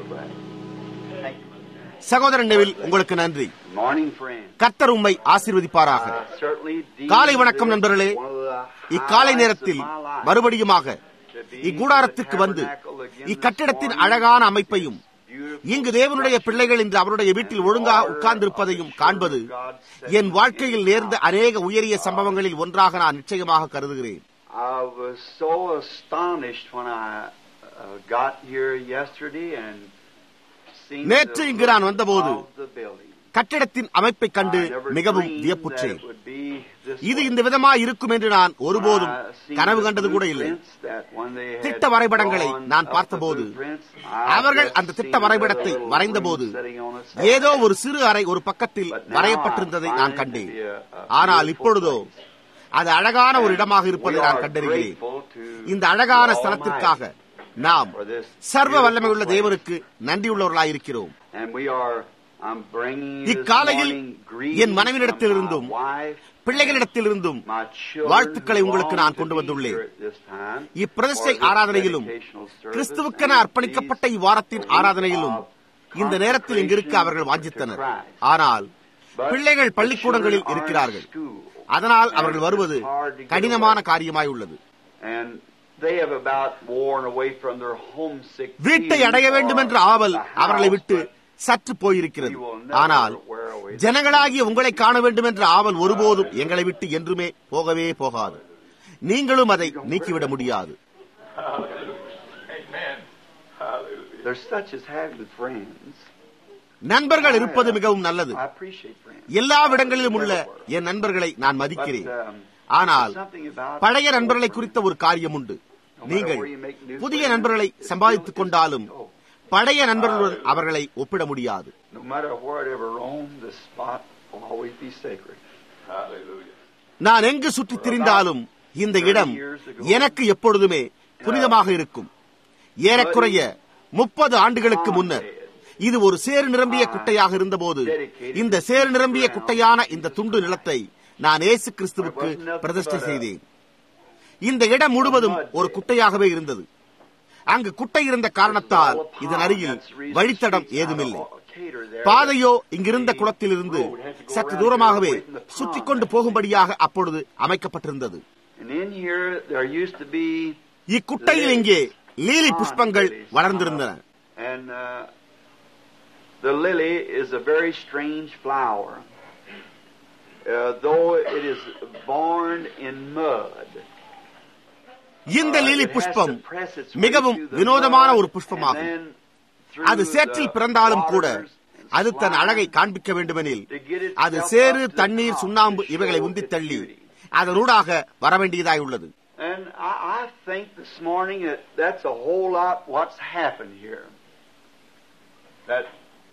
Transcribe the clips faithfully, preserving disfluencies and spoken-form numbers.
சகோதரன் நெவில், உங்களுக்கு நன்றி. கர்த்தர் உம்மை ஆசீர்வதிப்பாராக. காலை வணக்கம் நண்பர்களே. இக்காலை நேரத்தில் மறுபடியுமாக இக்கூடாரத்திற்கு வந்து இக்கட்டிடத்தின் அழகான அமைப்பையும் இங்கு தேவனுடைய பிள்ளைகள் இன்று அவருடைய வீட்டில் ஒழுங்காக உட்கார்ந்திருப்பதையும் காண்பது என் வாழ்க்கையில் நேர்ந்த அநேக உயரிய சம்பவங்களில் ஒன்றாக நான் நிச்சயமாக கருதுகிறேன். நேற்று இங்கு நான் வந்தபோது கட்டிடத்தின் அமைப்பை கண்டு மிகவும் வியப்புற்றேன். இது இந்த விதமாக இருக்கும் என்று நான் ஒருபோதும் கனவு கண்டது கூட இல்லை. திட்ட வரைபடங்களை நான் பார்த்தபோது, அவர்கள் அந்த திட்ட வரைபடத்தை வரைந்த போது ஏதோ ஒரு சிறு அறை ஒரு பக்கத்தில் வரையப்பட்டிருந்ததை நான் கண்டேன். ஆனால் இப்பொழுதோ அது அழகான ஒரு இடமாக இருப்பதை நான் கண்டறிகிறேன். இந்த அழகான ஸ்தலத்திற்காக நாம் சர்வ வல்லமையுள்ள தேவனுக்கு நன்றியுள்ளவர்களாயிருக்கிறோம். இக்காலையில் என் மனைவியிடத்திலிருந்தும் பிள்ளைகளிடத்திலிருந்தும் வாழ்த்துக்களை உங்களுக்கு நான் கொண்டு வந்துள்ளேன். இப்பிரதிஷ்டை ஆராதனையிலும் கிறிஸ்துவுக்கென அர்ப்பணிக்கப்பட்ட இவ்வாரத்தின் ஆராதனையிலும் இந்த நேரத்தில் இங்கிருக்க அவர்கள் வாஞ்சித்தனர். ஆனால் பிள்ளைகள் பள்ளிக்கூடங்களில் இருக்கிறார்கள். அதனால் அவர்கள் வருவது கடினமான காரியமாய் உள்ளது. வீட்டை அடைய வேண்டும் என்ற ஆவல் அவர்களை விட்டு சற்று போயிருக்கிறது. ஆனால் ஜனங்களாகிய உங்களை காண வேண்டும் என்ற ஆவல் ஒருபோதும் எங்களை விட்டு என்றுமே போகவே போகாது. நீங்களும் அதை நீக்கிவிட முடியாது. நண்பர்கள் இருப்பது மிகவும் நல்லது. எல்லா இடங்களிலும் உள்ள என் நண்பர்களை நான் மதிக்கிறேன். ஆனால் பழைய நண்பர்களை குறித்த ஒரு காரியம் உண்டு. நீங்கள் புதிய நண்பர்களை சம்பாதித்துக் கொண்டாலும் பழைய நண்பர்களுடன் அவர்களை ஒப்பிட முடியாது. நான் எங்கு சுற்றித் திரிந்தாலும் இந்த இடம் எனக்கு எப்பொழுதுமே புனிதமாக இருக்கும். ஏறக்குறைய முப்பது ஆண்டுகளுக்கு முன்னர் இது ஒரு சேறு நிரம்பிய குட்டையாக இருந்தபோது இந்த சேறு நிரம்பிய குட்டையான இந்த துண்டு நிலத்தை நான் இயேசு கிறிஸ்துவுக்கு பிரதிஷ்டை செய்தேன். இந்த இடம் முழுவதும் ஒரு குட்டையாகவே இருந்தது. அங்கு குட்டை இருந்த காரணத்தால் இதன் அருகில் வழித்தடம் ஏதுமில்லை. பாதையோ இங்கிருந்த குளத்திலிருந்து சற்று தூரமாகவே சுற்றி கொண்டு போகும்படியாக அப்பொழுது அமைக்கப்பட்டிருந்தது. இக்குட்டையில் இங்கே லீலி புஷ்பங்கள் வளர்ந்திருந்தன. The lily is a very strange flower. Uh, though it is born in mud. இந்த லீலி புஷ்பம் மிகவும் வினோதமான ஒரு புஷ்பமாகும். அது சேற்றில் பிறந்தாலும் கூட அது தன் அழகை காண்பிக்க வேண்டுமெனில் அது சேறு, தண்ணீர், சுண்ணாம்பு இவைகளை உந்தி தள்ளி அதனூடாக வரவேண்டியதாய் உள்ளது. And I, I think this morning that that's a whole lot what's happened here. That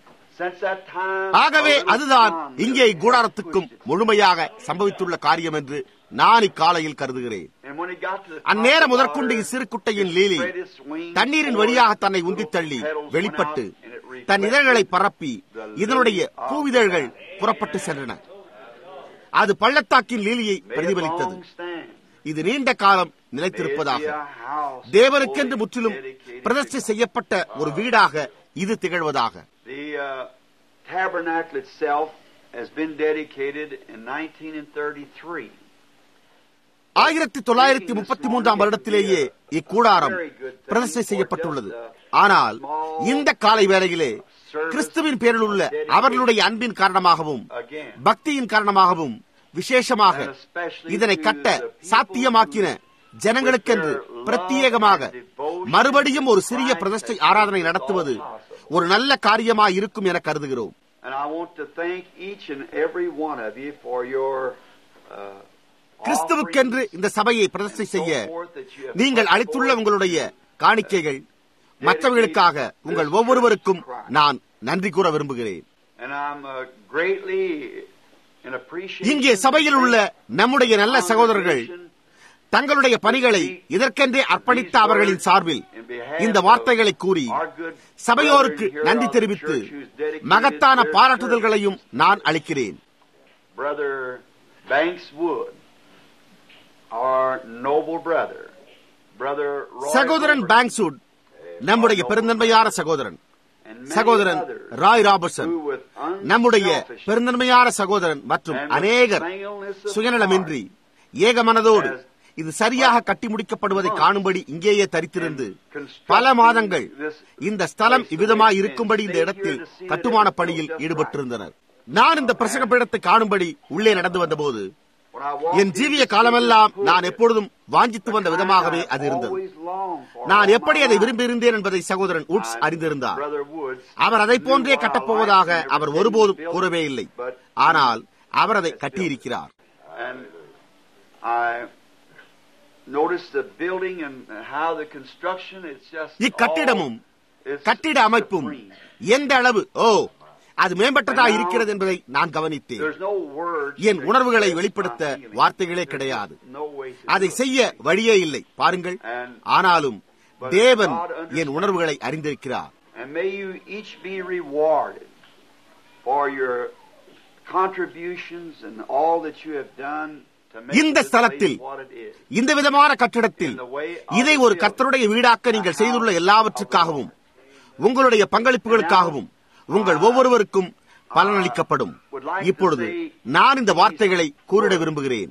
ஆகவே அதுதான் இங்கே கூடாரத்துக்கும் முழுமையாக சம்பவித்துள்ள காரியம் என்று நான் இக்காலையில் கருதுகிறேன். அந்நேரம் முதற்கொண்டு இச்சிறு குட்டையின் லீலி தண்ணீரின் வழியாக தன்னை உந்தி தள்ளி வெளிப்பட்டு தன் இதழ்களை பரப்பி இதனுடைய பூவிதழ்கள் புறப்பட்டு சென்றன. அது பள்ளத்தாக்கின் லீலியை பிரதிபலித்தது. இது நீண்ட காலம் நிலைத்திருப்பதாக, தேவனுக்கென்று முற்றிலும் பிரதிஷ்டை செய்யப்பட்ட ஒரு வீடாக இது திகழ்வதாக. The uh, tabernacle itself has been dedicated in nineteen thirty-three. ஆயிரத்தி தொள்ளாயிரத்தி முப்பத்தி மூன்றாம் வருடத்திலேயே இக்கூடாரம் பிரதிஷ்டை செய்யப்பட்டுள்ளது. ஆனால் இந்த காலை வேளையிலே கிறிஸ்துவின் பேரில் உள்ள அவர்களுடைய அன்பின் காரணமாகவும் பக்தியின் காரணமாகவும் விசேஷமாக இதனை கட்ட சாத்தியமாக்கின ஜனங்களுக்கென்று பிரத்யேகமாக மறுபடியும் ஒரு சிறிய பிரதிஷ்டை ஆராதனை நடத்துவது ஒரு நல்ல காரியமாய் இருக்கும் என கருதுகிறோம். கிறிஸ்துவுக்கென்று இந்த சபையை பிரதிஷ்டை செய்ய நீங்கள் அளித்துள்ள உங்களுடைய காணிக்கைகள் மற்றவர்களுக்காக உங்கள் ஒவ்வொருவருக்கும் நான் நன்றி கூற விரும்புகிறேன். இங்கே சபையில் உள்ள நம்முடைய நல்ல சகோதரர்கள் தங்களுடைய பணிகளை இதற்கென்றே அர்ப்பணித்த அவர்களின் சார்பில் இந்த வார்த்தைகளை கூறி சபையோருக்கு நன்றி தெரிவித்து மகத்தான பாராட்டுதல்களையும் நான் அளிக்கிறேன். சகோதரன் பேங்க்ஸ்வுட் நம்முடைய பெருந்தன்மையான சகோதரன். சகோதரன் ராய் ராபர்ட்சன், நம்முடைய பெருந்தன்மையான சகோதரன் மற்றும் அநேகர் சுயநலமின்றி ஏக மனதோடு இது சரியாக கட்டி முடிக்கப்படுவதை காணும்படி இங்கேயே தரித்திருந்து பல மாதங்கள் இந்த ஸ்தலம் இவ்விதமாய் இருக்கும்படி இந்த இடத்தில் கட்டுமான பணியில் ஈடுபட்டிருந்தனர். நான் இந்த பிரசங்க பீடத்தை காணும்படி உள்ளே நடந்து வந்தபோது என் ஜீவிய காலமெல்லாம் நான் எப்பொழுதும் வாஞ்சித்து வந்த விதமாகவே அது இருந்தது. நான் எப்படி அதை விரும்பியிருந்தேன் என்பதை சகோதரன் உட்ஸ் அறிந்திருந்தார். அவர் அதை போன்றே கட்டப்போவதாக அவர் ஒருபோதும் கூறவே இல்லை. ஆனால் அவர் அதை கட்டியிருக்கிறார். இக்கட்டிடமும் கட்டிட அமைப்பும் எந்த அளவு ஓ அது மேம்பட்டதா இருக்கிறது என்பதை நான் கவனித்தேன். என் உணர்வுகளை வெளிப்படுத்த வார்த்தைகளே கிடையாது. அதை செய்ய வழியே இல்லை. பாருங்கள், ஆனாலும் தேவன் என் உணர்வுகளை அறிந்திருக்கிறார். இந்த ஸ்தலத்தில், இந்த விதமான கட்டிடத்தில் இதை ஒரு கர்த்தருடைய வீடாக்க நீங்கள் செய்துள்ள எல்லாவற்றுக்காகவும் உங்களுடைய பங்களிப்புகளுக்காகவும் உங்கள் ஒவ்வொருவருக்கும் பலனளிக்கப்படும். இப்பொழுது நான் இந்த வார்த்தைகளை கூறிட விரும்புகிறேன்.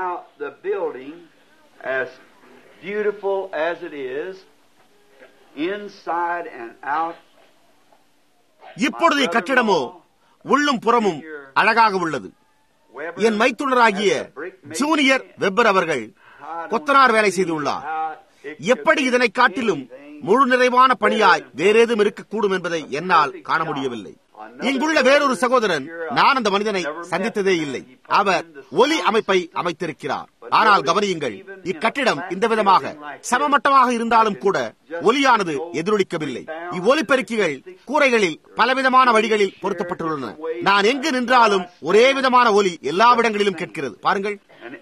இப்பொழுது இக்கட்டிடமோ உள்ளும் புறமும் அழகாக உள்ளது. என் மைத்துனராகிய ஜூனியர் வெப்பர் அவர்கள் கொத்தனார் வேலை செய்துள்ளார். எப்படி இதனை காட்டிலும் முழு நிறைவான பணியாய் வேறேதும் இருக்கக்கூடும் என்பதை என்னால் காண முடியவில்லை. இங்குள்ள வேறொரு சகோதரன், நான் அந்த மனிதனை சந்தித்ததே இல்லை. அவர் ஒலி அமைப்பை அமைத்திருக்கிறார். ஆனால் கவனியுங்கள், இக்கட்டிடம் இந்த விதமாக சமமட்டமாக இருந்தாலும் கூட ஒலியானது எதிரொலிக்கவில்லை. இவ்வொலிப்பெருக்கிகள் கூரைகளில் பலவிதமான வழிகளில் பொருத்தப்பட்டுள்ளன. நான் எங்கு நின்றாலும் ஒரே விதமான ஒலி எல்லாவிடங்களிலும் கேட்கிறது. பாருங்கள்,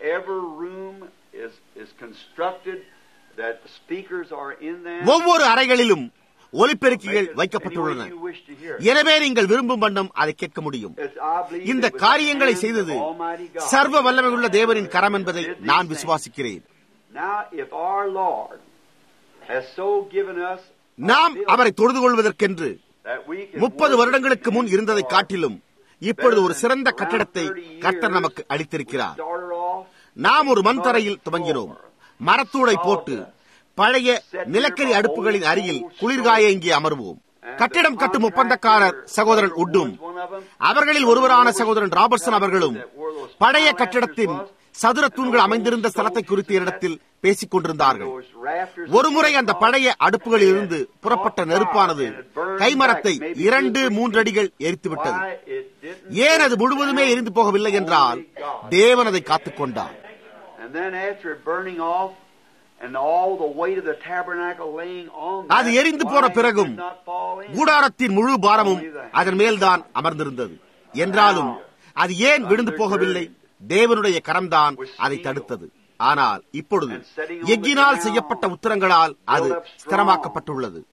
ஒவ்வொரு அறைகளிலும் ஒலிபெருக்கிகள் வைக்கப்பட்டுள்ளன. எனவே நீங்கள் விரும்பும் வண்ணம் அதை கேட்க முடியும். இந்த காரியங்களை செய்தது சர்வ வல்லமையுள்ள தேவனின் கரம் என்பதை நான் விசுவாசிக்கிறேன். நாம் அவரை தொழுது கொள்வதற்கென்று முப்பது வருடங்களுக்கு முன் இருந்ததை காட்டிலும் இப்பொழுது ஒரு சிறந்த கட்டிடத்தை கர்த்தர் நமக்கு அளித்திருக்கிறார். நாம் ஒரு மண் தரையில் துவங்கினோம். மரத்தூளை போட்டு பழைய நிலக்கரி அடுப்புகளின் அருகில் குளிர்காய இங்கே அமர்வோம். கட்டிடம் கட்டும் ஒப்பந்தக்காரர் சகோதரன் உட்டும் அவர்களில் ஒருவரான சகோதரன் ராபர்ட்சன் அவர்களும் பழைய கட்டிடத்தின் சதுர தூண்கள் அமைந்திருந்த ஸ்தலத்தை குறித்த இடத்தில் பேசிக் கொண்டிருந்தார்கள். ஒருமுறை அந்த பழைய அடுப்புகளில் இருந்து புறப்பட்ட நெருப்பானது கைமரத்தை இரண்டு மூன்று அடிகள் எரித்துவிட்டது. ஏன் அது முழுவதுமே எரிந்து போகவில்லை என்றால் தேவன் அதை காத்துக் கொண்டார். அது எரிந்து போன பிறகும் கூடாரத்தின் முழு பாரமும் அதன் மேல்தான் அமர்ந்திருந்தது. என்றாலும் அது ஏன் விழுந்து போகவில்லை? தேவனுடைய கரம்தான் அதை தடுத்தது. ஆனால் இப்பொழுது எக்கினால் செய்யப்பட்ட உத்தரங்களால் அது ஸ்திரமாக்கப்பட்டுள்ளது.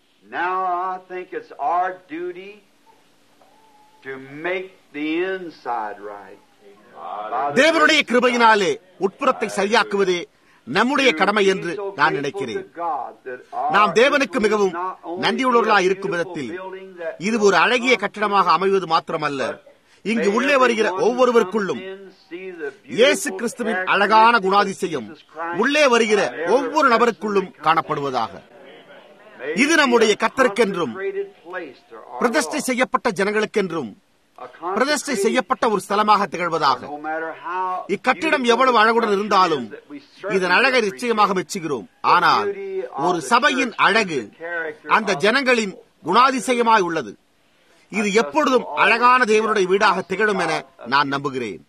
தேவனுடைய கிருபையினாலே உட்புறத்தை சரியாக்குவதே நம்முடைய கடமை என்று நான் நினைக்கிறேன். நாம் தேவனுக்கு மிகவும் நன்றியுள்ளவர்களாக இருக்கும் விதத்தில் இது ஒரு அழகிய கட்டிடமாக அமைவது மாத்திரமல்ல, இங்கு உள்ளே வருகிற ஒவ்வொருவருக்குள்ளும் இயேசு கிறிஸ்துவின் அழகான குணாதிசயம் உள்ளே வருகிற ஒவ்வொரு நபருக்குள்ளும் காணப்படுவதாக. இது நம்முடைய கர்த்தருக்கென்றும் பிரதிஷ்டை செய்யப்பட்ட ஜனங்களுக்கென்றும் பிரதிஷ்டை செய்யப்பட்ட ஒரு ஸ்தலமாக திகழ்வதாக. இக்கட்டிடம் எவ்வளவு அழகுடன் இருந்தாலும் இதன் அழகை நிச்சயமாக மெச்சுகிறோம். ஆனால் ஒரு சபையின் அழகு அந்த ஜனங்களின் குணாதிசயமாய் உள்ளது. இது எப்பொழுதும் அழகான தேவனுடைய வீடாக திகழும் என நான் நம்புகிறேன்.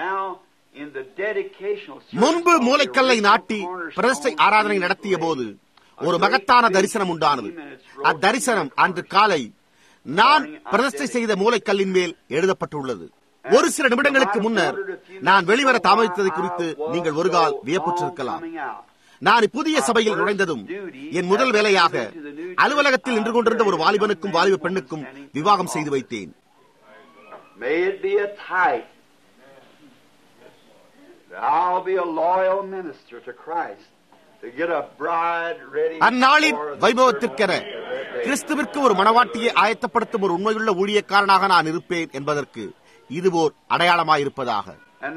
முன்பு மூலைக்கல்லை நாட்டி பிரதிஷ்டை ஆராதனை நடத்திய போது ஒரு மகத்தான தரிசனம் உண்டானது. அத்தரிசனம் அன்று காலை நான் பிரதிஷ்டை செய்த மூலைக்கல்லின் மேல் எழுதப்பட்டுள்ளது. ஒரு சில நிமிடங்களுக்கு முன்னர் நான் வெளிவர தாமதித்ததை குறித்து நீங்கள் ஒரு கால் வியப்புற்றிருக்கலாம். நான் புதிய சபையில் நுழைந்ததும் என் முதல் வேலையாக அலுவலகத்தில் நின்று கொண்டிருந்த ஒரு வாலிபனுக்கும் வாலிப பெண்ணுக்கும் விவாகம் செய்து வைத்தேன். அந்நாளின் வைபவத்திற்கென கிறிஸ்துவிற்கு ஒரு மணவாட்டியை ஆயத்தப்படுத்தும் ஒரு உண்மையுள்ள ஊழியக்காரனாக நான் இருப்பேன் என்பதற்கு இது ஓர் அடையாளமாயிருப்பதாக.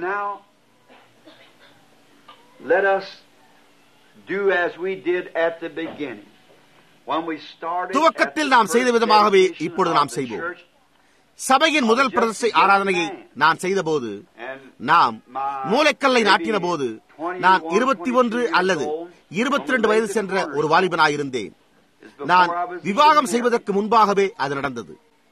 துவக்கத்தில் நாம் செய்த விதமாகவே இப்பொழுது நாம் செய்வோம். சபையின் முதல் பிரதிஷ்டை ஆராதனையை நான் செய்தபோது, நாம் மூளைக்கல்லை நாட்டின போது நான் இருபத்தி ஒன்று அல்லது இருபத்தி ரெண்டு வயது சென்ற ஒரு வாலிபனாயிருந்தேன். நான் விவாகம் செய்வதற்கு முன்பாகவே அது நடந்தது.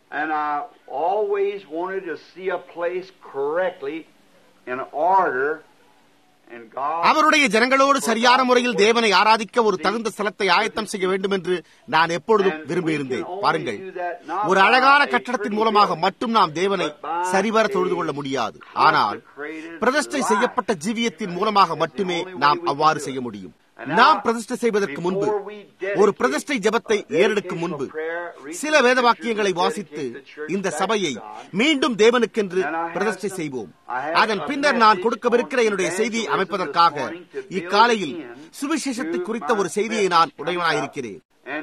அவருடைய ஜனங்களோடு சரியான முறையில் தேவனை ஆராதிக்க ஒரு தகுந்த ஸ்தலத்தை ஆயத்தம் செய்ய வேண்டும் என்று நான் எப்பொழுதும் விரும்பியிருந்தேன். பாருங்கள், ஒரு அழகான கட்டடத்தின் மூலமாக மட்டும் நாம் தேவனை சரிவர தொழுது கொள்ள முடியாது. ஆனால் பிரதிஷ்டை செய்யப்பட்ட ஜீவியத்தின் மூலமாக மட்டுமே நாம் அவ்வாறு செய்ய முடியும். நாம் பிரதிஷ்டை செய்வதற்கு முன்பு, ஒரு பிரதிஷ்டை ஜெபத்தை ஏறெடுக்கும் முன்பு சில வேத வாக்கியங்களை வாசித்து இந்த சபையை மீண்டும் தேவனுக்கென்று பிரதிஷ்டை செய்வோம். அதன் பின்னர் நான் கொடுக்கவிருக்கிற என்னுடைய செய்தியை அமைப்பதற்காக இக்காலையில் சுவிசேஷத்தை குறித்த ஒரு செய்தியை நான் உடையவனாயிருக்கிறேன்.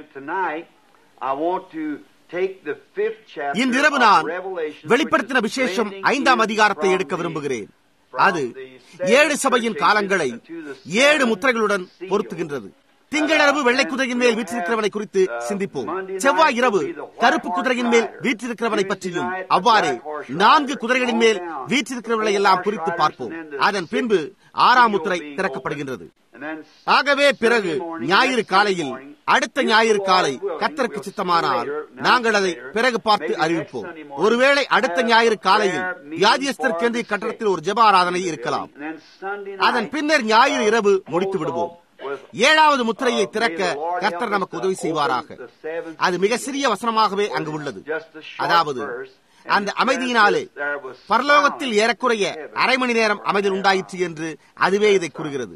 இன்றிரவு நான் வெளிப்படுத்தின விசேஷம் ஐந்தாம் அதிகாரத்தை எடுக்க விரும்புகிறேன். அது ஏழு சபையின் காலங்களை ஏழு முத்திரைகளுடன் பொருத்துகின்றது. திங்களரவு வெள்ளை குதிரையின் மேல் வீற்றிருக்கிறவனை குறித்து சிந்திப்போம். செவ்வாய் இரவு கருப்பு குதிரையின் மேல் வீற்றிருக்கிறவனை பற்றியும், அவ்வாறே நான்கு குதிரைகளின் மேல் வீற்றிருக்கிறவர்களை எல்லாம் குறித்து பார்ப்போம். அதன் பின்பு ஆறாம் முத்திரை திறக்கப்படுகின்றது. ஆகவே பிறகு ஞாயிறு காலையில், அடுத்த ஞாயிறு காலை கர்த்தருக்கு சித்தமானால் நாங்கள் அதை பிறகு பார்த்து அறிவிப்போம். ஒருவேளை அடுத்த ஞாயிறு காலையில் வியாதியஸ்தற்கென்று கட்டடத்தில் ஒரு ஜெப ஆராதனை இருக்கலாம். அதன் பின்னர் ஞாயிறு இரவு முடித்து விடுவோம். ஏழாவது முத்திரையை திறக்க கர்த்தர் நமக்கு உதவி செய்வாராக. அது மிக சிறிய வசனமாகவே அங்கு உள்ளது. அதாவது, அந்த அமைதியினாலே பரலோகத்தில் ஏறக்குறைய அரை மணி நேரம் அமைதி உண்டாயிற்று என்று அதுவே இதை கூறுகிறது.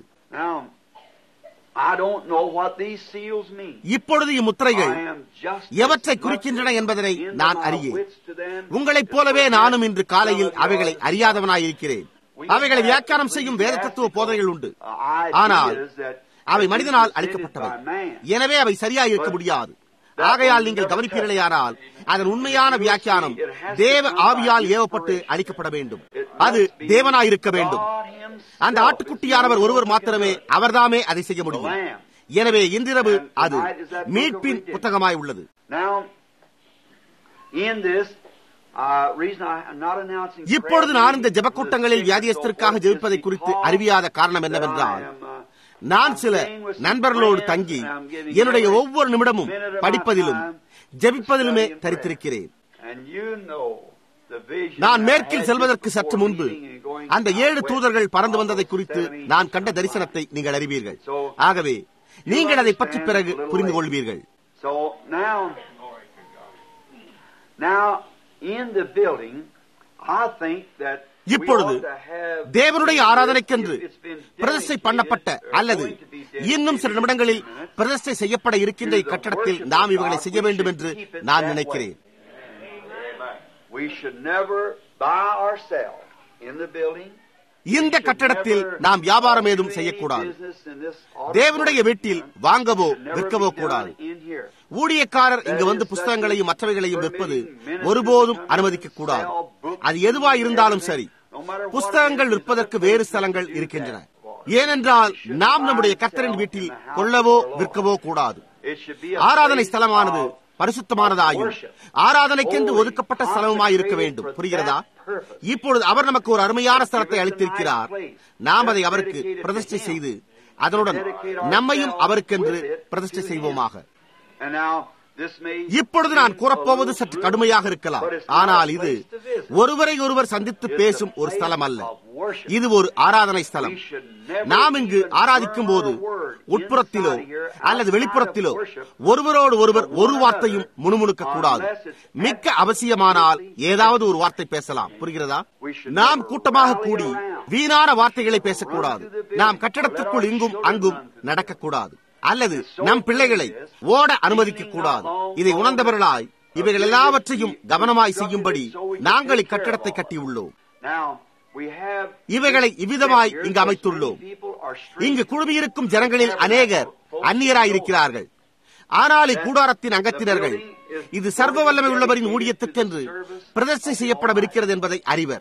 இப்பொழுது இம்முத்திரைகள் எவற்றை குறிக்கின்றன என்பதனை நான் அறியேன். உங்களைப் போலவே நானும் இன்று காலையில் அவைகளை அறியாதவனாயிருக்கிறேன். அவைகளை வியாக்கியானம் செய்யும் வேத தத்துவ போதனைகள் உண்டு, ஆனால் அவை மனிதனால் அளிக்கப்பட்டவை. எனவே அவை சரியாக இருக்க முடியாது. ஆகையால் நீங்கள் கவனிப்பீர்களேயானால் அதன் உண்மையான வியாக்கியானம் தேவ ஆவியால் ஏவப்பட்டு அளிக்கப்பட வேண்டும். அது தேவனாயிருக்க வேண்டும். அந்த ஆட்டுக்குட்டியானவர் ஒருவர் மாத்திரமே, அவர்தாமே அதை செய்ய முடியும். எனவே இன்றிரவு அது மீட்பின் புத்தகமாய் உள்ளது. இப்பொழுது நான் இந்த ஜெபக்கூட்டங்களில் வியாதியஸ்தருக்காக ஜெபிப்பதை குறித்து அறிவியாத காரணம் என்னவென்றால், நான் சில நண்பர்களோடு தங்கி என்னுடைய ஒவ்வொரு நிமிடமும் படிப்பதிலும் ஜெபிப்பதிலுமே தரித்திருக்கிறேன். நான் மேற்கில் செல்வதற்கு சற்று முன்பு அந்த ஏழு தூதர்கள் பறந்து வந்ததை குறித்து நான் கண்ட தரிசனத்தை நீங்கள் அறிவீர்கள். ஆகவே நீங்கள் அதை பற்றி பிறகு புரிந்து கொள்வீர்கள். இப்பொழுது தேவனுடைய ஆராதனைக்கென்று பிரதிஷ்டை பண்ணப்பட்ட அல்லது இன்னும் சில நிமிடங்களில் பிரதிஷ்டை செய்யப்பட இருக்கின்ற இக்கட்டடத்தில் நாம் இவர்களை செய்ய வேண்டும் என்று நான் நினைக்கிறேன். இந்த கட்டடத்தில் நாம் வியாபாரம் ஏதும் செய்யக்கூடாது. தேவனுடைய வீட்டில் வாங்கவோ விற்கவோ கூடாது. ஊழியக்காரர் இங்கு வந்து புஸ்தகங்களையும் மற்றவைகளையும் விற்பது ஒருபோதும் அனுமதிக்க கூடாது. அது எதுவாக இருந்தாலும் சரி, புஸ்தகங்கள் விற்பதற்கு வேறு ஸ்தலங்கள் இருக்கின்றன. ஏனென்றால் நாம் நம்முடைய கர்த்தரின் வீட்டில் கொள்ளவோ விற்கவோ கூடாது. ஆராதனை ஸ்தலமானது பரிசுத்தமானதாயும் ஆராதனைக்கென்று ஒதுக்கப்பட்ட ஸ்தலமாய் இருக்க வேண்டும். புரிகிறதா? இப்பொழுது அவர் நமக்கு ஒரு அருமையான ஸ்தலத்தை அளித்திருக்கிறார். நாம் அதை அவருக்கு பிரதிஷ்டை செய்து அதனுடன் நம்மையும் அவருக்கென்று பிரதிஷ்டை செய்வோமாக. இப்பொழுது நான் கூறப்போவது சற்று கடுமையாக இருக்கலாம், ஆனால் இது ஒருவரை ஒருவர் சந்தித்து பேசும் ஒரு ஸ்தலம் அல்ல. இது ஒரு ஆராதனை ஸ்தலம். நாம் இங்கு ஆராதிக்கும் போது உட்புறத்திலோ அல்லது வெளிப்புறத்திலோ ஒருவரோடு ஒருவர் ஒரு வார்த்தையும் முணுமுணுக்க கூடாது. மிக்க அவசியமானால் ஏதாவது ஒரு வார்த்தை பேசலாம். புரிகிறதா? நாம் கூட்டமாக கூடி வீணான வார்த்தைகளை பேசக்கூடாது. நாம் கட்டடத்திற்குள் இங்கும் அங்கும் நடக்கக்கூடாது. அல்லது நம் பிள்ளைகளை ஓட அனுமதிக்க கூடாது. இதை உணர்ந்தவர்களாய் இவைகள் எல்லாவற்றையும் கவனமாய் செய்யும்படி நாங்கள் இக்கட்டடத்தை கட்டியுள்ளோம். இவைகளை இவ்விதமாய் இங்கு அமைத்துள்ளோம். இங்கு குழுமியிருக்கும் ஜனங்களில் அநேகர் அந்நியராயிருக்கிறார்கள். ஆனால் இக்கூடாரத்தின் அங்கத்தினர்கள் இது சர்வ வல்லமை உள்ளவரின் ஊழியத்துக்கென்று பிரதிஷ்டை செய்யப்படவிருக்கிறது என்பதை அறிவர்.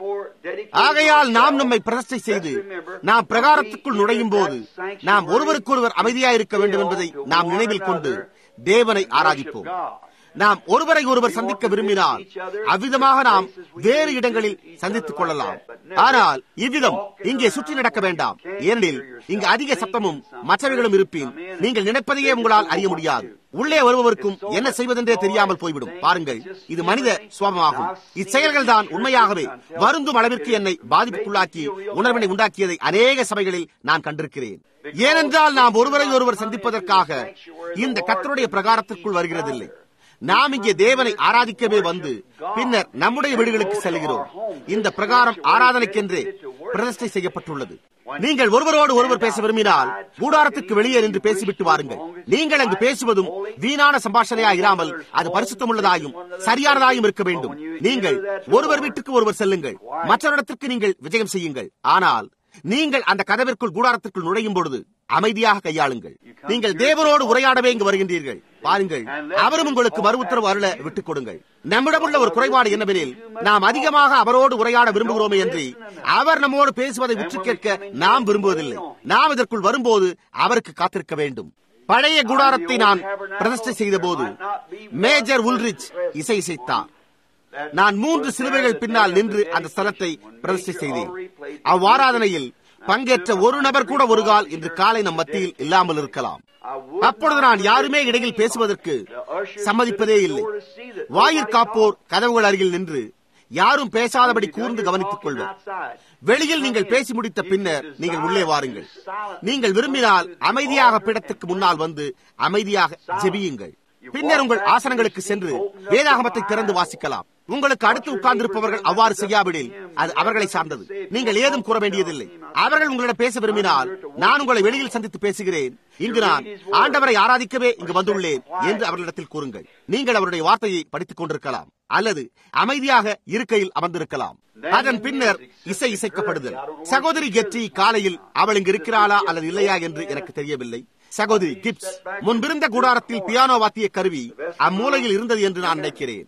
ஆகையால் நாம் நம்மை பிரதிஷ்டை செய்து நாம் பிரகாரத்துக்குள் நுழையும் போது நாம் ஒருவருக்கொருவர் அமைதியாயிருக்க வேண்டும் என்பதை நாம் நினைவில் கொண்டு தேவனை ஆராதிப்போம். நாம் ஒருவரை ஒருவர் சந்திக்க விரும்பினால் அவ்விதமாக நாம் வேறு இடங்களில் சந்தித்துக் கொள்ளலாம். ஆனால் இவ்விதம் இங்கே சுற்றி நடக்க வேண்டாம். ஏனெனில் இங்கு அதிக சத்தமும் மற்றவைகளும் இருப்பின் நீங்கள் நினைப்பதையே உங்களால் அறிய முடியாது. உள்ளே வருபவருக்கும் என்ன செய்வதென்றே தெரியாமல் போய்விடும். பாருங்கள், இது மனித சுவாபமாகும். இச்செயல்கள் தான் உண்மையாகவே வருந்தும் அளவிற்கு என்னை பாதிப்புக்குள்ளாக்கி உணர்வினை உண்டாக்கியதை அநேக சபைகளில் நான் கண்டிருக்கிறேன். ஏனென்றால் நாம் ஒருவரை ஒருவர் சந்திப்பதற்காக இந்த கர்த்தருடைய பிரகாரத்திற்குள் வருகிறதில்லை. நாம் இங்கே தேவனை ஆராதிக்கவே வந்து பின்னர் நம்முடைய வீடுகளுக்கு செல்கிறோம். இந்த பிரகாரம் ஆராதனைக்கென்றே பிரதிஷ்டை செய்யப்பட்டுள்ளது. நீங்கள் ஒருவரோடு ஒருவர் பேச விரும்பினால் கூடாரத்துக்கு வெளியே நின்று பேசிவிட்டு வாருங்கள். நீங்கள் அங்கு பேசுவதும் வீணான சம்பாஷணையா இராமல் அது பரிசுத்தமுள்ளதாயும் சரியானதாயும் இருக்க வேண்டும். நீங்கள் ஒருவர் வீட்டுக்கு ஒருவர் செல்லுங்கள், மற்றொரு நீங்கள் விஜயம் செய்யுங்கள். ஆனால் நீங்கள் அந்த கதவிற்குள் கூடாரத்திற்குள் நுழையும் பொழுது அமைதியாக கையாளுங்கள். நீங்கள் தேவனோடு உரையாடவே இங்கு வருகின்றீர்கள். பாருங்கள், அவரும் உங்களுக்கு மறு உத்தரவு அருள விட்டுக் கொடுங்கள். நம்மிடமுள்ள ஒரு குறைபாடு என்னவெனில் நாம் அதிகமாக அவரோடு உரையாட விரும்புகிறோமே என்று அவர் நம்மோடு பேசுவதை உற்று கேட்க நாம் விரும்புவதில்லை. நாம் இதற்குள் வரும்போது அவருக்கு காத்திருக்க வேண்டும். பழைய கூடாரத்தை நான் பிரதிஷ்டை செய்த போது மேஜர் உல்ரிச் இசை இசைத்தார். நான் மூன்று சிலுவைகள் பின்னால் நின்று அந்த ஸ்தலத்தை பிரதிஷ்டை செய்தேன். அவ்வாராதனையில் பங்கேற்ற ஒரு நபர் கூட ஒரு கால் இன்று காலை நம் மத்தியில் இல்லாமல் இருக்கலாம். அப்பொழுது நான் யாருமே இடையில் பேசுவதற்கு சம்மதிப்பதே இல்லை. வாயிற்காப்போர் கதவுகள் அருகில் நின்று யாரும் பேசாதபடி கூர்ந்து கவனித்துக் கொள்வோம். வெளியில் நீங்கள் பேசி முடித்த பின்னர் நீங்கள் உள்ளே வாருங்கள். நீங்கள் விரும்பினால் அமைதியாக பீடத்துக்கு முன்னால் வந்து அமைதியாக ஜெபியுங்கள். பின்னர் உங்கள் ஆசனங்களுக்கு சென்று வேதாகமத்தை திறந்து வாசிக்கலாம். உங்களுக்கு அடுத்து உட்கார்ந்திருப்பவர்கள் அவ்வாறு செய்யாவிடில் அது அவர்களை சார்ந்தது. நீங்கள் ஏதும் கூற வேண்டியதில்லை. அவர்கள் உங்களிடம் பேச விரும்பினால் நான் உங்களை வெளியில் சந்தித்து பேசுகிறேன், இங்கு நான் ஆண்டவரை ஆராதிக்கவே இங்கு வந்துள்ளேன் என்று அவர்களிடத்தில் கூறுங்கள். நீங்கள் அவருடைய வார்த்தையை படித்துக் கொண்டிருக்கலாம் அல்லது அமைதியாக இருக்கையில் அமர்ந்திருக்கலாம். அதன் பின்னர் இசை இசைக்கப்படுதல். சகோதரி கெற்றி காலையில் அவள் இங்கு இருக்கிறாளா அல்லது இல்லையா என்று எனக்கு தெரியவில்லை. சகோதரி கிப்ஸ் முன்பிருந்த கூடாரத்தில் பியானோ வாத்திய கருவி அம்மூலையில் இருந்தது என்று நான் நினைக்கிறேன்.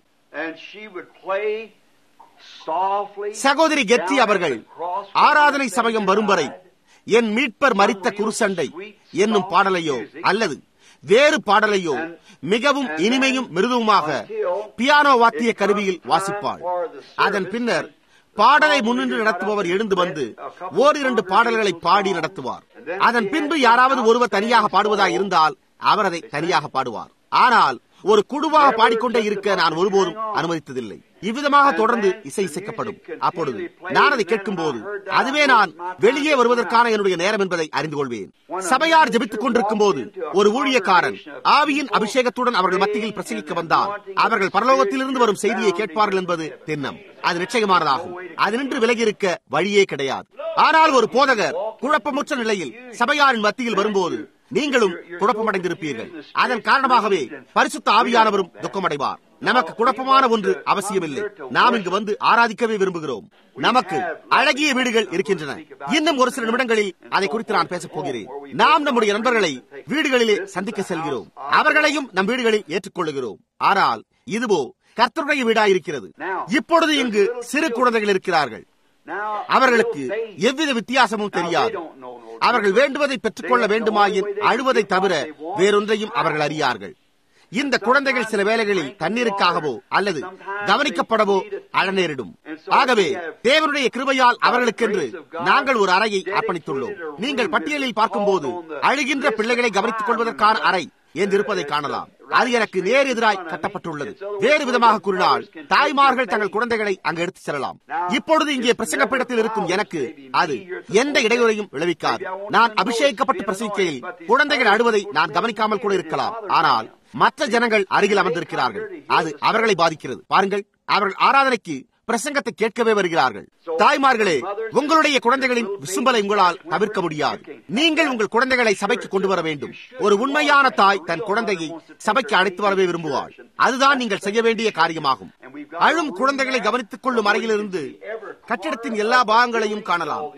சகோதரி கெற்றி அவர்கள் ஆராதனை சமயம் வரும் வரை என் மீட்பர் மரித்த குருசண்டை என்னும் பாடலையோ அல்லது வேறு பாடலையோ மிகவும் இனிமையும் மிருதுவுமாக பியானோ வாத்திய கருவியில் வாசிப்பாள். அதன் பின்னர் பாடலை முன்னின்று நடத்துபவர் எழுந்து வந்து ஓரிரண்டு பாடல்களை பாடி நடத்துவார். அதன் பின்பு யாராவது ஒருவர் தனியாக பாடுவதாக இருந்தால் அவர் அதை தனியாக பாடுவார். ஆனால் ஒரு குழுவாக பாடிக்கொண்டே இருக்க நான் ஒருபோதும் அனுமதித்ததில்லை. இவ்விதமாக தொடர்ந்து இசை இசைக்கப்படும். அப்பொழுது நான் அதை கேட்கும் போது அதுவே நான் வெளியே வருவதற்கான என்னுடைய நேரம் என்பதை அறிந்து கொள்வேன். சபையார் ஜெபித்துக் கொண்டிருக்கும் போது ஒரு ஊழியக்காரன் ஆவியின் அபிஷேகத்துடன் அவர்கள் மத்தியில் பிரசங்கிக்க வந்தால் அவர்கள் பரலோகத்திலிருந்து வரும் செய்தியை கேட்பார்கள் என்பது திண்ணம். அது நிச்சயமானதாகும். அது நின்று விலகி இருக்க வழியே கிடையாது. ஆனால் ஒரு போதகர் குழப்பமுற்ற நிலையில் சபையாரின் மத்தியில் வரும்போது நீங்களும் குழப்பமடைந்திருப்பீர்கள். அதன் காரணமாகவே பரிசுத்த ஆவியானவரும் துக்கமடைவார். நமக்கு குழப்பமான ஒன்று அவசியமில்லை. நாம் இங்கு வந்து ஆராதிக்கவே விரும்புகிறோம். நமக்கு அழகிய வீடுகள் இருக்கின்றன. இன்னும் ஒரு சில நிமிடங்களில் அதை குறித்து நான் பேசப் போகிறேன். நாம் நம்முடைய நண்பர்களை வீடுகளிலே சந்திக்க செல்கிறோம். அவர்களையும் நம் வீடுகளில் ஏற்றுக்கொள்ளுகிறோம். ஆனால் இதுவோ கர்த்தருடைய வீடாயிருக்கிறது. இப்பொழுது இங்கு சிறு குழந்தைகள் இருக்கிறார்கள். அவர்களுக்கு எவ்வித வித்தியாசமும் தெரியாது. அவர்கள் வேண்டுவதை பெற்றுக் கொள்ள வேண்டுமாயின் அழுவதை தவிர வேறொன்றையும் அவர்கள் அறியார்கள். இந்த குழந்தைகள் சில வேளைகளில் தண்ணீருக்காகவோ அல்லது கவனிக்கப்படவோ அழ நேரிடும். ஆகவே தேவனுடைய கிருபையால் அவர்களுக்கென்று நாங்கள் ஒரு அறையை அர்ப்பணித்துள்ளோம். நீங்கள் பட்டியலில் பார்க்கும்போது அழுகின்ற பிள்ளைகளை கவனித்துக் கொள்வதற்கான அறை என்று இருப்பதை காணலாம். அது எனக்கு நேர் எதிராய் கட்டப்பட்டுள்ளது. வேறு விதமாக கூறினால் தாய்மார்கள் தங்கள் குழந்தைகளை அங்கு எடுத்துச் செல்லலாம். இப்பொழுது இங்கே பிரசங்க பீடத்தில் இருக்கும் எனக்கு அது எந்த இடையூறையும் விளைவிக்காது. நான் அபிஷேகிக்கப்பட்டு பிரசங்கிக்கையில் குழந்தைகள் அழுவதை நான் கவனிக்காமல் கூட இருக்கலாம். ஆனால் மற்ற ஜனங்கள் அருகில் அமர்ந்திருக்கிறார்கள். அது அவர்களை பாதிக்கிறது. பாருங்கள், அவர்கள் ஆராதனைக்கு பிரசங்கத்தை கேட்கவே வருகிறார்கள். தாய்மார்களே, உங்களுடைய குழந்தைகளின் விசும்பலை உங்களால் தவிர்க்க முடியாது. நீங்கள் உங்கள் குழந்தைகளை சபைக்கு கொண்டு வர வேண்டும். ஒரு உண்மையான தாய் தன் குழந்தையை சபைக்கு அழைத்து வரவே விரும்புவாள். அதுதான் நீங்கள் செய்ய வேண்டிய காரியமாகும். அழும் குழந்தைகளை கவனித்துக் கொள்ளும் அறையிலிருந்து கட்டிடத்தின் எல்லா பாகங்களையும் காணலாம்.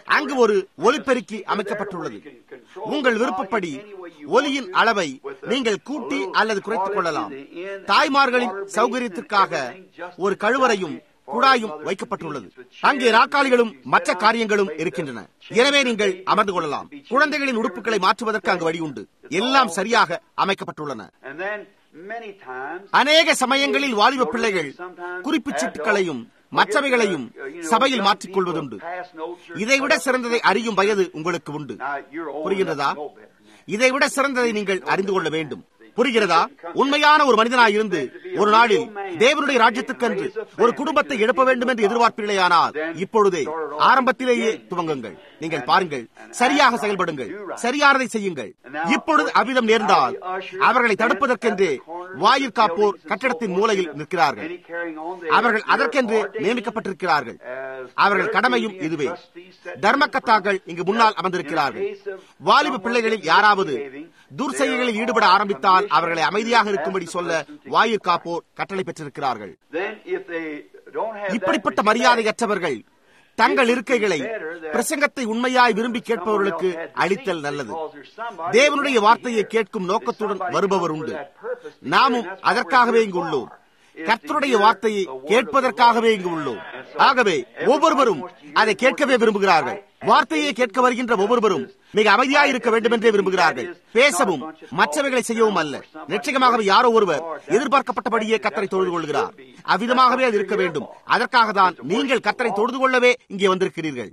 அங்கு ஒரு ஒலிபெருக்கி அமைக்கப்பட்டுள்ளது. உங்கள் விருப்பப்படி ஒலியின் அளவை நீங்கள் கூட்டி அல்லது குறைத்துக் கொள்ளலாம். தாய்மார்களின் சௌகரியத்திற்காக ஒரு கழுவறையும் குழாயும் வைக்கப்பட்டுள்ளது. அங்கே நாற்காலிகளும் மற்ற காரியங்களும் இருக்கின்றன. எனவே நீங்கள் அமர்ந்து கொள்ளலாம். குழந்தைகளின் உடுப்புகளை மாற்றுவதற்கு அங்கு வழி உண்டு. எல்லாம் சரியாக அமைக்கப்பட்டுள்ளன. அநேக சமயங்களில் வாலிப பிள்ளைகள் குறிப்புச் சீட்டுகளையும் மற்றவைகளையும் சபையில் மாற்றிக் கொள்வதுண்டு. இதைவிட சிறந்ததை அறியும் வயது உங்களுக்கு உண்டு. புரிகிறதா? இதைவிட சிறந்ததை நீங்கள் அறிந்து கொள்ள வேண்டும். புரிகிறதா? உண்மையான ஒரு மனிதனாய் இருந்து ஒரு நாளில் தேவனுடைய ராஜ்யத்துக்கென்று ஒரு குடும்பத்தை எழுப்ப வேண்டும் என்று எதிர்பார்ப்பீர்களேயானால் இப்பொழுதே ஆரம்பத்திலேயே துவங்குங்கள். நீங்கள் பாருங்கள், சரியாக செயல்படுங்கள், சரியானதை செய்யுங்கள். இப்பொழுது அவ்விதம் நேர்ந்தால் அவர்களை தடுப்பதற்கென்றே வாயிற்காப்போர் கட்டடத்தின் மூலையில் நிற்கிறார்கள். அவர்கள் அதற்கென்று நியமிக்கப்பட்டிருக்கிறார்கள். அவர்கள் கடமையும் இதுவே. தர்மக்கத்தாக்கள் இங்கு முன்னால் அமர்ந்திருக்கிறார்கள். வாலிப பிள்ளைகளில் யாராவது துர்செய்களில் ஈடுபட ஆரம்பித்தால் அவர்களை அமைதியாக இருக்கும்படி சொல்ல வாயிற்காப்போர் கட்டளை பெற்றிருக்கிறார்கள். இப்படிப்பட்ட மரியாதையற்றவர்கள் தங்கள் இருக்கைகளை பிரசங்கத்தை உண்மையாய் விரும்பி கேட்பவர்களுக்கு அளித்தல் நல்லது. தேவனுடைய வார்த்தையை கேட்கும் நோக்கத்துடன் வருபவர் உண்டு. நாமும் அதற்காகவே இங்கு உள்ளோம். கர்த்தருடைய வார்த்தையை கேட்பதற்காகவே இங்கு உள்ளோம். ஆகவே ஒவ்வொருவரும் அதை கேட்கவே விரும்புகிறார்கள். வார்த்தையை கேட்க வருகின்ற ஒவ்வொருவரும் மிக அமைதியாக இருக்க வேண்டும் என்றே விரும்புகிறார்கள். பேசவும் மற்றவைகளை செய்யவும் அல்ல. நிச்சயமாகவே யாரோ ஒருவர் எதிர்பார்க்கப்பட்டபடியே கர்த்தரை தொழுது கொள்கிறார். அவ்விதமாகவே அது இருக்க வேண்டும். அதற்காக தான் நீங்கள் கர்த்தரை தொழுது கொள்ளவே இங்கே வந்திருக்கிறீர்கள்.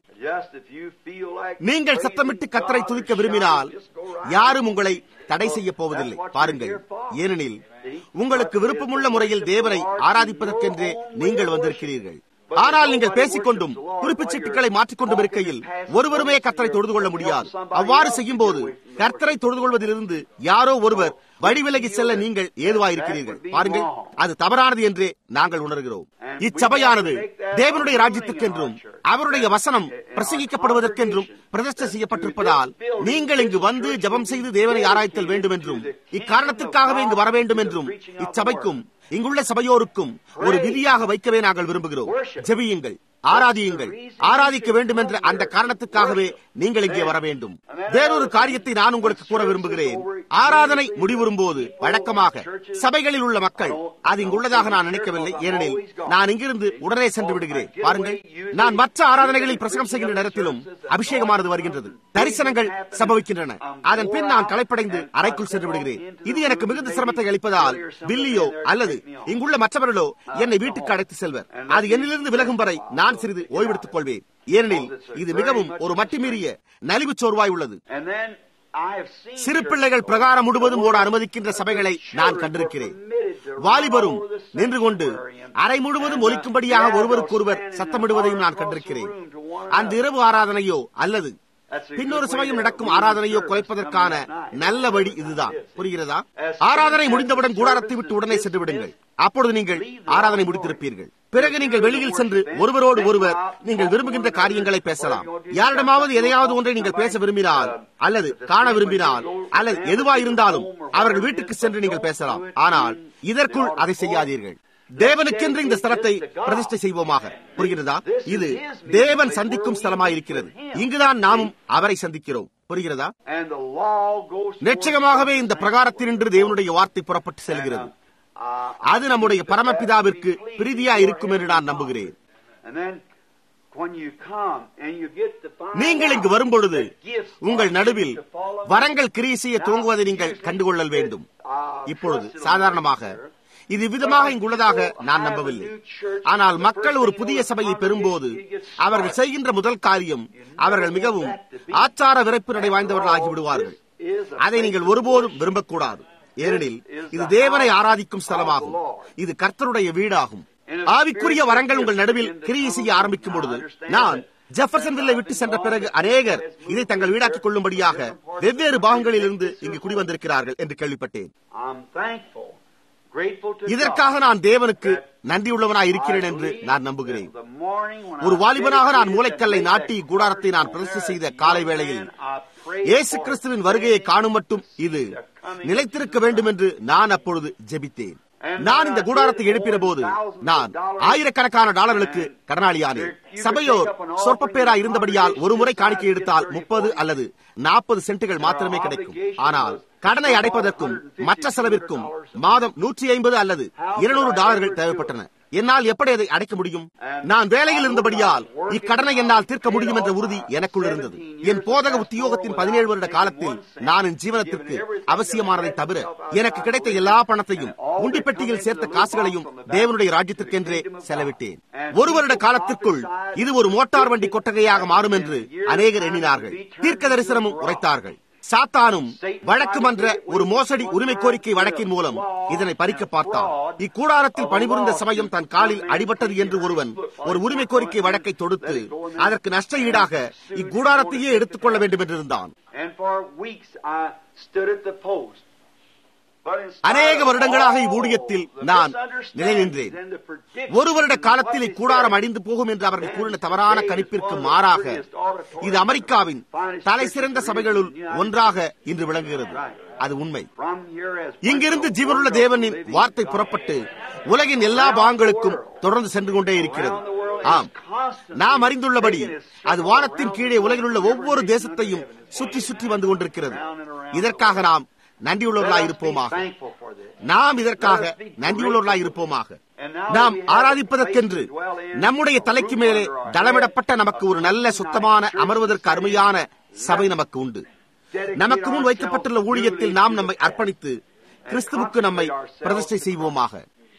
நீங்கள் சத்தமிட்டு கர்த்தரை துதிக்க விரும்பினால் யாரும் உங்களை தடை செய்ய போவதில்லை. பாருங்கள், ஏனெனில் உங்களுக்கு விருப்பமுள்ள முறையில் தேவனை ஆராதிப்பதற்கென்றே நீங்கள் வந்திருக்கிறீர்கள். ஆனால் நீங்கள் பேசிக்கொண்டும் குறிப்புச் சீட்டுகளை மாற்றிக்கொண்டும் இருக்கையில் ஒருவருமே கர்த்தரை தொழுது கொள்ள முடியாது. அவ்வாறு செய்யும் போது கர்த்தரை தொழுது கொள்வதிலிருந்து யாரோ ஒருவர் வழிவிலகி செல்ல நீங்கள் ஏதுவாயிருக்கிறீர்கள். பாருங்கள், அது தவறானது என்றே நாங்கள் உணர்கிறோம். இச்சபையானது தேவனுடைய ராஜ்யத்திற்கென்றும் அவருடைய வசனம் பிரசங்கிக்கப்படுவதற்கென்றும் பிரதிஷ்டை செய்யப்பட்டிருப்பதால் நீங்கள் இங்கு வந்து ஜெபம் செய்து தேவனை ஆராய்த்தல் வேண்டும் என்றும் இக்காரணத்திற்காகவே இங்கு வர வேண்டும் என்றும் இச்சபைக்கும் இங்குள்ள சபையோருக்கும் ஒரு விதியாக வைக்கவே நாங்கள் விரும்புகிறோம். ஜெபியுங்கள், ஆராதியுங்கள். ஆராதிக்க வேண்டும் என்ற அந்த காரணத்துக்காகவே நீங்கள் இங்கே வர வேண்டும். வேறொரு காரியத்தை நான் உங்களுக்கு கூற விரும்புகிறேன். ஆராதனை முடிவுறும் போது வழக்கமாக சபைகளில் உள்ள மக்கள் அது இங்குள்ளதாக நான் நினைக்கவில்லை. ஏனெனில் நான் இங்கிருந்து உடனே சென்று விடுகிறேன். பாருங்கள், நான் மற்ற ஆராதனைகளில் பிரசங்கம் செய்கின்ற நேரத்திலும் அபிஷேகமானது வருகின்றது. தரிசனங்கள் சம்பவிக்கின்றன. அதன் பின் நான் களைப்படைந்து அறைக்குள் சென்று விடுகிறேன். இது எனக்கு மிகுந்த சிரமத்தை அளிப்பதால் பில்லியோ அல்லது இங்குள்ள மற்றவர்களோ என்னை வீட்டுக்கு அழைத்து செல்வர். அது என்னிலிருந்து விலகும் வரை நான் சிறிது ஓய்வெடுத்துக் கொள்வேன். ஏனெனில் இது மிகவும் ஒரு மட்டுமீறிய நலிவு சோர்வாய் உள்ளது. சிறு பிள்ளைகள் பிரகாரம் முழுவதும் ஓட அனுமதிக்கின்ற சபைகளை நான் கண்டிருக்கிறேன். வாலிபரும் நின்று கொண்டு அறை முழுவதும் ஒலிக்கும்படியாக ஒருவருக்கொருவர் சத்தமிடுவதையும் நான் கண்டிருக்கிறேன். அந்த இரவு ஆராதனையோ அல்லது பின்னொரு சமயம் நடக்கும் ஆராதனையோ குறைப்பதற்கான நல்ல வழி இதுதான். புரிகிறதா? ஆராதனை முடிந்தவுடன் கூடாரத்தை விட்டு உடனே சென்று விடுங்கள். அப்பொழுது நீங்கள் ஆராதனை முடித்திருப்பீர்கள். பிறகு நீங்கள் வெளியில் சென்று ஒருவரோடு ஒருவர் நீங்கள் விரும்புகின்ற காரியங்களை பேசலாம். யாரிடமாவது எதையாவது ஒன்றை நீங்கள் பேச விரும்பினால் அல்லது காண விரும்பினால் அல்லது எதுவா இருந்தாலும் அவர்கள் வீட்டுக்கு சென்று நீங்கள் பேசலாம். ஆனால் இதற்குள் அதை செய்யாதீர்கள். தேவனுக்கென்று இந்த ஸ்தலத்தை பிரதிஷ்டை செய்வோமாக. புரிகிறதா? இது தேவன் சந்திக்கும் ஸ்தலமாயிருக்கிறது. இங்குதான் நாமும் அவரை சந்திக்கிறோம். புரிகிறதா? நிச்சயமாகவே இந்த பிரகாரத்தினின்று தேவனுடைய வார்த்தை புறப்பட்டு செல்கிறது. அது நம்முடைய பரமபிதாவிற்கு பிரீதியா இருக்கும் என்று நான் நம்புகிறேன். நீங்கள் இங்கு வரும்பொழுது உங்கள் நடுவில் வரங்கள் கிரியை செய்ய துவங்குவதை நீங்கள் கண்டுகொள்ளல் வேண்டும். இப்பொழுது சாதாரணமாக இது விதமாக இங்குள்ளதாக நான் நம்பவில்லை. ஆனால் மக்கள் ஒரு புதிய சபையை பெறும்போது அவர்கள் செய்கின்ற முதல் காரியம் அவர்கள் மிகவும் ஆச்சார விரைப்பு நடை வாய்ந்தவர்கள் ஆகிவிடுவார்கள். அதை நீங்கள் ஒருபோதும் விரும்பக்கூடாது. ஏனெனில் இது தேவனை ஆராதிக்கும் ஸ்தலமாகும். இது கர்த்தருடைய வீடாகும். ஆவிக்குரிய வரங்கள் உங்கள் நடுவில் கிரியை செய்ய ஆரம்பிக்கும் பொழுது நான் ஜெஃபர்சன்வில்லை விட்டு சென்ற பிறகு அநேகர் இதை தங்கள் வீடாக்கிக் கொள்ளும்படியாக வெவ்வேறு பாகங்களில் இருந்து இங்கு குடி வந்திருக்கிறார்கள் என்று கேள்விப்பட்டேன். இதற்காக நான் தேவனுக்கு நன்றியுள்ளவனாய் இருக்கிறேன் என்று நான் நம்புகிறேன். ஒரு வாலிபனாக நான் மூளைக்கல்லை நாட்டி கூடாரத்தை நான் பிரதிஷ்டை செய்த காலை வேளையில் இயேசு கிறிஸ்துவின் வருகையை காணும் மட்டும் இது நிலைத்திருக்க வேண்டும் என்று நான் அப்பொழுது ஜெபித்தேன். நான் இந்த கூடாரத்தை எழுப்பின போது நான் ஆயிரக்கணக்கான டாலர்களுக்கு கடனாளியானேன். சபையோர் சொற்ப பேரா இருந்தபடியால் ஒரு முறை காணிக்கை எடுத்தால் முப்பது அல்லது நாற்பது சென்ட்டுகள் மாத்திரமே கிடைக்கும். ஆனால் கடனை அடைப்பதற்கும் மற்ற செலவிற்கும் மாதம் நூற்றி ஐம்பது அல்லது இருநூறு டாலர்கள் தேவைப்பட்டன. என்னால் எப்படி அதை அடைக்க முடியும்? நான் வேலையில் இருந்தபடியால் இக்கடனை என்னால் தீர்க்க முடியும் என்ற உறுதி எனக்குள் இருந்தது. என் போதக உத்தியோகத்தின் பதினேழு வருட காலத்தில் நான் என் ஜீவனத்திற்கு அவசியமானதை தவிர எனக்கு கிடைத்த எல்லா பணத்தையும் உண்டிப்பெட்டியில் சேர்த்த காசுகளையும் தேவனுடைய ராஜ்யத்திற்கென்றே செலவிட்டேன். ஒரு வருட காலத்திற்குள் இது ஒரு மோட்டார் வண்டி கொட்டகையாக மாறும் என்று அநேகர் எண்ணினார்கள். தீர்க்க தரிசனமும் உரைத்தார்கள். சாத்தானும் வழக்கு மன்ற ஒரு மோசடி உரிமை கோரிக்கை வழக்கின் மூலம் இதனை பறிக்க பார்த்தான். இக்கூடாரத்தில் பணிபுரிந்த சமயம் தன் காலில் அடிபட்டது என்று ஒருவன் ஒரு உரிமை கோரிக்கை வழக்கை தொடுத்து அதற்கு நஷ்ட ஈடாக இக்கூடாரத்தையே எடுத்துக் கொள்ள வேண்டும் என்றிருந்தான். அநேக வருடங்களாக இவ்வூழியத்தில் நான் நிலை நின்றேன். ஒரு வருட காலத்தில் இக்கூடாரம் அடிந்து போகும் என்று அவர்கள் கூறின தவறான கணிப்பிற்கு மாறாக இது அமெரிக்காவின் தலை சிறந்த சபைகளுள் ஒன்றாக இன்று விளங்குகிறது. அது உண்மை. இங்கிருந்து ஜீவனுள்ள தேவனின் வார்த்தை புறப்பட்டு உலகின் எல்லா பாகங்களுக்கும் தொடர்ந்து சென்று கொண்டே இருக்கிறது. ஆம், நாம் அறிந்துள்ளபடி அது வானத்தின் கீழே உலகில் உள்ள ஒவ்வொரு தேசத்தையும் சுற்றி சுற்றி வந்து கொண்டிருக்கிறது. இதற்காக நாம் நன்றியுள்ளவர்களாய் இருப்போமாக. நாம் இதற்காக நன்றியுள்ளவர்களாய் இருப்போமாக. நாம் ஆராதிப்பதற்கென்று நம்முடைய தலைக்கு மேலே தளமிடப்பட்ட நமக்கு ஒரு நல்ல சுத்தமான அமர்வதற்கு அருமையான சபை நமக்கு உண்டு. நமக்கு முன் வைக்கப்பட்டுள்ள ஊழியத்தில் நாம் நம்மை அர்ப்பணித்து கிறிஸ்துவுக்கு நம்மை பிரதிஷ்டை செய்வோமாக.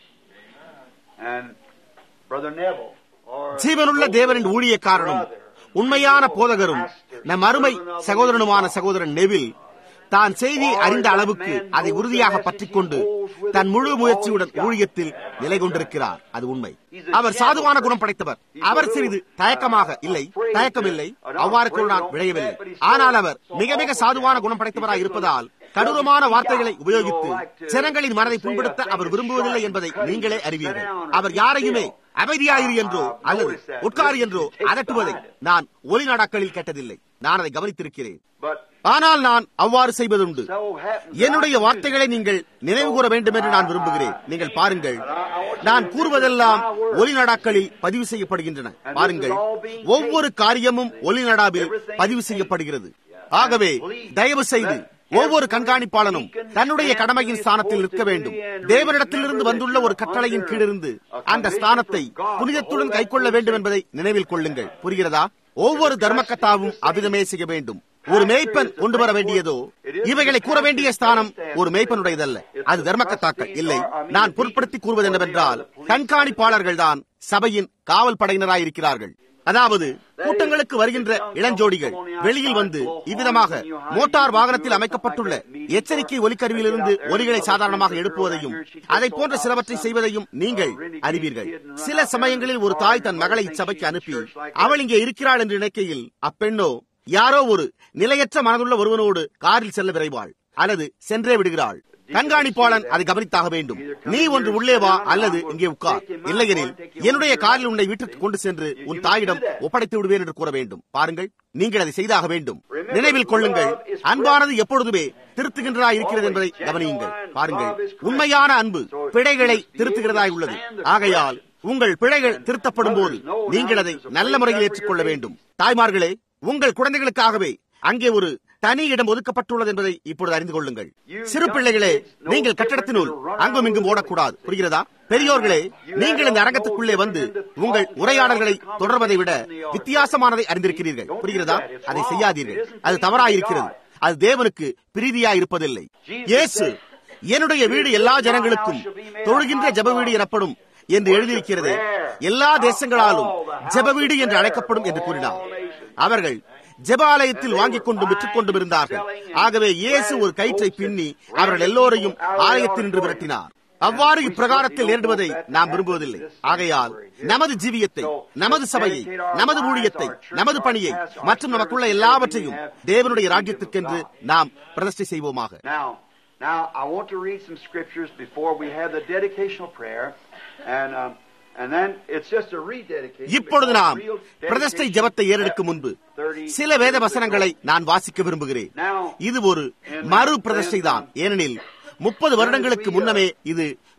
ஜீவனுள்ள தேவனின் ஊழியக்காரனும் உண்மையான போதகரும் நம் அருமை சகோதரனுமான சகோதரன் நெவில் தான் செய்தியை அறிந்த அளவுக்கு அதை உறுதியாக பற்றிக் கொண்டு தன் முழு முயற்சியுடன் ஊழியத்தில் நிலை கொண்டிருக்கிறார். அது உண்மை. அவர் சாதுவான குணம் படைத்தவர். அவர் சிறிது தயக்கமாக இல்லை, தயக்கமில்லை, அவ்வாறு நான் விளையவில்லை. ஆனால் அவர் மிக மிக சாதுவான குணம் படைத்தவராய் இருப்பதால் கடூரமான வார்த்தைகளை உபயோகித்து ஜனங்களின் மனதை புண்படுத்த அவர் விரும்புவதில்லை என்பதை நீங்களே அறிவீர்கள். அவர் யாரையுமே அமைதியாயிரு என்றோ அல்லது உட்காரு என்றோ அதட்டுவதை நான் ஒலி நாடாக்களில் கேட்டதில்லை. நான் அதை கவனித்திருக்கிறேன். ஆனால் நான் அவ்வாறு செய்வதுண்டு. என்னுடைய வார்த்தைகளை நீங்கள் நினைவு கூற வேண்டும் என்று நான் விரும்புகிறேன். நீங்கள் பாருங்கள், நான் கூறுவதெல்லாம் ஒலி நாடாக்களில் பதிவு செய்யப்படுகின்றன. பாருங்கள், ஒவ்வொரு காரியமும் ஒலி நாடாவில் பதிவு செய்யப்படுகிறது. ஆகவே தயவு செய்து ஒவ்வொரு கண்காணிப்பாளனும் தன்னுடைய கடமையின் ஸ்தானத்தில் நிற்க வேண்டும். தேவனிடத்திலிருந்து வந்துள்ள ஒரு கட்டளையின் கீழிருந்து அந்த ஸ்தானத்தை புனிதத்துடன் கைக்கொள்ள வேண்டும் என்பதை நினைவில் கொள்ளுங்கள். புரிகிறதா? ஒவ்வொரு தர்மக்கத்தாவும் அவ்விதமே செய்ய வேண்டும். ஒரு மேய்ப்பன் கொண்டு வர வேண்டியதோ இவைகளை கூற வேண்டிய ஸ்தானம் ஒரு மேய்ப்பனுடையதல்ல, அது தர்மக்கத்தாக்கள் இல்லை. நான் பொருட்படுத்தி கூறுவது என்னவென்றால், கண்காணிப்பாளர்கள் தான் சபையின் காவல் படையினராயிருக்கிறார்கள். அதாவது கூட்டங்களுக்கு வருகின்ற இளஞ்சோடிகள் வெளியில் வந்து இவ்விதமாக மோட்டார் வாகனத்தில் அமைக்கப்பட்டுள்ள எச்சரிக்கை ஒலிக்கருவியிலிருந்து ஒலிகளை சாதாரணமாக எழுப்புவதையும் அதை போன்ற சிலவற்றை செய்வதையும் நீங்கள் அறிவீர்கள். சில சமயங்களில் ஒரு தாய் தன் மகளை இச்சபைக்கு அனுப்பி அவள் இங்கே இருக்கிறாள் என்று நினைக்கையில் அப்பெண்ணோ யாரோ ஒரு நிலையற்ற மனதுள்ள ஒருவனோடு காரில் செல்ல விரைவாள் அல்லது சென்றே விடுகிறாள். கண்காணிப்பாளன் அதை கவனித்தாக வேண்டும். நீ ஒன்று உள்ளே வா அல்லது இங்கே உட்கார், இல்லையெனில் என்னுடைய காரில் உன்னை வீட்டுக்கு கொண்டு சென்று உன் தாயிடம் ஒப்படைத்து விடுவேன் என்று கூற வேண்டும். பாருங்கள், நீங்கள் அதை செய்தாக வேண்டும். நினைவில் கொள்ளுங்கள், அன்பானது எப்பொழுதுமே திருத்துகின்றதா இருக்கிறது என்பதை கவனியுங்கள். பாருங்கள், உண்மையான அன்பு பிழைகளை திருத்துகிறதாய் உள்ளது. ஆகையால் உங்கள் பிழைகள் திருத்தப்படும் போது நீங்கள் அதை நல்ல முறையில் ஏற்றுக்கொள்ள வேண்டும். தாய்மார்களே, உங்கள் குழந்தைகளுக்காகவே அங்கே ஒரு தனி இடம் ஒதுக்கப்பட்டுள்ளது என்பதை இப்பொழுது அறிந்து கொள்ளுங்கள். சிறு பிள்ளைகளே, நீங்கள் கட்டடத்தினுள் அங்கும் இங்கும் ஓடக்கூடாது. புரிகிறதா? பெரியோர்களே, நீங்கள் இந்த அரங்கத்துக்குள்ளே வந்து உங்கள் உரையாடல்களை தொடர்வதை விட வித்தியாசமானதை அறிந்திருக்கிறீர்கள். புரிகிறதா? அதை செய்யாதீர்கள். அது தவறாயிருக்கிறது. அது தேவனுக்கு பிரீதியாய் இருப்பதில்லை. இயேசு, என்னுடைய வீடு எல்லா ஜனங்களுக்கும் தொழுகின்ற ஜெப வீடு எனப்படும் என்று எழுதியிருக்கிறது. எல்லா தேசங்களாலும் ஜெப வீடு என்று அழைக்கப்படும் என்று கூறினார். அவர்கள் ஜெபாலயத்தில் வாங்கிக் கொண்டும் விற்றுக் கொண்டும் இருந்தார்கள். ஆகவே இயேசு ஒரு கயிற்றை பின்னி அவர்கள் எல்லோரையும் ஆலயத்தில் நின்று விரட்டினார். அவ்வாறு இப்பிரகாரத்தில் நேரிடுவதை நாம் விரும்புவதில்லை. ஆகையால் நமது ஜீவியத்தை, நமது சபையை, நமது ஊழியத்தை, நமது பணியை மற்றும் நமக்குள்ள எல்லாவற்றையும் தேவனுடைய ராஜ்யத்திற்கென்று நாம் பிரதிஷ்டை செய்வோமாக. Now, I want to read some scriptures before we have the dedicational prayer, and um, and then it's just a rededication. இப்பொழுது நாம் பிரதிஷ்டை ஜெபத்தை ஏறெடுக்கும் முன்பு சில வேத வசனங்களை நான் வாசிக்க விரும்புகிறேன். இது ஒரு மறு பிரதிஷ்டை தான், ஏனெனில் முப்பது வருடங்களுக்கு முன்னமே இது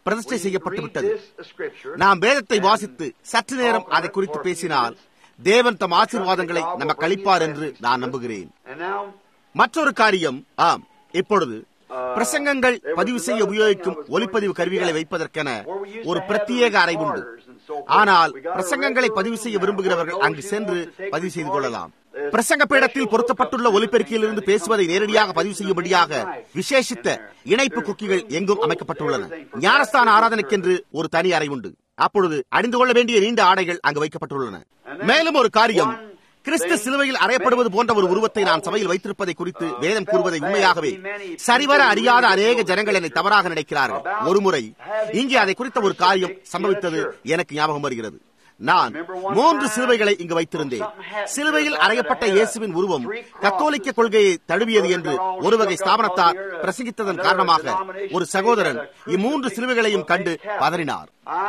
பிரதிஷ்டை செய்யப்பட்டு விட்டது. நாம் வேதத்தை வாசித்து சற்று நேரம் அதை குறித்து பேசினால் தேவன் தம் ஆசீர்வாதங்களை நமக்கு அளிப்பார் என்று நான் நம்புகிறேன். மற்றொரு காரியம், ஆம், இப்பொழுது பிரசங்கங்கள் பதிவு செய்ய உபயோகிக்கும் ஒலிப்பதிவு கருவிகளை வைப்பதற்கென ஒரு பிரத்யேக அறை உண்டு. ஆனால் பிரசங்கங்களை பதிவு செய்ய விரும்புகிறவர்கள் அங்கு சென்று பதிவு செய்து கொள்ளலாம். பிரசங்க பீடத்தில் பொருத்தப்பட்டுள்ள ஒலிபெருக்கியிலிருந்து பேசுவதை நேரடியாக பதிவு செய்யும்படியாக விசேஷித்த இணைப்பு குக்கிகள் எங்கும் அமைக்கப்பட்டுள்ளன. ஞானஸ்தான ஆராதனைக்கென்று ஒரு தனி அறை உண்டு. அப்பொழுது அணிந்து கொள்ள வேண்டிய நீண்ட ஆடைகள் அங்கு வைக்கப்பட்டுள்ளன. மேலும் ஒரு காரியம், கிறிஸ்து சிலுவையில் அறையப்படுவது போன்ற ஒரு உருவத்தை நான் சபையில் வைத்திருப்பதை குறித்து வேதம் கூறுவதை உண்மையாகவே சரிவர அறியாத அநேக ஜனங்கள் என்னை தவறாக நினைக்கிறார்கள். ஒருமுறை இங்கே அதை குறித்த ஒரு காரியம் சம்பவித்தது எனக்கு ஞாபகம் வருகிறது. நான் மூன்று சிலுவைகளை இங்கு வைத்திருந்தேன். சிலுவையில் அறையப்பட்ட இயேசுவின் உருவம் கத்தோலிக்க கொள்கையை தழுவியது என்று ஒரு வகை ஸ்தாபனத்தார் பிரசங்கித்ததன் காரணமாக ஒரு சகோதரன் இம்மூன்று சிலுவைகளையும் கண்டு பதறினார்.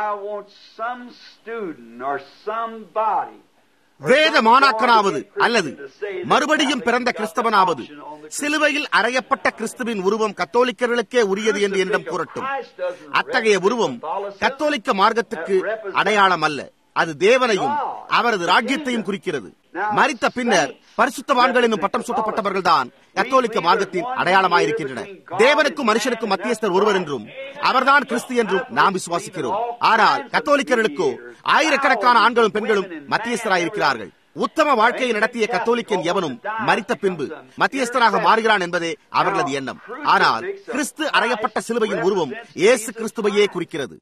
வேத மாணாக்கனாவது அல்லது மறுபடியும் பிறந்த கிறிஸ்தவனாவது சிலுவையில் அறையப்பட்ட கிறிஸ்துவின் உருவம் கத்தோலிக்கர்களுக்கே உரியது என்று என்னிடம் கூறட்டும். அத்தகைய உருவம் கத்தோலிக்க மார்க்கத்துக்கு அடையாளம் அல்ல. அது தேவனையும் அவரது ராஜ்யத்தையும் குறிக்கிறது. மரித்த பின்னர் பரிசுத்தவான்கள் என்னும் பட்டம் சூட்டப்பட்டவர்கள் தான் கத்தோலிக்க மார்க்கத்தின் அடையாளமாயிருக்கின்றனர். தேவனுக்கும் மனுஷனுக்கும் மத்தியஸ்தர் ஒருவர் என்றும் அவர்தான் கிறிஸ்து என்றும் நாம் விசுவாசிக்கிறோம். ஆனால் கத்தோலிக்கர்களுக்கோ ஆயிரக்கணக்கான ஆண்களும் பெண்களும் மத்தியஸ்தராயிருக்கிறார்கள். உத்தம வாழ்க்கையை நடத்திய கத்தோலிக்கன் எவனும் மரித்த பின்பு மத்தியஸ்தராக மாறுகிறான் என்பதே அவர்களது எண்ணம். ஆனால் கிறிஸ்து அறையப்பட்ட சிலுவையின் உருவம் இயேசு கிறிஸ்துவையே குறிக்கிறது.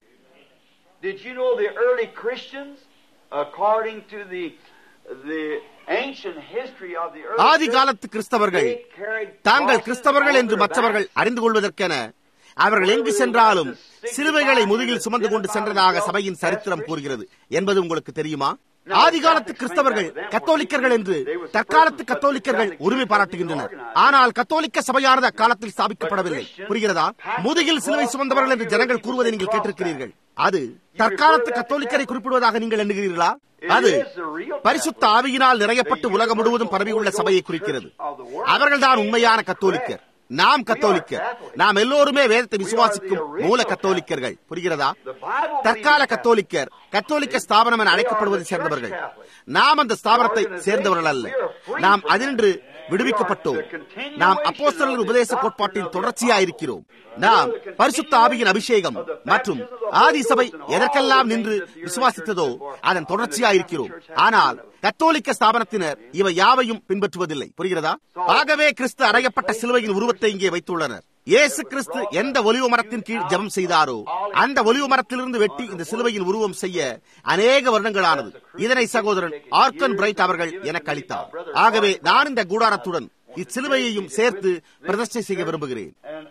Did you know the early Christians, according to the the ancient history of the early ஆதி காலத்து கிறிஸ்தவர்கள் தாங்கள் கிறிஸ்தவர்கள் என்று மற்றவர்கள் அறிந்து கொள்வதற்கென அவர்கள் எங்கு சென்றாலும் சிலுவைகளை முதுகில் சுமந்து கொண்டு சென்றதாக சபையின் சரித்திரம் கூறுகிறது என்பது உங்களுக்கு தெரியுமா? ஆதிகாலத்து கிறிஸ்தவர்கள் கத்தோலிக்கர்கள் என்று தற்காலத்து கத்தோலிக்கர்கள் உரிமை பாராட்டுகின்றனர். ஆனால் கத்தோலிக்க சபையானது அக்காலத்தில் ஸ்தாபிக்கப்படவில்லை. புரிகிறதா? முதுகில் சிலுவை சுமந்தவர்கள் என்று ஜனங்கள் கூறுவதை நீங்கள் கேட்டிருக்கிறீர்கள். அது தற்காலத்து கத்தோலிக்கரை குறிப்பிடுவதாக நீங்கள் எண்ணுகிறீர்களா? அது பரிசுத்த ஆவியினால் நிறையப்பட்டு உலகம் முழுவதும் பரவியுள்ள சபையை குறிக்கிறது. அவர்கள்தான் உண்மையான கத்தோலிக்கர். நாம் கத்தோலிக்கர். நாம் எல்லோருமே வேதத்தை விசுவாசிக்கும் மூல கத்தோலிக்கர்கள். புரிகிறதா? தற்கால கத்தோலிக்கர் கத்தோலிக்க ஸ்தாபனம் என அழைக்கப்படுவதை சேர்ந்தவர்கள். நாம் அந்த ஸ்தாபனத்தை சேர்ந்தவர்கள் அல்ல. நாம் அதினின்று விடுவிக்கப்பட்டோம். நாம் அப்போஸ்தலர் உபதேச கோட்பாட்டின் தொடர்ச்சியாயிருக்கிறோம். நாம் பரிசுத்த ஆவியின் அபிஷேகம் மற்றும் ஆதி சபை எதற்கெல்லாம் நின்று விசுவாசித்ததோ அதன் தொடர்ச்சியாயிருக்கிறோம். ஆனால் கத்தோலிக்க ஸ்தாபனத்தினர் இவை யாவையும் பின்பற்றுவதில்லை. புரிகிறதா? ஆகவே கிறிஸ்து அறையப்பட்ட சிலுவையின் உருவத்தை இங்கே வைத்துள்ளனர். இயேசு கிறிஸ்து எந்த ஒலிவ மரத்தின் கீழ் ஜெபம் செய்தாரோ அந்த ஒலிவ மரத்திலிருந்து வெட்டி இந்த சிலுவையின் உருவம் செய்ய அநேக வருடங்களானது. இதனை சகோதரன் ஆர்கன் பிரைட் அவர்கள் எனக்கு அளித்தார். ஆகவே நான் இந்த கூடாரத்துடன் இச்சிலுவையையும் சேர்த்து பிரதிஷ்டை செய்ய விரும்புகிறேன்.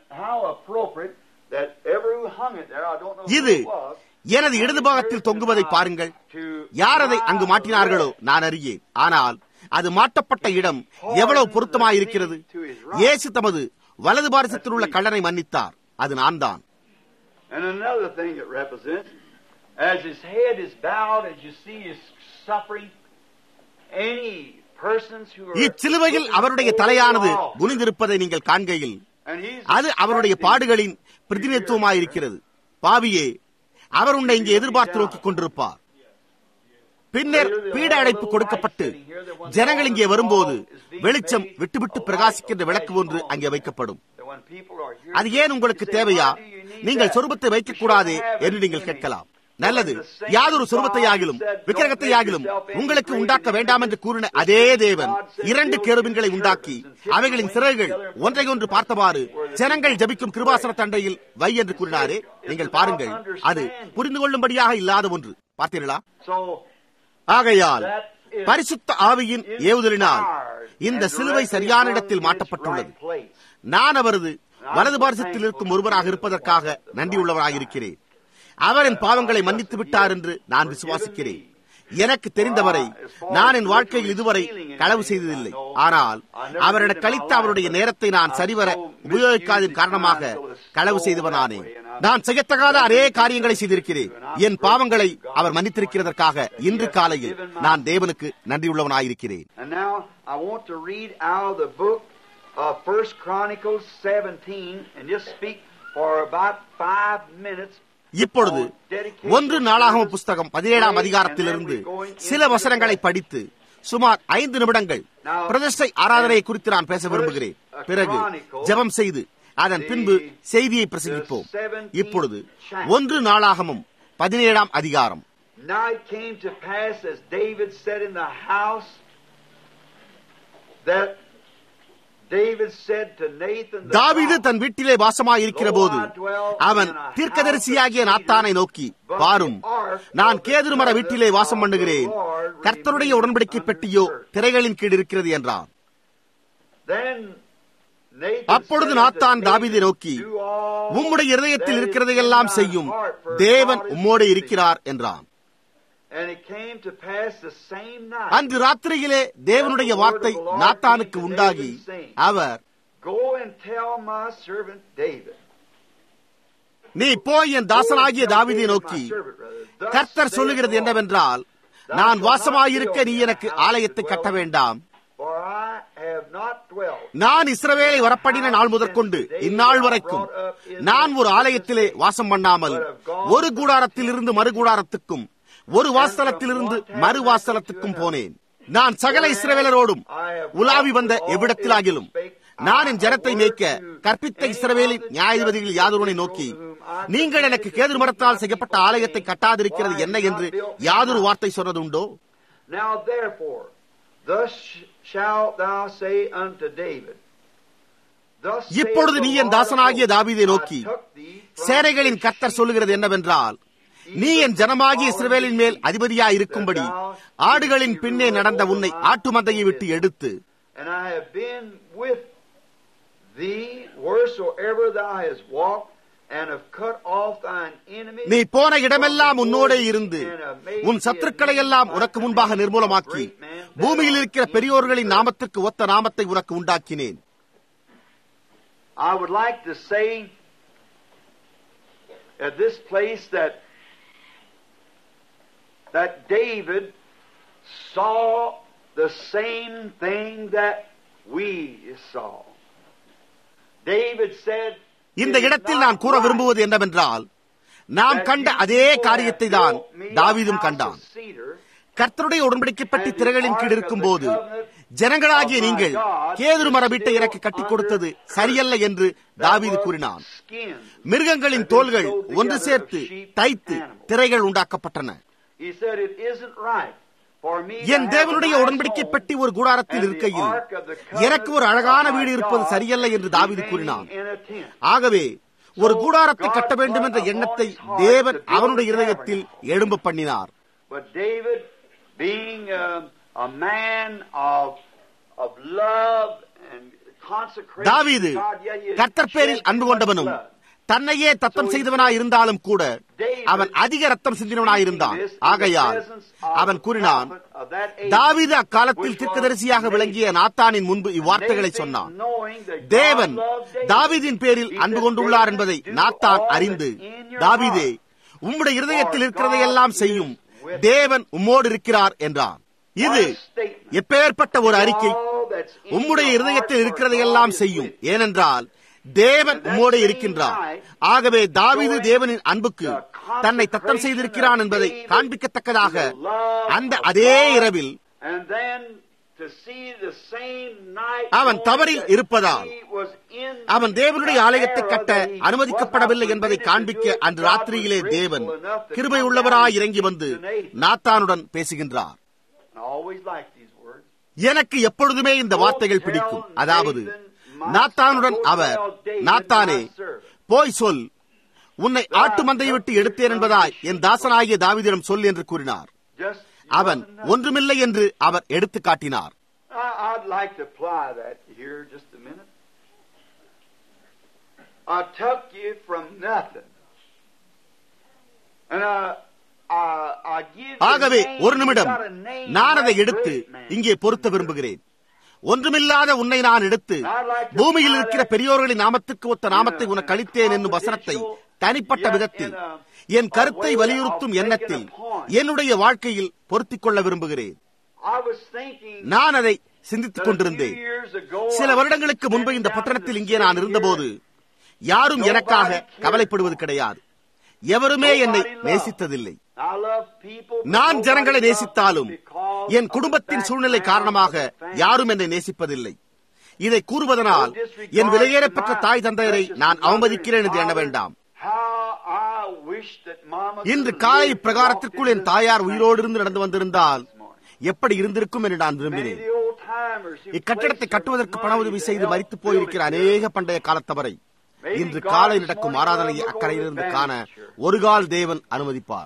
இது எனது இடது பாகத்தில் தொங்குவதை பாருங்கள். யார் அதை அங்கு மாட்டினார்களோ நான் அறியேன். ஆனால் அது மாட்டப்பட்ட இடம் எவ்வளவு பொருத்தமாயிருக்கிறது. இயேசு தமது வலது பாரிசத்தில் உள்ள கள்ளனை மன்னித்தார். அது நான் தான். இச்சிலுவையில் அவருடைய தலையானது குனிந்திருப்பதை நீங்கள் காண்கையில் அது அவருடைய பாடுகளின் பிரதிநிதித்துவமாயிருக்கிறது. பாவியே, அவர் உன்னை இங்கே எதிர்பார்த்து நோக்கிக் கொண்டிருப்பார். பின்னர் பீட அழைப்பு கொடுக்கப்பட்டு ஜனங்கள் இங்கே வரும்போது வெளிச்சம் விட்டுவிட்டு பிரகாசிக்கின்ற விளக்கு ஒன்று அங்கே வைக்கப்படும். அது ஏன் உங்களுக்கு தேவையா? நீங்கள் சொரூபத்தை வைக்கக்கூடாதே என்று நீங்கள் கேட்கலாம். நல்லது, யாதொரு சொரூபத்தையாகிலும் விக்கிரகத்தையாகிலும் உங்களுக்கு உண்டாக்க வேண்டாம் என்று கூறின அதே தேவன் இரண்டு கேருபீன்களை உண்டாக்கி அவைகளின் சிறகுகள் ஒன்றை ஒன்று பார்த்தவாறு ஜனங்கள் ஜபிக்கும் கிருபாசன தண்டையில் வை என்று கூறினாரே. நீங்கள் பாருங்கள், அது புரிந்து கொள்ளும்படியாக இல்லாத ஒன்று. பார்த்தீர்களா? ஆகையால் பரிசுத்த ஆவியின் ஏவுதலினால் இந்த சிலுவை சரியான இடத்தில் மாட்டப்பட்டுள்ளது. நான் அவரது வலது பாரிசத்தில் இருக்கும் ஒருவராக இருப்பதற்காக நன்றியுள்ளவராக இருக்கிறேன். அவர் என் பாவங்களை மன்னித்து விட்டார் என்று நான் விசுவாசிக்கிறேன். எனக்கு தெரிந்தவரை நான் என் வாழ்க்கையில் இதுவரை களவு செய்ததில்லை. ஆனால் அவர் எனக்கு அளித்த அவருடைய நேரத்தை நான் சரிவர உபயோகிக்காதன் காரணமாக களவு செய்தவனானேன். நான் செய்யத்தகாத அதே காரியங்களை செய்திருக்கிறேன். என் பாவங்களை அவர் மன்னித்திருக்கிறதற்காக இன்று காலையில் நான் தேவனுக்கு நன்றியுள்ளவனாயிருக்கிறேன். இப்பொழுது ஒன்று நாளாகம புஸ்தகம் பதினேழாம் அதிகாரத்திலிருந்து சில வசனங்களை படித்து சுமார் ஐந்து நிமிடங்கள் பிரதிஷ்டை ஆராதனையை குறித்து நான் பேச விரும்புகிறேன். பிறகு ஜெபம் செய்து அதன் பின்பு செய்தியை பிரசங்கிப்போம். இப்பொழுது ஒன்று நாளாகமம் பதினேழாம் அதிகாரம். Now it came to pass, as David said in the house, that David said to Nathan the தாவீது தன் வீட்டிலே வாசமாய் இருக்கிற போது அவன் தீர்க்கதரிசியாகிய நாத்தானை நோக்கி, பாரும், நான் கேதுரு மர வீட்டிலே வாசம் பண்ணுகிறேன், கர்த்தருடைய உடன்படிக்கை பெட்டியோ திரைகளின் கீழ் இருக்கிறது என்றான். அப்பொழுது நாத்தான் தாவீதை நோக்கி, உம்முடைய இருதயத்தில் இருக்கிறதையெல்லாம் செய்யும், தேவன் உம்மோடு இருக்கிறார் என்றான். அன்று ராத்திரியிலே தேவனுடைய வார்த்தை நாத்தானுக்கு உண்டாகி அவர், நீ போய் என் தாசனாகிய தாவீதை நோக்கி, கர்த்தர் சொல்லுகிறது என்னவென்றால், நான் வாசமாயிருக்க நீ எனக்கு ஆலயத்தை கட்ட வேண்டாம். நான் இஸ்ரவேலை வரப்படின நாள் முதற்கொண்டு இந்நாள் வரைக்கும் நான் ஒரு ஆலயத்திலே வாசம் பண்ணாமல் ஒரு கூடாரத்தில் இருந்து மறு கூடாரத்துக்கும் ஒரு வாசலத்திலிருந்து மறு வாசலத்துக்கும் போனேன். நான் சகல இஸ்ரவேலரோடும் உலாவி வந்த எவ்விடத்திலாகிலும் நான் என் ஜனத்தை மேய்க்க கற்பித்த இஸ்ரவேலின் நியாயாதிபதிகள் யாதொருவனை நோக்கி, நீங்கள் எனக்கு கேதுரு மரத்தால் செய்யப்பட்ட ஆலயத்தை கட்டாதிருக்கிறது என்ன என்று யாதொரு வார்த்தை சொன்னதுண்டோ? இப்பொழுது நீ என் தாசனாகிய தாவீதை நோக்கி, சேனைகளின் கர்த்தர் சொல்லுகிறது என்னவென்றால், நீ என் ஜனமாகிய இஸ்ரவேலின் மேல் அதிபதியாய் இருக்கும்படி ஆடுகளின் பின்னே நடந்த உன்னை ஆட்டு மந்தையை விட்டு எடுத்து, நீ போன இடமெல்லாம் உன்னோடே இருந்து உன் சத்துருக்களை எல்லாம் உனக்கு முன்பாக நிர்மூலமாக்கி பூமியில் இருக்கிற பெரியோர்களின் நாமத்திற்கு ஒத்த நாமத்தை உனக்கு உண்டாக்கினேன். I would like to say at this place that that David saw the same thing that we saw. David said, இந்த இடத்தில் நான் கூற விரும்புவது என்னவென்றால், நாம் கண்ட அதே காரியத்தை தான் தாவீதும் கண்டான். கர்த்தருடைய உடன்படிக்கை பெட்டி திரைகளின் கீழ் இருக்கும் போது ஜனங்களாகிய நீங்கள் கேதுரு மர வீட்டை எனக்கு கட்டிக் கொடுத்தது சரியல்ல என்று தாவீது கூறினான். மிருகங்களின் தோள்கள் ஒன்று சேர்த்து தைத்து திரைகள் உண்டாக்கப்பட்டன. என் தேவனுடைய உடன்படிக்கை பெட்டி ஒரு கூடாரத்தில் இருக்கையில் எனக்கு ஒரு அழகான வீடு இருப்பது சரியல்ல என்று தாவீது கூறினான். ஆகவே ஒரு கூடாரத்தை கட்ட வேண்டும் என்ற எண்ணத்தை தேவன் அவனுடைய இருதயத்தில் எழும்ப பண்ணினார். தாவீது கர்த்தர் பேரில் அன்பு கொண்டவனும் தன்னையே தத்தம் செய்தவனாய் இருந்தாலும் கூட அவன் அதிக ரத்தம் சிந்தினவனாயிருந்தான். ஆகையால் அவன் கூறினான், தாவீது அக்காலத்தில் தீர்க்கதரிசியாக விளங்கிய நாத்தானின் முன்பு இவ்வார்த்தைகளை சொன்னான். தேவன் தாவீதின் பேரில் அன்பு கொண்டுள்ளார் என்பதை நாத்தான் அறிந்து, தாவீதே, உம்முடைய இருதயத்தில் இருக்கிறதையெல்லாம் செய்யும், தேவன் உம்மோடு இருக்கிறார் என்றான். இது எப்பேற்பட்ட ஒரு அறிக்கை! உம்முடைய இருதயத்தில் இருக்கிறதையெல்லாம் செய்யும், ஏனென்றால் தேவன் உம்மோடு இருக்கின்றார். ஆகவே தாவீது தேவனின் அன்புக்கு தன்னை தத்தம் செய்திருக்கிறான் என்பதை காண்பிக்கத்தக்கதாக அந்த அதே இரவில் அவன் தவறில் இருப்பதால் அவன் தேவனுடைய ஆலயத்தை கட்ட அனுமதிக்கப்படவில்லை என்பதை காண்பிக்க அன்று ராத்திரியிலே தேவன் கிருபை உள்ளவராய் இறங்கி வந்து நாத்தானுடன் பேசுகின்றார். எனக்கு எப்பொழுதுமே இந்த வார்த்தைகள் பிடிக்கும். அதாவது, நாத்தானுடன் அவர், நாத்தானே, போய் சொல், உன்னை ஆட்டு மந்தையை விட்டு எடுத்தேன் என்பதாய் என் தாசனாகிய தாவீதிடம் சொல் என்று கூறினார். அவன் ஒன்றுமில்லை என்று அவர் எடுத்து காட்டினார். ஆகவே ஒரு நிமிடம் நான் அதை எடுத்து இங்கே பொருத்த விரும்புகிறேன். ஒன்றுமில்லாத உன்னை நான் எடுத்து பூமியில் இருக்கிற பெரியோர்களின் நாமத்துக்கு ஒத்த நாமத்தை உனக்கு அளித்தேன் என்னும் வசனத்தை தனிப்பட்ட விதத்தில் என் கருத்தை வலியுறுத்தும் எண்ணத்தில் என்னுடைய வாழ்க்கையில் பொருத்திக் கொள்ள விரும்புகிறேன். நான் அதை சிந்தித்துக் கொண்டிருந்தேன். சில வருடங்களுக்கு முன்பு இந்த பட்டணத்தில் இங்கே நான் இருந்தபோது யாரும் எனக்காக கவலைப்படுவது கிடையாது. எவருமே என்னை நேசித்ததில்லை. நான் ஜனங்களை நேசித்தாலும் என் குடும்பத்தின் சூழ்நிலை காரணமாக யாரும் என்னை நேசிப்பதில்லை. இதை கூறுவதனால் என் விலையேறப்பெற்ற தாய் தந்தையரை நான் அவமதிக்கிறேன் என்று எண்ண வேண்டாம். இன்று காலை பிரகாரத்திற்குள் என் தாயார் உயிரோடு இருந்து நடந்து வந்திருந்தால் எப்படி இருந்திருக்கும் என்று நான் விரும்பினேன். இக்கட்டடத்தை கட்டுவதற்கு பண உதவி செய்து மரித்து போயிருக்கிற அநேக பண்டைய காலத்தவரை இன்று காலை நடக்கும் ஆராதனையை அக்கறையிலிருந்து காண ஒரு கால் தேவன் அனுமதிப்பார்.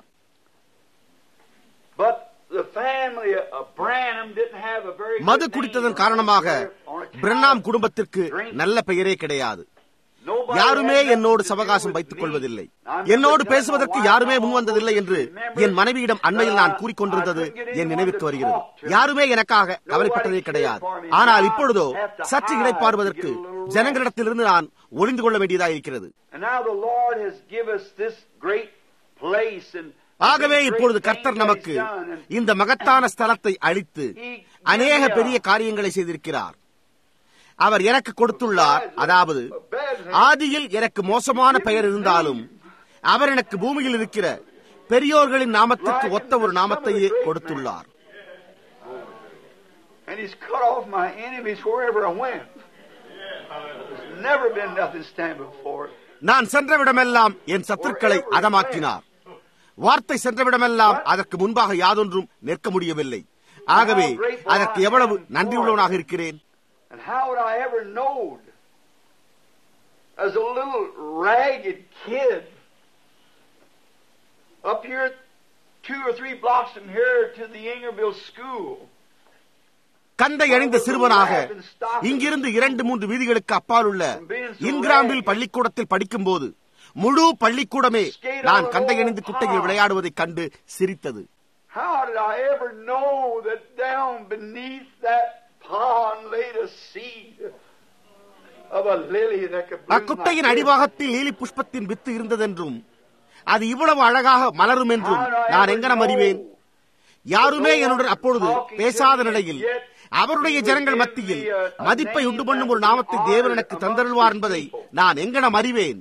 மது குடித்ததன் காரணமாக பிரண்ணாம் குடும்பத்திற்கு நல்ல பெயரே கிடையாது. யாருமே என்னோடு சவகாசம் வைத்துக் கொள்வதில்லை. என்னோடு பேசுவதற்கு யாருமே முன்வந்ததில்லை என்று என் மனைவியிடம் அண்மையில் நான் கூறிக்கொண்டிருந்தது என் நினைவுக்கு வருகிறது. யாருமே எனக்காக கவலைப்பட்டதே கிடையாது. ஆனால் இப்பொழுதோ சற்று இடைப்பாறுவதற்கு ஜனங்களிடத்திலிருந்து நான் ஒளிந்து கொள்ள வேண்டியதாக இருக்கிறது. ஆகவே இப்பொழுது கர்த்தர் நமக்கு இந்த மகத்தான ஸ்தலத்தை அளித்து அநேக பெரிய காரியங்களை செய்திருக்கிறார். அவர் எனக்கு கொடுத்துள்ளார். அதாவது ஆதியில் எனக்கு மோசமான பெயர் இருந்தாலும் அவர் எனக்கு பூமியில் இருக்கிற பெரியோர்களின் நாமத்திற்கு ஒத்த ஒரு நாமத்தையே கொடுத்துள்ளார். நான் சென்றவிடமெல்லாம் என் சத்துருக்களை அதமாக்கினார். வார்த்தை சென்றவிடமெல்லாம் அதற்கு முன்பாக யாதொன்றும் நிற்க முடியவில்லை. ஆகவே அதற்கு எவ்வளவு நன்றியுள்ளவனாக இருக்கிறேன். And how would I ever know, as a little ragged kid, up here two or three blocks from here to the Ingerville school, கந்தை அணிந்த சிறுவனாக இங்கிருந்து இரண்டு மூன்று வீதிகளுக்கு அப்பால் உள்ள இன்கிராம்பில் பள்ளிக்கூடத்தில் படிக்கும் போது முழு பள்ளிக்கூடமே நான் கந்தை அணிந்து குட்டையில் விளையாடுவதைக் கண்டு சிரித்தது. How did I ever know that down beneath that pond laid a seed of a lily that could bloom? அக்குட்டையின் அடிவாகத்தில் லீலி புஷ்பத்தின் வித்து இருந்ததென்றும் அது இவ்வளவு அழகாக மலரும் என்றும் நான் எங்கனம் அறிவேன்? யாருமே என்னுடன் அப்பொழுது பேசாத நிலையில் அவருடைய ஜனங்கள் மத்தியில் மதிப்பை உண்டு பண்ணும் ஒரு நாமத்தை தேவன் எனக்கு தந்தருள்வார் என்பதை நான் எங்கனம் அறிவேன்?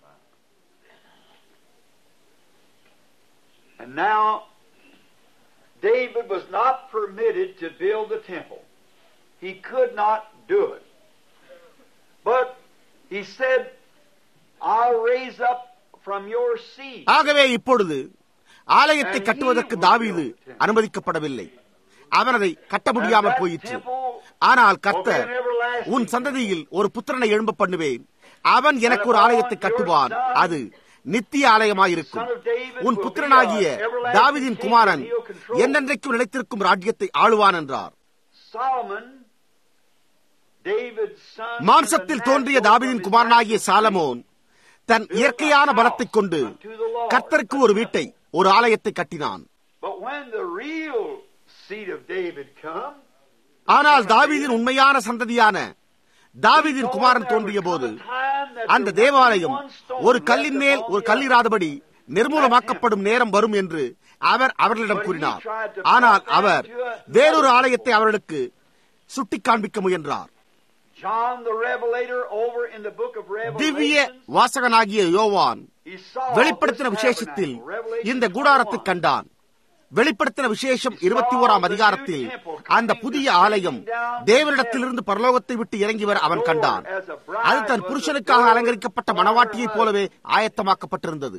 And now David was not permitted to build the temple. He could not do it. But he said, I'll raise up from your seed. ஆகவே இப்பொழுது ஆலயத்தை கட்டுவதற்கு தாவீது அனுமதிக்கப்படவில்லை. அவன் அதை கட்ட முடியாமல் போயிற்று. ஆனால் கர்த்தர், உன் சந்ததியில் ஒரு புத்திரனை எழும்ப பண்ணுவேன், அவன் எனக்கு ஒரு ஆலயத்தை கட்டுவான், அது நித்திய ஆலயமாயிருக்கும். உன் புத்திரனாகிய தாவீதின் குமாரன் என்றென்றைக்கும் நிலைத்திருக்கும் ராஜ்யத்தை ஆளுவான் என்றார். மாம்சத்தில் தோன்றிய தாவீதின் குமாரனாகிய சாலமோன் தன் இயற்கையான பலத்தைக் கொண்டு கர்த்தருக்கு ஒரு வீட்டை, ஒரு ஆலயத்தை கட்டினான். ஆனால் தாவீதின் உண்மையான சந்ததியான தாவீதின் குமாரன் தோன்றிய போது அந்த தேவாலயம் ஒரு கல்லின் மேல் ஒரு கல்லிராதபடி நிர்மூலமாக்கப்படும் நேரம் வரும் என்று அவர் அவர்களிடம் கூறினார். ஆனால் அவர் வேறொரு ஆலயத்தை அவர்களுக்கு சுட்டி காண்பிக்க முயன்றார். திவ்ய வாசகனாகிய யோவான் வெளிப்படுத்தின விசேஷத்தில் இந்த கூடாரத்தை கண்டான். வெளிப்படுத்தின விசேஷம் இருபத்தி ஓராம் அதிகாரத்தில் அந்த புதிய ஆலயம் தேவனிடத்திலிருந்து பரலோகத்தை விட்டு இறங்கி வர அவன் கண்டான். அது தன் புருஷனுக்காக அலங்கரிக்கப்பட்ட மணவாட்டியைப் போலவே ஆயத்தமாக்கப்பட்டிருந்தது.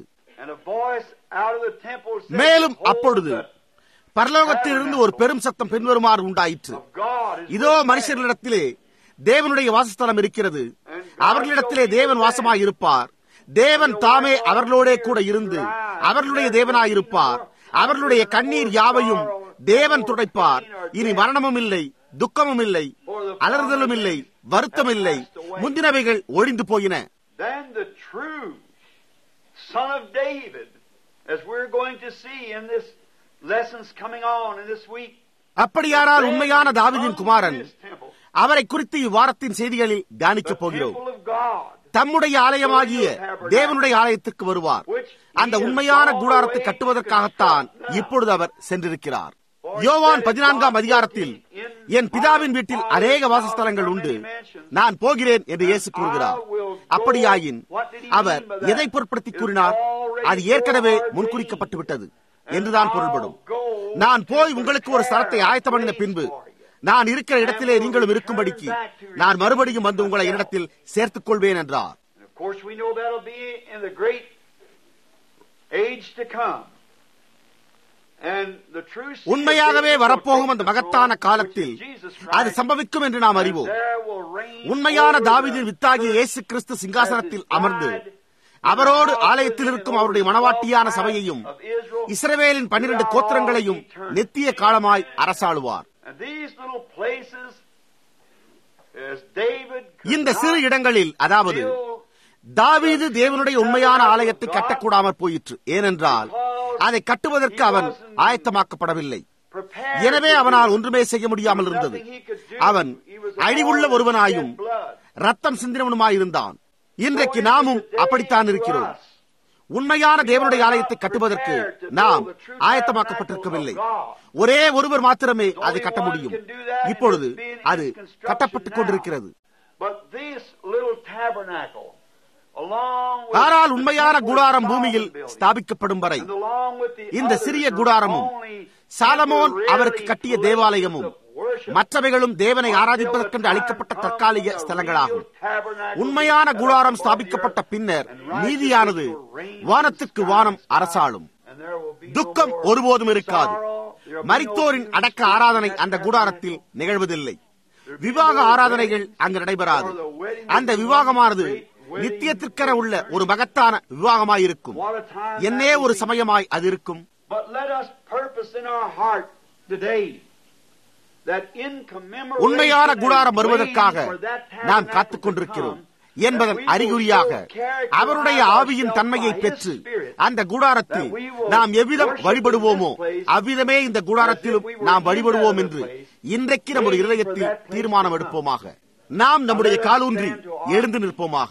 மேலும் அப்பொழுது பரலோகத்திலிருந்து ஒரு பெரும் சத்தம் பின்வருமாறு உண்டாயிற்று. இதோ மனுஷர்களிடத்திலே தேவனுடைய வாசஸ்தலம் இருக்கிறது, அவர்களிடத்திலே தேவன் வாசமாய் இருப்பார், தேவன் தாமே அவர்களோடே கூட இருந்து அவர்களுடைய தேவனாயிருப்பார், அவர்களுடைய கண்ணீர் யாவையும் தேவன் துடைப்பார், இனி மரணமும் இல்லை, துக்கமும் இல்லை, அலறுதலும் இல்லை, வருத்தம் இல்லை, முந்தினவைகள் ஒழிந்து போயின. அப்படியானால் உண்மையான தாவீதின் குமாரன், அவரை குறித்து இவ்வாரத்தின் செய்திகளில் தியானிக்கப் போகிறோம். தம்முடைய ஆலயமாகிய தேவனுடைய ஆலயத்துக்கு வருவார். அந்த உண்மையான கூடாரத்தை கட்டுவதற்காகத்தான் இப்பொழுது அவர் சென்றிருக்கிறார். யோவான் பதினான்காம் அதிகாரத்தில் என் பிதாவின் வீட்டில் அநேக வாசஸ்தலங்கள் உண்டு, நான் போகிறேன் என்று இயேசு கூறுகிறார். அப்படியாயின் அவர் எதை பொருட்படுத்தி கூறினார்? அது ஏற்கனவே முன்குறிக்கப்பட்டு விட்டது என்றுதான் பொருள்படும். நான் போய் உங்களுக்கு ஒரு ஸ்தலத்தை ஆயத்தம் பண்ணின பின்பு நான் இருக்கிற இடத்திலே நீங்களும் இருக்கும்படிக்கு நான் மறுபடியும் வந்து உங்களை என்னிடத்தில் சேர்த்துக் கொள்வேன் என்றார். உண்மையாகவே வரப்போகும் அந்த மகத்தான காலத்தில் அது சம்பவிக்கும் என்று நாம் அறிவோம். உண்மையான தாவீதின் வித்தாகிய இயேசு கிறிஸ்து சிங்காசனத்தில் அமர்ந்து அவரோடு ஆலயத்தில் இருக்கும் அவருடைய மனவாட்டியான சபையையும் இஸ்ரவேலின் பன்னிரண்டு கோத்திரங்களையும் நித்திய காலமாய் அரசாளுவார். இந்த சிறு இடங்களில், அதாவது தாவீது தேவனுடைய உண்மையான ஆலயத்தை கட்டக்கூடாமற் போயிற்று. ஏனென்றால் அதை கட்டுவதற்கு அவன் ஆயத்தமாக்கப்படவில்லை. எனவே அவனால் ஒன்றுமே செய்ய முடியாமல் இருந்தது. அவன் அழிவுள்ள ஒருவனாயும் ரத்தம் சிந்தினவனுமாயிருந்தான். இன்றைக்கு நாமும் அப்படித்தான் இருக்கிறோம். உண்மையான தேவனுடைய ஆலயத்தை கட்டுவதற்கு நாம் ஆயத்தமாக்கப்பட்டிருக்கவில்லை. ஒரே ஒருவர் மாத்திரமே அதை கட்ட முடியும். இப்பொழுது அது கட்டப்பட்டுக் கொண்டிருக்கிறது. ஆனால் உண்மையான கூடாரம் பூமியில் ஸ்தாபிக்கப்படும் வரை இந்த சிறிய கூடாரமும் சாலமோன் அவருக்கு கட்டிய தேவாலயமும் மற்றவைகளும் தேவனை ஆராதிப்பதற்கென்று அளிக்கப்பட்ட தற்காலிக ஸ்தலங்களாகும். உண்மையான கூடாரம் ஸ்தாபிக்கப்பட்ட பின்னர் நீதியானது வானத்துக்கு வானம் அரசாளும். துக்கம் ஒருபோதும் இருக்காது. மரித்தோரின் அடக்க ஆராதனை அந்த கூடாரத்தில் நிகழ்வதில்லை. விவாக ஆராதனைகள் அங்கு நடைபெறாது. அந்த விவாகமானது நித்தியத்திற்கென உள்ள ஒரு மகத்தான விவாகமாயிருக்கும். என்னே ஒரு சமயமாய் அது இருக்கும். உண்மையான கூடாரம் வருவதற்காக நாம் காத்துக் கொண்டிருக்கிறோம் என்பதன் அறிகுறியாக அவருடைய ஆவியின் தன்மையை பெற்று அந்த கூடாரத்தில் நாம் எவ்விதம் வழிபடுவோமோ அவ்விதமே இந்த கூடாரத்திலும் நாம் வழிபடுவோம் என்று இன்றைக்கு நம்முடைய இருதயத்தில் தீர்மானம் எடுப்போமாக. நாம் நம்முடைய காலூன்றி எழுந்து நிற்போமாக.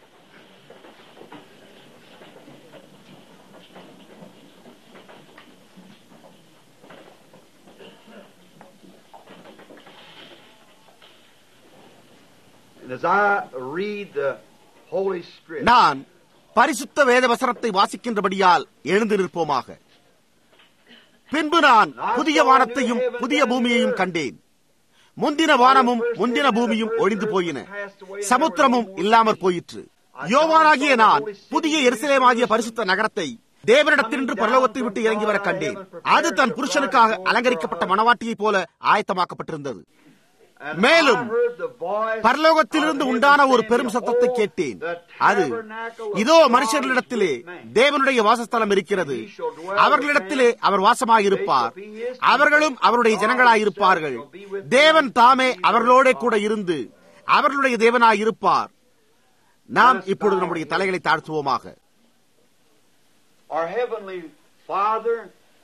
நான் பரிசுத்த வேத வசனத்தை வாசிக்கின்றபடியால் எழுந்து நிற்போமாக. பின்பு நான் புதிய வானத்தையும் புதிய பூமியையும் கண்டேன். முந்தின வானமும் முந்தின பூமியும் ஒழிந்து போயின, சமுத்திரமும் இல்லாமற் போயிற்று. யோவானாகிய நான் புதிய எருசலேமாகிய பரிசுத்த நகரத்தை தேவனிடத்தினின்று பரலோகத்தை விட்டு இறங்கி வர கண்டேன். அது தன் புருஷனுக்காக அலங்கரிக்கப்பட்ட மணவாட்டியைப் போல ஆயத்தமாக்கப்பட்டிருந்தது. மேலும் பரலோகத்திலிருந்து உண்டான ஒரு பெரும் சத்தத்தை கேட்டேன். அது, இதோ மனுஷர்களிடத்திலே தேவனுடைய வாசஸ்தலம் இருக்கிறது, அவர்களிடத்திலே அவர் வாசமாயிருப்பார், அவர்களும் அவருடைய ஜனங்களாயிருப்பார்கள். தேவன் தாமே அவர்களோட கூட இருந்து அவர்களுடைய தேவனாயிருப்பார். நாம் இப்பொழுது நம்முடைய தலைகளை தாழ்த்துவோமாக. Our heavenly Father,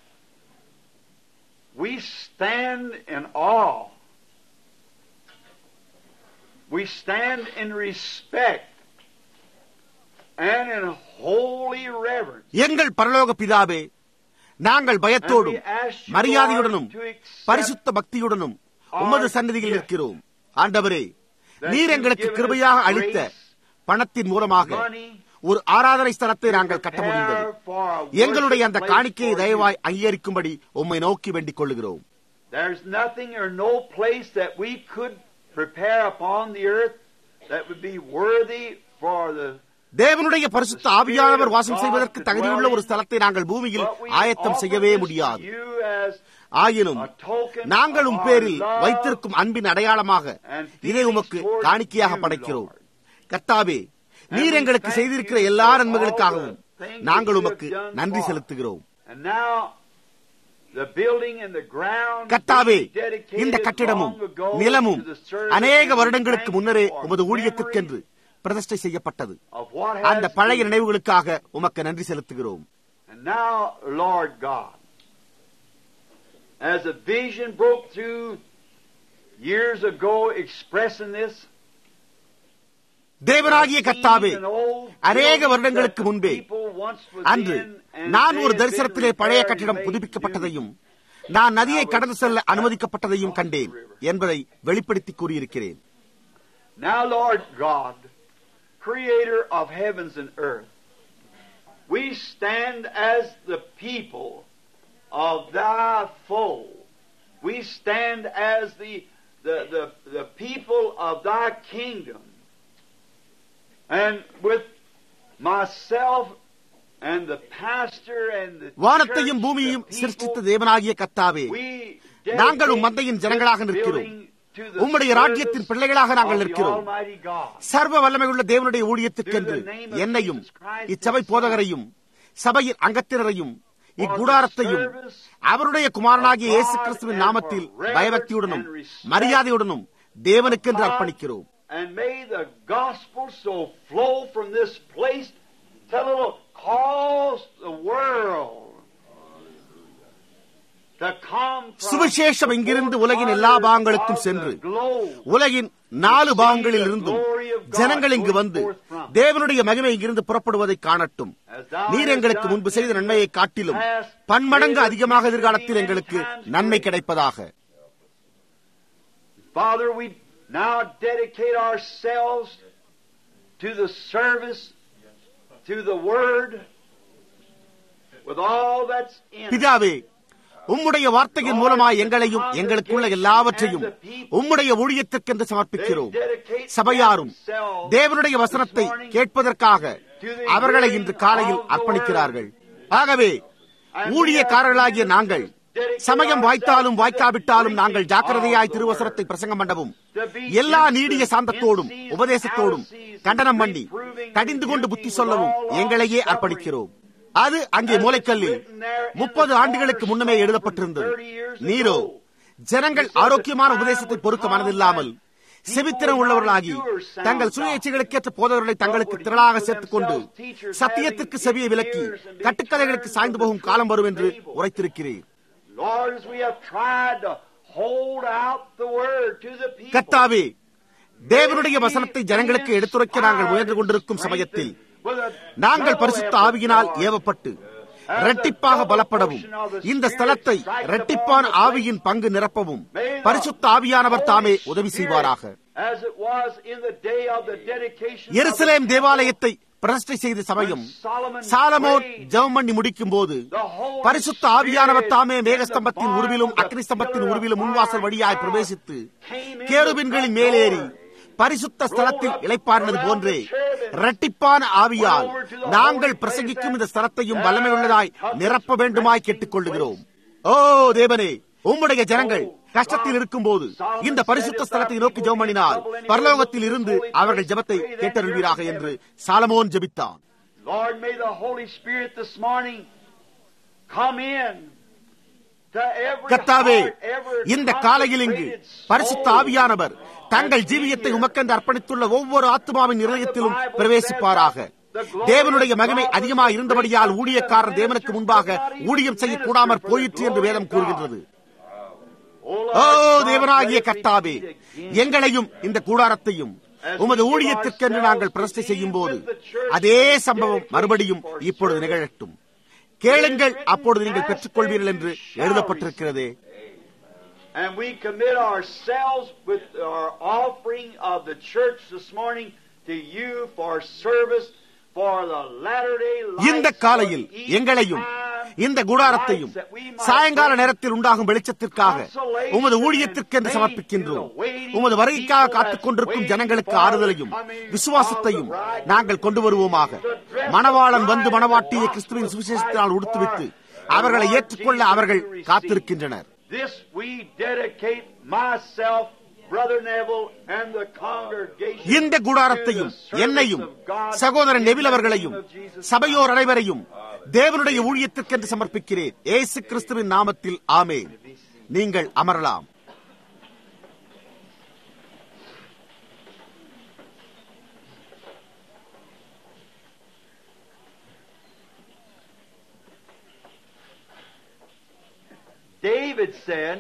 we stand in awe. We stand in respect and in holy reverence. எங்கள் பரலோக பிதாவே, நாங்கள் பயத்தோடும் மரியாதையுடனும் பரிசுத்த பக்தியுடனும் உமது சந்நிதியில் இருக்கிறோம். ஆண்டவரே, நீர் எங்களுக்கு கிருபையாக அளித்த பணத்தின் மூலமாக ஒரு ஆராதனை ஸ்தலத்தை நாங்கள் கட்ட முடிந்தது. எங்களுடைய அந்த காணிக்கையை தயவாய் அங்கீகரிக்கும்படி உம்மை நோக்கி வேண்டிக் கொள்ளுகிறோம். There's nothing or no place that we could prepare upon the earth that would be worthy for the தேவனுடைய பரிசுத்த ஆவியானவர் வாசம் செய்வதற்கு தகுதியுள்ள ஒரு ஸ்தலத்தை நாங்கள் பூமியில் ஆயத்தம் செய்யவே முடியாது. ஆயினும் நாங்கள் உம் பேரில் வைத்திருக்கும் அன்பின் அடையாளமாக இதை உமக்கு காணிக்கையாக படைக்கிறோம். கர்த்தாவே, நீர் எங்களுக்கு செய்திருக்கிற எல்லா நன்மைகளுக்காகவும் நாங்கள் உமக்கு நன்றி செலுத்துகிறோம். கர்த்தாவே, இந்த கட்டிடமும் நிலமும் அநேக வருடங்களுக்கு முன்னரே உமது ஊழியத்திற்கென்று பிரதிஷ்டை செய்யப்பட்டது. அந்த பழைய நினைவுகளுக்காக உமக்கு நன்றி செலுத்துகிறோம். As a vision broke through years ago expressing this, தேவனாகிய கர்த்தாவே, அநேக வருடங்களுக்கு முன்பே அன்று நான் ஒரு தரிசனத்திலே பழைய கட்டிடம் புதுப்பிக்கப்பட்டதையும் நான் நதியை கடந்து செல்ல அனுமதிக்கப்பட்டதையும் கண்டேன் என்பதை வெளிப்படுத்தி கூறியிருக்கிறேன். Now Lord God, creator of heavens and earth, we stand as the people of thy fold. We stand as the, the, the, the people of thy kingdom. And with myself and the pastor and the வானத்தையும் பூமியையும் சிருஷ்டித்த தேவனாகிய கர்த்தாவே, நாங்கள் உம் மந்தையின் ஜனங்களாக நிற்கிறோம். உம்முடைய ராஜ்யத்தின் பிள்ளைகளாக நாங்கள் நிற்கிறோம். சர்வ வல்லமையுள்ள தேவனுடைய ஊழியத்திற்கென்று என்னையும் இச்சபை போதகரையும் சபையின் அங்கத்தினரையும் இக்கூடாரத்தையும் அவருடைய குமாரனாகிய இயேசு கிறிஸ்துவின் நாமத்தில் பயபக்தியுடனும் மரியாதையுடனும் தேவனுக்கென்று அர்ப்பணிக்கிறோம். And may the gospel so flow from this place till it will cause the world to come from சுவிசேஷம் இங்கிருந்து உலகின் எல்லா பாகங்களுக்கும் சென்று உலகின் நாலு பாகங்களில் இருந்தும் ஜனங்கள் இங்கு வந்து தேவனுடைய மகிமை இங்கிருந்து புறப்படுவதை காணட்டும். நீர் எங்களுக்கு முன்பு செய்த நன்மையை காட்டிலும் பன்மடங்கு அதிகமாக எதிர்காலத்தில் எங்களுக்கு நன்மை கிடைப்பதாக. Father, we now dedicate ourselves to the service, to the word, with all that's in it. பிதாவே, உம்முடைய வார்த்தையின் மூலமாய் எங்களையும் எங்களுக்குள்ள எல்லாவற்றையும் உம்முடைய ஊழியத்திற்கென்று சமர்ப்பிக்கிறோம். சபையாரும் தேவனுடைய வசனத்தை கேட்பதற்காக அவர்களை இன்று காலையில் அர்ப்பணிக்கிறார்கள். ஆகவே ஊழியக்காரர்களாகிய நாங்கள் சமயம் வாய்த்தாலும் வாய்க்காவிட்டாலும் நாங்கள் ஜாக்கிரதையாய் திருவசனத்தை பிரசங்கம் பண்ணவும் எல்லா நீடிய சாந்தத்தோடும் உபதேசத்தோடும் கண்டனம் பண்ணி கடிந்து கொண்டு புத்தி சொல்லவும் எங்களையே அர்ப்பணிக்கிறோம். அது அங்கே மூலைக்கல்லில் முப்பது ஆண்டுகளுக்கு முன்னமே எழுதப்பட்டிருந்தது. நீரோ ஜனங்கள் ஆரோக்கியமான உபதேசத்தை பொறுக்க மனதில்லாமல் செவித்திறன் உள்ளவர்களாகி தங்கள் சுய இச்சைகளுக்கேற்ற போதவர்களை தங்களுக்கு திரளாக சேர்த்துக் கொண்டு சத்தியத்திற்கு செவியை விலக்கி கட்டுக்கதைகளுக்கு சாய்ந்து போகும் காலம் வரும் என்று உரைத்திருக்கிறீர். கர்த்தாவே, தேவனுடைய வசனத்தை ஜனங்களுக்கு எடுத்துரைக்க நாங்கள் முயன்று கொண்டிருக்கும் சமயத்தில் நாங்கள் பரிசுத்த ஆவியினால் ஏவப்பட்டு இரட்டிப்பாக பலப்படவும் இந்த ஸ்தலத்தை இரட்டிப்பான ஆவியின் பங்கு நிரப்பவும் பரிசுத்த ஆவியானவர் தாமே உதவி செய்வாராக. எருசலேம் தேவாலயத்தை பிரதிஷ்டை செய்த சமயம் சாலமோன் ஜெபம் பண்ணி முடிக்கும் போது பரிசுத்த ஆவியானவர் தாமே மேகஸ்தம்பத்தின் உருவிலும் அக்னி ஸ்தம்பத்தின் உருவிலும் முன்வாசல் வழியாய் பிரவேசித்து கேருபீன்களின் மேலேறி பரிசுத்த ஸ்தலத்தில் இளைப்பாறினது போன்றே இரட்டிப்பான ஆவியால் நாங்கள் பிரசங்கிக்கும் இந்த ஸ்தலத்தையும் வல்லமை உள்ளதாய் நிரப்ப வேண்டுமாய் கேட்டுக் கொள்ளுகிறோம். ஓ தேவனே, உம்முடைய ஜனங்கள் கஷ்டத்தில் இருக்கும் போது இந்த பரிசுத்த ஸ்தலத்தை நோக்கி ஜெபம் பண்ணினால் பரலோகத்தில் இருந்து அவர்கள் ஜெபத்தை கேட்டருள்வீராக என்று சாலமோன் ஜெபித்தான். கர்த்தாவே, இந்த காலையில் இங்கு பரிசுத்த ஆவியானவர் தங்கள் ஜீவியத்தை உமக்கென்று அர்ப்பணித்துள்ள ஒவ்வொரு ஆத்மாவின் இதயத்திலும் பிரவேசிப்பாராக. தேவனுடைய மகிமை அதிகமாக இருந்தபடியால் ஊழியக்காரர் தேவனுக்கு முன்பாக ஊழியம் செய்யக்கூடாமற் போயிற்று என்று வேதம் கூறுகின்றது. ஓ தேவனாகிய கர்த்தாவே, எங்களையும் இந்த கூடாரத்தையும் உமது ஊழியத்திற்கென்று நாங்கள் பிரதிஷ்டை செய்யும் போது அதே சம்பவம் மறுபடியும் இப்பொழுது நிகழட்டும். கேளுங்கள், அப்பொழுது நீங்கள் பெற்றுக் கொள்வீர்கள் என்று எழுதப்பட்டிருக்கிறதே. And we commit ourselves with our offering of the church this morning to you for service for the latter day light. இந்த காலையில் எங்களையும் இந்த கூடாரத்தையும் சாயங்கால நேரத்தில் உண்டாகும் வெளிச்சத்திற்காக உமது ஊழியத்திற்கென்று சமர்ப்பிக்கின்றோம். உமது வருகைக்காக காத்துக் கொண்டிருக்கும் ஜனங்களுக்கு ஆறுதலையும் விசுவாசத்தையும் நாங்கள் கொண்டு வருவோமாக. மணவாளன் வந்து மணவாட்டியை கிறிஸ்துவின் சுவிசேஷத்தினால் உடுத்துவிட்டு அவர்களை ஏற்றுக்கொள்ள அவர்கள் காத்திருக்கின்றனர். This we dedicate myself, Brother Neville, and the congregation. இந்த கூடாரத்தையும் என்னையும் சகோதரன் நெவில் அவர்களையும் சபையோர் அனைவரையும் தேவனுடைய ஊழியத்திற்கென்று சமர்ப்பிக்கிறேன். இயேசு கிறிஸ்துவின் நாமத்தில் ஆமென். நீங்கள் அமரலாம். David said,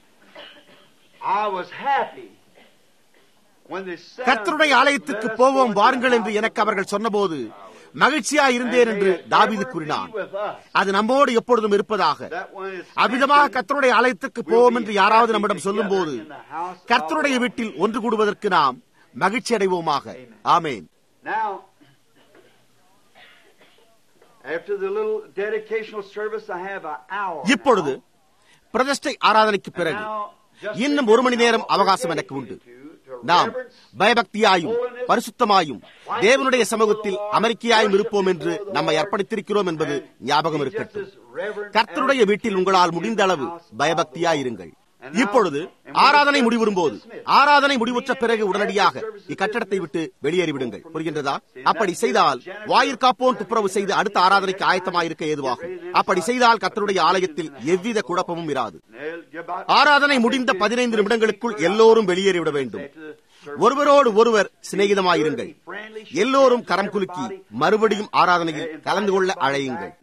I was happy when they said, கர்த்தருடைய ஆலயத்துக்கு போவோம் வாருங்கள் என்று எனக்கு அவர்கள் சொன்னபோது மகிழ்ச்சியா இருந்தேன் என்று தாவீது கூறினான். அது நம்மோடு எப்பொழுதும் இருப்பதாக. அவ்விதமாக கர்த்தருடைய ஆலயத்துக்கு போவோம் என்று யாராவது நம்மிடம் சொல்லும் போது கர்த்தருடைய வீட்டில் ஒன்று கூடுவதற்கு நாம் மகிழ்ச்சி அடைவோமாக. ஆமென். Now, After the little dedicational service, I have an hour. இப்பொழுது பிரதிஷ்டை ஆராதனைக்கு பிறகு இன்னும் ஒரு மணி நேரம் அவகாசம் எனக்கு உண்டு. நாம் பயபக்தியாயும் பரிசுத்தமாயும் தேவனுடைய சமூகத்தில் அமெரிக்கையாயும் இருப்போம் என்று நம்மை அர்ப்பணித்திருக்கிறோம் என்பது ஞாபகம் இருக்கட்டும். கர்த்தருடைய வீட்டில் உங்களால் முடிந்த அளவு பயபக்தியாயிருங்கள். இப்பொழுது ஆராதனை முடிவரும் போது, ஆராதனை முடிவுற்ற பிறகு உடனடியாக இக்கட்டடத்தை விட்டு வெளியேறிவிடுங்கள். புரிகின்றதா? அப்படி செய்தால் வாயிற்காப்போன் துப்புரவு செய்து அடுத்த ஆராதனைக்கு ஆயத்தமாயிருக்க ஏதுவாகும். அப்படி செய்தால் கர்த்தருடைய ஆலயத்தில் எவ்வித குழப்பமும் இராது. ஆராதனை முடிந்த பதினைந்து நிமிடங்களுக்குள் எல்லோரும் வெளியேறிவிட வேண்டும். ஒருவரோடு ஒருவர் சிநேகிதமாயிருங்கள். எல்லோரும் கரம் குலுக்கி மறுபடியும் ஆராதனையில் கலந்து கொள்ள அழையுங்கள்.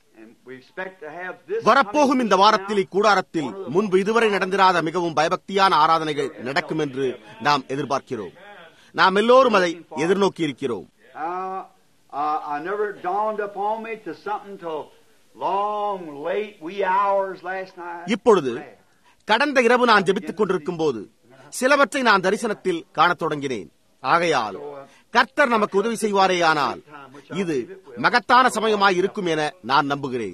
வரப்போகும் இந்த வாரத்தில் இக்கூடாரத்தில் முன்பு இதுவரை நடந்திராத மிகவும் பயபக்தியான ஆராதனைகள் நடக்கும் என்று நாம் எதிர்பார்க்கிறோம். நாம் எல்லோரும் அதை எதிர்நோக்கி இருக்கிறோம். இப்பொழுது கடந்த இரவு நான் ஜெபித்துக் கொண்டிருக்கும் போது சிலவற்றை நான் தரிசனத்தில் காணத் தொடங்கினேன். ஆகையால் கர்த்தர் நமக்கு உதவி செய்வாரேயானால் இது மகத்தான சமயமாய் இருக்கும் என நான் நம்புகிறேன்.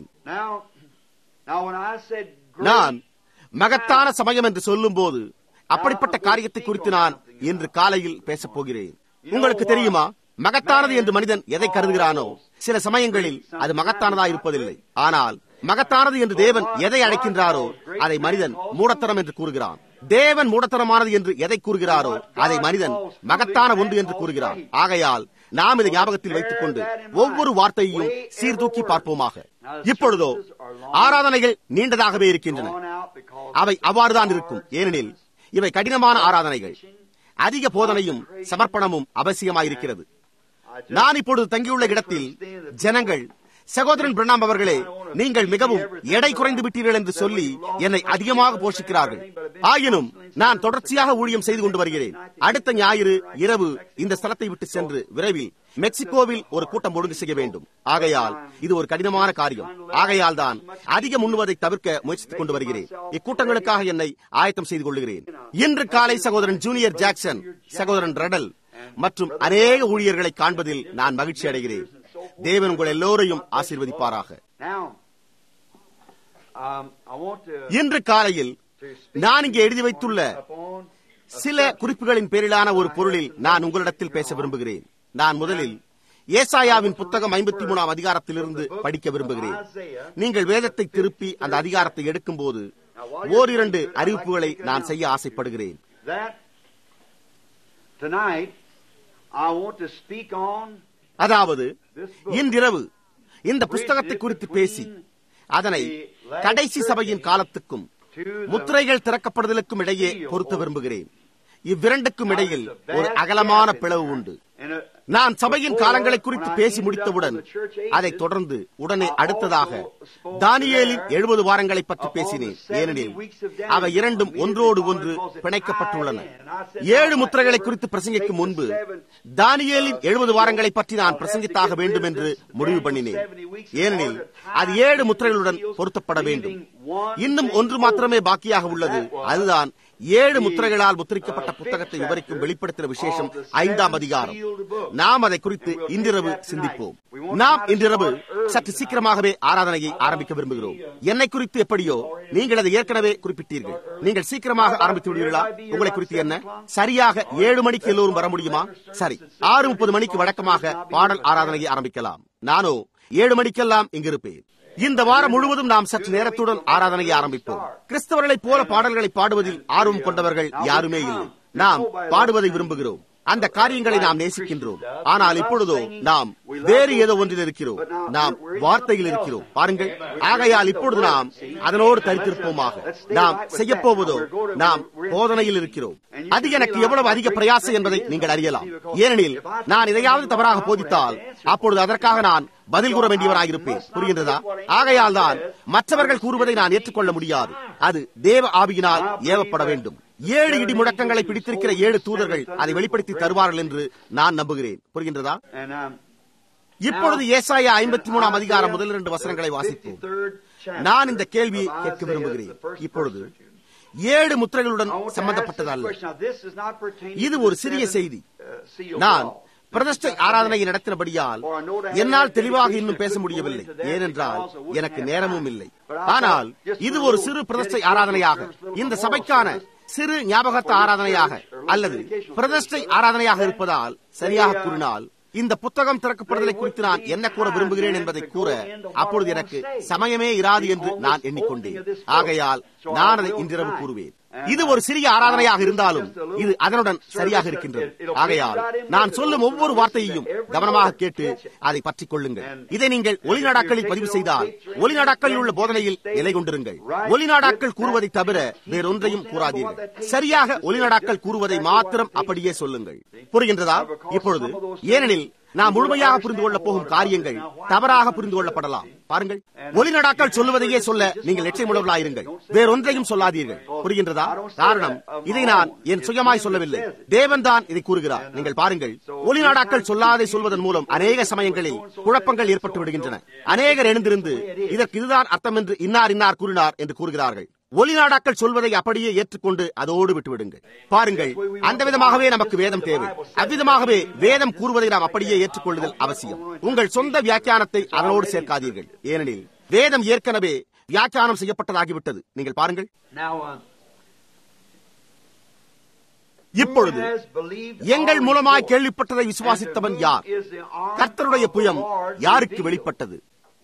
நான் மகத்தான சமயம் என்று சொல்லும் போது அப்படிப்பட்ட காரியத்தை குறித்து நான் இன்று காலையில் பேசப் போகிறேன். உங்களுக்கு தெரியுமா, மகத்தானது என்று மனிதன் எதை கருதுகிறானோ சில சமயங்களில் அது மகத்தானதா இருப்பதில்லை. ஆனால் மகத்தானது என்று தேவன் எதை அழைக்கின்றாரோ அதை மனிதன் மூடத்தனம் என்று கூறுகிறான். தேவன் மூடத்தனமானது என்று எதை கூறுகிறாரோ அதை மனிதன் மகத்தான ஒன்று என்று கூறுகிறான். ஆகையால் நாம் இதை ஞாபகத்தில் வைத்துக் கொண்டு ஒவ்வொரு வார்த்தையையும் சீர்தூக்கி பார்ப்போமாக. இப்பொழுதோ ஆராதனைகள் நீண்டதாகவே இருக்கின்றன. அவை அவ்வாறுதான் இருக்கும். ஏனெனில் இவை கடினமான ஆராதனைகள். அதிக போதனையும் சமர்ப்பணமும் அவசியமாயிருக்கிறது. நான் இப்பொழுது தங்கியுள்ள இடத்தில் ஜனங்கள், சகோதரன் பிரணாம் அவர்களே, நீங்கள் மிகவும் எடை குறைந்து விட்டீர்கள் என்று சொல்லி என்னை அதிகமாக போஷிக்கிறார்கள். ஆயினும் நான் தொடர்ச்சியாக ஊழியம் செய்து கொண்டு வருகிறேன். அடுத்த ஞாயிறு இரவு இந்த ஸ்தலத்தை விட்டு சென்று விரைவில் மெக்சிகோவில் ஒரு கூட்டம் ஒழுங்கு செய்ய வேண்டும். ஆகையால் இது ஒரு கடினமான காரியம். ஆகையால் தான் அதிகம் உண்ணுவதை தவிர்க்க முயற்சித்துக் கொண்டு வருகிறேன். இக்கூட்டங்களுக்காக என்னை ஆயத்தம் செய்து கொள்கிறேன். இன்று காலை சகோதரன் ஜூனியர் ஜாக்சன், சகோதரன் ரெடல் மற்றும் அநேக ஊழியர்களை காண்பதில் நான் மகிழ்ச்சி அடைகிறேன். தேவன் உங்கள் எல்லோரையும் ஆசீர்வதிப்பாராக. இன்று காலையில் நான் இங்கே எழுதி வைத்துள்ள சில குறிப்புகளின் பேரிலான ஒரு பொருளில் நான் உங்களிடத்தில் பேச விரும்புகிறேன். நான் முதலில் ஏசாயாவின் புத்தகம் ஐம்பத்தி மூணாம் அதிகாரத்திலிருந்து படிக்க விரும்புகிறேன். நீங்கள் வேதத்தை திருப்பி அந்த அதிகாரத்தை எடுக்கும் போது ஓரிரண்டு அறிவிப்புகளை நான் செய்ய ஆசைப்படுகிறேன். அதாவது இன்றிரவு இந்த புஸ்தகத்தை குறித்து பேசி அதனை கடைசி சபையின் காலத்துக்கும் முத்திரைகள் திறக்கப்படுதலுக்கும் இடையே பொருத்த விரும்புகிறேன். இவ்விரண்டுக்கும் இடையில் ஒரு அகலமான பிளவு உண்டு. நான் சபையின் காலங்களை குறித்து பேசி முடித்தவுடன் அதை தொடர்ந்து உடனே அடுத்ததாக தானியேலின் எழுபது வாரங்களை பற்றி பேசினேன். ஏனெனில் அவை இரண்டும் ஒன்றோடு ஒன்று பிணைக்கப்பட்டுள்ளன. ஏழு முத்திரைகளை குறித்து பிரசங்கிக்கும் முன்பு தானியேலின் எழுபது வாரங்களை பற்றி நான் பிரசங்கித்தாக வேண்டும் என்று முடிவு பண்ணினேன். ஏனெனில் அது ஏழு முத்திரைகளுடன் பொருத்தப்பட வேண்டும். இன்னும் ஒன்று மாத்திரமே பாக்கியாக உள்ளது. அதுதான் ஏழு முத்திரைகளால் முத்திரிக்கப்பட்ட புத்தகத்தை விவரிக்கும் வெளிப்படுத்தின விசேஷம் ஐந்தாம் அதிகாரம். நாம் அதை குறித்து இன்றிரவு சிந்திப்போம். நாம் இன்றிரவு சற்று சீக்கிரமாகவே ஆராதனையை ஆரம்பிக்க விரும்புகிறோம். என்னை குறித்து எப்படியோ நீங்கள் அதை ஏற்கனவே குறிப்பிட்டீர்கள். நீங்கள் சீக்கிரமாக ஆரம்பித்து விடுவீர்களா? உங்களை குறித்து என்ன? சரியாக ஏழு மணிக்கு எல்லோரும் வர முடியுமா? சரி, ஆறு முப்பது மணிக்கு வழக்கமாக பாடல் ஆராதனையை ஆரம்பிக்கலாம். நானோ ஏழு மணிக்கெல்லாம் இங்கிருப்பேன். இந்த வாரம் முழுவதும் நாம் சற்று நேரத்துடன் ஆராதனையை ஆரம்பிப்போம். கிறிஸ்தவர்களைப் போல பாடல்களை பாடுவதில் ஆர்வம் கொண்டவர்கள் யாருமே இல்லை. நாம் பாடுவதை விரும்புகிறோம். அந்த காரியங்களை நாம் நேசிக்கின்றோம். ஆனால் இப்பொழுதோ நாம் வேறு ஏதோ ஒன்றில் இருக்கிறோம். நாம் வார்த்தையில் இருக்கிறோம். பாருங்கள், ஆகையால் இப்பொழுது நாம் அதனோடு தரித்திருப்போமாக. நாம் செய்ய போவதோ நாம் போதனையில் இருக்கிறோம். அது எனக்கு எவ்வளவு அதிக பிரயாசம் என்பதை நீங்கள் அறியலாம். ஏனெனில் நான் இதையாவது தவறாக போதித்தால் அப்பொழுது அதற்காக நான் பதில் கூற வேண்டியவராயிருப்பேன். புரிகின்றதா? ஆகையால் தான் மற்றவர்கள் கூறுவதை நான் ஏற்றுக்கொள்ள முடியாது. அது தேவ ஆவியினால் ஏவப்பட வேண்டும். ஏழு இடி முழக்கங்களை பிடித்திருக்கிற ஏழு தூதர்கள் அதை வெளிப்படுத்தி தருவார்கள் என்று நான் நம்புகிறேன். புரிகின்றதா? இப்பொழுது ஏசாயா ஐம்பத்தி மூணாம் அதிகாரம் முதல் இரண்டு வசனங்களை வாசிப்போம். நான் இந்த கேள்வியை கேட்க விரும்புகிறேன். இப்பொழுது ஏழு முத்திரைகளுடன் சம்பந்தப்பட்டதல்ல. இது ஒரு சிறிய செய்தி. நான் பிரதிஷ்டை ஆராதனையை நடத்தினபடியால் என்னால் தெளிவாக இன்னும் பேச முடியவில்லை, ஏனென்றால் எனக்கு நேரமும் இல்லை. ஆனால் இது ஒரு சிறு பிரதிஷ்டை ஆராதனையாக, இந்த சபைக்கான சிறு ஞாபகத்த ஆராதனையாக அல்லது பிரதிஷ்டை ஆராதனையாக இருப்பதால், சரியாக கூறினால் இந்த புத்தகம் திறக்கப்படுதலை குறித்து நான் என்ன கூற விரும்புகிறேன் என்பதை கூற அப்பொழுது எனக்கு சமயமே இராது என்று நான் எண்ணிக்கொண்டேன். ஆகையால் நான் அதை இன்றிரவு கூறுவேன். இது ஒரு சிறிய ஆராதனையாக இருந்தாலும் இது அதனுடன் சரியாக இருக்கின்றது. ஆகையால் நான் சொல்லும் ஒவ்வொரு வார்த்தையையும் கவனமாக கேட்டு அதை பற்றிக் கொள்ளுங்கள். இதை நீங்கள் ஒளிநாடாக்களில் பதிவு செய்தால் ஒளிநாடாக்களில் உள்ள போதனையில் நிலை கொண்டிருங்கள். ஒளிநாடாக்கள் கூறுவதை தவிர வேறொன்றையும் கூறாதீர்கள். சரியாக ஒளிநாடாக்கள் கூறுவதை மாத்திரம் அப்படியே சொல்லுங்கள். புரிகின்றதா? இப்பொழுது ஏனெனில் நாம் முழுமையாக புரிந்து கொள்ள போகும் காரியங்கள் தவறாக புரிந்து கொள்ளப்படலாம். பாருங்கள், ஒளிநடாக்கள் சொல்லுவதையே சொல்ல நீங்கள் லட்சியமுள்ளவர்களாயிருங்கள், வேறொன்றையும் சொல்லாதீர்கள். புரிகின்றதா? காரணம், இதை நான் என் சுயமாய் சொல்லவில்லை, தேவன் தான் இதை கூறுகிறார். நீங்கள் பாருங்கள், ஒளிநாடாக்கள் சொல்லாதை சொல்வதன் மூலம் அநேக சமயங்களில் குழப்பங்கள் ஏற்பட்டு விடுகின்றன. அநேகர் எழுந்திருந்து இதற்கு இதுதான் அர்த்தம் என்று இன்னார் இன்னார் கூறினார் என்று கூறுகிறார்கள். ஒளிநாடாக்கள் சொல்வதை அப்படியே ஏற்றுக்கொண்டு அதோடு விட்டுவிடுங்கள். பாருங்கள், அந்த விதமாகவே நமக்கு வேதம் தேவை. அவ்விதமாகவே வேதம் கூறுவதை நாம் அப்படியே ஏற்றுக்கொள்ளுதல் அவசியம். உங்கள் சொந்த வியாக்கியானத்தை அதனோடு சேர்க்காதீர்கள், ஏனெனில் வேதம் ஏற்கனவே வியாக்கியானம் செய்யப்பட்டதாகிவிட்டது. நீங்கள் பாருங்கள், இப்பொழுது எங்கள் மூலமாய் கேள்விப்பட்டதை விசுவாசித்தவன் யார்? கர்த்தருடைய புயம் யாருக்கு வெளிப்பட்டது?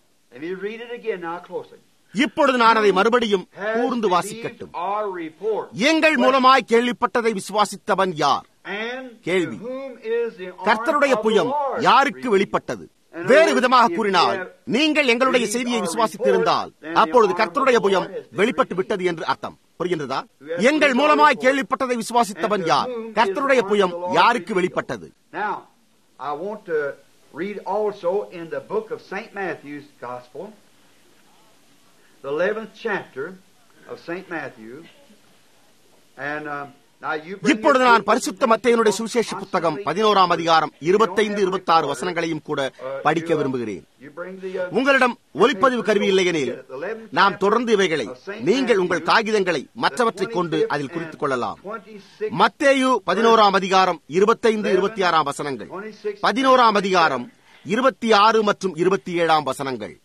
இப்பொழுது நான் அதை மறுபடியும் கூர்ந்து வாசிக்கட்டும். எங்கள் மூலமாய் கேள்விப்பட்டதை விசுவாசித்தவன் யார்? கேள்வி. கர்த்தருடைய புயம் யாருக்கு வெளிப்பட்டது? வேறு விதமாக கூறினால், நீங்கள் எங்களுடைய செய்தியை விசுவாசித்திருந்தால் அப்பொழுது கர்த்தருடைய புயம் வெளிப்பட்டு விட்டது என்று அர்த்தம். புரிகின்றதா? எங்கள் மூலமாய் கேள்விப்பட்டதை விசுவாசித்தவன் யார்? கர்த்தருடைய புயம் யாருக்கு வெளிப்பட்டது? Now, I want to read also in the book of Saint Matthew's Gospel, the eleventh chapter of Saint Matthew, and um, now you bring. இப்பொழுது நான் பரிசுத்த மத்தேயுனுடைய சுவிசேஷ புத்தகம் பதினோராம் அதிகாரம் இருபத்தைந்து இருபத்தாறு வசனங்களையும் கூட படிக்க விரும்புகிறேன். உங்களிடம் ஒலிப்பதிவு கருவி இல்லையெனில் நாம் தொடர்ந்து இவைகளை நீங்கள் உங்கள் காகிதங்களை மற்றவற்றை கொண்டு அதில் குறித்துக் கொள்ளலாம். மத்தேயு பதினோராம் அதிகாரம் இருபத்தைந்து இருபத்தி ஆறாம் வசனங்கள், பதினோராம் அதிகாரம் இருபத்தி ஆறு மற்றும் இருபத்தி ஏழாம் வசனங்கள்.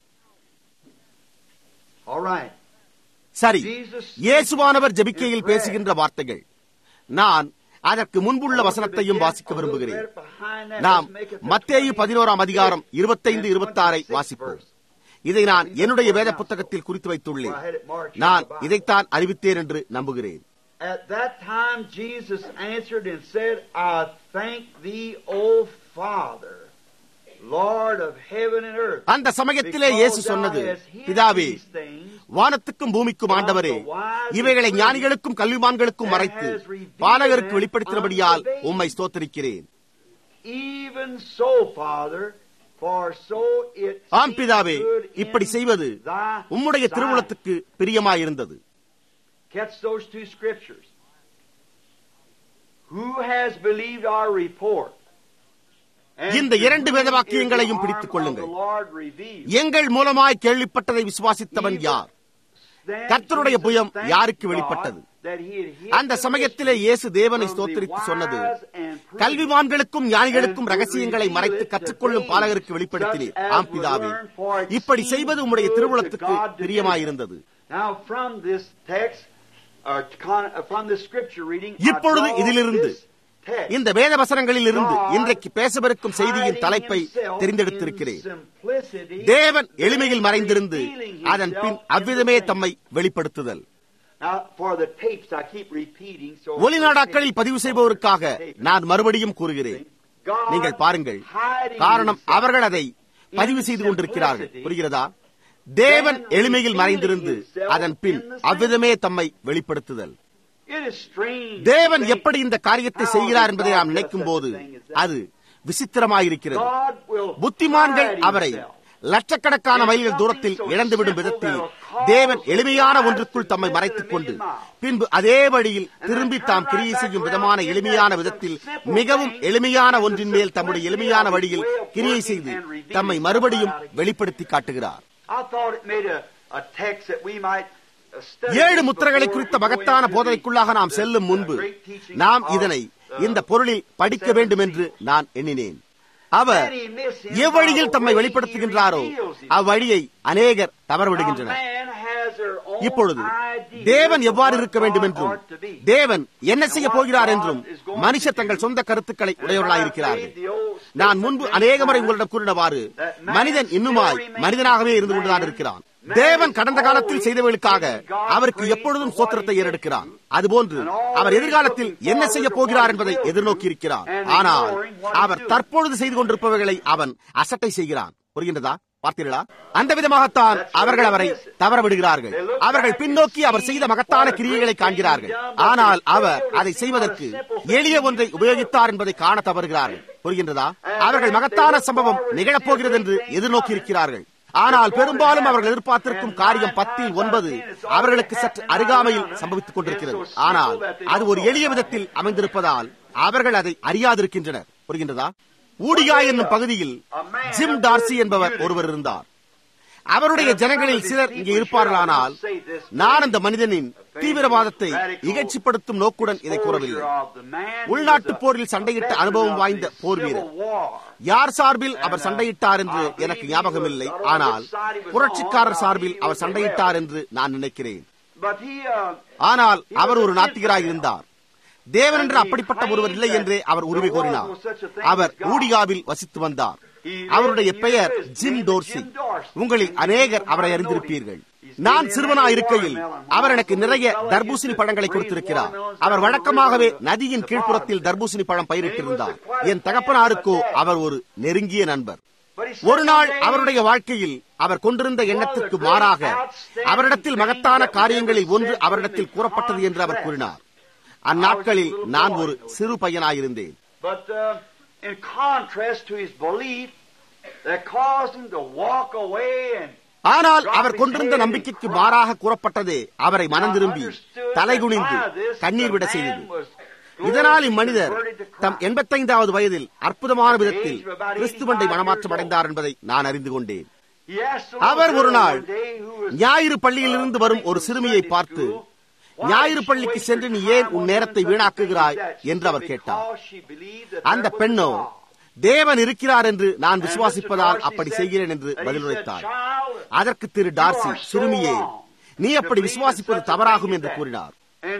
சரி, இயேசுவானவர் ஜெபிக்கையில் பேசுகின்ற வார்த்தைகள். நான் அதற்கு முன்புள்ள வசனத்தையும் வாசிக்க விரும்புகிறேன். நாம் மத்தேயு பதினோராம் அதிகாரம் இருபத்தைந்து இருபத்தாறை வாசிப்போம். இதை நான் என்னுடைய வேத புத்தகத்தில் குறித்து வைத்துள்ளேன். நான் இதைத்தான் அறிவித்தேன் என்று நம்புகிறேன். At that time Jesus answered and said, I thank thee, O Father, Lord of heaven and earth. அந்த சமயத்திலே இயேசு சொன்னது, பிதாவே, வானத்துக்கும் பூமிக்கும் ஆண்டவரே, இவைகளை ஞானிகளுக்கும் கல்விமான்களுக்கும் மறைத்து பாலகருக்கு வெளிப்படுத்தினபடியால் உம்மை ஸ்தோத்திரிக்கிறேன். Even so, Father, for so it ஆம் பிதாவே, இப்படி செய்வது உம்முடைய திருவுளத்துக்கு பிரியமாயிருந்தது. Catch those two scriptures. Who has believed our report? இந்த இரண்டு வேத வாக்கியங்களையும் பிடித்துக் கொள்ளுங்கள். எங்கள் மூலமாய் கேள்விப்பட்டதை விசுவாசித்தவன் யார்? கர்த்தருடைய புயம் யாருக்கு வெளிப்பட்டது? அந்த சமயத்திலே இயேசு தேவனை ஸ்தோத்திரித்து சொன்னது, கல்விமான்களுக்கும் ஞானிகளுக்கும் ரகசியங்களை மறைத்து கற்றுக்கொள்ளும் பாலகருக்கு வெளிப்படுத்தினீர். ஆம் பிதாவே, இப்படி செய்வது உம்முடைய திருவுளத்துக்கு பிரியமாயிருந்தது. இப்பொழுது இதிலிருந்து, இந்த வேத வசனங்களில் இருந்து இன்றைக்கு பேசவிருக்கும் செய்தியின் தலைப்பை தெரிந்தெடுத்திருக்கிறேன். தேவன் எளிமையில் மறைந்திருந்து அதன் பின் அவ்விதமே தம்மை வெளிப்படுத்துதல். ஒளிநாடாக்களில் பதிவு செய்பவருக்காக நான் மறுபடியும் கூறுகிறேன். நீங்கள் பாருங்கள், காரணம் அவர்கள் அதை பதிவு செய்து கொண்டிருக்கிறார்கள். புரிகிறதா? தேவன் எளிமையில் மறைந்திருந்து அதன் பின் அவ்விதமே தம்மை வெளிப்படுத்துதல். தேவன் எப்படி இந்த காரியத்தை செய்கிறார் என்பதை நாம் நினைக்கும் போது அது விசித்திரமாயிருக்கிறது. புத்திமான்கள் அவரை லட்சக்கணக்கான மைல்கள் தூரத்தில் இழந்துவிடும் விதத்தில் தேவன் எளிமையான ஒன்றுக்குள் தம்மை மறைத்துக் கொண்டு பின்பு அதே வழியில் திரும்பி தாம் கிரியை செய்யும் விதமான எளிமையான விதத்தில் மிகவும் எளிமையான ஒன்றின் மேல் தம்முடைய எளிமையான வழியில் கிரியை செய்து தம்மை மறுபடியும் வெளிப்படுத்தி காட்டுகிறார். ஏழு முத்திரைகளை குறித்த மகத்தான போதனைக்குள்ளாக நாம் செல்லும் முன்பு நாம் இதனை இந்த பொருளில் படிக்க வேண்டும் என்று நான் எண்ணினேன். அவர் எவ்வழியில் தம்மை வெளிப்படுத்துகின்றாரோ அவ்வழியை அநேகர் தவறவிடுகின்றனர். இப்பொழுது தேவன் எவ்வாறு இருக்க வேண்டும் என்றும் தேவன் என்ன செய்ய போகிறார் என்றும் மனுஷர் தங்கள் சொந்த கருத்துக்களை உடையவர்களாயிருக்கிறார்கள். நான் முன்பு அநேக முறை உங்களிடம் கூறினவாறு மனிதன் இன்னுமாய் மனிதனாகவே இருந்து கொண்டுதான் இருக்கிறான். தேவன் கடந்த காலத்தில் செய்தவர்களுக்காக அவருக்கு எப்பொழுதும் ஸ்தோத்திரத்தை ஏறெடுக்கிறான். அதுபோன்று அவர் எதிர்காலத்தில் என்ன செய்ய போகிறார் என்பதை எதிர்நோக்கி இருக்கிறார். ஆனால் அவர் தற்பொழுது செய்து கொண்டிருப்பவர்களை அவன் அசட்டை செய்கிறான். புரிகின்றதா? பார்த்தீர்களா? அந்த விதமாகத்தான் அவர்கள் அவரை தவற விடுகிறார்கள். அவர்கள் பின்னோக்கி அவர் செய்த மகத்தான கிரியைகளை காண்கிறார்கள். ஆனால் அவர் அதை செய்வதற்கு எளிய ஒன்றை உபயோகித்தார் என்பதை காண தவறுகிறார்கள். புரிகின்றதா? அவர்கள் மகத்தான சம்பவம் நிகழப்போகிறது என்று எதிர்நோக்கி இருக்கிறார்கள். ஆனால் பெரும்பாலும் அவர்கள் எதிர்பார்த்திருக்கும் காரியம் பத்தில் ஒன்பது அவர்களுக்கு சற்று அருகாமையில் சம்பவித்துக் கொண்டிருக்கிறது. ஆனால் அது ஒரு எளிய விதத்தில் அமைந்திருப்பதால் அவர்கள் அதை அறியாதிருக்கின்றனர். புரிகின்றதா? ஊடியா என்னும் பகுதியில் ஜிம் டார்சி என்பவர் ஒருவர் இருந்தார். அவருடைய ஜனங்களில் சிலர் இங்கே இருப்பார்களானால் நான் அந்த மனிதனின் தீவிரவாதத்தை இகழ்ச்சிப்படுத்தும் நோக்குடன் இதை கூறவில்லை. உள்நாட்டு போரில் சண்டையிட்ட அனுபவம் வாய்ந்த போர் வீரர். யார் சார்பில் அவர் சண்டையிட்டார் என்று எனக்கு ஞாபகம் இல்லை. ஆனால் புரட்சிக்காரர் சார்பில் அவர் சண்டையிட்டார் என்று நான் நினைக்கிறேன். ஆனால் அவர் ஒரு நாத்திகராய் இருந்தார். தேவன் என்று அப்படிப்பட்ட ஒருவர் இல்லை என்றே அவர் உரிமை கோரினார். அவர் ஊடியாவில் வசித்து வந்தார். அவருடைய பெயர் ஜிம் டோர்சி. உங்களில் அநேகர் அவரை அறிந்திருப்பீர்கள். நான் சிறுவனாய் இருக்கையில் அவர் எனக்கு நிறைய தர்பூசணி பழங்களை கொடுத்திருக்கிறார். அவர் வழக்கமாகவே நதியின் கீழ்ப்புறத்தில் தர்பூசணி பழம் பயிரிட்டிருந்தார். என் தகப்பனாருக்கோ அவர் ஒரு நெருங்கிய நண்பர். ஒரு நாள் அவருடைய வாழ்க்கையில் அவர் கொண்டிருந்த எண்ணத்திற்கு மாறாக அவரிடத்தில் மகத்தான காரியங்களில் ஒன்று அவரிடத்தில் கூறப்பட்டது என்று அவர் கூறினார். அந்நாட்களில் நான் ஒரு சிறு பையனாயிருந்தேன். ஆனால் அவர் கொண்டிருந்த நம்பிக்கைக்கு மாறாக கூறப்பட்டதே அவரை மனம் திரும்பி தலைகுனிந்து கண்ணீர் விட செய்தது. இதனால் இம்மனிதர் தம் எண்பத்தைந்தாவது வயதில் அற்புதமான விதத்தில் கிறிஸ்துவண்டை மனமாற்றம் அடைந்தார் என்பதை நான் அறிந்து கொண்டேன். அவர் ஒரு நாள் ஞாயிறு பள்ளியிலிருந்து வரும் ஒரு சிறுமியை பார்த்து, ஞாயிறு பள்ளிக்கு சென்று நீ ஏன் உன் நேரத்தை வீணாக்குகிறாய் என்று அவர் கேட்டார். அந்த பெண்ணோ, தேவன் இருக்கிறார் என்று நான் விசுவாசிப்பதால் அப்படி செய்கிறேன் என்று பதிலுரைத்தார். அதற்கு திரு டார்சி, சிறுமியே, நீ அப்படி விசுவாசிப்பது தவறாகும் என்று கூறினார்.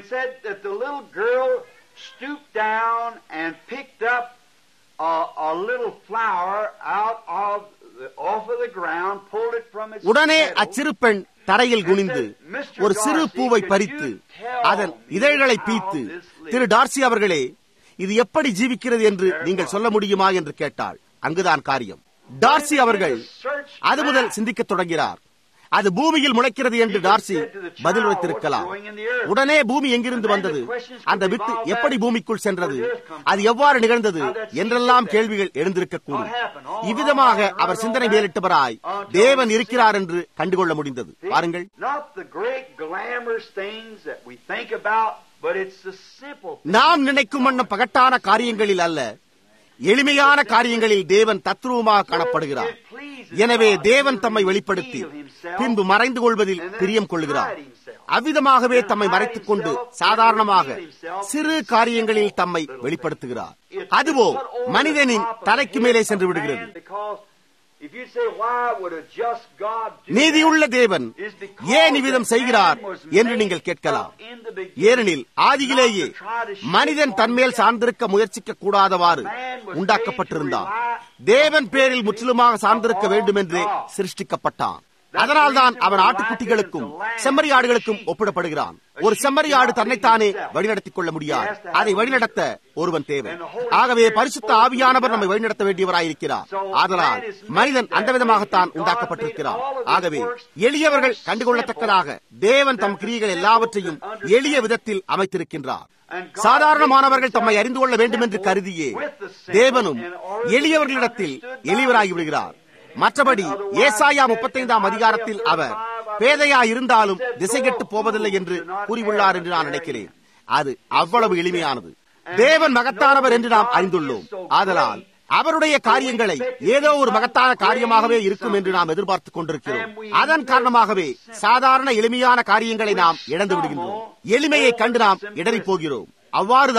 உடனே அச்சிறு பெண் தரையில் குனிந்து ஒரு சிறு பூவை பறித்து அதன் இதழ்களை பீத்து, திரு டார்சி அவர்களே, இது எப்படி ஜீவிக்கிறது என்று நீங்கள் சொல்ல முடியுமா என்று கேட்டாள். அங்குதான் காரியம். டார்சி அவர்கள் அது முதல் சிந்திக்கத் தொடங்கினார். அது பூமியில் முளைக்கிறது என்று டார்சி பதில் உரைத்திருக்கலாம். உடனே பூமி எங்கிருந்து வந்தது, அந்த வித்து எப்படி பூமிக்குள் சென்றது, அது எவ்வாறு நிகழ்ந்தது என்றெல்லாம் கேள்விகள் எழுந்திருக்கக்கூடும். இவ்விதமாக அவர் சிந்தனை மேலிட்டவராய் தேவன் இருக்கிறார் என்று கண்டுகொள்ள முடிந்தது. பாருங்கள், நாம் நினைக்கும் வண்ணம் பகட்டான காரியங்களில் அல்ல, எளிமையான காரியங்களில் தேவன் தத்ரூபமாக காணப்படுகிறார். எனவே தேவன் தம்மை வெளிப்படுத்தி பின்பு மறைந்து கொள்வதில் பிரியம் கொள்கிறார். அவ்விதமாகவே தம்மை மறைத்துக் கொண்டு சாதாரணமாக சிறு காரியங்களில் தம்மை வெளிப்படுத்துகிறார். அதுவோ மனிதனின் தலைக்கு மேலே சென்று விடுகிறது. நீதியுள்ள தேவன் ஏன் இவ்விதம் செய்கிறார் என்று நீங்கள் கேட்கலாம். ஏனெனில் ஆதியிலேயே மனிதன் தன்மேல் சார்ந்திருக்க முயற்சிக்க கூடாதவாறு உண்டாக்கப்பட்டிருந்தான். தேவன் பேரில் முற்றிலுமாக சார்ந்திருக்க வேண்டும் என்றே சிருஷ்டிக்கப்பட்டான். அதனால்தான் அவன் ஆட்டுக்குட்டிகளுக்கும் செம்மறி ஆடுகளுக்கும் ஒப்பிடப்படுகிறான். ஒரு செம்மறி ஆடு தன்னைத்தானே வழிநடத்திக் கொள்ள முடியாது. அதை வழிநடத்த ஒருவன் தேவை. ஆகவே பரிசுத்த ஆவியானவர் நம்மை வழிநடத்த வேண்டியவராயிருக்கிறார். ஆதலால் மனிதன் அந்த விதமாகத்தான் உண்டாக்கப்பட்டிருக்கிறார். ஆகவே எளியவர்கள் கண்டுகொள்ளத்தக்கதாக தேவன் தம் கிரியைகள் எல்லாவற்றையும் எளிய விதத்தில் அமைத்திருக்கின்றார். சாதாரணமானவர்கள் தம்மை அறிந்து கொள்ள வேண்டும் என்று கருதியே தேவனும் எளியவர்களிடத்தில் எளியவராகி விடுகிறார். மற்றபடி ஏசாயா முப்பத்தைந்தாம் அதிகாரத்தில் அவர் பேதையா இருந்தாலும் திசை கெட்டு போவதில்லை என்று கூறியுள்ளார் என்று நான் நினைக்கிறேன். அது அவ்வளவு எளிமையானது. தேவன் மகத்தானவர் என்று நாம் அறிந்துள்ளோம். ஆதலால் அவருடைய காரியங்களை ஏதோ ஒரு மகத்தான காரியமாகவே இருக்கும் என்று நாம் எதிர்பார்த்துக் கொண்டிருக்கிறோம். அதன் காரணமாகவே சாதாரண எளிமையான காரியங்களை நாம் இழந்து விடுகின்றோம். எளிமையை கண்டு நாம் இடறி போகிறோம். அவ்வாறுதான்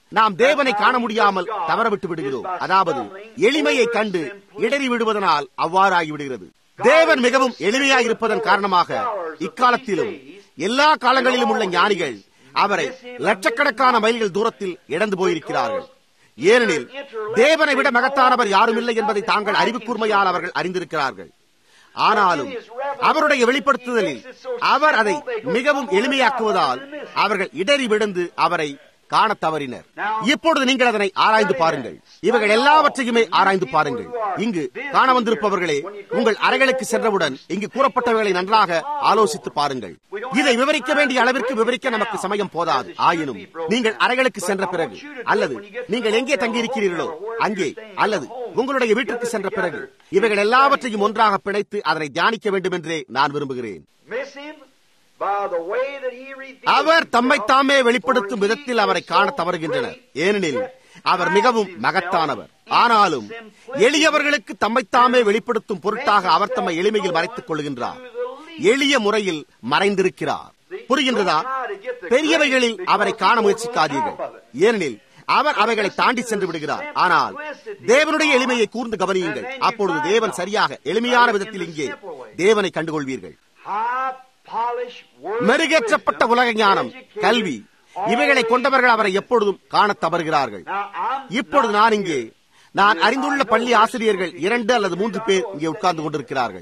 நாம் தேவனை காண முடியாமல் தவறவிட்டு விடுகிறோம். அதாவது எளிமையை கண்டு இடறி விடுவதனால் அவ்வாறாகிவிடுகிறது. தேவன் மிகவும் எளிமையாக இருப்பதன் காரணமாக இக்காலத்திலும் எல்லா காலங்களிலும் உள்ள ஞானிகள் அவரை லட்சக்கணக்கான மைல்கள் தூரத்தில் இழந்து போயிருக்கிறார்கள். ஏனெனில் தேவனை விட மகத்தானவர் யாரும் இல்லை என்பதை தாங்கள் அறிவு கூர்மையால் அவர்கள் அறிந்திருக்கிறார்கள். ஆனாலும் அவருடைய வெளிப்படுத்துதலில் அவர் அதை மிகவும் எளிமையாக்குவதால் அவர்கள் இடறி விழுந்து அவரை காண தவறினர். இப்பொழுது நீங்கள் அதனை ஆராய்ந்து பாருங்கள். இவர்கள் எல்லாவற்றையுமே ஆராய்ந்து பாருங்கள். இங்கு காண வந்திருப்பவர்களே, உங்கள் அறைகளுக்கு சென்றவுடன் இங்கு கூறப்பட்டவர்களை நன்றாக ஆலோசித்து பாருங்கள். இதை விவரிக்க வேண்டிய அளவிற்கு விவரிக்க நமக்கு சமயம் போதாது. ஆயினும் நீங்கள் அறைகளுக்கு சென்ற பிறகு, அல்லது நீங்கள் எங்கே தங்கியிருக்கிறீர்களோ அங்கே, அல்லது உங்களுடைய வீட்டிற்கு சென்ற பிறகு இவைகள் எல்லாவற்றையும் ஒன்றாக பிணைத்து அதனை தியானிக்க வேண்டும் என்றே நான் விரும்புகிறேன். அவர் தம்மைத்தாமே வெளிப்படுத்தும் விதத்தில் அவரை காண தவறுகின்றனர். ஏனெனில் அவர் மிகவும் மகத்தானவர். ஆனாலும் எளியவர்களுக்கு தம்மைத்தாமே வெளிப்படுத்தும் பொருட்டாக அவர் தம்மை எளிமையில் மறைத்துக் கொள்கின்றார். எளிய முறையில் மறைந்திருக்கிறார். புரிகின்றதா? பெரியவைகளில் அவரை காண முயற்சிக்காதீர்கள். ஏனெனில் அவர் அவைகளை தாண்டி சென்று விடுகிறார். ஆனால் தேவனுடைய எளிமையை கூர்ந்து கவனியுங்கள். அப்பொழுது தேவன் சரியாக எளிமையான விதத்தில் இங்கே தேவனை கண்டுகொள்வீர்கள். மெருகேற்றப்பட்ட உலக ஞானம், கல்வி, இவைகளை கொண்டவர்கள் அவரை எப்பொழுதும் காண தவறுகிறார்கள். இப்பொழுது நான் இங்கே நான் அறிந்துள்ள பள்ளி ஆசிரியர்கள் இரண்டு அல்லது மூன்று பேர் இங்கே உட்கார்ந்து கொண்டிருக்கிறார்கள்.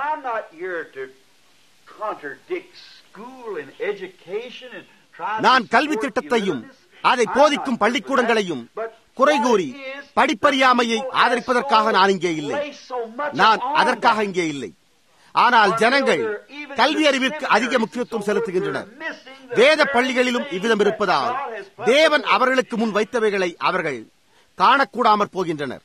நான் கல்வி திட்டத்தையும் அதை போதிக்கும் பள்ளிக்கூடங்களையும் குறை கூறி படிப்பறியாமையை ஆதரிப்பதற்காக நான் இங்கே இல்லை. நான் அதற்காக இங்கே இல்லை. ஆனால் ஜனங்கள் கல்வி அறிவிற்கு அதிக முக்கியத்துவம் செலுத்துகின்றனர். வேத பள்ளிகளிலும் இவ்விதம் இருப்பதால் தேவன் அவர்களுக்கு முன் வைத்தவைகளை அவர்கள் காணக்கூடாமற் போகின்றனர்.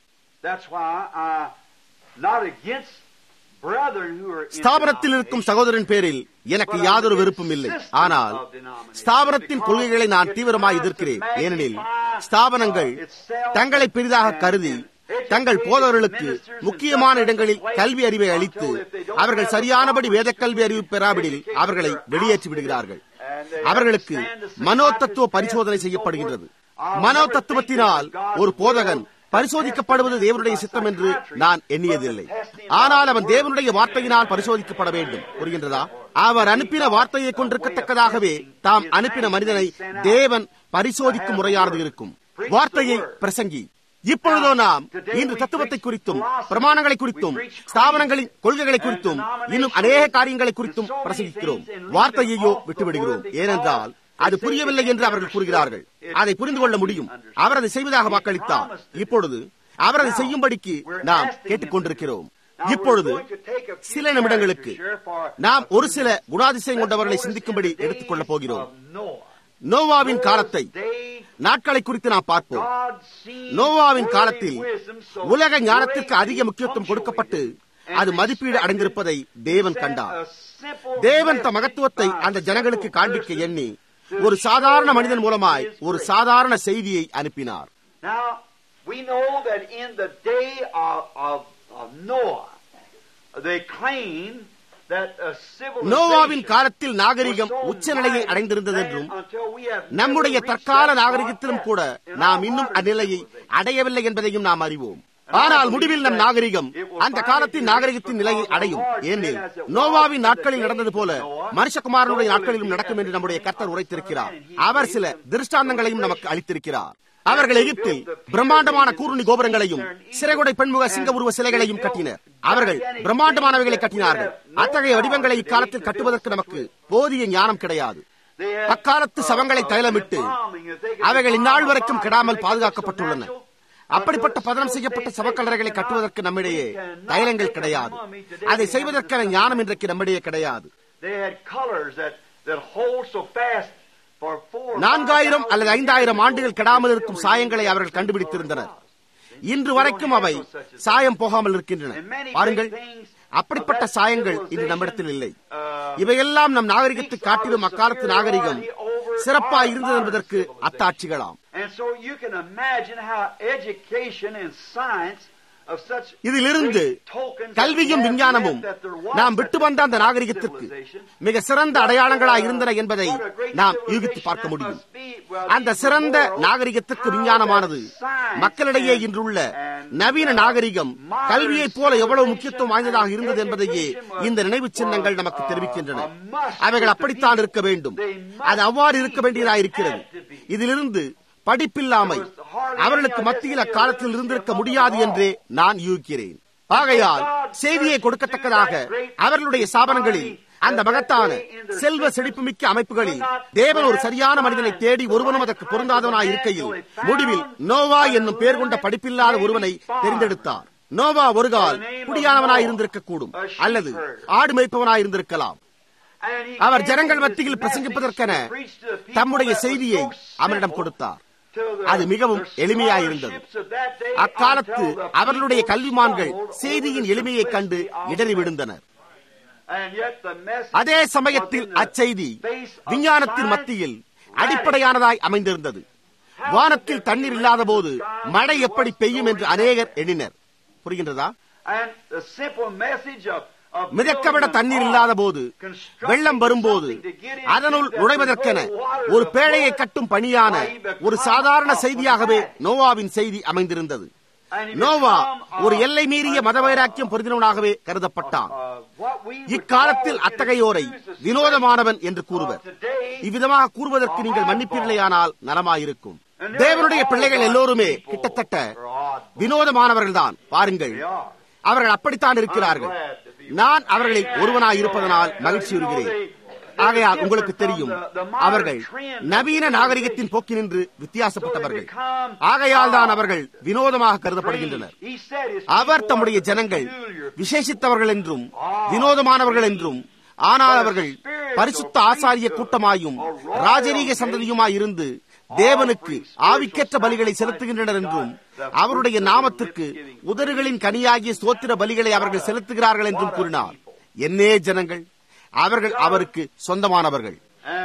ஸ்தாபனத்தில் இருக்கும் சகோதரன் பேரில் எனக்கு யாதொரு விருப்பம் இல்லை. ஆனால் ஸ்தாபனத்தின் கொள்கைகளை நான் தீவிரமாக எதிர்க்கிறேன். ஏனெனில் ஸ்தாபனங்கள் தங்களை பெரிதாக கருதி தங்கள் போதவர்களுக்கு முக்கியமான இடங்களில் கல்வி அறிவை அளித்து அவர்கள் சரியானபடி வேத கல்வி அறிவு பெறாவிடில் அவர்களை வெளியேற்றி விடுகிறார்கள். அவர்களுக்கு மனோ தத்துவ பரிசோதனை செய்யப்படுகின்றது. மனோ தத்துவத்தினால் ஒரு போதகன் பரிசோதிக்கப்படுவது தேவனுடைய சித்தம் என்று நான் எண்ணியதில்லை. ஆனால் அவன் தேவனுடைய வார்த்தையினால் பரிசோதிக்கப்பட வேண்டும். புரிகின்றதா? அவர் அனுப்பின வார்த்தையை கொண்டிருக்கத்தக்கதாகவே தாம் அனுப்பின மனிதனை தேவன் பரிசோதிக்கும் முறையானது இருக்கும். வார்த்தையை பிரசங்கி. இப்பொழுதோ நாம் இன்று தத்துவத்தை குறித்தும் பிரமாணங்களை குறித்தும் ஸ்தாபனங்களின் கொள்கைகளை குறித்தும் இன்னும் அநேக காரியங்களை குறித்தும் பிரசங்கிக்கிறோம். வார்த்தையையோ விட்டுவிடுகிறோம். ஏனென்றால் அது புரியவில்லை என்று அவர்கள் கூறுகிறார்கள். அதை புரிந்து கொள்ள முடியும். அவர் அதை செய்வதாக வாக்களித்தார். இப்பொழுது அவர் அதை செய்யும்படிக்கு நாம் கேட்டுக்கொண்டிருக்கிறோம். இப்பொழுது சில நிமிடங்களுக்கு நாம் ஒரு சில குணாதிசயம் கொண்டவர்களை சிந்திக்கும்படி எடுத்துக் கொள்ளப் போகிறோம். நோவாவின் காலத்தை, நாட்களை குறித்து நாம் பார்ப்போம். நோவாவின் காலத்தில் உலக ஞானத்திற்கு அதிக முக்கியத்துவம் கொடுக்கப்பட்டு அது மதிப்பீடு அடைந்திருப்பதை தேவன் கண்டார். தேவன் தம் மகத்துவத்தை அந்த ஜனங்களுக்கு காண்பிக்க எண்ணி ஒரு சாதாரண மனிதன் மூலமாய் ஒரு சாதாரண செய்தியை அனுப்பினார். நோவாவின் காலத்தில் நாகரிகம் உச்ச நிலையை அடைந்திருந்தது என்றும் நம்முடைய தற்கால நாகரிகத்திலும் கூட நாம் இன்னும் அந்நிலையை அடையவில்லை என்பதையும் நாம் அறிவோம். ஆனால் முடிவில் நம் நாகரிகம் அந்த காலத்தின் நாகரிகத்தின் நிலையை அடையும். ஏனெனில் நோவாவின் நாட்களில் நடந்தது போல மனுஷகுமாரனுடைய நாட்களிலும் நடக்கும் என்று நம்முடைய கர்த்தர் உரைத்திருக்கிறார். அவர் சில திருஷ்டாந்தங்களையும் நமக்கு அளித்திருக்கிறார். அவர்கள் எகிப்தில் பிரம்மாண்டமான கூர்ணி கோபுரங்களையும் சிறைகுடை பெண்முக சிங்க உருவ சிலைகளையும் கட்டினர். அவர்கள் பிரம்மாண்டமானவைகளை கட்டினார்கள். அத்தகைய வடிவங்களை இக்காலத்தில் கட்டுவதற்கு நமக்கு போதிய ஞானம் கிடையாது. அக்காலத்து சவங்களை தைலமிட்டு அவைகள் இந்நாள் வரைக்கும் கெடாமல் பாதுகாக்கப்பட்டுள்ளன. அப்படிப்பட்ட பதனம் செய்யப்பட்ட சவக்கலரைகளை கட்டுவதற்கு நம்மிடையே தைலங்கள் கிடையாது. அதை செய்வதற்கான ஞானம் இன்றைக்கு நம்மிடையே கிடையாது. நான்காயிரம் அல்லது ஐந்தாயிரம் ஆண்டுகள் கெடாமல் இருக்கும் சாயங்களை அவர்கள் கண்டுபிடித்திருந்தனர். இன்று வரைக்கும் அவை சாயம் போகாமல் இருக்கின்றன. பாருங்கள், அப்படிப்பட்ட சாயங்கள் இன்று நம்மிடத்தில் இல்லை. இவையெல்லாம் நம் நாகரிகத்தை காட்டிலும் அக்காலத்து நாகரிகம் சிறப்பாக இருந்தது என்பதற்கு அத்தாட்சிகளாம். இதிலிருந்து கல்வியும் விஞ்ஞானமும் நாம் விட்டு வந்த அந்த நாகரிகத்திற்கு மிக சிறந்த அடையாளங்களாக இருந்தன என்பதை நாம் யூகித்து பார்க்க முடியும். அந்த சிறந்த நாகரிகத்திற்கு விஞ்ஞானமானது மக்களிடையே இன்றுள்ள நவீன நாகரிகம் கல்வியைப் போல எவ்வளவு முக்கியத்துவம் வாய்ந்ததாக இருந்தது என்பதையே இந்த நினைவு சின்னங்கள் நமக்கு தெரிவிக்கின்றன. அவைகள் அப்படித்தான் இருக்க வேண்டும். அது அவ்வாறு இருக்க வேண்டியதாக இருக்கிறது. இதிலிருந்து படிப்பில்லாமை அவர்களுக்கு மத்தியில் அக்காலத்தில் இருந்திருக்க முடியாது என்றே நான் யூகிக்கிறேன். ஆகையால் செய்தியை கொடுக்கத்தக்கதாக அவர்களுடைய ஸ்தாபனங்களில், அந்த மகத்தான செல்வ செழிப்புமிக்க அமைப்புகளில் தேவன் ஒரு சரியான மனிதனை தேடி ஒருவனும் அதற்கு பொருந்தாதவனாய் இருக்கையில் முடிவில் நோவா என்னும் பெயர் கொண்ட படிப்பில்லாத ஒருவனை தெரிந்தெடுத்தார். நோவா ஒரு கால் குடியானவனாய் இருந்திருக்க கூடும், அல்லது ஆடு மேய்ப்பவனாய் இருந்திருக்கலாம். அவர் ஜனங்கள் மத்தியில் பிரசங்கிப்பதற்கென தம்முடைய செய்தியை அவரிடம் கொடுத்தார். அது மிகவும் எளிமையாயிருந்தது. அக்காலத்து அவர்களுடைய கல்விமான்கள் செய்தியின் எளிமையை கண்டு இடறி விழுந்தனர். அதே சமயத்தில் அச்செய்தி விஞ்ஞானத்தின் மத்தியில் அடிப்படையானதாய் அமைந்திருந்தது. வானத்தில் தண்ணீர் இல்லாத போது மழை எப்படி பெய்யும் என்று அநேகர் எண்ணினர். புரிகின்றதா? மிதக்கவிட தண்ணீர் இல்லாத போது, வெள்ளம் வரும்போது அதனுள் நுழைவதற்கென ஒரு பேழையை கட்டும் பணியான ஒரு சாதாரண செய்தியாகவே நோவாவின் செய்தி அமைந்திருந்தது. நோவா ஒரு எல்லை மீறிய மதவைராக்கியம் பொருந்தினவனாகவே கருதப்பட்டான். இக்காலத்தில் அத்தகையோரை வினோதமானவன் என்று கூறுவர். இவ்விதமாக கூறுவதற்கு நீங்கள் மன்னிப்பீர்களேயானால் நலமாயிருக்கும். தேவனுடைய பிள்ளைகள் எல்லோருமே கிட்டத்தட்ட வினோதமானவர்கள்தான். பாருங்கள், அவர்கள் அப்படித்தான் இருக்கிறார்கள். நான் அவர்களில் ஒருவனாய் இருப்பதனால் மகிழ்ச்சியுறுகிறேன். ஆகையால் உங்களுக்கு தெரியும், அவர்கள் நவீன நாகரிகத்தின் போக்கினின்று வித்தியாசப்பட்டவர்கள். ஆகையால் தான் அவர்கள் வினோதமாக கருதப்படுகின்றனர். அவர் தம்முடைய ஜனங்கள் விசேஷித்தவர்கள் என்றும் வினோதமானவர்கள் என்றும், ஆனால் அவர்கள் பரிசுத்த ஆசாரிய கூட்டமாயும் ராஜரீக சந்ததியுமாய் இருந்து தேவனுக்கு ஆவிக்கேற்ற பலிகளை செலுத்துகின்றனர் என்றும், அவருடைய நாமத்திற்கு உதடுகளின் கனியாகிய ஸ்தோத்திர பலிகளை அவர்கள் செலுத்துகிறார்கள் என்றும் கூறினார். என்னே ஜனங்கள், அவர்கள் அவருக்கு சொந்தமானவர்கள்.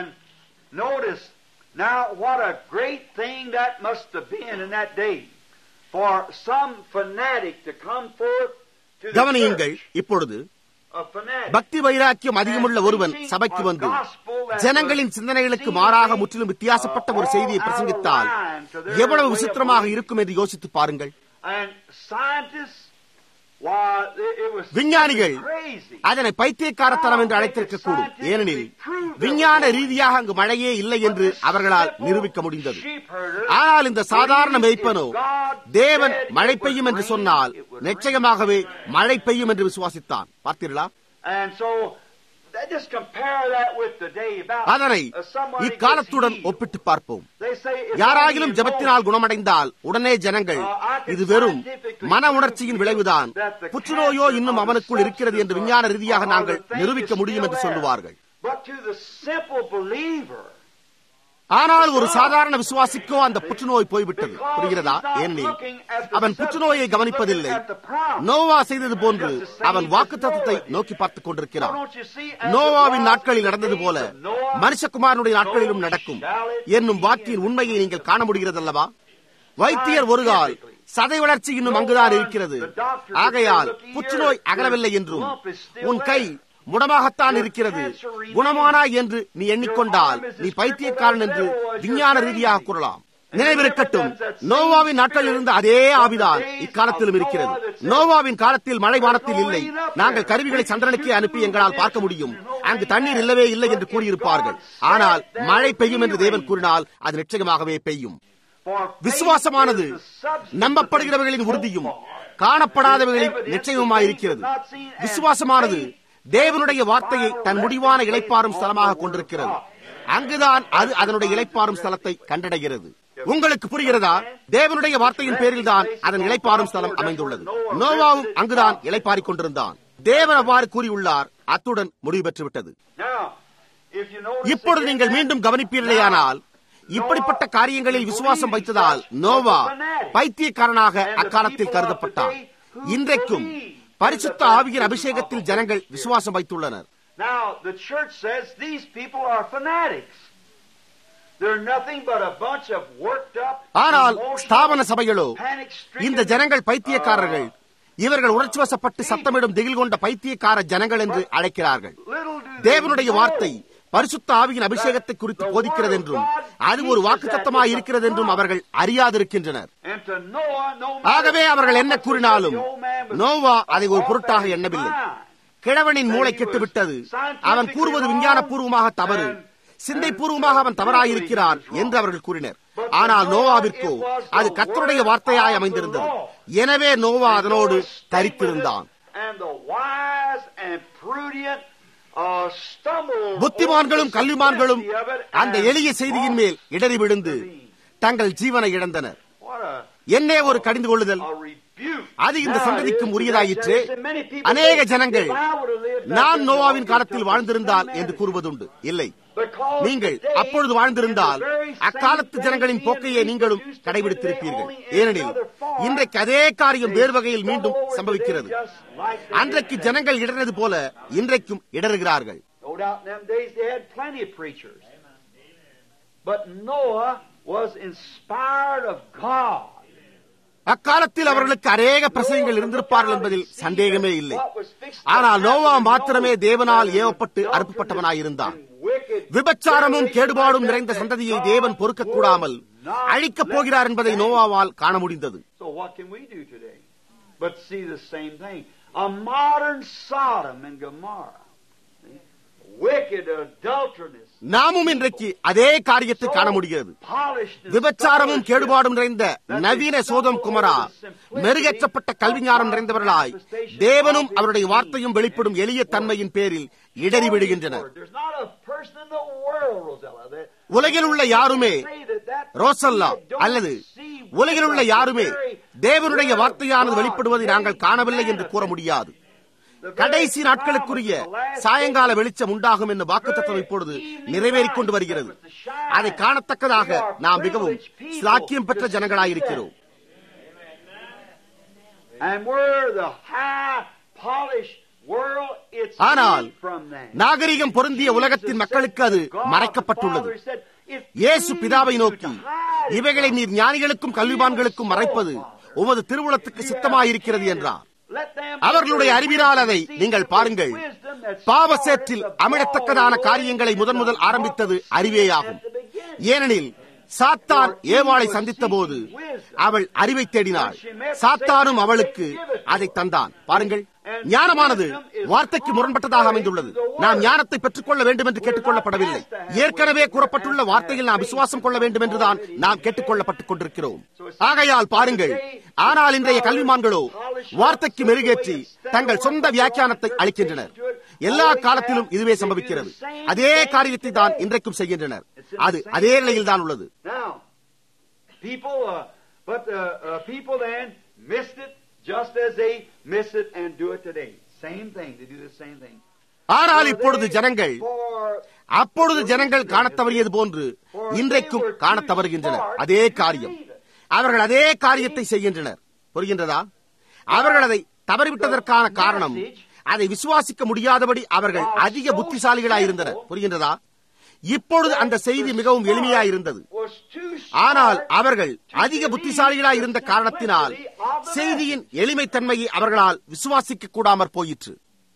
கவனியுங்கள், இப்பொழுது பக்தி வைராக்கியம் அதிகமுள்ள ஒருவன் சபைக்கு வந்து ஜனங்களின் சிந்தனைகளுக்கு மாறாக முற்றிலும் வித்தியாசப்பட்ட ஒரு செய்தியை பிரசங்கித்தால் எவ்வளவு விசித்திரமாக இருக்கும் என்று யோசித்து பாருங்கள். விஞ்ஞானிகள் அதனை பைத்தியக்காரத்தனம் என்று அழைத்திருக்க கூடும். ஏனெனில் விஞ்ஞான ரீதியாக அங்கு மழையே இல்லை என்று அவர்களால் நிரூபிக்க முடிந்தது. ஆனால் இந்த சாதாரண மேய்ப்பனோ தேவன் மழை பெய்யும் என்று சொன்னால் நிச்சயமாகவே மழை பெய்யும் என்று விசுவாசித்தான். பார்த்தீர்களா? அதனை இக்காலத்துடன் ஒப்பிட்டு பார்ப்போம். யாராகிலும் ஜெபத்தினால் குணமடைந்தால் உடனே ஜனங்கள் இது வெறும் மன உணர்ச்சியின் விளைவுதான், புற்றுநோயோ இன்னும் அவனுக்குள் இருக்கிறது என்று விஞ்ஞான ரீதியாக நாங்கள் நிரூபிக்க முடியும் என்று சொல்லுவார்கள். ஆனால் ஒரு சாதாரண விசுவாசிக்கோ அந்த புற்றுநோய் போய்விட்டது. புரிகிறதா? ஏனெனில் அவன் புற்றுநோயை கவனிப்பதில்லை. நோவா செய்தது போன்று அவன் வாக்குத்தத்தத்தை நோக்கி பார்த்துக் கொண்டிருக்கிறான். நோவாவின் நாட்களில் நடந்தது போல மனுஷகுமாரனுடைய நாட்களிலும் நடக்கும் என்னும் வாக்கின் உண்மையை நீங்கள் காண முடிகிறது அல்லவா? வைத்தியர் ஒரு கால் சதை வளர்ச்சி இன்னும் அங்குதான் இருக்கிறது, ஆகையால் புற்றுநோய் அகலவில்லை என்றும், உன் கை முடமாகத்தான் இருக்கிறது, குணமானாய் என்று நீ எண்ணிக்கொண்டால் நீ பைத்தியக்காரன் என்று விஞ்ஞான ரீதியாக கூறலாம். நினைவிருக்கட்டும், நோவாவின் நாட்களில் இருந்த அதே ஆவிதான் இக்காலத்திலும் இருக்கிறது. நோவாவின் காலத்தில் மழை வானத்தில் இல்லை. நாங்கள் கருவிகளை சந்திரனுக்கே அனுப்பி எங்களால் பார்க்க முடியும், அங்கு தண்ணீர் இல்லவே இல்லை என்று கூறியிருப்பார்கள். ஆனால் மழை பெய்யும் என்று தேவன் கூறினால் அது நிச்சயமாகவே பெய்யும். விசுவாசமானது நம்பப்படுகிறவர்களின் உறுதியும் காணப்படாதவர்களின் நிச்சயமாயிருக்கிறது. விசுவாசமானது தேவனுடைய வார்த்தையை தன் முடிவான இளைப்பாறும் ஸ்தலமாக கொண்டிருக்கிறது. அங்குதான் அது அதனுடைய இளைப்பாறும் ஸ்தலத்தை கண்டடைகிறது. உங்களுக்கு புரிகிறதா? தேவனுடைய வார்த்தையின் பேரில் தான் அதன் இளைப்பாறும் ஸ்தலம் அமைந்துள்ளது. நோவாவும் அங்குதான் இளைப்பாறிக் கொண்டிருந்தான். தேவன் அவ்வாறு கூறியுள்ளார். அத்துடன் முடிவு பெற்றுவிட்டது. இப்பொழுது நீங்கள் மீண்டும் கவனிப்பீர்களேயானால், இப்படிப்பட்ட காரியங்களில் விசுவாசம் வைத்ததால் நோவா பைத்தியக்காரனாக அக்காலத்தில் கருதப்பட்டார். இன்றைக்கும் பரிசுத்த ஆவியின் அபிஷேகத்தில் ஜனங்கள் விசுவாசம் வைத்துள்ளனர். ஆனால் ஸ்தாபன சபைகளோ இந்த ஜனங்கள் பைத்தியக்காரர்கள், இவர்கள் உணர்ச்சி வசப்பட்டு சத்தமிடும் திகில் கொண்ட பைத்தியக்கார ஜனங்கள் என்று அழைக்கிறார்கள். தேவனுடைய வார்த்தை பரிசுத்த ஆவியின் அபிஷேகத்தை குறித்து போதிக்கிறது என்றும் அது ஒரு வாக்குத்தத்தமாய் இருக்கிறது என்றும் அவர்கள் அறியாதிருக்கின்றனர். ஆகவே அவர்கள் என்ன கூறினாலும் நோவா அதை ஒரு பொருட்டாக எண்ணவில்லை. கிழவனின் மூளை கெட்டுவிட்டது, அவன் கூறுவது விஞ்ஞான பூர்வமாக தவறு, சிந்தை பூர்வமாக அவன் தவறாயிருக்கிறான் என்று அவர்கள் கூறினர். ஆனால் நோவாவிற்கோ அது கர்த்தருடைய வார்த்தையாய் அமைந்திருந்தது. எனவே நோவா அதனோடு தரித்திருந்தான். புத்திமான்களும் கல்விமான்களும் அந்த எளிய செய்தியின் மேல் இடறி விழுந்து தங்கள் ஜீவனை இழந்தனர். என்னே ஒரு கடிந்து கொள்ளுதல்! அது இந்த சந்ததிக்கும் உரியதாயிற்று. அநேக ஜனங்கள் நான் நோவாவின் காலத்தில் வாழ்ந்திருந்தால் என்று கூறுவதுண்டு. இல்லை, நீங்கள் அப்பொழுது வாழ்ந்திருந்தால் அக்காலத்து ஜனங்களின் போக்கையே நீங்களும் கடைபிடித்திருப்பீர்கள். ஏனெனில் இன்றைக்கு அதே காரியம் வேறு வகையில் மீண்டும் சம்பவிக்கிறது. அன்றைக்கு ஜனங்கள் இடறது போல இன்றைக்கும் இடறுகிறார்கள். அக்காலத்தில் அவர்களுக்கு அநேக பிரசங்கங்கள் இருந்திருப்பார்கள் என்பதில் சந்தேகமே இல்லை. ஆனால் நோவா மாத்திரமே தேவனால் ஏவப்பட்டு அனுப்பப்பட்டவனாயிருந்தான். விபச்சாரமும் கேடுபாடும் நிறைந்த சந்ததியை தேவன் பொறுக்க கூடாமல் அழிக்கப் போகிறார் என்பதை நோவாவால் காண முடிந்தது. நாமும் இன்றைக்கு அதே காரியத்தை காண முடிகிறது. விபச்சாரமும் கேடுபாடும் நிறைந்த நவீன சோதம் குமரா மெருகேற்றப்பட்ட கல்விஞானம் நிறைந்தவர்களாய் தேவனும் அவருடைய வார்த்தையும் வெளிப்படும் எளிய தன்மையின் பேரில் இடறி விடுகின்றனர். உலகில் உள்ள யாருமே ரோசல்லா அல்லது உலகில் உள்ள யாருமே தேவனுடைய வார்த்தையானது வெளிப்படுவதை நாங்கள் காணவில்லை என்று கூற முடியாது. கடைசி நாட்களுக்குரிய சாயங்கால வெளிச்சம் உண்டாகும் என்ற வாக்குத்தத்தம் இப்பொழுது நிறைவேறிக் கொண்டு வருகிறது. அதை காணத்தக்கதாக நாம் மிகவும் சாக்கியம் பெற்ற ஜனங்களாயிருக்கிறோம். ஆனால் நாகரிகம் பொருந்திய உலகத்தின் மக்களுக்கு அது மறைக்கப்பட்டுள்ளது. இயேசு பிதாவை நோக்கி, இவைகளை நீர் ஞானிகளுக்கும் கல்விமான்களுக்கும் மறைப்பது உமது திருவுளத்துக்கு சித்தமாயிருக்கிறது என்றார். அவர்களுடைய அறிவினால் அதை நீங்கள் பாருங்கள். பாவ சேற்றில் அமிழத்தக்கதான காரியங்களை முதன் முதல் ஆரம்பித்தது அறிவேயாகும். ஏனெனில் சாத்தான் ஏவாளை சந்தித்த போது அவள் அறிவை தேடினாள். சாத்தானும் அவளுக்கு அதை தந்தான். பாருங்கள், ஞானமானது வார்த்தைக்கு முரண்பட்டதாக அமைந்துள்ளது. நாம் ஞானத்தை பெற்றுக் கொள்ள வேண்டும் என்று கேட்டுக் கொள்ளப்படவில்லை. ஏற்கனவே கூறப்பட்டுள்ள வார்த்தையில் நாம் விசுவாசம் கொள்ள வேண்டும் என்றுதான் நாம் கேட்டுக் கொள்ளப்பட்டுக் கொண்டிருக்கிறோம். ஆகையால் பாருங்கள், ஆனால் இன்றைய கல்விமான்களோ வார்த்தைக்கு மெருகேற்றி தங்கள் சொந்த வியாக்கியானத்தை அளிக்கின்றனர். எல்லா காலத்திலும் இதுவே சம்பவிக்கிறது. அதே காரியத்தை தான் இன்றைக்கும் செய்கின்றனர். அது அதே நிலையில் தான் உள்ளது. ஆனால் இப்பொழுது ஜனங்கள் அப்பொழுது ஜனங்கள் காணத் தவறியது போன்று இன்றைக்கும் காணத் தவறுகின்றனர். அதே காரியம், அவர்கள் அதே காரியத்தை செய்கின்றனர். புரிகின்றதா? அவர்கள் அதை தவறிவிட்டதற்கான காரணம், அதை விசுவாசிக்க முடியாதபடி அவர்கள் அதிக புத்திசாலிகளாயிருந்தனர். புரிகின்றதா? இப்பொழுது அந்த செய்தி மிகவும் எளிமையாயிருந்தது. ஆனால் அவர்கள் அதிக புத்திசாலிகளாயிருந்த காரணத்தினால் செய்தியின் எளிமைத்தன்மையை அவர்களால் விசுவாசிக்க கூடாமற் போயிற்று.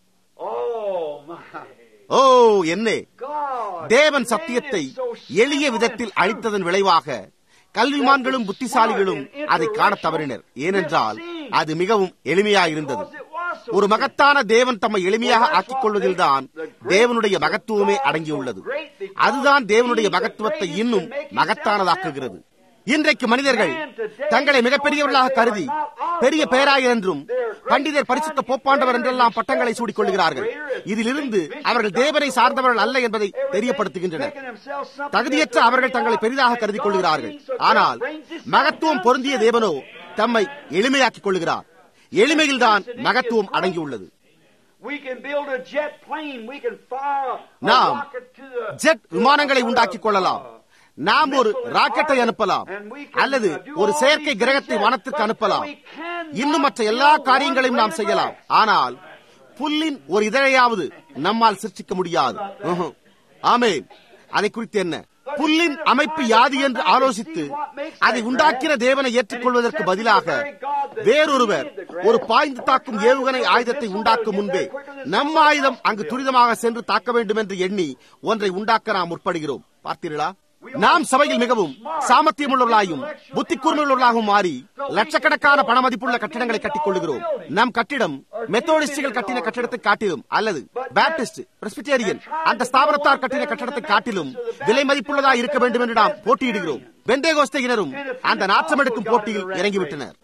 ஓ என்னே, தேவன் சத்தியத்தை எளிய விதத்தில் அளித்ததன் விளைவாக கல்விமான்களும் புத்திசாலிகளும் அதை காணத் தவறினர். ஏனென்றால் அது மிகவும் எளிமையாயிருந்தது. ஒரு மகத்தான தேவன் தம்மை எளிமையாக ஆக்கிக் கொள்வதில்தான் தேவனுடைய மகத்துவமே அடங்கியுள்ளது. அதுதான் தேவனுடைய மகத்துவத்தை இன்னும் மகத்தானதாக்குகிறது. இன்றைக்கு மனிதர்கள் தங்களை மிகப்பெரியவர்களாக கருதி பெரிய பேராயர் என்றும் பண்டிதர் பரிசுத்த போப்பாண்டவர் என்றெல்லாம் பட்டங்களை சூடிக் கொள்கிறார்கள். இதிலிருந்து அவர்கள் தேவனை சார்ந்தவர்கள் அல்ல என்பதை தெரியப்படுத்துகின்றனர். தகுதியற்ற அவர்கள் தங்களை பெரிதாக கருதி கொள்கிறார்கள். ஆனால் மகத்துவம் பொருந்திய தேவனோ தம்மை எளிமையாக்கிக் கொள்கிறார். எளிமையில்தான் மகத்துவம் அடங்கியுள்ளது. நாம் ஜெட் விமானங்களை உண்டாக்கிக் கொள்ளலாம். நாம் ஒரு ராக்கெட்டை அனுப்பலாம் அல்லது ஒரு செயற்கை கிரகத்தை வானத்திற்கு அனுப்பலாம். இன்னும் மற்ற எல்லா காரியங்களையும் நாம் செய்யலாம். ஆனால் புல்லின் ஒரு இதழையாவது நம்மால் சிருஷ்டிக்க முடியாது. ஆமென். அதை குறித்து என்ன? புல்லின் அமைப்பு யாது என்று ஆலோசித்து அதை உண்டாக்கின தேவனை ஏற்றுக்கொள்வதற்கு பதிலாக வேறொருவர் ஒரு பாய்ந்து தாக்கும் ஏவுகணை ஆயுதத்தை உண்டாக்கும் முன்பே நம் ஆயுதம் அங்கு துரிதமாக சென்று தாக்க வேண்டும் என்று எண்ணி ஒன்றை உண்டாக்க நாம் முற்படுகிறோம். பார்த்தீர்களா? நாம் சபையில் மிகவும் சாமர்த்தியமுள்ளவர்களாயும் புத்தி கூர்மையுள்ளவர்களாகவும் மாறி லட்சக்கணக்கான பண மதிப்புள்ள கட்டிடங்களை கட்டிக் கொள்கிறோம். நம் கட்டிடம் மெத்தோடிஸ்டுகள் கட்டின கட்டிடத்தை காட்டிலும் அல்லது பாப்டிஸ்ட், பிரெஸ்பிட்டேரியன் அந்த ஸ்தாபனத்தார் கட்டின கட்டிடத்தை காட்டிலும் விலை மதிப்புள்ளதாக இருக்க வேண்டும் என்று நாம் போட்டியிடுகிறோம். பெந்தேகோஸ்தையினரும் அந்த நாற்றம் எடுக்கும் போட்டியில் இறங்கிவிட்டனர்.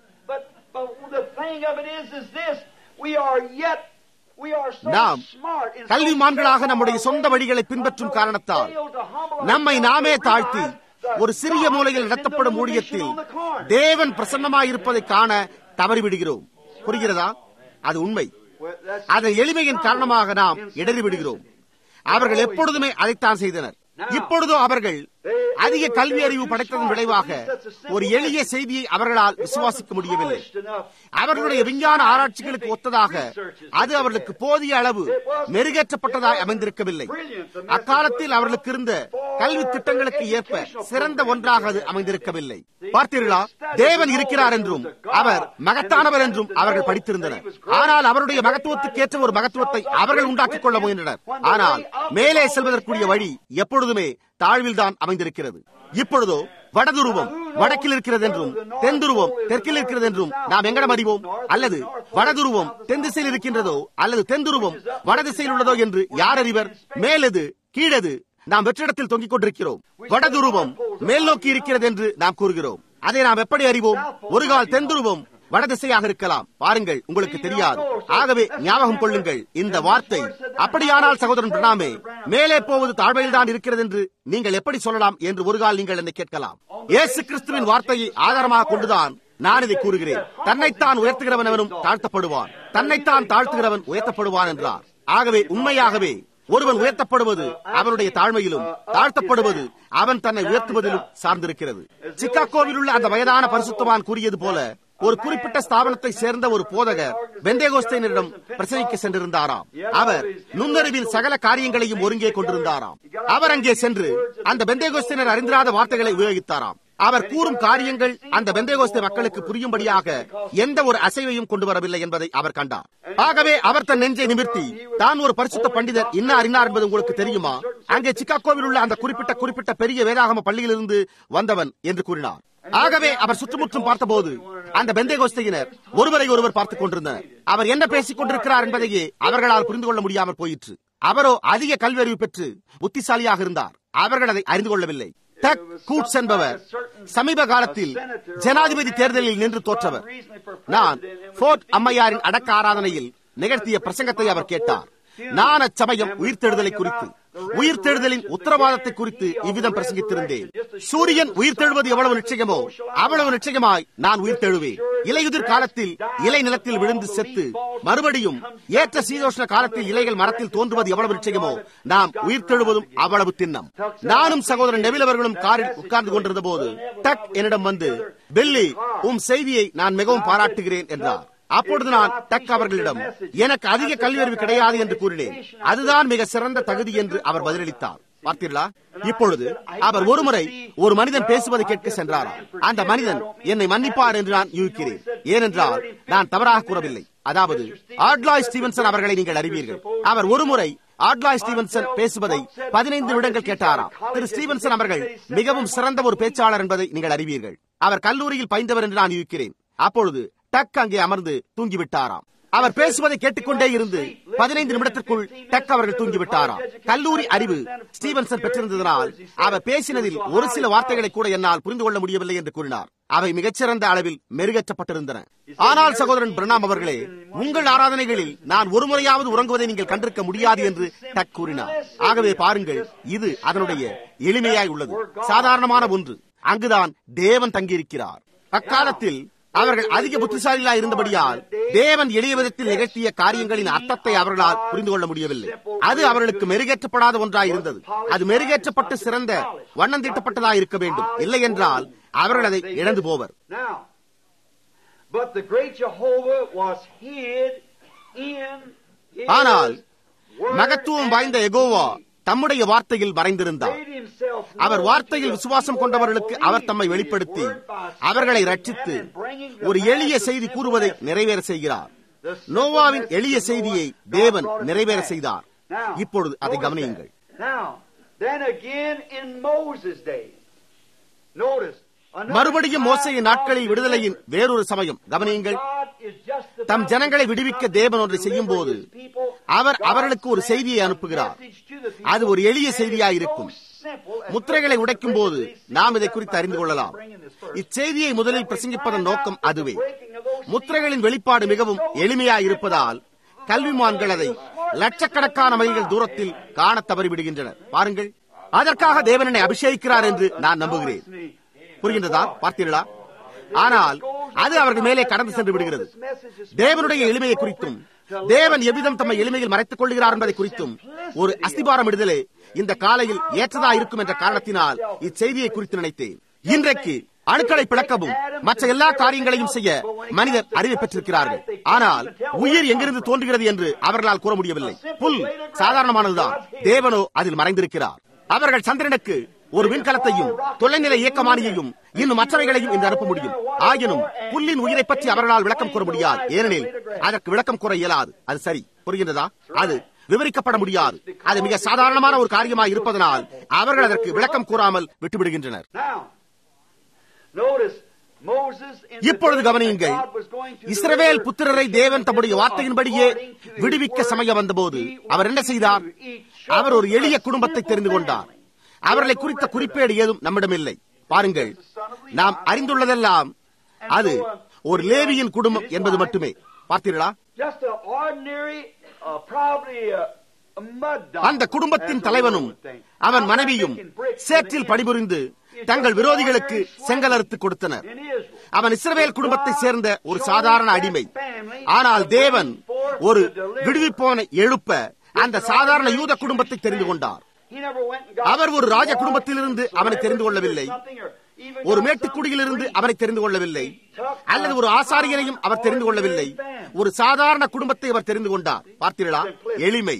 நாம் கல்விமான்களாக நம்முடைய சொந்த வழிகளை பின்பற்றும் காரணத்தால் நம்மை நாமே தாழ்த்தி ஒரு சிறிய மூலையில் நடத்தப்படும் ஊழியத்தில் தேவன் பிரசன்னமாயிருப்பதை காண தவறிவிடுகிறோம். புரிகிறதா? அது உண்மை. அதன் எளிமையின் காரணமாக நாம் இடறிவிடுகிறோம். அவர்கள் எப்பொழுதுமே அதைத்தான் செய்தனர். இப்பொழுதோ அவர்கள் அதிக கல்வி அறிவு படைத்ததன் விளைவாக ஒரு எளிய செய்தியை அவர்களால் விசுவாசிக்க முடியவில்லை. அவர்களுடைய விஞ்ஞான ஆராய்ச்சிகளுக்கு ஒத்ததாக அது அவர்களுக்கு போதிய அளவு மெருகேற்றப்பட்டதாய் அமைந்திருக்கவில்லை. அக்காலத்தில் அவர்களுக்கு இருந்த கல்வி திட்டங்களுக்கு ஏற்ப சிறந்த ஒன்றாக அது அமைந்திருக்கவில்லை. பார்த்தீர்களா? தேவன் இருக்கிறார் என்றும் அவர் மகத்தானவர் என்றும் அவர்கள் படித்திருந்தனர். ஆனால் அவருடைய மகத்துவத்துக்கு ஏற்ற ஒரு மகத்துவத்தை அவர்கள் உண்டாக்கிக் கொள்ள முயன்றனர். ஆனால் மேலே செல்வதற்குரிய வழி எப்பொழுதுமே தாழ்வில் தான் அமைந்திருக்கிறது. இப்பொழுதோ வடதுருவம் வடக்கில் இருக்கிறது என்றும் தென்துருவம் தெற்கில் இருக்கிறது என்றும் நாம் எங்கடம் அறிவோம்? அல்லது வடதுருவம் தென் திசையில் இருக்கின்றதோ அல்லது தென்துருவம் வடதிசையில் உள்ளதோ என்று யார் அறிவர்? மேலது கீழது நாம் வெற்றிடத்தில் தொங்கிக் கொண்டிருக்கிறோம். வடதுருவம் மேல் நோக்கி இருக்கிறது என்று நாம் கூறுகிறோம். அதை நாம் எப்படி அறிவோம்? ஒரு கால் தென்துருவம் வடதிசையாக இருக்கலாம். பாருங்கள், உங்களுக்கு தெரியாது. ஆகவே ஞாபகம் கொள்ளுங்கள் இந்த வார்த்தை. அப்படியானால் சகோதரன் பிரணாமே, மேலே போவது தாழ்வையில் தான் இருக்கிறது என்று நீங்கள் எப்படி சொல்லலாம் என்று ஒரு கால் நீங்கள் என்னை கேட்கலாம். இயேசு கிறிஸ்துவின் வார்த்தையை ஆதாரமாக கொண்டுதான் நான் இதை கூறுகிறேன். தன்னைத்தான் உயர்த்துகிறவன் அவனும் தாழ்த்தப்படுவான், தன்னைத்தான் தாழ்த்துகிறவன் உயர்த்தப்படுவான் என்றார். ஆகவே உண்மையாகவே ஒருவன் உயர்த்தப்படுவது அவனுடைய தாழ்மையிலும் தாழ்த்தப்படுவது அவன் தன்னை உயர்த்துவதிலும் சார்ந்திருக்கிறது. சிக்காகோவில் உள்ள அந்த வயதான பரிசுத்தவான் கூறியது போல ஒரு குறிப்பிட்ட ஸ்தாபனத்தை சேர்ந்த ஒரு போதகர் பெந்தேகோஸ்தையினரிடம் பிரசங்கிக்க சென்றிருந்தாராம். அவர் நுண்ணறிவில் சகல காரியங்களையும் ஒருங்கே கொண்டிருந்தாராம். அவர் அங்கே சென்று அந்த பெந்தேகோஸ்தையினர் அறிந்திராத வார்த்தைகளை உபயோகித்தாராம். அவர் கூறும் காரியங்கள் அந்த பெந்தேகோஸ்தே மக்களுக்கு புரியும்படியாக எந்த ஒரு அசைவையும் கொண்டு வரவில்லை என்பதை அவர் கண்டார். ஆகவே அவர் தன் நெஞ்சை நிமிர்த்தி, தான் ஒரு பரிசுத்த பண்டிதர் இன்னார் இன்னார் என்பது உங்களுக்கு தெரியுமா? அங்கே சிக்காகோவில் உள்ள அந்த குறிப்பிட்ட குறிப்பிட்ட பெரிய வேதாகம பள்ளியிலிருந்து வந்தவன் என்று கூறினார். ஆகவே அவர் சுற்றுமுற்றும் பார்த்தபோது அந்த பெந்தேகோஸ்தையினர் ஒருவரை ஒருவர் பார்த்துக் கொண்டிருந்தனர். அவர் என்ன பேசிக் கொண்டிருக்கிறார் என்பதையே அவர்களால் புரிந்து கொள்ள முடியாமல் போயிற்று. அவரோ அதிக கல்வி அறிவு பெற்று புத்திசாலியாக இருந்தார். அவர்கள் அதை அறிந்து கொள்ளவில்லை. டக் கூட்ஸ் என்பவர் சமீப காலத்தில் ஜனாதிபதி தேர்தலில் நின்று தோற்றவர். நான் போர்ட் அம்மையாரின் அடக்க ஆராதனையில் நிகழ்த்திய பிரசங்கத்தை அவர் கேட்டார். நான் அச்சமயம் உயிர்த்தெழுதலை குறித்து உயிர்த்தெழுதலின் உத்தரவாதத்தை குறித்து இவ்விதம் பிரசங்கித்திருந்தேன். சூரியன் உயிர்த்தெழுவது எவ்வளவு நிச்சயமோ அவ்வளவு நிச்சயமாய் நான் உயிர்த்தெழுவேன். இலையுதிர் காலத்தில் இலை நிலத்தில் விழுந்து செத்து மறுபடியும் ஏற்ற சீதோஷ்ண காலத்தில் இலைகள் மரத்தில் தோன்றுவது எவ்வளவு நிச்சயமோ நாம் உயிர்த்தெழுவதும் அவ்வளவு திண்ணம். நானும் சகோதரன் நெவில் அவர்களும் காரில் உட்கார்ந்து கொண்டிருந்த போது டக் என்னிடம் வந்து, பெல்லி, உம் செய்தியை நான் மிகவும் பாராட்டுகிறேன் என்றார். அப்பொழுது நான் டக் அவர்களிடம், எனக்கு அதிக கல்வி அறிவு கிடையாது என்று கூறினேன். அதுதான் மிக சிறந்த தகுதி என்று அவர் பதிலளித்தார். பார்த்தீர்களா? இப்பொழுது அவர் ஒருமுறை ஒரு மனிதன் பேசுவதை கேட்க சென்றாராம். அந்த மனிதன் என்னை மன்னிப்பார் என்று நான் யூகிக்கிறேன். ஏனென்றால் நான் தவறாக கூறவில்லை. அதாவது ஆட்லாய் ஸ்டீவன்சன் அவர்களை நீங்கள் அறிவீர்கள். அவர் ஒருமுறை ஆட்லாய் ஸ்டீவன்சன் பேசுவதை பதினைந்து நிமிடங்கள் கேட்டாராம். திரு ஸ்டீவன்சன் அவர்கள் மிகவும் சிறந்த ஒரு பேச்சாளர் என்பதை நீங்கள் அறிவீர்கள். அவர் கல்லூரியில் பயின்றவர் என்று நான் யூகிக்கிறேன். அப்பொழுது டக் அங்கே அமர்ந்து தூங்கிவிட்டாராம். அவர் பேசுவதை கேட்டுக்கொண்டே இருந்து பதினைந்து நிமிடத்திற்குள் டக் அவர்கள் தூங்கிவிட்டாராம். கல்லூரி அறிவு ஸ்டீவன்சன் பெற்றிருந்ததனால் அவர் பேசினதில் ஒரு சில வார்த்தைகளை கூட என்னால் புரிந்து கொள்ள முடியவில்லை என்று கூறினார். அவை மிகச்சிறந்த அளவில் மெருகேற்றப்பட்டிருந்தன. ஆனால் சகோதரன் பிரணாம் அவர்களே, உங்கள் ஆராதனைகளில் நான் ஒரு முறையாவது உறங்குவதை நீங்கள் கண்டிருக்க முடியாது என்று டக் கூறினார். ஆகவே பாருங்கள், இது அதனுடைய எளிமையாய் உள்ளது, சாதாரணமான ஒன்று. அங்குதான் தேவன் தங்கியிருக்கிறார். அக்காலத்தில் அவர்கள் அதிக புத்திசாலிகளாக இருந்தபடியால் தேவன் எளிய விதத்தில் நிகழ்த்திய காரியங்களின் அர்த்தத்தை அவர்களால் புரிந்து கொள்ள முடியவில்லை. அது அவர்களுக்கு மெருகேற்றப்படாத ஒன்றாய் இருந்தது. அது மெருகேற்றப்பட்டு சிறந்த வண்ணம் தீட்டப்பட்டதாக இருக்க வேண்டும். இல்லை என்றால் அவர்கள் அதை இழந்து போவர். ஆனால் மகத்துவம் வாய்ந்த யெகோவா தம்முடைய வார்த்தையில் மறைந்திருந்தார். அவர் வார்த்தையில் விசுவாசம் கொண்டவர்களுக்கு அவர் தம்மை வெளிப்படுத்தி அவர்களை ரட்சித்து ஒரு எளிய செய்தி கூறுவதை நிறைவேற செய்கிறார். நோவாவின் எளிய செய்தியை தேவன் நிறைவேற செய்தார். இப்பொழுது அதை கவனியுங்கள். மறுபடியும் மோசேயின் நாட்களில் விடுதலையின் வேறொரு சமயம் கவனியுங்கள். தம் ஜனங்களை விடுவிக்க தேவன் ஒன்றை செய்யும் போது அவர் அவர்களுக்கு ஒரு செய்தியை அனுப்புகிறார். அது ஒரு எளிய செய்தியாயிருக்கும். முத்திரைகளை உடைக்கும் போது நாம் இதை குறித்து அறிந்து கொள்ளலாம். இச்செய்தியை முதலில் பிரசங்கிப்பதன் நோக்கம் அதுவே. முத்திரைகளின் வெளிப்பாடு மிகவும் எளிமையாயிருப்பதால் கல்விமான்கள் அதை லட்சக்கணக்கான மைல்கள் தூரத்தில் காண தவறிவிடுகின்றனர். பாருங்கள், அதற்காக தேவன் என்னை அபிஷேகிக்கிறார் என்று நான் நம்புகிறேன். புரிகின்றதா? பார்த்தீர்களா? ஆனால் அது அவர்கள் மேலே கடந்து சென்று விடுகிறது. தேவனுடைய எளிமையை குறித்தும் தேவன் எவ்விதம் தம்மை எளிமையில் மறைத்துக் கொள்கிறார் என்பதை குறித்தும் ஒரு அஸ்திபாரம் இடுதலே இந்த காலையில் ஏற்றதா இருக்கும் என்ற காரணத்தினால் இச்செய்தியை குறித்து நினைத்தேன். இன்றைக்கு அணுக்களை பிளக்கவும் மற்ற எல்லா காரியங்களையும் செய்ய மனிதர் அறிவை பெற்றிருக்கிறார்கள். ஆனால் உயிர் எங்கிருந்து தோன்றுகிறது என்று அவர்களால் கூற முடியவில்லை. புல் சாதாரணமானதுதான், தேவனோ அதில் மறைந்திருக்கிறார். அவர்கள் சந்திரனுக்கு ஒரு விண்கலத்தையும் தொலைநிலை இயக்கமானியையும் இன்னும் மற்றவைகளையும் இன்று அனுப்ப முடியும். ஆயினும் புல்லின் உயிரை பற்றி அவர்களால் விளக்கம் கூற முடியாது. ஏனெனில் அதற்கு விளக்கம் கூற இயலாது. அது சரி, புரிகின்றதா? அது விவரிக்கப்பட முடியாது. அது மிக சாதாரணமான ஒரு காரியமாக இருப்பதனால் அவர்கள் அதற்கு விளக்கம் கூறாமல் விட்டுவிடுகின்றனர். இப்பொழுது கவனியுங்கள். இஸ்ரவேல் புத்திரரை தேவன் தம்முடைய வார்த்தையின்படியே விடுவிக்க சமயம் வந்தபோது அவர் என்ன செய்தார்? அவர் ஒரு எளிய குடும்பத்தை தெரிந்து கொண்டார். அவர்களை குறித்த குறிப்பேடு ஏதும் நம்மிடம் இல்லை. பாருங்கள், நாம் அறிந்துள்ளதெல்லாம் அது ஒரு லேவியின் குடும்பம் என்பது மட்டுமே. பார்த்தீர்களா? அந்த குடும்பத்தின் தலைவனும் அவன் மனைவியும் சேற்றில் பணிபுரிந்து தங்கள் விரோதிகளுக்கு செங்கல் அறுத்து கொடுத்தனர். அவன் இஸ்ரவேல் குடும்பத்தை சேர்ந்த ஒரு சாதாரண அடிமை. ஆனால் தேவன் ஒரு விடுவிப்போனை எழுப்ப அந்த சாதாரண யூத குடும்பத்தை தெரிந்து கொண்டார். அவர் ஒரு ராஜ குடும்பத்திலிருந்து அவனை தெரிந்து கொள்ளவில்லை, ஒரு மேட்டுக்குடியிலிருந்து அவனை தெரிந்து கொள்ளவில்லை, அல்லது ஒரு ஆசாரியனையும் அவர் தெரிந்து கொள்ளவில்லை. ஒரு சாதாரண குடும்பத்தை அவர் தெரிந்து கொண்டார். பார்த்தீர்களா? எளிமை.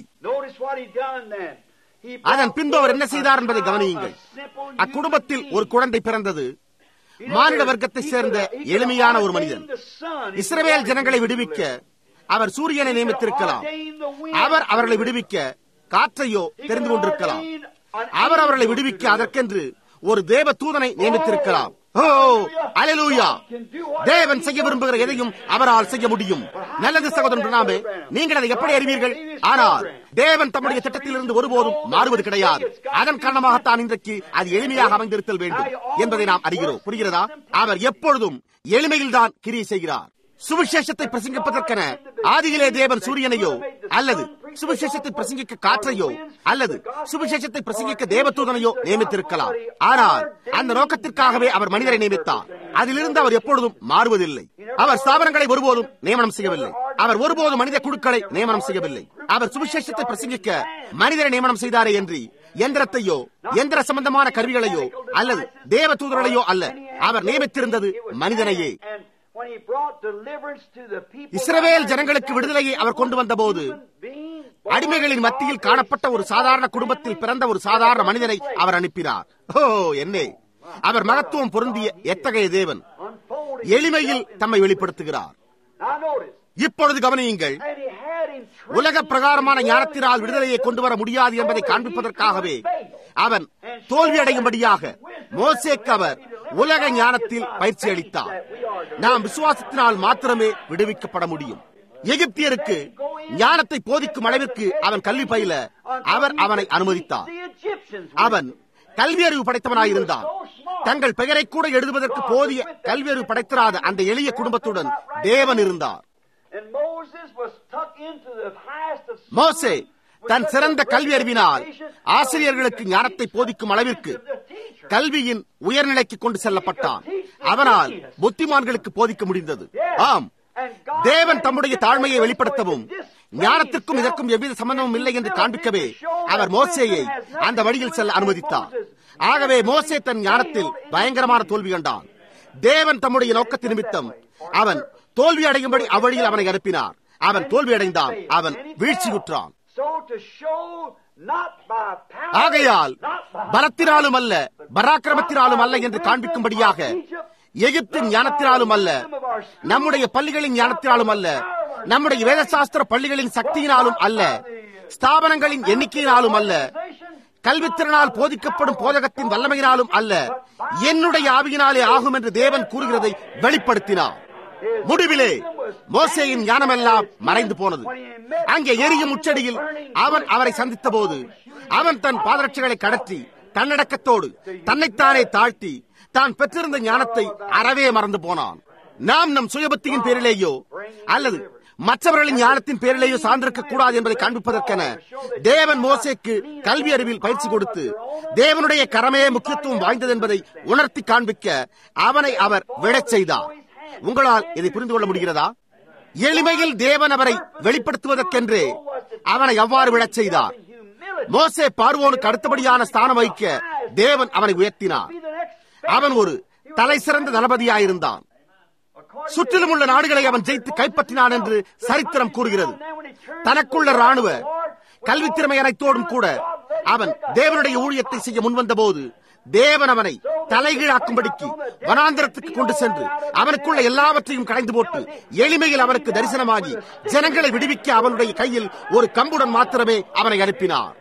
அதன் பின்பு அவர் என்ன செய்தார் என்பதை கவனியுங்கள். அக்குடும்பத்தில் ஒரு குழந்தை பிறந்தது. மானிட வர்க்கத்தை சேர்ந்த எளிமையான ஒரு மனிதன். இஸ்ரவேல் ஜனங்களை விடுவிக்க அவர் சூரியனை நியமித்திருக்கலாம். அவர் அவர்களை விடுவிக்க காற்றையோ தெரிந்து கொண்டிருக்கலாம். அவர் அவர்களை விடுவிக்க அதற்கென்று ஒரு தேவ தூதனை நியமித்திருக்கலாம். ஓ அல்லேலூயா! தேவன் செய்ய விரும்புகிற எதையும் அவரால் செய்ய முடியும். நல்லது சகோதரன் பிரணாமே, நீங்கள் அதை எப்படி அறிவீர்கள்? ஆனால் தேவன் தம்முடைய திட்டத்திலிருந்து ஒருபோதும் மாறுவது கிடையாது. அதன் காரணமாகத்தான் இன்றைக்கு அது எளிமையாக அமைந்திருத்தல் வேண்டும் என்பதை நாம் அறிகிறோம். புரிகிறதா? அவர் எப்பொழுதும் எளிமையில் தான் கிரியை செய்கிறார். சுவிசேஷத்தை பிரசங்கிப்பதற்கென ஆதியிலே தேவன் சூரியனையோ அல்லது சுவிசேஷத்தை பிரசங்கிக்க காற்றையோ அல்லது சுவிசேஷத்தை பிரசங்கிக்க தேவதூதனையோ நியமித்திருக்கலாம். ஆனால் அந்த நோக்கத்திற்காகவே அவர் மனிதரை நியமித்தார். அதிலிருந்து அவர் எப்பொழுதும் மாறுவதில்லை. அவர் ஸ்தாபனங்களை ஒருபோதும் நியமனம் செய்யவில்லை. அவர் ஒருபோதும் மனித குழுக்களை நியமனம் செய்யவில்லை. அவர் சுவிசேஷத்தை பிரசங்கிக்க மனிதரை நியமனம் செய்தாரே என்று எந்திரத்தையோ எந்திர சம்பந்தமான கருவிகளையோ அல்லது தேவ தூதர்களையோ அல்ல. அவர் நியமித்திருந்தது மனிதனையே. இஸ்ரவேல் ஜனங்களுக்கு விடுதலையை அவர் கொண்டு வந்த போது அடிமைகளின் மத்தியில் காணப்பட்ட ஒரு சாதாரண குடும்பத்தில் பிறந்த ஒரு சாதாரண மனிதனை அவர் அனுப்பினார். ஓ என்னே, அவர் மகத்துவம் பொருந்திய எத்தகைய தேவன் எளிமையில் தம்மை வெளிப்படுத்துகிறார். இப்பொழுது கவனியுங்கள். உலக பிரகாரமான ஞானத்தினால் விடுதலையை கொண்டு வர முடியாது என்பதை காண்பிப்பதற்காகவே அவன் தோல்வியடையும்படியாக மோசேக்கு அவர் உலக ஞானத்தில் பயிற்சி அளித்தார். நாம் விசுவாசத்தினால் மாத்திரமே விடுவிக்கப்பட முடியும். எகிப்தியருக்கு ஞானத்தை போதிக்கும் அளவிற்கு அவன் கல்வி பயில அவர் அவனை அனுமதித்தார். அவன் கல்வியறிவு படைத்தவனாயிருந்தான். தங்கள் பெயரை கூட எழுதுவதற்கு போதிய கல்வியறிவு படைத்திராத அந்த எளிய குடும்பத்துடன் தேவன் இருந்தார். மோசே தன் சிறந்த கல்வி அறிவினால் ஆசிரியர்களுக்கு ஞானத்தை போதிக்கும் அளவிற்கு கல்வியின் உயர்நிலைக்கு கொண்டு செல்லப்பட்டான். அவனால் புத்திமான்களுக்கு போதிக்க முடிந்தது. ஆம், தேவன் தம்முடைய தாழ்மையை வெளிப்படுத்தவும் ஞானத்திற்கும் இதற்கும் எவ்வித சம்பந்தமும் இல்லை என்று காண்பிக்கவே அவர் மோசேயை அந்த வழியில் செல்ல அனுமதித்தார். ஆகவே மோசே தன் ஞானத்தில் பயங்கரமான தோல்வி கண்டான். தேவன் தம்முடைய நோக்கத்தின் நிமித்தம் அவன் தோல்வி அடையும்படி அவ்வழியில் அவனை அனுப்பினார். அவன் தோல்வி அடைந்தான். அவன் வீழ்ச்சியுற்றான். ஆகையால் பலத்தினாலும் அல்ல, பராக்கிரமத்தினாலும் அல்ல என்று காண்பிக்கும்படியாக எகிப்தின் ஞானத்தினாலும் அல்ல, நம்முடைய பள்ளிகளின் ஞானத்தினாலும் அல்ல, நம்முடைய வேதசாஸ்திர பள்ளிகளின் சக்தியினாலும் அல்ல, ஸ்தாபனங்களின் எண்ணிக்கையினாலும் அல்ல, கல்வித்திறனால் போதிக்கப்படும் போதகத்தின் வல்லமையினாலும் அல்ல, என்னுடைய ஆவியினாலே ஆகும் என்று தேவன் கூறுகிறதை வெளிப்படுத்தினார். முடிவிலே மோசேயின் ஞானமெல்லாம் மறைந்து போனது. அங்கே எரியும் உச்சடியில் அவன் அவரை சந்தித்த போது அவன் தன் பாதரட்சைகளை கடற்றி தன்னடக்கத்தோடு தன்னைத்தானே தாழ்த்தி தான் பெற்றிருந்த ஞானத்தை அறவே மறந்து போனான். நாம் நம் சுயபக்தியின் பேரிலேயோ அல்லது மற்றவர்களின் ஞானத்தின் பேரிலேயோ சார்ந்திருக்க கூடாது என்பதை காண்பிப்பதற்கென தேவன் மோசேக்கு கல்வி அறிவில் பயிற்சி கொடுத்து தேவனுடைய கரமே முக்கியத்துவம் வாய்ந்தது என்பதை உணர்த்தி காண்பிக்க அவனை அவர் விடச் செய்தார். உங்களால் இதை புரிந்து கொள்ள முடிகிறதா? எளிமையில் தேவன் அவரை வெளிப்படுத்துவதற்கென்றே அவனை அவ்வாறு விடச் செய்தார். மோசே பார்வோனுக்கு அடுத்தபடியான ஸ்தானம் வகிக்க தேவன் அவனை உயர்த்தினார். அவன் ஒரு தலை சிறந்த தளபதியாயிருந்தான். சுற்றிலும் உள்ள நாடுகளை அவன் ஜெயித்து கைப்பற்றினான் என்று சரித்திரம் கூறுகிறது. தனக்குள்ள ராணுவ கல்வி திறமை அனைத்தோடும் கூட அவன் தேவனுடைய ஊழியத்தை செய்ய முன்வந்த போது தேவன் அவனை தலைகீழாக்கும்படிக்கு வனாந்திரத்துக்கு கொண்டு சென்று அவனுக்குள்ள எல்லாவற்றையும் கடைந்து போட்டு எளிமையில் அவனுக்கு தரிசனமாகி ஜனங்களை விடுவிக்க அவனுடைய கையில் ஒரு கம்புடன் மாத்திரமே அவனை அனுப்பினார்.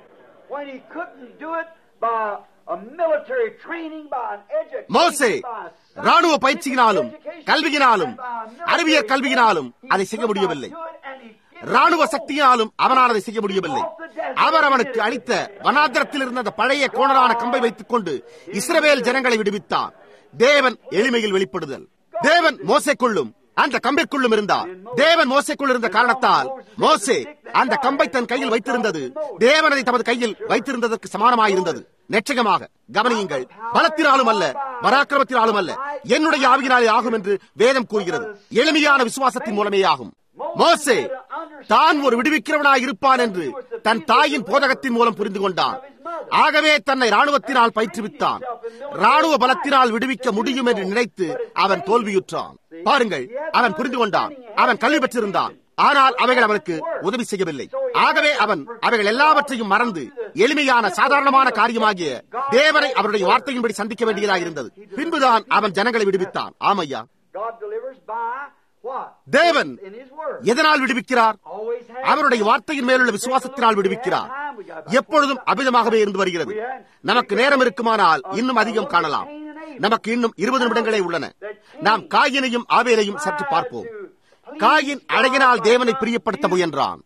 மோசே ராணுவ பயிற்சியினாலும் கல்வியினாலும் அறிவியல் கல்வியினாலும் அதை செய்ய முடியவில்லை. ராணுவ சக்தியினாலும் அவனால் அதை செய்ய முடியவில்லை. அவர் அவனுக்கு அளித்த வனாந்திரத்தில் இருந்த அந்த பழைய கோணலான கம்பை வைத்துக் கொண்டு இஸ்ரவேல் ஜனங்களை விடுவித்தார். தேவன் எளிமையில் வெளிப்படுதல். தேவன் மோசேக்குள்ளும் அந்த கம்பிற்குள்ளும் இருந்தார். தேவன் மோசேக்குள் இருந்த காரணத்தால் மோசே அந்த கம்பை தன் கையில் வைத்திருந்தது தேவன் அதை தமது கையில் வைத்திருந்ததற்கு சமானமாயிருந்தது. நிச்சயமாக கவனியுங்கள், பலத்தினாலும் அல்ல, பராக்கிரமத்தினாலும் அல்ல, என்னுடைய ஆவியினாலே ஆகும் என்று வேதம் கூறுகிறது. எளிமையான விசுவாசத்தின் மூலமே ஆகும். மோசே தான் ஒரு விடுவிக்கிறவனாய் இருப்பான் என்று தன் தாயின் போதகத்தின் மூலம் புரிந்து கொண்டான். ஆகவே தன்னை ராணுவத்தினால் பயிற்றுவித்தான். ராணுவ பலத்தினால் விடுவிக்க முடியும் என்று நினைத்து அவன் தோல்வியுற்றான். பாருங்கள், அவன் புரிந்து கொண்டான். அவன் கல்வி பெற்றிருந்தான். ஆனால் அவைகள் அவனுக்கு உதவி செய்யவில்லை. ஆகவே அவன் அவைகள் எல்லாவற்றையும் மறந்து எளிமையான சாதாரணமான காரியமாகிய தேவனை அவருடைய வார்த்தையின்படி சந்திக்க வேண்டியதாக இருந்தது. பின்புதான் அவன் ஜனங்களை விடுவித்தான். ஆமையா, தேவன் எதனால் விடுவிக்கிறார்? அவருடைய வார்த்தையின் மேலுள்ள விசுவாசத்தினால் விடுவிக்கிறார். எப்பொழுதும் அபிதமாகவே இருந்து வருகிறது. நமக்கு நேரம் இருக்குமானால் இன்னும் அதிகம் காணலாம். நமக்கு இன்னும் இருபது நிமிடங்களே உள்ளன. நாம் காயினையும் ஆவேலையும் சற்று பார்ப்போம். காயின் அழகினால் தேவனை பிரியப்படுத்த முயன்றான்.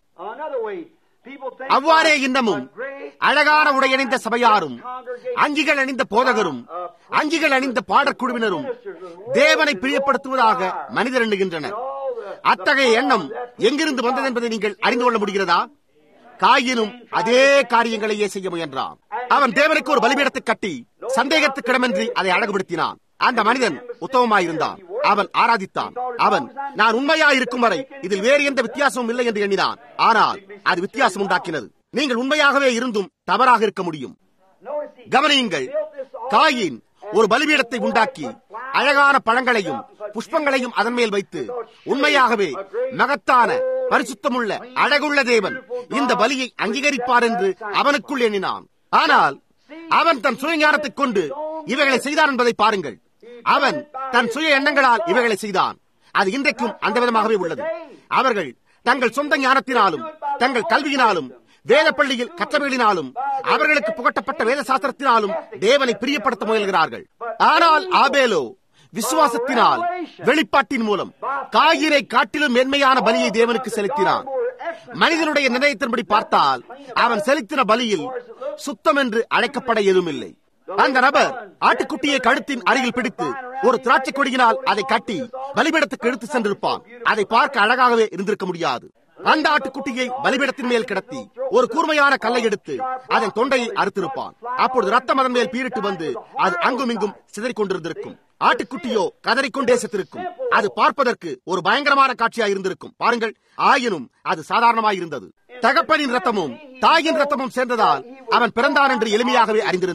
அவ்வாறே இன்னமும் அழகான உடையணிந்த சபையாரும் அங்கிகள் அணிந்த போதகரும் அங்கிகள் அணிந்த பாடற்குழுவினரும் தேவனை பிரியப்படுத்துவதாக மனிதர் எண்ணுகின்றனர். அத்தகைய எண்ணம் எங்கிருந்து வந்தது என்பதை நீங்கள் அறிந்து கொள்ள முடிகிறதா? காயினும் அதே காரியங்களையே செய்ய முயன்றான். அவன் தேவனுக்கு ஒரு பலிபீடத்தை கட்டி சந்தேகத்துக்கிடமின்றி அதை அழகுபடுத்தினான். அந்த மனிதன் உத்தமமாயிருந்தான். அவன் ஆராதித்தான். அவன் நான் உண்மையாயிருக்கும் வரை இதில் வேறு எந்த வித்தியாசமும் இல்லை என்று எண்ணினான். ஆனால் அது வித்தியாசம் உண்டாக்கினது. நீங்கள் உண்மையாகவே இருந்தும் தவறாக இருக்க முடியும். கவனியுங்கள், காயின் ஒரு பலிபீடத்தை உண்டாக்கி அழகான பழங்களையும் புஷ்பங்களையும் அதன் மேல் வைத்து உண்மையாகவே மகத்தான பரிசுத்தமுள்ள அழகுள்ள தேவன் இந்த பலியை அங்கீகரிப்பார் என்று அவனுக்குள் எண்ணினான். ஆனால் அவன் தன் சுய ஞானத்தைக் கொண்டு இவைகளை செய்தான் என்பதை பாருங்கள். அவன் தன் சுய எண்ணங்களால் இவைகளை செய்தான். அது இன்றைக்கும் அந்த விதமாகவே உள்ளது. அவர்கள் தங்கள் சொந்த ஞானத்தினாலும் தங்கள் கல்வியினாலும் வேத பள்ளியில் கற்றவைகளினாலும் அவர்களுக்கு புகட்டப்பட்ட வேத சாஸ்திரத்தினாலும் தேவனை பிரியப்படுத்த முயல்கிறார்கள். ஆனால் ஆபேலோ விசுவாசத்தினால் வெளிப்பாட்டின் மூலம் காயினை காட்டிலும் மேன்மையான பலியை தேவனுக்கு செலுத்தினான். மனிதனுடைய நிர்ணயத்தின்படி பார்த்தால் அவன் செலுத்தின பலியில் சுத்தம் என்று அழைக்கப்பட எதுவுமில்லை. அந்த நபர் ஆட்டுக்குட்டியை கழுத்தின் அருகில் பிடித்து ஒரு திராட்சை கொடியினால் அதை கட்டி பலிபீடத்துக்கு எடுத்து சென்றிருப்பான். அதை பார்க்க அழகாகவே இருந்திருக்க முடியாது. அந்த ஆட்டுக்குட்டியை பலிபீடத்தின் மேல் கிடத்தி ஒரு கூர்மையான கல்லை எடுத்து அதன் தொண்டையை அறுத்திருப்பான். அப்பொழுது ரத்தம் அதன் மேல் பீரிட்டு வந்து அது அங்கும் இங்கும் சிதறிக் கொண்டிருந்திருக்கும். ஆட்டுக்குட்டியோ கதறிக்கொண்டே செத்திருக்கும். அது பார்ப்பதற்கு ஒரு பயங்கரமான காட்சியாக இருந்திருக்கும். பாருங்கள், ஆயினும் அது சாதாரணமாக இருந்தது. தகப்பனின் ரத்தமும் தாயின் ரத்தமும் சேர்ந்ததால் அவன் பிறந்தான் என்று எளிமையாகவே அறிந்திருந்தான்.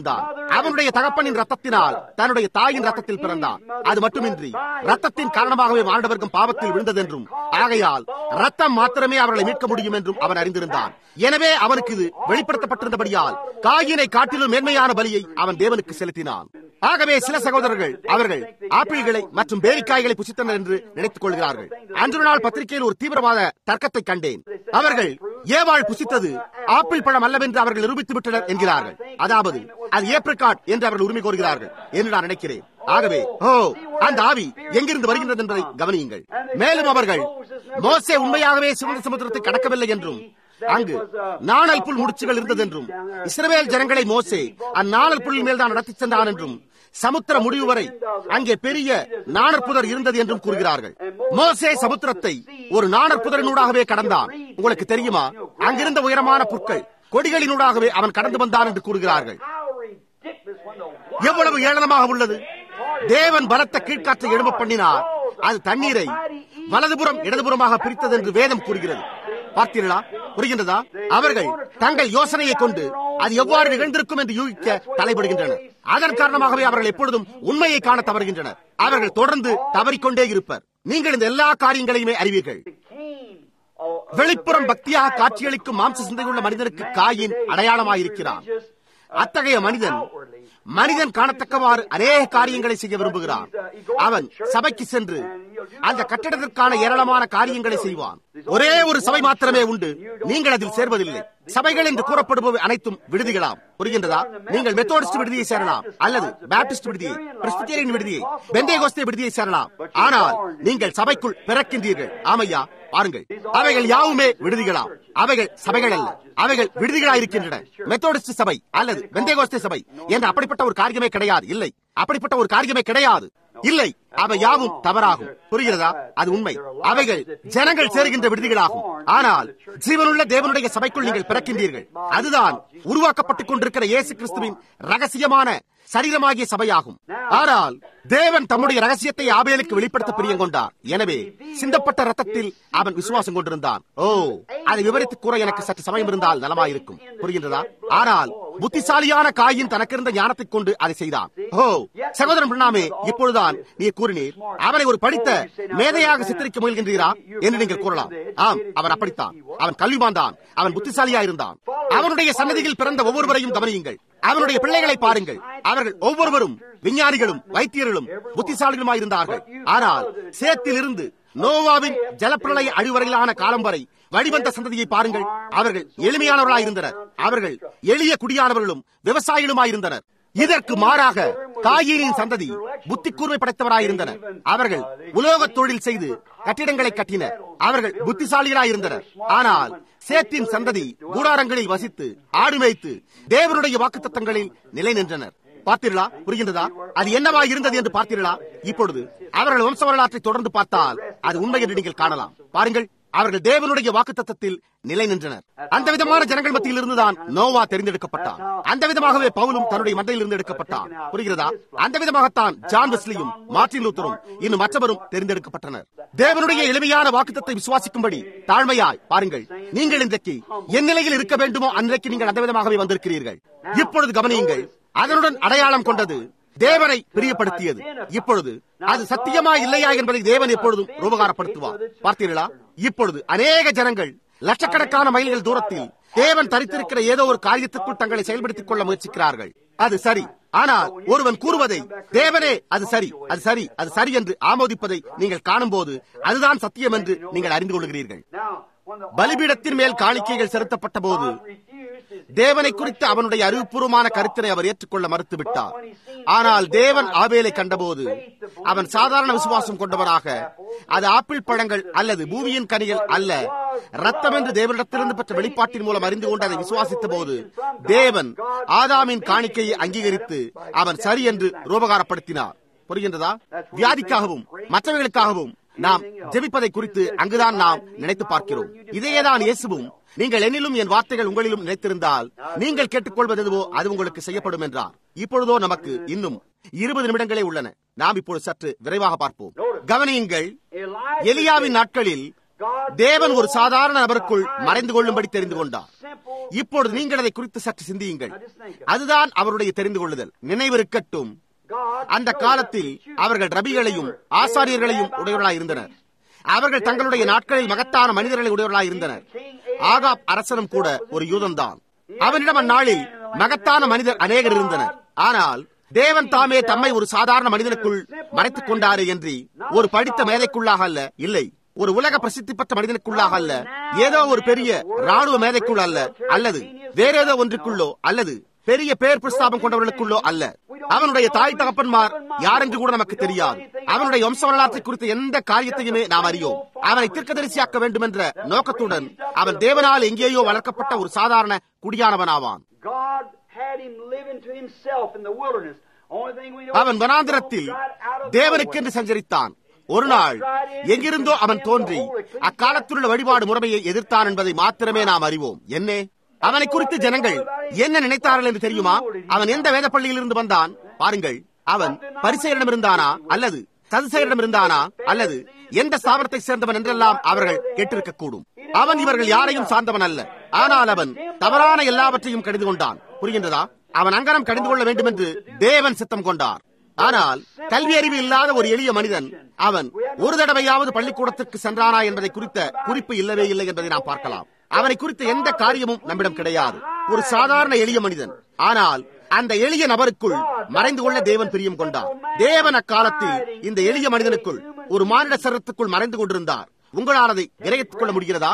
அவனுடைய தகப்பனின் ரத்தத்தினால் தன்னுடைய தாயின் ரத்தத்தில் பிறந்தான். அது மட்டுமின்றி ரத்தத்தின் காரணமாகவே மானிடவர்க்கம் பாவத்தில் விழுந்ததென்றும் ஆகையால் ரத்தம் மாத்திரமே அவர்களை மீட்க முடியும் என்றும் அவன் அறிந்திருந்தான். எனவே அவனுக்கு இது வெளிப்படுத்தப்பட்டிருந்தபடியால் காயினை காட்டிலும் மேன்மையான பலியை அவன் தேவனுக்கு செலுத்தினான். ஆகவே சில சகோதரர்கள் அவர்கள் ஆப்பிள்களை மற்றும் பேரிக்காய்களை புசித்தனர் என்று நினைத்துக் கொள்கிறார்கள். அன்று நாள் பத்திரிகையில் ஒரு தீவிரவாத தர்க்கத்தை கண்டேன். அவர்கள் ஏவாள் புசித்தது ஆப்பிள் பழம் அல்லவென்று அவர்கள் நிரூபித்து விட்டனர் என்கிறார்கள். அதாவது அது ஏப்ரிகாட் என்று அவர்கள் உரிமை கோருகிறார்கள் என்று நான் நினைக்கிறேன். ஆகவே ஓ அந்த ஆவி எங்கிருந்து வருகின்றது என்பதை கவனியுங்கள். மேலும் அவர்கள் மோசே உண்மையாகவே சிவந்த சமுத்திரத்தை கடக்கவில்லை என்றும் அங்கு நாணல் புல் முடிச்சுகள் இருந்ததென்றும் இஸ்ரவேல் ஜனங்களை மோசே அந்நாணல் புல்லின் மேல் தான் நடத்தி சென்றான் என்றும் சமுத்திர முடிவு வரை அங்கே பெரிய நாணற்புதர் இருந்தது என்றும் கூறுகிறார்கள். மோசே சமுத்திரத்தை ஒரு நாணற்புதரினூடாகவே கடந்தான். உங்களுக்கு தெரியுமா, அங்கிருந்த உயரமான புற்கள் கொடிகளினூடாகவே அவன் கடந்து வந்தான் என்று கூறுகிறார்கள். எவ்வளவு ஏளனமாக உள்ளது! தேவன் பலத்த கீழ்காற்றை எழும்ப பண்ணினார். அது தண்ணீரை வலதுபுறம் இடதுபுறமாக பிரித்தது என்று வேதம் கூறுகிறது. பார்த்தீர்களா? புரிகின்றதா? அவர்கள் தங்கள் யோசனையை கொண்டு அது எவ்வாறு நிகழ்ந்திருக்கும் என்று யூகிக்க தலைப்படுகின்றனர். அதன் காரணமாகவே அவர்கள் எப்பொழுதும் உண்மையை காண தவறுகின்றனர். அவர்கள் தொடர்ந்து தவறிக்கொண்டே இருப்பர். நீங்கள் இந்த எல்லா காரியங்களையுமே அறிவீர்கள். வெளிப்புறம் பக்தியாக காட்சியளிக்கும் மாம்ச சிந்தையுள்ள மனிதனுக்கு காயின் அடையாளமாயிருக்கிறான். அத்தகைய மனிதன் மனிதன் காணத்தக்கவாறு அநேக காரியங்களை செய்ய விரும்புகிறான். அவன் சபைக்கு சென்று அந்த கட்டிடத்திற்கான ஏராளமான காரியங்களை செய்வான். ஒரே ஒரு சபை மாத்திரமே உண்டு, நீங்கள் அதில் சேர்வதில்லை. சபைகள் என்று கூறப்படுபவை அனைத்தும் விடுதிகளாம். புரிகின்றதா? நீங்கள் மெத்தோடிஸ்ட் விடுதியை சேரலாம், அல்லது பேப்டிஸ்ட் விடுதியை, பிரெஸ்பிட்டேரியன் விடுதியை, பெந்தேகோஸ்தே விடுதியை சேரலாம். ஆனால் நீங்கள் சபைக்குள் பிறக்கின்றீர்கள். ஆமையா, பாருங்கள், அவைகள் யாவுமே விடுதிகளாம். அவைகள் சபைகள் அல்ல, அவைகள் விடுதிகளாயிருக்கின்றன. மெத்தோடிஸ்ட் சபை அல்லது பெந்தேகோஸ்தே சபை என்ற அப்படிப்பட்ட ஒரு காரியமே கிடையாது. இல்லை, அப்படிப்பட்ட ஒரு காரியமே கிடையாது. இல்லை, அவை யாவும் தவறாகும். புரிகிறதா? அது உண்மை. அவைகள் ஜனங்கள் சேருகின்ற விடுதிகளாகும். ஆனால் ஜீவனுள்ள தேவனுடைய சபைக்குள் நீங்கள் பிறக்கின்றீர்கள். அதுதான் உருவாக்கப்பட்டுக் கொண்டிருக்கிற இயேசு கிறிஸ்துவின் ரகசியமான சரீரமாகிய சபையாகும். ஆனால் தேவன் தம்முடைய ரகசியத்தை ஆபேலுக்கு வெளிப்படுத்த பிரியம் கொண்டார். எனவே சிந்தப்பட்ட ரத்தத்தில் அவன் விசுவாசம் கொண்டிருந்தான். ஓ, அதை விவரித்து கூற எனக்கு சற்று சமயம் இருந்தால் நலமாயிருக்கும். புரிகின்றதா? ஆனால் புத்திசாலியான காயின் தனக்கிருந்த ஞானத்தை கொண்டு அதை செய்தான். ஓ சகோதரன் பிரணாமே, இப்பொழுதுதான் நீ கூறினீர் அவனை ஒரு படித்த மேதையாக சித்தரிக்க முயல்கின்றீரா என்று நீங்கள் கூறலாம். ஆம், அவன் அப்படித்தான். அவன் கல்விமான் தான். அவன் புத்திசாலியா இருந்தான். அவனுடைய சன்னதியில் பிறந்த ஒவ்வொருவரையும் கவனியுங்கள். அவனுடைய பிள்ளைகளை பாருங்கள். அவர்கள் ஒவ்வொருவரும் விஞ்ஞானிகளும் வைத்தியர்களும் புத்திசாலிகளுமாயிருந்தார்கள். ஆனால் சேத்திலிருந்து நோவாவின் ஜலப்பிரளய அழிவரையிலான காலம் வரை வழிவந்த சந்ததியை பாருங்கள். அவர்கள் எளிமையானவர்களாயிருந்தனர். அவர்கள் எளிய குடியானவர்களும் விவசாயிகளுமாயிருந்தனர். இதற்கு மாறாக காயீனின் சந்ததி புத்தி கூர்மை படைத்தவராயிருந்தனர். அவர்கள் உலோக தொழில் செய்து கட்டிடங்களை கட்டினர். அவர்கள் புத்திசாலிகளாயிருந்தனர். ஆனால் சேத்தின் சந்ததி கூடாரங்களில் வசித்து ஆடு மேய்த்து தேவனுடைய வாக்குத்தத்தங்களில் நிலை நின்றனர். பார்த்தீர்களா? புரிகின்றதா? அது என்னவா இருந்தது என்று பார்த்தீர்களா? இப்பொழுது அவர்கள் வம்ச வரலாற்றை தொடர்ந்து பார்த்தால் அது உண்மை என்று நீங்கள் காணலாம். பாருங்கள், அவர்கள் தேவனுடைய வாக்குத்தத்தத்தில் நிலை நின்றனர். அந்த விதமான ஜனங்கள் மத்தியில் இருந்துதான் நோவா தெரிந்தெடுக்கப்பட்டான். அந்த விதமாகவே பவுலும் தன்னுடைய மந்தையில் இருந்து எடுக்கப்பட்டான். புரிகிறதா? அந்த விதமாகத்தான் ஜான் வெஸ்லியும் மார்ட்டின் லூத்தரும் இன்னும் மற்றவரும் தெரிந்தெடுக்கப்பட்டனர். தேவனுடைய எளிமையான வாக்குத்தத்தை விசுவாசிக்கும்படி தாழ்மையாய் பாருங்கள். நீங்கள் இன்றைக்கு என் நிலையில் இருக்க வேண்டுமோ அன்றைக்கு நீங்கள் அந்த விதமாகவே வந்திருக்கிறீர்கள். இப்பொழுது கவனியுங்கள், அதனுடன் அடையாளம் கொண்டது தேவனை பிரியப்படுத்தியது. இப்பொழுது அது சத்தியமா இல்லையா என்பதை தேவன் எப்பொழுதும் ரூபகாரப்படுத்துவார். பார்த்தீர்களா? இப்பொழுது அநேக ஜனங்கள் லட்சக்கணக்கான மைல்கள் தூரத்தில் தேவன் தரித்திருக்கிற ஏதோ ஒரு காரியத்திற்குள் தங்களை செயல்படுத்திக் கொள்ள முயற்சிக்கிறார்கள். அது சரி. ஆனால் ஒருவன் கூறுவதை தேவனே அது சரி, அது சரி, அது சரி என்று ஆமோதிப்பதை நீங்கள் காணும் போது அதுதான் சத்தியம் என்று நீங்கள் அறிந்து கொள்கிறீர்கள். பலிபீடத்தின் மேல் காணிக்கைகள் செலுத்தப்பட்ட போது தேவனை குறித்து அவனுடைய அறிவுபூர்வமான கருத்தினை அவர் ஏற்றுக்கொள்ள மறுத்துவிட்டார். ஆனால் தேவன் ஆபேலை கண்டபோது அவன் சாதாரண விசுவாசம் கொண்டவராக அது ஆப்பிள் பழங்கள் அல்லது பூமியின் கனிகள் அல்ல, ரத்தம் என்று தேவனிடத்திலிருந்து பெற்ற வெளிப்பாட்டின் மூலம் அறிந்து கொண்டு அதை விசுவாசித்த போது தேவன் ஆதாமின் காணிக்கையை அங்கீகரித்து அவன் சரி என்று ரூபகாரப்படுத்தினார். புரிகின்றதா? வியாதிக்காகவும் மற்றவர்களுக்காகவும் நாம் ஜெபிப்பதை குறித்து அங்குதான் நாம் நினைத்து பார்க்கிறோம். இதையேதான் இயேசுவும், நீங்கள் என்னிலும் என் வார்த்தைகள் உங்களிலும் நினைத்திருந்தால் நீங்கள் கேட்டுக்கொள்வது எதுவோ அது உங்களுக்கு செய்யப்படும் என்றார். இப்பொழுதோ நமக்கு இன்னும் இருபது நிமிடங்களே உள்ளன. நாம் இப்பொழுது சற்று விரைவாக பார்ப்போம். கவனியுங்கள், எலியாவின் நாட்களில் தேவன் ஒரு சாதாரண நபருக்குள் மறைந்து கொள்ளும்படி தெரிந்து கொண்டார். இப்பொழுது நீங்கள் அதை குறித்து சற்று சிந்தியுங்கள். அதுதான் அவருடைய தெரிந்து கொள்ளுதல். நினைவிருக்கட்டும், அந்த காலத்தில் அவர்கள் ரபிகளையும் ஆசாரியர்களையும் உடையவர்களாய் இருந்தனர். அவர்கள் தங்களுடைய நாட்களில் மகத்தான மனிதர்களை உடையவர்களாய் இருந்தனர். ஆகாப் அரசனும் கூட ஒரு யூதன்தான். அவனிடம் அந்நாளில் மகத்தான மனிதர் அநேகர் இருந்தனர். ஆனால் தேவன் தாமே தம்மை ஒரு சாதாரண மனிதனுக்குள் மறைத்துக் கொண்டாரே என்று ஒரு படித்த மேதைக்குள்ளாக அல்ல, இல்லை, ஒரு உலக பிரசித்தி பெற்ற மனிதனுக்குள்ளாக அல்ல, ஏதோ ஒரு பெரிய ராணுவ மேதைக்குள் அல்ல, அல்லது வேற ஏதோ ஒன்றுக்குள்ளோ, அல்லது பெரிய பேர் பிரஸ்தாபம் கொண்டவர்களுக்குள்ளோ அல்ல. அவனுடைய தாய் தகப்பன்மார் யாரென்று கூட நமக்கு தெரியாது. அவனுடைய வம்ச வரலாற்றை குறித்த எந்த காரியத்தையுமே நாம் அறியோம். அவனை தீர்க்கதரிசியாக்க வேண்டும் என்ற நோக்கத்துடன் அவன் தேவனால் எங்கேயோ வளர்க்கப்பட்ட ஒரு சாதாரண குடியானவனாவான். அவன் வனாந்திரத்தில் தேவனுக்கென்று சஞ்சரித்தான். ஒரு நாள் எங்கிருந்தோ அவன் தோன்றி அக்காலத்திலுள்ள வழிபாடு முறைமையை எதிர்த்தான் என்பதை மாத்திரமே நாம் அறிவோம். என்ன அவனை குறித்து ஜனங்கள் என்ன நினைத்தார்கள் என்று தெரியுமா? அவன் எந்த வேத பள்ளியில் இருந்து வந்தான் பாருங்கள். அவன் பரிசேயரிடம் இருந்தானா, அல்லது சதுசேயரிடம் இருந்தானா, அல்லது எந்த ஸ்தாபனத்தை சேர்ந்தவன் என்றெல்லாம் அவர்கள் கேட்டிருக்க கூடும். அவன் இவர்கள் யாரையும் சார்ந்தவன் அல்ல. ஆனால் அவன் தவறான எல்லாவற்றையும் கடிந்து கொண்டான். புரிகின்றதா? அவன் அங்கனம் கடிந்து கொள்ள வேண்டும் என்று தேவன் சித்தம் கொண்டார். ஆனால் கல்வி அறிவு இல்லாத ஒரு எளிய மனிதன் அவன் ஒரு தடவையாவது பள்ளிக்கூடத்திற்கு சென்றானா என்பதை குறித்த குறிப்பு இல்லவே இல்லை என்பதை நாம் பார்க்கலாம். அவனை குறித்த எந்த காரியமும் நம்மிடம் கிடையாது. ஒரு சாதாரண எளிய மனிதன். ஆனால் அந்த எளிய நபருக்குள் மறைந்து கொள்ள தேவன் பிரியம் கொண்டார். தேவன் அக்காலத்தில் இந்த எளிய மனிதனுக்குள் ஒரு மானிட சரத்துக்குள் மறைந்து கொண்டிருந்தார். உங்களால் அதை கிரகித்துக் கொள்ள முடிகிறதா?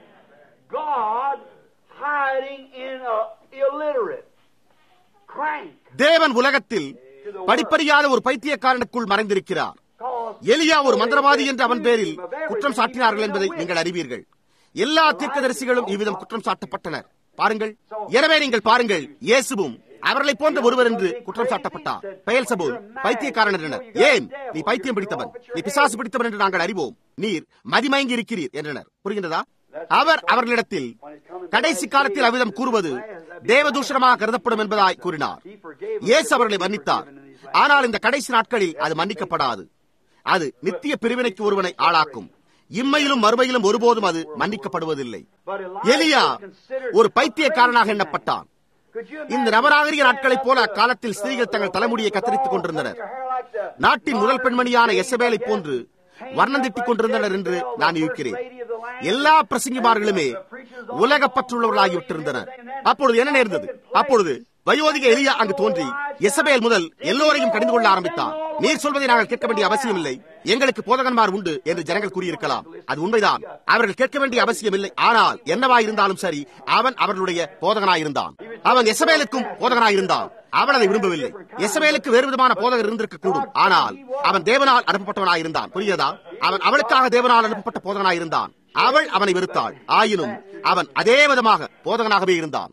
தேவன் உலகத்தில் படிப்பறியாத ஒரு பைத்தியக்காரனுக்குள் மறைந்திருக்கிறார். எலியா ஒரு மந்திரவாதி என்று அவன் பேரில் குற்றம் சாட்டினார்கள் என்பதை நீங்கள் அறிவீர்கள். எல்லா தீர்க்கதரிசிகளும் இவ்விதம் குற்றம் சாட்டப்பட்டனர். பாருங்கள். எனவே நீங்கள் பாருங்கள், இயேசுவும் அவர்களை போன்ற ஒருவர் என்று குற்றம் சாட்டப்பட்டார். பெயல்செபூல் பைத்தியக்காரன் என்றனர். ஏன் நீ பைத்தியம் பிடித்தவன், நீ பிசாசு பிடித்தவன் என்று நாங்கள் அறிவோம், நீர் மதிமயங்கி இருக்கிறீர் என்றனர். புரிகின்றதா? அவர் அவர்களிடத்தில் கடைசி காலத்தில் அவ்விதம் கூறுவது தேவதூஷணமாக கருதப்படும் என்பதாய் கூறினார். இயேசு அவர்களை மன்னித்தார். ஆனால் இந்த கடைசி நாட்களில் அது மன்னிக்கப்படாது. அது நித்திய பிரிவினைக்கு ஒருவனை ஆளாக்கும். இம்மையிலும் மறுமையிலும் ஒருபோதும் அது மன்னிக்கப்படுவதில்லை. எலியா ஒரு பைத்தியக்காரனாக எண்ணப்பட்டான். இந்த நவநாகரிக நாட்களைப் போல அக்காலத்தில் ஸ்திரீகள் தங்கள் தலைமுடியை கத்தரித்துக் கொண்டிருந்தனர். நாட்டின் முதல் பெண்மணியான எசபேலை போன்று வர்ணம் திட்டிக் கொண்டிருந்தனர் என்று நான் இருக்கிறேன். எல்லா பிரசங்கிமார்களுமே உலகப்பற்றுள்ளவர்களாகிவிட்டிருந்தனர். அப்பொழுது என்ன நேர்ந்தது? அப்பொழுது வயோதிக எலியா அங்கு தோன்றி எசபேல் முதல் எல்லோரையும் கடிந்து கொள்ள ஆரம்பித்தார். நீர் சொல்வதை நாங்கள் கேட்க வேண்டிய அவசியம் இல்லை, எங்களுக்கு போதகன்மார் உண்டு என்று ஜனங்கள் கூறியிருக்கலாம். அது உண்மைதான், அவர்கள் கேட்க வேண்டிய அவசியம் இல்லை. ஆனால் என்னவாயிருந்தாலும் சரி, அவன் அவர்களுடைய போதகனாயிருந்தான். அவன் எசபேலுக்கும் போதகனாயிருந்தான். அவன் அதை விரும்பவில்லை. எசபேலுக்கு வேறு விதமான போதகர் இருந்திருக்க கூடும். ஆனால் அவன் தேவனால் அனுப்பப்பட்டவனாயிருந்தான். புரியுதா? அவன் அவளுக்காக தேவனால் அனுப்பப்பட்ட போதகனாயிருந்தான். அவள் அவனை வெறுத்தாள். ஆயினும் அவன் அதே விதமாக போதகனாகவே இருந்தான்.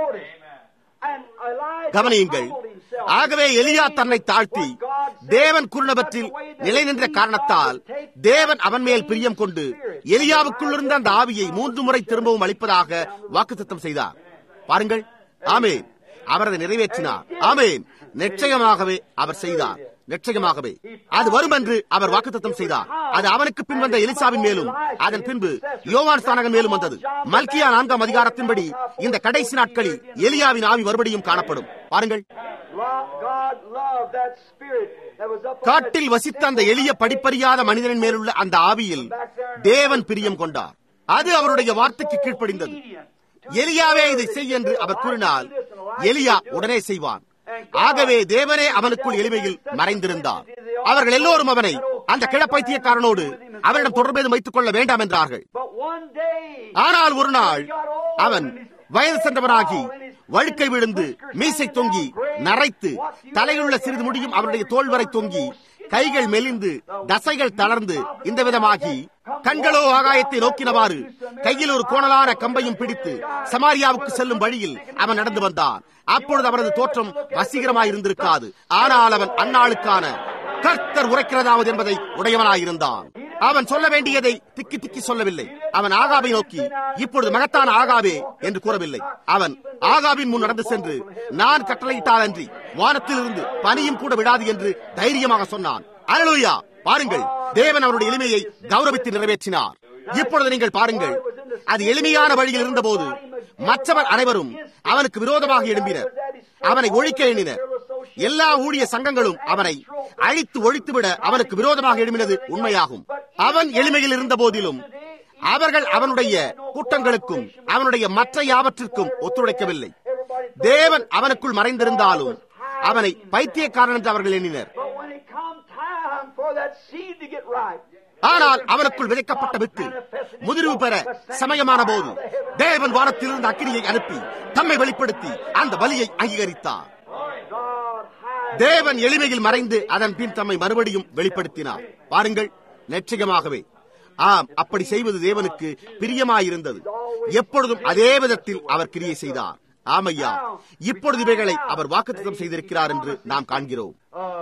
கவனியுங்கள். ஆகவே எலியா தன்னை தாழ்த்தி தேவன் கூறினவற்றில் நிலை நின்ற காரணத்தால் தேவன் அவன் மேல் பிரியம் கொண்டு எலியாவுக்குள் இருந்த அந்த ஆவியை மூன்று முறை திரும்பவும் அளிப்பதாக வாக்குத்தத்தம் செய்தார். பாருங்கள். ஆமேன். அவர் அதை நிறைவேற்றினார். ஆமேன். நிச்சயமாகவே அவர் செய்தார். நிச்சயமாகவே அது வரும் என்று அவர் வாக்குத்தத்தம் செய்தார். அது அவனுக்கு பின் வந்த எலிசாவின் மேலும், அதன் பின்பு யோவான் ஸ்நானகன் மேலும் வந்தது. மல்கியா நான்காம் அதிகாரத்தின்படி இந்த கடைசி நாட்களில் எலியாவின் ஆவி மறுபடியும் காணப்படும். பாருங்கள். காட்டில் வசித்த அந்த எளிய படிப்பறியாத மனிதனின் மேலுள்ள அந்த ஆவியில் தேவன் பிரியம் கொண்டார். அது அவருடைய வார்த்தைக்கு கீழ்ப்படிந்தது. எலியாவே இதை செய் என்று அவர் கூறினால் எலியா உடனே செய்வான். ஆகவே தேவனே அவனுக்குள் எளிமையில் மறைந்திருந்தார். அவர்கள் எல்லோரும் அவனை அந்த கிழப்பைத்தியக்காரனோடு அவரிடம் தொடர்பேது வைத்துக் கொள்ள வேண்டாம் என்றார்கள். ஆனால் ஒரு நாள் அவன் வயது சென்றவனாகி வழுக்கை விழுந்து மீசை தொங்கி நரைத்து தலையிலுள்ள சிறிது முடியும் அவருடைய தோல் வரை தொங்கி கைகள் மெலிந்து தசைகள் தளர்ந்து இந்த விதமாகி கண்களோ ஆகாயத்தை நோக்கினவாறு கையில் ஒரு கோணலான கம்பையும் பிடித்து சமாரியாவுக்கு செல்லும் வழியில் அவன் நடந்து வந்தான். அப்பொழுது அவனது தோற்றம் வசீகரமாயிருந்திருக்காது. ஆனால் அவன் அந்நாளுக்கான கர்த்தர் உரைக்கிறதாவது என்பதை உடையவனாயிருந்தான். அவன் சொல்ல வேண்டியதை திக்கி திக்கி சொல்லவில்லை. அவன் ஆகாபை நோக்கி இப்பொழுது மகத்தான ஆகாபே என்று கூறவில்லை. அவன் ஆகாபின் முன் நடந்து சென்று நான் கட்டளையிட்டால் அன்றி வானத்தில் இருந்து பனியும் கூட விடாது என்று தைரியமாக சொன்னான். அல்லேலூயா. பாருங்கள், தேவன் அவருடைய எளிமையை கௌரவித்து நிறைவேற்றினார். இப்பொழுது நீங்கள் பாருங்கள், அது எளிமையான வழியில் இருந்தபோது மற்றவர் அனைவரும் அவனுக்கு விரோதமாக எழும்பினர், அவனை ஒழிக்க எண்ணினர். எல்லா ஊழிய சங்கங்களும் அவனை அழித்து ஒழித்துவிட அவனுக்கு விரோதமாக எழும்பினது உண்மையாகும். அவன் எளிமையில் இருந்த போதிலும் அவர்கள் அவனுடைய கூட்டங்களுக்கும் அவனுடைய மற்ற யாவற்றிற்கும் ஒத்துழைக்கவில்லை. தேவன் அவனுக்குள் மறைந்திருந்தாலும் அவனை பைத்தியக்காரன் என்று அவர்கள் எண்ணினர். ஆனால் அவனுக்குள் விதைக்கப்பட்ட வித்து முதிர்வு பெற சமயமான போது தேவன் வானத்திலிருந்து அக்கினியை அனுப்பி தம்மை வெளிப்படுத்தி அந்த பலியை அங்கீகரித்தார். தேவன் எளிமையில் மறைந்து அதன் பின் தம்மை மறுபடியும் வெளிப்படுத்தினார். பாருங்கள், நிச்சயமாகவே ஆம், அப்படி செய்வது தேவனுக்கு பிரியமாயிருந்தது. எப்பொழுதும் அதே விதத்தில் அவர் கிரியை செய்தார். ஆமையா, இப்பொழுது இவைகளை அவர் வாக்குத்தத்தம் செய்திருக்கிறார் என்று நாம் காண்கிறோம்.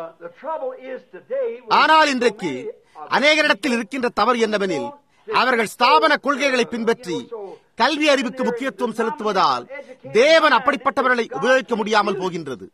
ஆனால் இன்றைக்கு அநேகரிடத்தில் இருக்கின்ற தவறு என்னவெனில், அவர்கள் ஸ்தாபன கொள்கைகளை பின்பற்றி கல்வி அறிவுக்கு முக்கியத்துவம் செலுத்துவதால் தேவன் அப்படிப்பட்டவர்களை உபயோகிக்க முடியாமல் போகின்றது.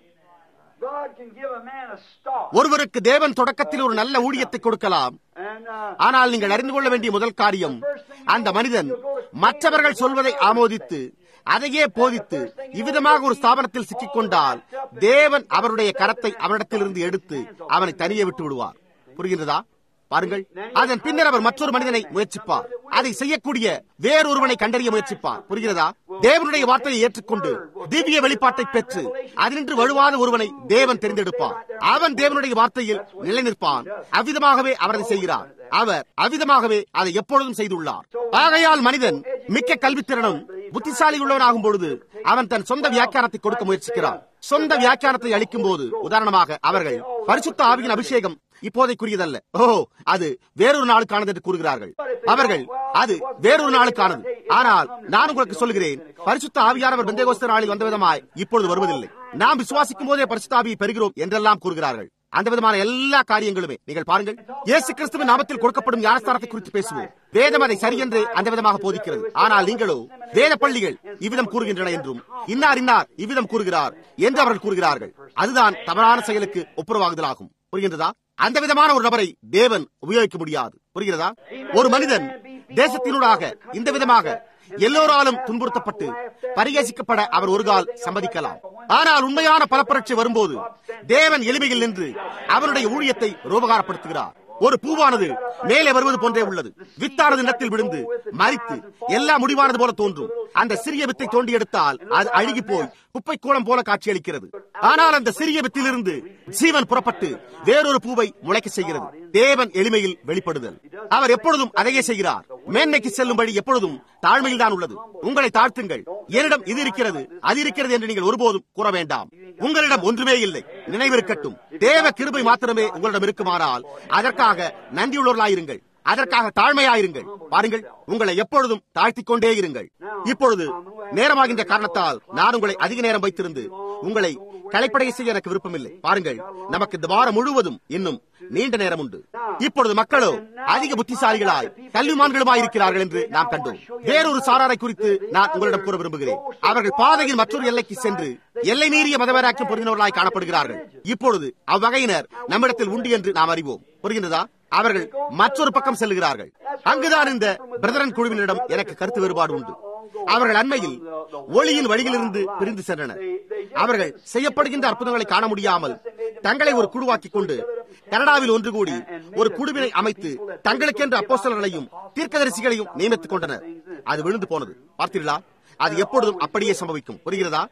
ஒருவருக்கு தேவன் தொடக்கத்தில் ஒரு நல்ல ஊழியத்தை கொடுக்கலாம். ஆனால் நீங்கள் அறிந்து கொள்ள வேண்டிய முதல் காரியம், அந்த மனிதன் மற்றவர்கள் சொல்வதை ஆமோதித்து அதையே போதித்து இவ்விதமாக ஒரு ஸ்தாபனத்தில் சிக்கிக் கொண்டால் தேவன் அவருடைய கரத்தை அவரிடத்திலிருந்து எடுத்து அவனை தனியே விட்டு விடுவார். புரிகிறதா? பாருங்கள், அதன் பின்னர் அவர் மற்றொரு மனிதனை முயற்சிப்பார், அதை செய்யக்கூடிய வேறொருவனை கண்டறிய முயற்சிப்பார். புரிகிறதா? தேவனுடைய வார்த்தையை ஏற்றுக்கொண்டு திவ்ய வெளிப்பாட்டை பெற்று அதினின்று வலுவாத ஒருவனை தேவன் தெரிந்தெடுப்பார். அவன் தேவனுடைய வார்த்தையில் நிலை நிற்பான். அவ்விதமாகவே அவர் அதை செய்கிறார். அவர் அவ்விதமாகவே அதை எப்பொழுதும் செய்துள்ளார். ஆகையால் மனிதன் மிக்க கல்வித்திறனும் புத்திசாலி உள்ளவனாகும் பொழுது அவன் தன் சொந்த வியாக்கியானத்தை கொடுக்க முயற்சிக்கிறான். சொந்த வியாக்கியானத்தை அளிக்கும் போது, உதாரணமாக, அவர்கள் பரிசுத்த ஆவியின் அபிஷேகம் இப்போதைக்குரியதல்ல, ஓ அது வேறொரு நாளுக்கானது என்று கூறுகிறார்கள். அவர்கள் அது வேறொரு நாளுக்கானது. ஆனால் நான் உங்களுக்கு சொல்கிறேன், பரிசுத்த ஆவியானவர் பெந்தேகோஸ்தே நாளில் வந்த விதமாய் இப்பொழுது வருவதில்லை. நாம் விசுவாசிக்கும் போதே பரிசுத்த ஆவியை பெறுகிறோம் என்றெல்லாம் கூறுகிறார்கள். அந்த விதமான எல்லா காரியங்களுமே நீங்கள் பாருங்கள், இயேசு கிறிஸ்துவின் நாமத்தில் கொடுக்கப்படும் ஞானஸ்தானத்தை குறித்து பேசுவோம். வேதம் அதை சரியென்று அந்த விதமாக போதிக்கிறது. ஆனால் நீங்களோ வேத பள்ளிகள் இவ்விதம் கூறுகின்றன என்றும் இன்னார் இன்னார் இவ்விதம் கூறுகிறார் என்று அவர்கள் கூறுகிறார்கள். அதுதான் தவறான செயலுக்கு ஒப்புரவாகுதலாகும். புரிகின்றதா? அந்த விதமான ஒரு நபரை தேவன் உபயோகிக்க முடியாது. புரிகிறதா? ஒரு மனிதன் தேசத்தினூடாக இந்த விதமாக எல்லோராலும் துன்புறுத்தப்பட்டு பரிகசிக்கப்பட அவர் ஒரு கால் சம்மதிக்கலாம். ஆனால் உண்மையான பலப்பரட்சி வரும்போது தேவன் எளிமையில் நின்று அவருடைய ஊழியத்தை ரூபகாரப்படுத்துகிறார். ஒரு பூவானது மேலே வருவது போன்றே உள்ளது. வித்தானது நிலத்தில் விழுந்து மரித்து எல்லா முடிவானது போல தோன்றும். அந்த சிறிய வித்தை தோண்டி எடுத்தால் அது அழுகி போய் குப்பை கூளம் போல காட்சியளிக்கிறது. ஆனால் அந்த சிறிய வித்திலிருந்து ஜீவன் புறப்பட்டு வேறொரு பூவை முளைக்க செய்கிறது. தேவன் எளிமையில் வெளிப்படுதல். அவர் எப்பொழுதும் அதையே செய்கிறார். மேன்மைக்கு செல்லும்படி எப்பொழுதும் தாழ்மையில் தான் உள்ளது. உங்களை தாழ்த்துங்கள். என்னிடம் இது இருக்கிறது அது இருக்கிறது என்று நீங்கள் ஒருபோதும் கூற வேண்டாம். உங்களிடம் ஒன்றுமே இல்லை. நினைவிருக்கட்டும், தேவ கிருபை மாத்திரமே உங்களிடம் இருக்குமானால் அதற்காக நன்றியுள்ளவர்களாயிருங்கள். அதற்காக தாழ்மையாயிருங்கள். பாருங்கள், உங்களை எப்பொழுதும் தாழ்த்திக் கொண்டே இருங்கள். இப்பொழுது நேரமாகின்ற காரணத்தால் நான் உங்களை அதிக நேரம் வைத்திருந்து உங்களை களைப்படைய செய்ய எனக்கு விருப்பமில்லை. பாருங்கள், நமக்கு இந்த வாரம் முழுவதும் இன்னும் நீண்ட நேரம் உண்டு. இப்பொழுது மக்களோ அதிக புத்திசாலிகளாய் கல்விமான்களுமாய் இருக்கிறார்கள் என்று நாம் கண்டோம். வேறொரு சாராரை குறித்து நான் உங்களிடம் கூற விரும்புகிறேன். அவர்கள் பாதையில் மற்றொரு எல்லைக்கு சென்று எல்லை மீறிய மதவராக்கியம் பொருந்தினவர்களாய் காணப்படுகிறார்கள். இப்பொழுது அவ்வகையினர் நம்மிடத்தில் உண்டு என்று நாம் அறிவோம். புரிகின்றதா? அவர்கள் மற்றொரு பக்கம் செல்லுகிறார்கள். அங்குதான் இந்த பிரதரன் குழுவினரிடம் எனக்கு கருத்து வேறுபாடு உண்டு. அவர்கள் அண்மையில் ஒளியின் வழியிலிருந்து பிரிந்து சென்றனர். அவர்கள் செய்யப்படுகின்ற அற்புதங்களை காண முடியாமல் தங்களை ஒரு குழுவாக்கிக் கொண்டு கனடாவில் ஒன்று கூடி ஒரு குழுவினை அமைத்து தங்களுக்கென்று அப்போஸ்தலர்களையும் தீர்க்கதரிசிகளையும் நியமித்துக் கொண்டனர். அது விழுந்து போனது. பார்த்தீர்களா? அது எப்பொழுதும் அப்படியே சம்பவிக்கும். புரிகிறதா?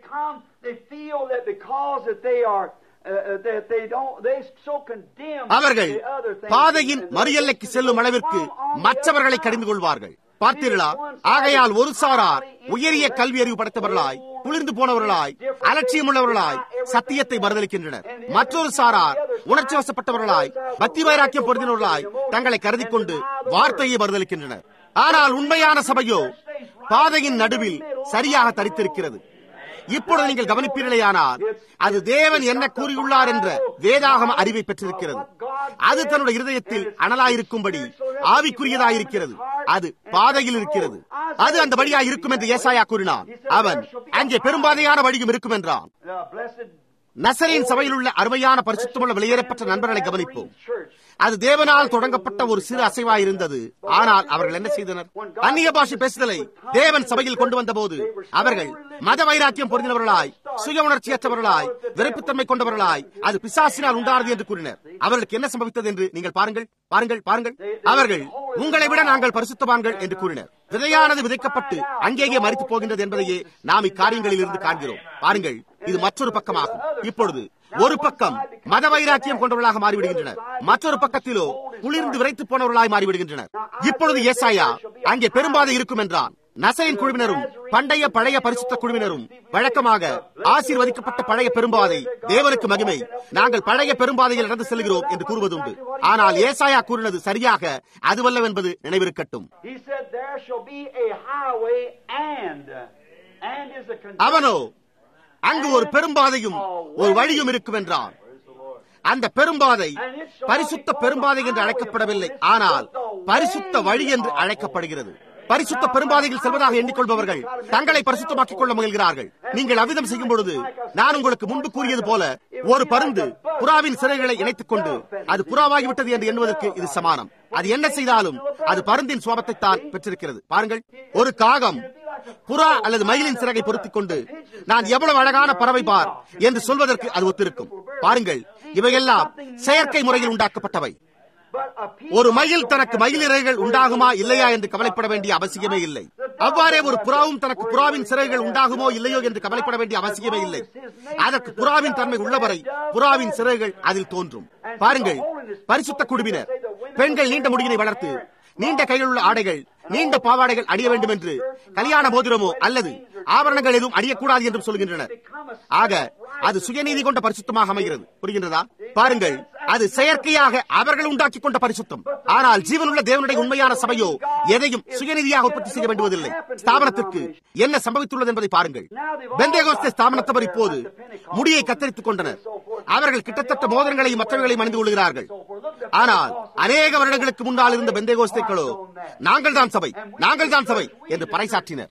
அவர்கள் பாதையின் மறு எல்லைக்கு செல்லும் அளவிற்கு மற்றவர்களை கடிந்து கொள்வார்கள். பார்த்தீர்களா? ஆகையால் ஒரு சாரார் உயரிய கல்வி அறிவு படைத்தவர்களாய், குளிர்ந்து போனவர்களாய், அலட்சியம் உள்ளவர்களாய் சத்தியத்தை மறுதளிக்கின்றனர். மற்றொரு சாரார் உணர்ச்சி வசப்பட்டவர்களாய், பக்தி வைராக்கியம் பொருந்தினவர்களாய் தங்களை கருதி கொண்டு வார்த்தையை மறுதளிக்கின்றனர். ஆனால் உண்மையான சபையோ பாதையின் நடுவில் சரியாக தரித்திருக்கிறது. இப்பொழுது நீங்கள் கவனிப்பீர்களேயானால் அது தேவன் என்ன கூறியுள்ளார் என்ற வேதாகம அறிவை பெற்றிருக்கிறது. அது தன்னுடைய இருதயத்தில் அனலாயிருக்கும்படி ஆவிக்குரியதாயிருக்கிறது. அது பாதையில் இருக்கிறது. அது அந்த வழியாய் இருக்கும் என்று ஏசாயா கூறினான். அவன் அங்கே பெரும்பாதையான வழியும் இருக்கும் என்றான். நசரேன் சபையில் உள்ள அருமையான பரிசுத்தமுள்ள வெளியேறப்பட்ட நண்பர்களை கவனிப்போம். அது தேவனால் தொடங்கப்பட்ட ஒரு சிறு அசைவாயிருந்தது. ஆனால் அவர்கள் என்ன செய்தனர்? அந்நிய பாஷை பேசுதலை தேவன் சபையில் கொண்டு வந்த போது அவர்கள் மத வைராக்கியம் பொருந்தினவர்களாய், சுய உணர்ச்சியற்றவர்களாய், விரைப்புத்தன்மை கொண்டவர்களாய், அது பிசாசினால் உண்டானது என்று கூறினர். அவர்களுக்கு என்ன சம்பவித்தது என்று நீங்கள் பாருங்கள், பாருங்கள், பாருங்கள். அவர்கள் உங்களை விட நாங்கள் பரிசுத்தவான்கள் என்று கூறினர். விதையானது விதைக்கப்பட்டு அங்கேயே மரித்து போகின்றது என்பதையே நாம் இக்காரியங்களில் இருந்து காண்கிறோம். பாருங்கள், இது மற்றொரு பக்கமாகும். இப்பொழுது ஒரு பக்கம் மத வைராக்கியம் கொண்டவர்களாக மாறிவிடுகின்றனர், மற்றொரு பக்கத்திலோ குளிர்ந்து விரைத்து போனவர்களாய் மாறிவிடுகின்றனர். இப்பொழுது ஏசாயா அங்கே பெரும்பாதை இருக்கும் என்றான். நசரேன் குழுவினரும் பண்டைய பழைய பரிசுத்த குழுவினரும் வழக்கமாக ஆசீர்வதிக்கப்பட்ட பழைய பெரும்பாதை, தேவனுக்கு மகிமை, நாங்கள் பழைய பெரும்பாதையில் நடந்து செல்கிறோம் என்று கூறுவதுண்டு. ஆனால் ஏசாயா கூறினது சரியாக அதுவல்லவென்பது நினைவிருக்கட்டும். அவனோ அங்கு ஒரு பெரும்பாதையும் ஒரு வழியும் இருக்கும் என்றான். அந்த பெரும்பாதை பரிசுத்த பெரும்பாதை என்று அழைக்கப்படவில்லை, ஆனால் பரிசுத்த வழி என்று அழைக்கப்படுகிறது. பரிசுத்த பெரும்பாதையில் செல்வதாக எண்ணிக்கொள்பவர்கள் தங்களை பரிசுத்தமாக்கிக் கொள்ள முயல்கிறார்கள். நீங்கள் அவ்விதம் செய்யும் பொழுது நான் உங்களுக்கு முன்பு கூறியது போல ஒரு பருந்து புறாவின் சிறைகளை இணைத்துக் கொண்டு அது புறாவாகிவிட்டது என்று எண்ணுவதற்கு இது சமானம். அது என்ன செய்தாலும் அது பருந்தின் சுவாபத்தை தான் பெற்றிருக்கிறது. பாருங்கள், ஒரு காகம் புறா அல்லது மயிலின் சிறகை பொருத்திக் கொண்டு நான் எவ்வளவு அழகான பறவை பார் என்று சொல்வதற்கு அது ஒத்திருக்கும். பாருங்கள், இவையெல்லாம் செயற்கை முறையில் உண்டாக்கப்பட்டவை. ஒரு மயில் தனக்கு மயில் இறகுகள் உண்டாகுமா இல்லையா என்று கவலைப்பட வேண்டிய அவசியமே இல்லை. அவ்வாறே ஒரு புறாவும் தனக்கு புறாவின் சிறகுகள் உண்டாகுமோ இல்லையோ என்று கவலைப்பட வேண்டிய அவசியமே இல்லை. அதற்கு புறாவின் தன்மை உள்ளவரை புறாவின் சிறகுகள் அதில் தோன்றும். பாருங்கள், பரிசுத்த குழுவினர் பெண்கள் நீண்ட முடியினை வளர்த்து நீண்ட கையில் உள்ள ஆடைகள், நீண்ட பாவாடைகள் அணிய வேண்டும் என்று கல்யாண மோதிரமோ அல்லது ஆபரணங்கள் எதுவும் அணியக்கூடாது என்றும் சொல்கின்றனர். ஆக அது சுயநீதி கொண்ட பரிசுத்தமாக அமைகிறது. புரிகின்றதா? பாருங்கள், அது செயற்கையாக அவர்கள் உண்டாக்கி கொண்ட பரிசுத்தம். ஆனால் ஜீவனுள்ள தேவனுடைய உண்மையான சபையோ எதையும் சுயநீதியாக உற்பத்தி செய்ய வேண்டுவதில்லை. ஸ்தாபனத்திற்கு என்ன சம்பவித்துள்ளது என்பதை பாருங்கள். பெந்தேகோஸ்தே ஸ்தாபனத்தவர் இப்போது முடியை கத்தரித்துக் கொண்டனர். அவர்கள் கிட்டத்தட்ட மோதிரங்களையும் மற்றவர்களையும் அணிந்து கொள்கிறார்கள். ஆனால் அநேக வருடங்களுக்கு முன்னால் இருந்த பெந்தேகோஸ்தேக்களோ நாங்கள் தான் சபை, நாங்கள் தான் சபை என்று பறைசாற்றினர்.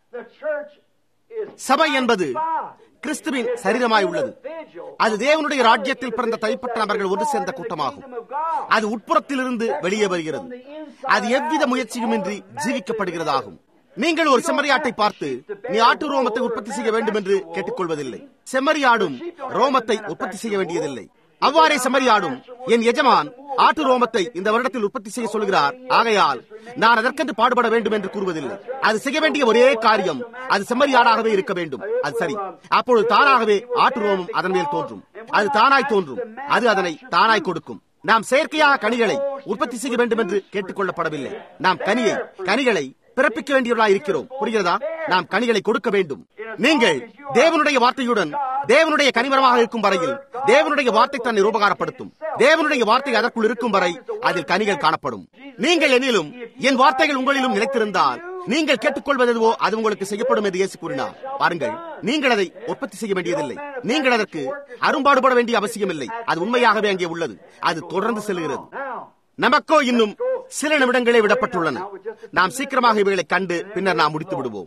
சபை என்பது கிறிஸ்துவின் சரீரமாய் உள்ளது. அது தேவனுடைய ராஜ்யத்தில் பிறந்த தனிப்பட்ட நபர்கள் ஒன்று சேர்ந்த கூட்டமாகும். அது உட்புறத்திலிருந்து வெளியே வருகிறது. அது எவ்வித முயற்சியுமின்றி ஜீவிக்கப்படுகிறதாகும். நீங்கள் ஒரு செம்மறியாட்டை பார்த்து நீ ஆட்டு ரோமத்தை உற்பத்தி செய்ய வேண்டும் என்று கேட்டுக்கொள்வதில்லை. செம்மறியாடும் ரோமத்தை உற்பத்தி செய்ய வேண்டியதில்லை. அவ்வாறே செம்மறியாடும் என் எஜமான் ஆட்டு ரோமத்தை இந்த வருடத்தில் உற்பத்தி செய்ய சொல்கிறார், ஆகையால் நான் அதற்கென்று பாடுபட வேண்டும் என்று கூறுவதில்லை. அது செய்ய வேண்டிய ஒரே காரியம் அது செம்மறியாடாகவே இருக்க வேண்டும். அது சரி. அப்பொழுது தானாகவே ஆட்டு ரோமம் அதன் மேல் தோன்றும். அது தானாய் தோன்றும். அது அதனை தானாய் கொடுக்கும். நாம் செயற்கையாக கனிகளை உற்பத்தி செய்ய வேண்டும் என்று கேட்டுக் கொள்ளப்படவில்லை. நாம் கனியை கனிகளை பிறப்பிக்க வேண்டியவர்களாக இருக்கிறோம். புரிகிறதா? நாம் கனிகளை கொடுக்க வேண்டும். நீங்கள் தேவனுடைய வார்த்தையுடன் தேவனுடைய கனிமரமாக இருக்கும் வரையில் தேவனுடைய வார்த்தை தன்னை ரூபகாரப்படுத்தும். தேவனுடைய வார்த்தை அதற்குள் இருக்கும் வரை அதில் கனிகள் காணப்படும். நீங்கள் என்னிலும் என் வார்த்தைகள் உங்களிலும் நிலைத்திருந்தால் நீங்கள் கேட்டுக்கொள்வது எதுவோ அது உங்களுக்கு செய்யப்படும் என்று இயேசு கூறினார். பாருங்கள், நீங்கள் அதை உற்பத்தி செய்ய வேண்டியதில்லை. நீங்கள் அதற்கு அரும்பாடுபட வேண்டிய அவசியம் இல்லை. அது உண்மையாகவே அங்கே உள்ளது. அது தொடர்ந்து செல்கிறது. நமக்கோ இன்னும் சில நிமிடங்களே விடப்பட்டுள்ளன. நாம் சீக்கிரமாக இவைகளை கண்டு பின்னர் நாம் முடித்து விடுவோம்.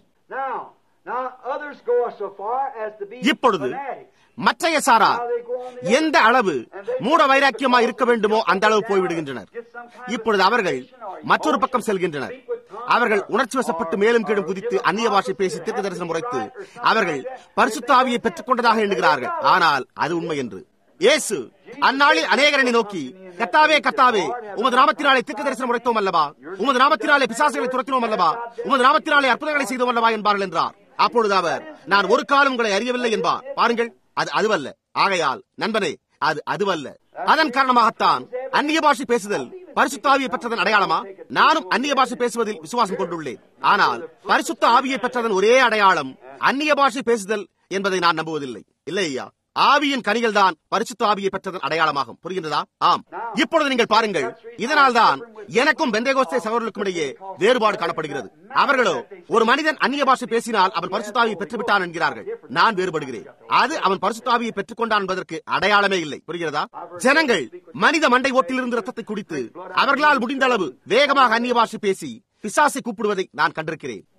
இப்பொழுது மற்றைய சாரா எந்த அளவு மூட வைராக்கியமா இருக்க வேண்டுமோ அந்த அளவு போய்விடுகின்றனர். இப்பொழுது அவர்கள் மற்றொரு பக்கம் செல்கின்றனர். அவர்கள் உணர்ச்சி வசப்பட்டு மேலும் கீழும் குதித்து அந்நிய பாஷை பேசி தீர்க்க தரிசனம் உரைத்து அவர்கள் பரிசுத்த ஆவியை பெற்றுக் கொண்டதாக எண்ணுகிறார்கள். ஆனால் அது உண்மை என்று இயேசு அந்நாளில் அநேகரனை நோக்கி, கர்த்தாவே கர்த்தாவே, உமது நாமத்தினாலே தீர்க்க தரிசனம் உரைத்தோம் அல்லவா? உமது நாமத்தினாலே பிசாசுகளை துரத்தினோம் அல்லவா? உமது நாமத்தினாலே அற்புதங்களை செய்தோம் அல்லவா என்பார்கள் என்றார். அப்பொழுது அவர், நான் ஒரு காலம் உங்களை அறியவில்லை என்பார். பாருங்கள், அது அதுவல்ல. ஆகையால் நண்பனே, அது அதுவல்ல. அதன் காரணமாகத்தான் அந்நிய பாஷை பேசுதல் பரிசுத்த ஆவியை பெற்றதன் அடையாளமா? நானும் அந்நிய பாஷை பேசுவதில் விசுவாசம் கொண்டுள்ளேன். ஆனால் பரிசுத்த ஆவியை பெற்றதன் ஒரே அடையாளம் அந்நிய பாஷை பேசுதல் என்பதை நான் நம்புவதில்லை. இல்லை ஐயா, ஆவியின் கனிகள் தான் பரிசுத்த ஆவியை பெற்றதன் அடையாளமாகும். புரிகின்றதா? ஆம். இப்பொழுது நீங்கள் பாருங்கள், இதனால் தான் எனக்கும் பெந்தேகோஸ்தே சகோதரர்களுக்கும் இடையே வேறுபாடு காணப்படுகிறது. அவர்களோ ஒரு மனிதன் அந்நிய பாஷை பேசினால் அவன் பரிசுத்த ஆவியை பெற்றுவிட்டான் என்கிறார்கள். நான் வேறுபடுகிறேன். அது அவன் பரிசுத்த ஆவியை பெற்றுக் கொண்டான் என்பதற்கு அடையாளமே இல்லை. புரிகிறதா? ஜனங்கள் மனித மண்டை ஓட்டிலிருந்து ரத்தத்தை குடித்து அவர்களால் முடிந்த அளவு வேகமாக அந்நிய பாஷை பேசி பிசாசை கூப்பிடுவதை நான் கண்டிருக்கிறேன்.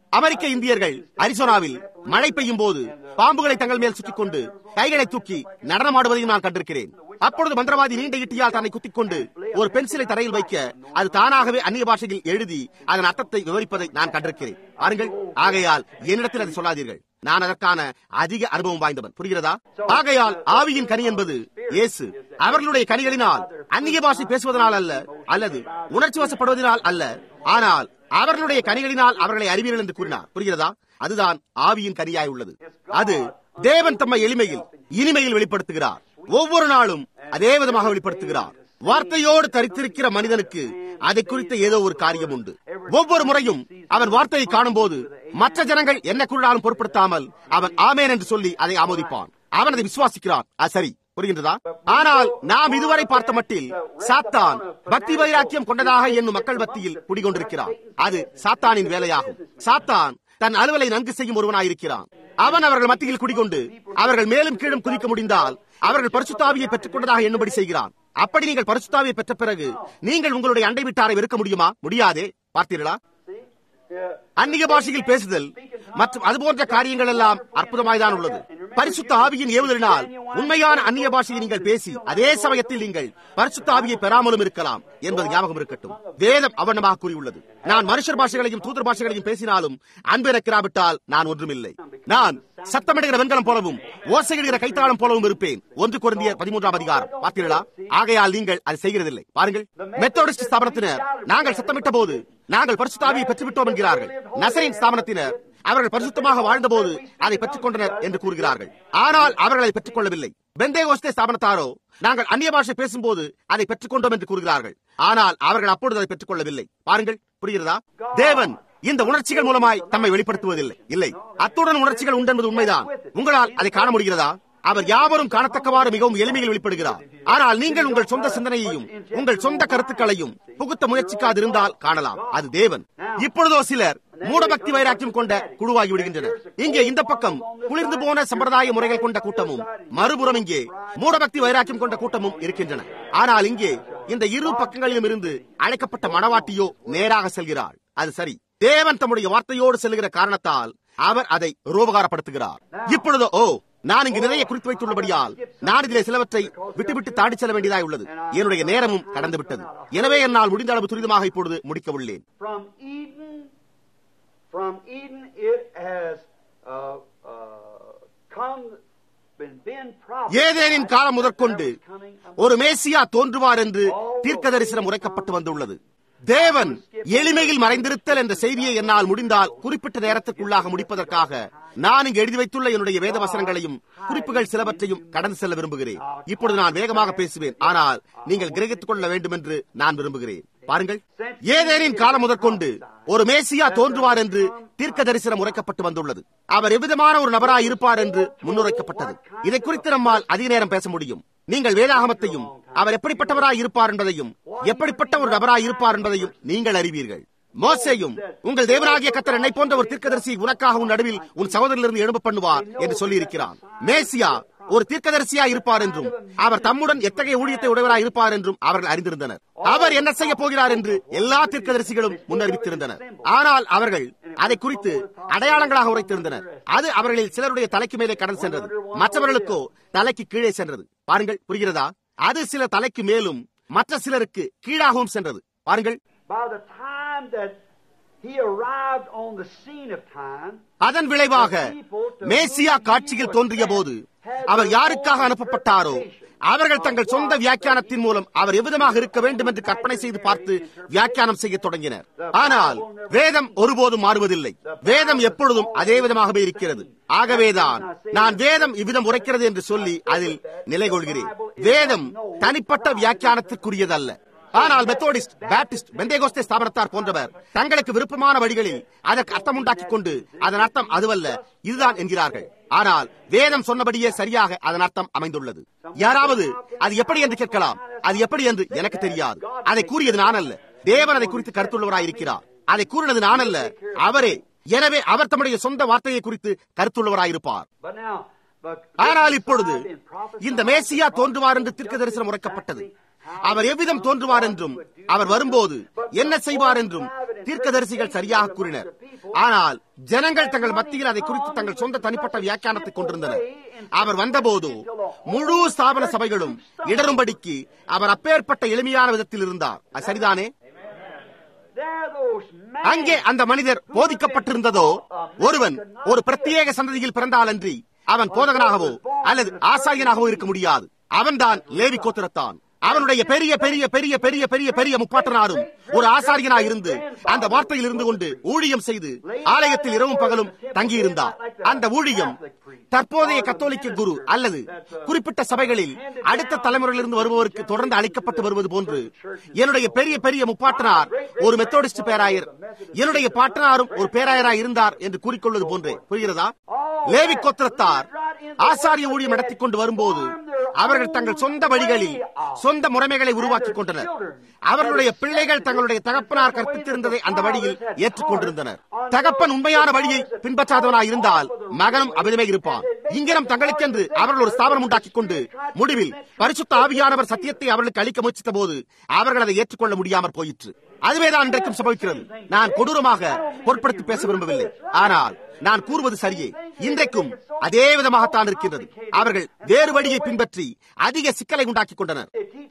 அமெரிக்க இந்தியர்கள் அரிசோனாவில் மழை பெய்யும் போது பாம்புகளை தங்கள் மேல் சுற்றிக் கொண்டு கைகளை தூக்கி நடனமாடுவதையும் நான் கண்டிருக்கிறேன். அப்பொழுது மந்திரவாதி நீண்ட இட்டியால் தன்னை குத்திக் கொண்டு ஒரு பென்சிலை தரையில் வைக்க அது தானாகவே அந்நிய பாஷையில் எழுதி அதன் அர்த்தத்தை விவரிப்பதை நான் கண்டிருக்கிறேன். பாருங்கள், ஆகையால் என்னிடத்தில் அதை சொல்லாதீர்கள். நான் அதற்கான அதிக அனுபவம் வாய்ந்தவன். புரிகிறதா? ஆகையால் ஆவியின் கனி என்பது இயேசு அவர்களுடைய கனிகளினால் அந்நிய பாஷை பேசுவதனால் அல்ல, அல்லது உணர்ச்சி வசப்படுவதனால் அல்ல, ஆனால் அவர்களுடைய கனிகளினால் அவர்களை அறிவீர்கள் என்று கூறினார். புரிகிறதா? அதுதான் ஆவியின் கனியாய் உள்ளது. அது தேவன் தம்மை எளிமையில் இனிமையில் வெளிப்படுத்துகிறார். ஒவ்வொரு நாளும் அதே விதமாக வெளிப்படுத்துகிறார். வார்த்தையோடு தரித்திருக்கிற மனிதனுக்கு அதை குறித்த ஏதோ ஒரு காரியம் உண்டு. ஒவ்வொரு முறையும் அவன் வார்த்தையை காணும் போது மற்ற ஜனங்கள் என்ன கூறினாலும் பொருட்படுத்தாமல் அவன் ஆமேன் என்று சொல்லி அதை ஆமோதிப்பான். அவன் அதை விசுவாசிக்கிறான். அது சரி, புரிகின்றதா? ஆனால் நாம் இதுவரை பார்த்த மட்டில் சாத்தான் பக்தி வைராக்கியம் கொண்டதாக என்னும் மக்கள் மத்தியில் குடிகொண்டிருக்கிறான். அது சாத்தானின் வேலையாகும். சாத்தான் தன் அலுவலை நன்கு செய்யும் ஒருவனாயிருக்கிறான். அவன் அவர்கள் மத்தியில் குடிகொண்டு அவர்கள் மேலும் கீழும் குதிக்க முடிந்தால் அவர்கள் பரிசுத்தாவியை பெற்றுக் கொண்டதாக எண்ணும்படி செய்கிறான். அப்படி நீங்கள் பரிசுத்தாவியை பெற்ற பிறகு நீங்கள் உங்களுடைய அண்டை வீட்டாரை வெறுக்க முடியுமா? முடியாதே. பார்த்தீர்களா? அந்நிய பாஷையில் பேசுதல் மற்றும் அதுபோன்ற காரியங்கள் எல்லாம் அற்புதமாய்தான் உள்ளது. பரிசுத்த ஆவியின் ஏவுதலினால் உண்மையான அந்நிய பாஷையை நீங்கள் பேசி அதே சமயத்தில் நீங்கள் பரிசுத்த ஆவியை பெறாமலும் இருக்கலாம் என்பது ஞாபகம் இருக்கட்டும். வேதம் அவனமாக கூறியுள்ளது, நான் மனுஷர் பாஷைகளையும் தூதர் பாஷைகளையும் பேசினாலும் அன்பு இருக்கிறாவிட்டால் நான் ஒன்றுமில்லை. நான் சத்தமிடுகிற வெண்கலம் போலவும் ஓசையிடுகிற கைத்தாளம் போலவும் இருப்பேன். ஒன்று கொரிந்தியர் பதிமூன்றாம் அதிகாரம். பார்த்தீர்களா? ஆகையால் நீங்கள் அதை செய்கிறதில்லை. பாருங்கள், மெத்தோடிஸ்ட் ஸ்தாபனத்தினர் நாங்கள் சத்தமிட்ட போது நாங்கள் பரிசுத்த ஆவியை பெற்றுவிட்டோம் என்கிறார்கள். நசரேன் ஸ்தாபனத்தினர் அவர்கள் பரிசுத்தமாக வாழ்ந்தபோது அதை பெற்றுக் கொண்டனர் என்று கூறுகிறார்கள். ஆனால் அவர்கள் அதை பெற்றுக் கொள்ளவில்லை. பெந்தேகோஸ்தே ஸ்தாபனத்தாரோ நாங்கள் அந்நிய பாஷை பேசும்போது அதை பெற்றுக் கொண்டோம் என்று கூறுகிறார்கள். ஆனால் அவர்கள் அப்பொழுது அதை பெற்றுக் கொள்ளவில்லை. பாருங்கள், புரிகிறதா? தேவன் இந்த உணர்ச்சிகள் மூலமாய் தம்மை வெளிப்படுத்துவதில்லை. இல்லை, அத்துடன் உணர்ச்சிகள் உண்டு என்பது உண்மைதான். உங்களால் அதை காண முடிகிறதா? அவர் யாவரும் காணத்தக்கவாறு மிகவும் எளிமையில் வெளிப்படுகிறார். ஆனால் நீங்கள் உங்கள் சொந்த சிந்தனையையும் உங்கள் சொந்த கருத்துக்களையும் புகுத்த முயற்சிக்காதிருந்தால் காணலாம். அது தேவன். இப்பொழுதோ சிலர் மூடபக்தி வைராக்கியம் கொண்ட குழுவாகி விடுகின்றனர். இங்கே இந்த பக்கம் குளிர்ந்து போன சம்பிரதாய முறைகள் கொண்ட கூட்டமும், மறுபுறம் இங்கே மூடபக்தி வைராக்கியம் கொண்ட கூட்டமும் இருக்கின்றன. ஆனால் இங்கே இந்த இரு பக்கங்களிலும் இருந்து அழைக்கப்பட்ட மணவாட்டியோ நேராக செல்கிறாள். அது சரி, தேவன் தம்முடைய வார்த்தையோடு செல்லுகிற காரணத்தால் அவர் அதை ரூபகாரப்படுத்துகிறார். இப்பொழுதோ ஓ நான் இங்கு நிறைய குறித்து வைத்துள்ளபடியால் நான் இதிலே சிலவற்றை விட்டுவிட்டு தாடி செல்ல வேண்டியதாய் உள்ளது. என்னுடைய நேரமும் கடந்து விட்டது. எனவே என்னால் முடிந்த அளவு துரிதமாக இப்பொழுது முடிக்க உள்ளேன். ஏதேனின் காலம் முதற்கொண்டு ஒரு மேசியா தோன்றுவார் என்று தீர்க்க தரிசனம் உரைக்கப்பட்டு வந்துள்ளது. தேவன் எளிமையில் மறைந்திருத்தல் என்ற செய்தியை என்னால் முடிந்தால் குறிப்பிட்ட நேரத்திற்குள்ளாக முடிப்பதற்காக நான் இங்கு எழுதி வைத்துள்ள என்னுடைய வேத வசனங்களையும் குறிப்புகள் சிலவற்றையும் கடந்து செல்ல விரும்புகிறேன். இப்பொழுது நான் வேகமாக பேசுவேன், ஆனால் நீங்கள் கிரகித்துக் கொள்ள வேண்டும் என்று நான் விரும்புகிறேன். பாருங்கள், ஏதேனின் காலம் முதற்கொண்டு ஒரு மேசியா தோன்றுவார் என்று தீர்க்க தரிசனம் உரைக்கப்பட்டு வந்துள்ளது. அவர் எவ்விதமான ஒரு நபராய் இருப்பார் என்று முன்னுரைக்கப்பட்டது. இதை குறித்து நம்மால் அதிக நேரம் பேச முடியும். நீங்கள் வேதாகமத்தையும் அவர் எப்படிப்பட்டவராய் இருப்பார் என்பதையும் எப்படிப்பட்ட ஒரு நபராய் இருப்பார் என்பதையும் நீங்கள் அறிவீர்கள். மோசேயும் உங்கள் தேவனாகிய கர்த்தர் என்னை போன்ற ஒரு தீர்க்கதரிசி உனக்காக உன் நடுவில் உன் சகோதரிலிருந்து எழும்ப பண்ணுவார் என்று சொல்லி இருக்கிறான். மேசியா ஒரு தீர்க்கதரிசியா இருப்பார் என்றும் அவர் தம்முடன் எத்தகைய ஊழியத்தை உடையவராய் இருப்பார் என்றும் அவர்கள் அறிந்திருந்தனர். அவர் என்ன செய்ய போகிறார் என்று எல்லா தீர்க்கதரிசிகளும் முன்னறிவித்திருந்தனர். ஆனால் அவர்கள் அதை குறித்து அடையாளங்களாக உரைத்திருந்தனர். அது அவர்களில் சிலருடைய தலைக்கு மேலே கடந்து சென்றது, மற்றவர்களுக்கோ தலைக்கு கீழே சென்றது. பாருங்கள், புரிகிறதா? அது சில தலைக்கு மேலும் மற்ற சிலருக்கு கீழாகவும் சென்றது. பாருங்கள், அதன் விளைவாக மேசியா காட்சியில் தோன்றிய போது அவர் யாருக்காக அனுப்பப்பட்டாரோ அவர்கள் தங்கள் சொந்த வியாக்கியானத்தின் மூலம் அவர் எவ்விதமாக இருக்க வேண்டும் என்று கற்பனை செய்து பார்த்து வியாக்கியானம் செய்ய தொடங்கினர். ஆனால் வேதம் ஒருபோதும் மாறுவதில்லை. வேதம் எப்பொழுதும் அதே விதமாகவே இருக்கிறது. ஆகவேதான் நான் வேதம் இவ்விதம் உரைக்கிறது என்று சொல்லி அதில் நிலை கொள்கிறேன். வேதம் தனிப்பட்ட வியாக்கியானத்திற்குரியதல்ல. ஆனால் மெத்தோடிஸ்ட், பேப்டிஸ்ட், பெந்தேகோஸ்தே ஸ்தாபனத்தார் போன்றவர் தங்களுக்கு விருப்பமான வழிகளில் அதற்கு அர்த்தம் உண்டாக்கிக் கொண்டு அதன் அர்த்தம் அதுவல்ல இதுதான் என்கிறார்கள். ஆனால் வேதம் சொன்னபடியே சரியாக அதன் அர்த்தம் அமைந்துள்ளது. யாராவது அது எப்படி என்று கேட்கலாம். அது எப்படி என்று எனக்கு தெரியாது. அதை கூறியது நான் அல்ல. தேவன் அதை குறித்து கருத்துள்ளவராயிருக்கிறார். அதை கூறினது நான் அல்ல, அவரே. எனவே அவர் தம்முடைய சொந்த வார்த்தையை குறித்து கருத்துள்ளவராயிருப்பார். ஆனால் இப்பொழுது இந்த மேசியா தோன்றுவார் என்று தீர்க்க தரிசனம் உரைக்கப்பட்டது. அவர் எவ்விதம் தோன்றுவார் என்றும் அவர் வரும்போது என்ன செய்வார் என்றும் தீர்க்கதரிசிகள் சரியாக கூறினர். ஆனால் ஜனங்கள் தங்கள் மத்தியில் அதை குறித்து தங்கள் சொந்த தனிப்பட்ட வியாக்கியானத்தை கொண்டிருந்தனர். அவர் வந்தபோது முழு ஸ்தாபன சபைகளும் இடரும்படிக்கு அவர் அப்பேற்பட்ட எளிமையான விதத்தில் இருந்தார். அது சரிதானே? அங்கே அந்த மனிதர் போதிக்கப்பட்டிருந்ததோ, ஒருவன் ஒரு பிரத்யேக சந்ததியில் பிறந்தாலன்றி அவன் போதகனாகவோ அல்லது ஆசாரியனாகவோ இருக்க முடியாது. அவன்தான் லேவி கோத்திரத்தான். அவனுடைய பெரிய பெரிய பெரிய பெரிய பெரிய பெரிய முப்பாட்டனாரும் ஒரு ஆசாரியனாக இருந்து அந்த வார்த்தையில் இருந்து கொண்டு ஊழியம் செய்து ஆலயத்தில் இரவும் பகலும் தங்கியிருந்தார். அந்த ஊழியம் தற்போதைய கத்தோலிக்க குரு அல்லது குறிப்பிட்ட சபைகளில் அடுத்த தலைமுறையிலிருந்து வருபவருக்கு தொடர்ந்து அளிக்கப்பட்டு வருவது போன்று என்னுடைய பெரிய பெரிய முப்பாட்டனார் ஒரு மெத்தோடிஸ்ட் பேராயர், என்னுடைய பாட்டனாரும் ஒரு பேராயராக இருந்தார் என்று கூறிக்கொள்வது போன்றே. புரிகிறதா? லேவி கோத்திரத்தார் ஆசாரிய ஊழியம் நடத்திக் கொண்டு வரும்போது அவர்கள் தங்கள் சொந்த வழிகளில் சொந்த முறைமைகளை உருவாக்கிக் கொண்டனர். அவர்களுடைய பிள்ளைகள் தங்களுடைய தகப்பனார் கற்பித்திருந்ததை அந்த வழியில் ஏற்றுக்கொண்டிருந்தனர். தகப்பன் உண்மையான வழியை பின்பற்றாதவனாய் இருந்தால் மகனும் அபிதமே இருப்பான். இங்கிரம் தங்களுக்கென்று அவர்கள் ஒரு ஸ்தாபனம் உண்டாக்கிக் கொண்டு முடிவில் பரிசுத்த ஆவியானவர் சத்தியத்தை அவர்களுக்கு அளிக்க முயற்சித்த போது அவர்கள் அதை ஏற்றுக்கொள்ள முடியாமற் போயிற்று. அதுவேதான் இன்றைக்கும் சம்பவிக்கிறது. நான் கொடூரமாக பொருட்படுத்தி பேச விரும்பவில்லை, ஆனால் நான் கூறுவது சரியே. இன்றைக்கும் அதே விதமாகத்தான் இருக்கின்றது. அவர்கள் வேறு வழியை பின்பற்றி அதிக சிக்கலை உண்டாக்கிக் கொண்டனர்.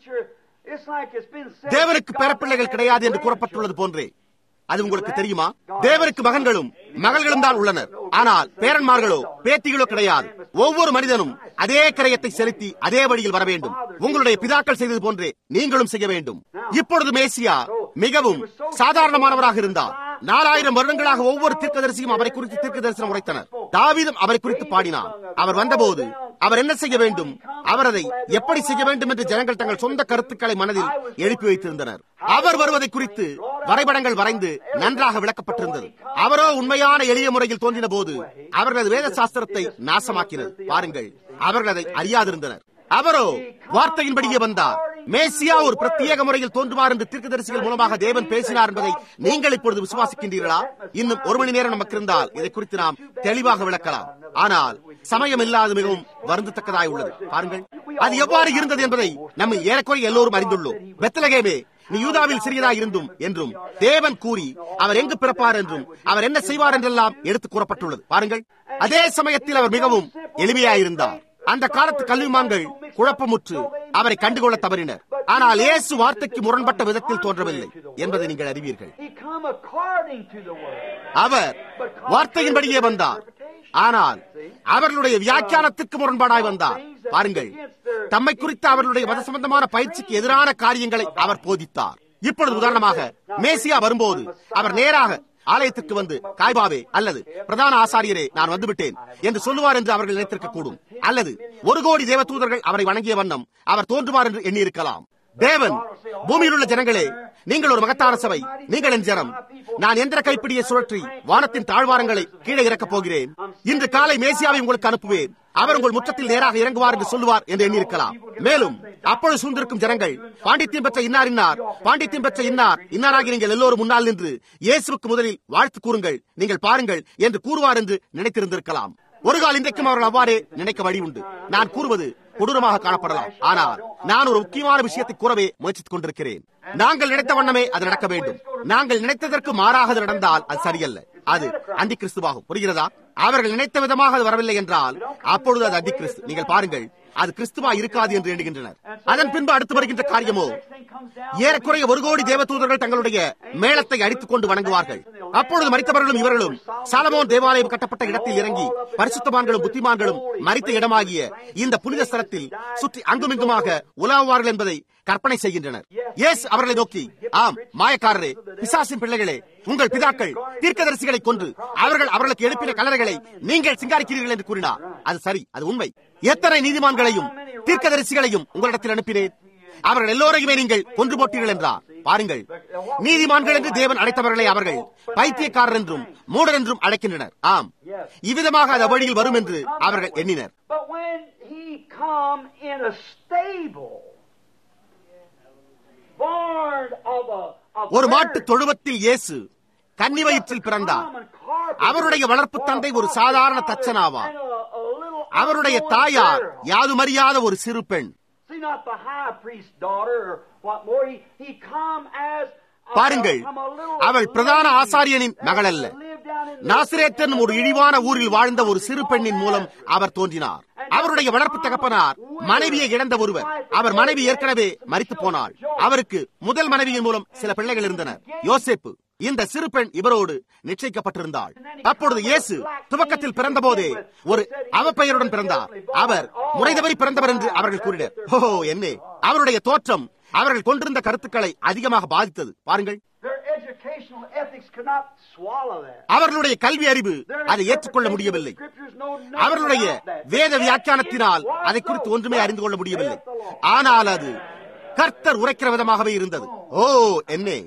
தேவனுக்கு பேரப்பிள்ளைகள் கிடையாது என்று கூறப்பட்டுள்ளது போன்றே. அது உங்களுக்கு தெரியுமா? தேவனுக்கு மகன்களும் மகள்களும் தான் உள்ளனர், ஆனால் பேரன்மார்களோ பேத்திகளோ கிடையாது. ஒவ்வொரு மனிதனும் அதே கிரயத்தை செலுத்தி அதே வழியில் வர வேண்டும். உங்களுடைய பிதாக்கள் செய்தது போன்றே நீங்களும் செய்ய வேண்டும். இப்பொழுது மேசியா மிகவும் சாதாரணமானவராக இருந்தார். நாலாயிரம் வருடங்களாக ஒவ்வொரு தீர்க்கதரிசியும் அவரை குறித்து தீர்க்க தரிசனம் உரைத்தனர். தாவீதும் அவரை குறித்து பாடினார். அவர் வந்தபோது அவர் என்ன செய்ய வேண்டும், அவர் அதை எப்படி செய்ய வேண்டும் என்று ஜனங்கள் தங்கள் சொந்த கருத்துக்களை மனதில் எழுப்பி வைத்திருந்தனர். அவர் வருவதை குறித்து வரைபடங்கள் வரைந்து நன்றாக விளக்கப்பட்டிருந்தது. அவரோ உண்மையான எளிய முறையில் தோன்றின போது அவர்களது வேத சாஸ்திரத்தை நாசமாக்கினர். பாருங்கள், அவர்கள் அதை அறியாதிருந்தனர். அவரோ வார்த்தையின்படியே வந்தார். மேசியா ஒரு பிரத்யேக முறையில் தோன்றுவார் என்று தீர்க்கதரிசிகள் மூலமாக தேவன் பேசினார் என்பதை நீங்கள் இப்பொழுது விசுவாசிக்கின்றீர்களா? இன்னும் ஒரு மணி நேரம் நமக்கு இருந்தால் இதை குறித்து நாம் தெளிவாக விளக்கலாம். ஆனால் சமயம் இல்லாத மிகவும் வருந்தத்தக்கதாய் உள்ளது. பாருங்கள், அது எவ்வாறு இருந்தது என்பதை நம்ம ஏறக்குறைய எல்லோரும் அறிந்துள்ளோம். பெத்லகேமே, நீ யூதாவில் சிறியதாய் இருந்தும் என்றும் தேவன் கூறி அவர் எங்கு பிறப்பார் என்றும் அவர் என்ன செய்வார் என்றெல்லாம் எடுத்து கூறப்பட்டுள்ளது. பாருங்கள், அதே சமயத்தில் அவர் மிகவும் எளிமையாயிருந்தார். அந்த காலத்து கல்விமான்கள் குழப்பமுற்று அவரை கண்டுகொள்ள தவறினர். ஆனால் இயேசு வார்த்தைக்கு முரண்பட்ட விதத்தில் தோன்றவில்லை என்பதை நீங்கள் அறிவீர்கள். அவர் வார்த்தையின்படியே வந்தார், ஆனால் அவர்களுடைய வியாக்கியானத்துக்கு முரண்பாடாய் வந்தார். பாருங்கள், தம்மை குறித்த அவர்களுடைய மத சம்பந்தமான பயிற்சிக்கு எதிரான காரியங்களை அவர் போதித்தார். இப்பொழுது உதாரணமாக மேசியா வரும்போது அவர் நேராக ஆலயத்திற்கு வந்து காய்பாவே அல்லது பிரதான ஆசாரியரே நான் வந்துவிட்டேன் என்று சொல்லுவார் என்று அவர்கள் நினைத்திருக்க கூடும். அல்லது ஒரு கோடி தேவதூதர்கள் அவரை வணங்கிய வண்ணம் அவர் தோன்றுவார் என்று எண்ணியிருக்கலாம். தேவன், பூமியில் உள்ள ஜனங்களே, நீங்கள் ஒரு மகத்தான சபை, நீங்கள் என் ஜனம். நான் எந்திர கைப்பிடியை சுழற்றி வானத்தின் தாழ்வாரங்களை கீழே இறக்கப் போகிறேன். இன்று காலை மேசியாவை உங்களுக்கு அனுப்புவேன். அவர் உங்கள் முற்றத்தில் நேராக இறங்குவார் என்று சொல்லுவார் என்று எண்ணியிருக்கலாம். மேலும் அப்பொழுது சூழ்ந்திருக்கும் ஜனங்கள், பாண்டித்யம் பெற்ற இன்னார் இன்னார், பாண்டித்யம் பெற்ற இன்னார் இன்னாராகி நீங்கள் எல்லோரும் முன்னால் நின்று இயேசுவுக்கு முதலில் வாழ்த்து கூறுங்கள், நீங்கள் பாருங்கள் என்று கூறுவார் என்று நினைத்திருந்திருக்கலாம். ஒரு கால் இன்றைக்கும் அவர்கள் அவ்வாறே நினைக்க வழி உண்டு. நான் கூறுவது கொடூரமாக காணப்படலாம், ஆனால் நான் ஒரு முக்கியமான விஷயத்தை கூறவே முயற்சித்துக் கொண்டிருக்கிறேன். நாங்கள் நினைத்த வண்ணமே அது நடக்க வேண்டும். நாங்கள் நினைத்ததற்கு மாறாக அது நடந்தால் அது சரியல்ல, அது அந்தி கிறிஸ்துவாகும். புரிகிறதா? அவர்கள் நினைத்த விதமாக அது வரவில்லை என்றால் அப்பொழுது அது அந்தி கிறிஸ்து. நீங்கள் பாருங்கள், அது கிறிஸ்துவா இருக்காது என்று எண்ணுகின்றனர். அதன் பின்பு அடுத்து வருகின்ற காரியமோ, ஏறக்குறைய ஒரு கோடி தேவதூதர்கள் தங்களுடைய மேளத்தை அடித்துக் கொண்டு வணங்குவார்கள். அப்பொழுது மரித்தவர்களும் இவர்களும் சாலமோன் தேவாலயம் கட்டப்பட்ட இடத்தில் இறங்கி பரிசுத்தவான்களும் புத்திமான்களும் மரித்த இடமாகிய இந்த புனித ஸ்தலத்தில் சுற்றி அங்குமிங்குமாக உலாவுவார்கள் என்பதை கற்பனை செய்கின்றனர். இயேசு அவர்களை நோக்கி, ஆம் மாயக்காரரே, பிசாசின் பிள்ளைகளே, உங்கள் பிதாக்கள் தீர்க்கதரிசிகளை கொன்று அவர்கள் அவர்களுக்கு எழுப்பின கல்லறைகளை நீங்கள் சிங்காரிக்கிறீர்கள் என்று கூறினார். அது சரி, அது உண்மை. எத்தனை நீதிமான்களையும் தீர்க்கதரிசிகளையும் உங்களிடத்தில் அனுப்பினேன், அவர்கள் எல்லோரையுமே நீங்கள் கொன்று போட்டீர்கள் என்றார். பாருங்கள், நீதிமான்கள் என்று தேவன் அழைத்தவர்களை அவர்கள் பைத்தியக்காரர் என்றும் மூடர் என்றும் அழைக்கின்றனர். ஆம், இவ்விதமாக அது வழியில் வரும் என்று அவர்கள் எண்ணினர். ஒரு மாட்டு தொழுவத்தில் இயேசு கன்னி வயிற்றில் பிறந்தார். அவருடைய வளர்ப்பு தந்தை ஒரு சாதாரண தச்சனாவார். அவருடைய தாயார் யாதுமறியாத ஒரு சிறு பெண். பாருங்கள், அவள் பிரதான ஆசாரியனின் மகள் அல்ல. நாசரேத் என்னும் ஒரு இழிவான ஊரில் வாழ்ந்த ஒரு சிறு பெண்ணின் மூலம் அவர் தோன்றினார். அவருடைய வளர்ப்பு தகப்பனார் மனைவியை இழந்த ஒருவர். அவர் மனைவி ஏற்கனவே மரித்து போனாள். அவருக்கு முதல் மனைவியின் மூலம் சில பிள்ளைகள் இருந்தனர். யோசேப்பு, இந்த சிறு பெண் இவரோடு நிச்சயிக்கப்பட்டிருந்தாள். அப்பொழுது இயேசு துவக்கத்தில் பிறந்த போதே ஒரு அவப்பெயருடன் பிறந்தார். அவர் முறை தவறி பிறந்தவர் என்று அவர்கள் கூறினர். ஓ என்ன, அவருடைய தோற்றம் அவர்கள் கொண்டிருந்த கருத்துக்களை அதிகமாக பாதித்தது. பாருங்கள், அவர்களுடைய கல்வி அறிவு அதை ஏற்றுக்கொள்ள முடியவில்லை. அவர்களுடைய வேத வியாக்கியானத்தினால் அதை குறித்து ஒன்றுமே அறிந்து கொள்ள முடியவில்லை. ஆனால் அது கர்த்தர் உரைக்கிற விதமாகவே இருந்தது. ஓ என்னே,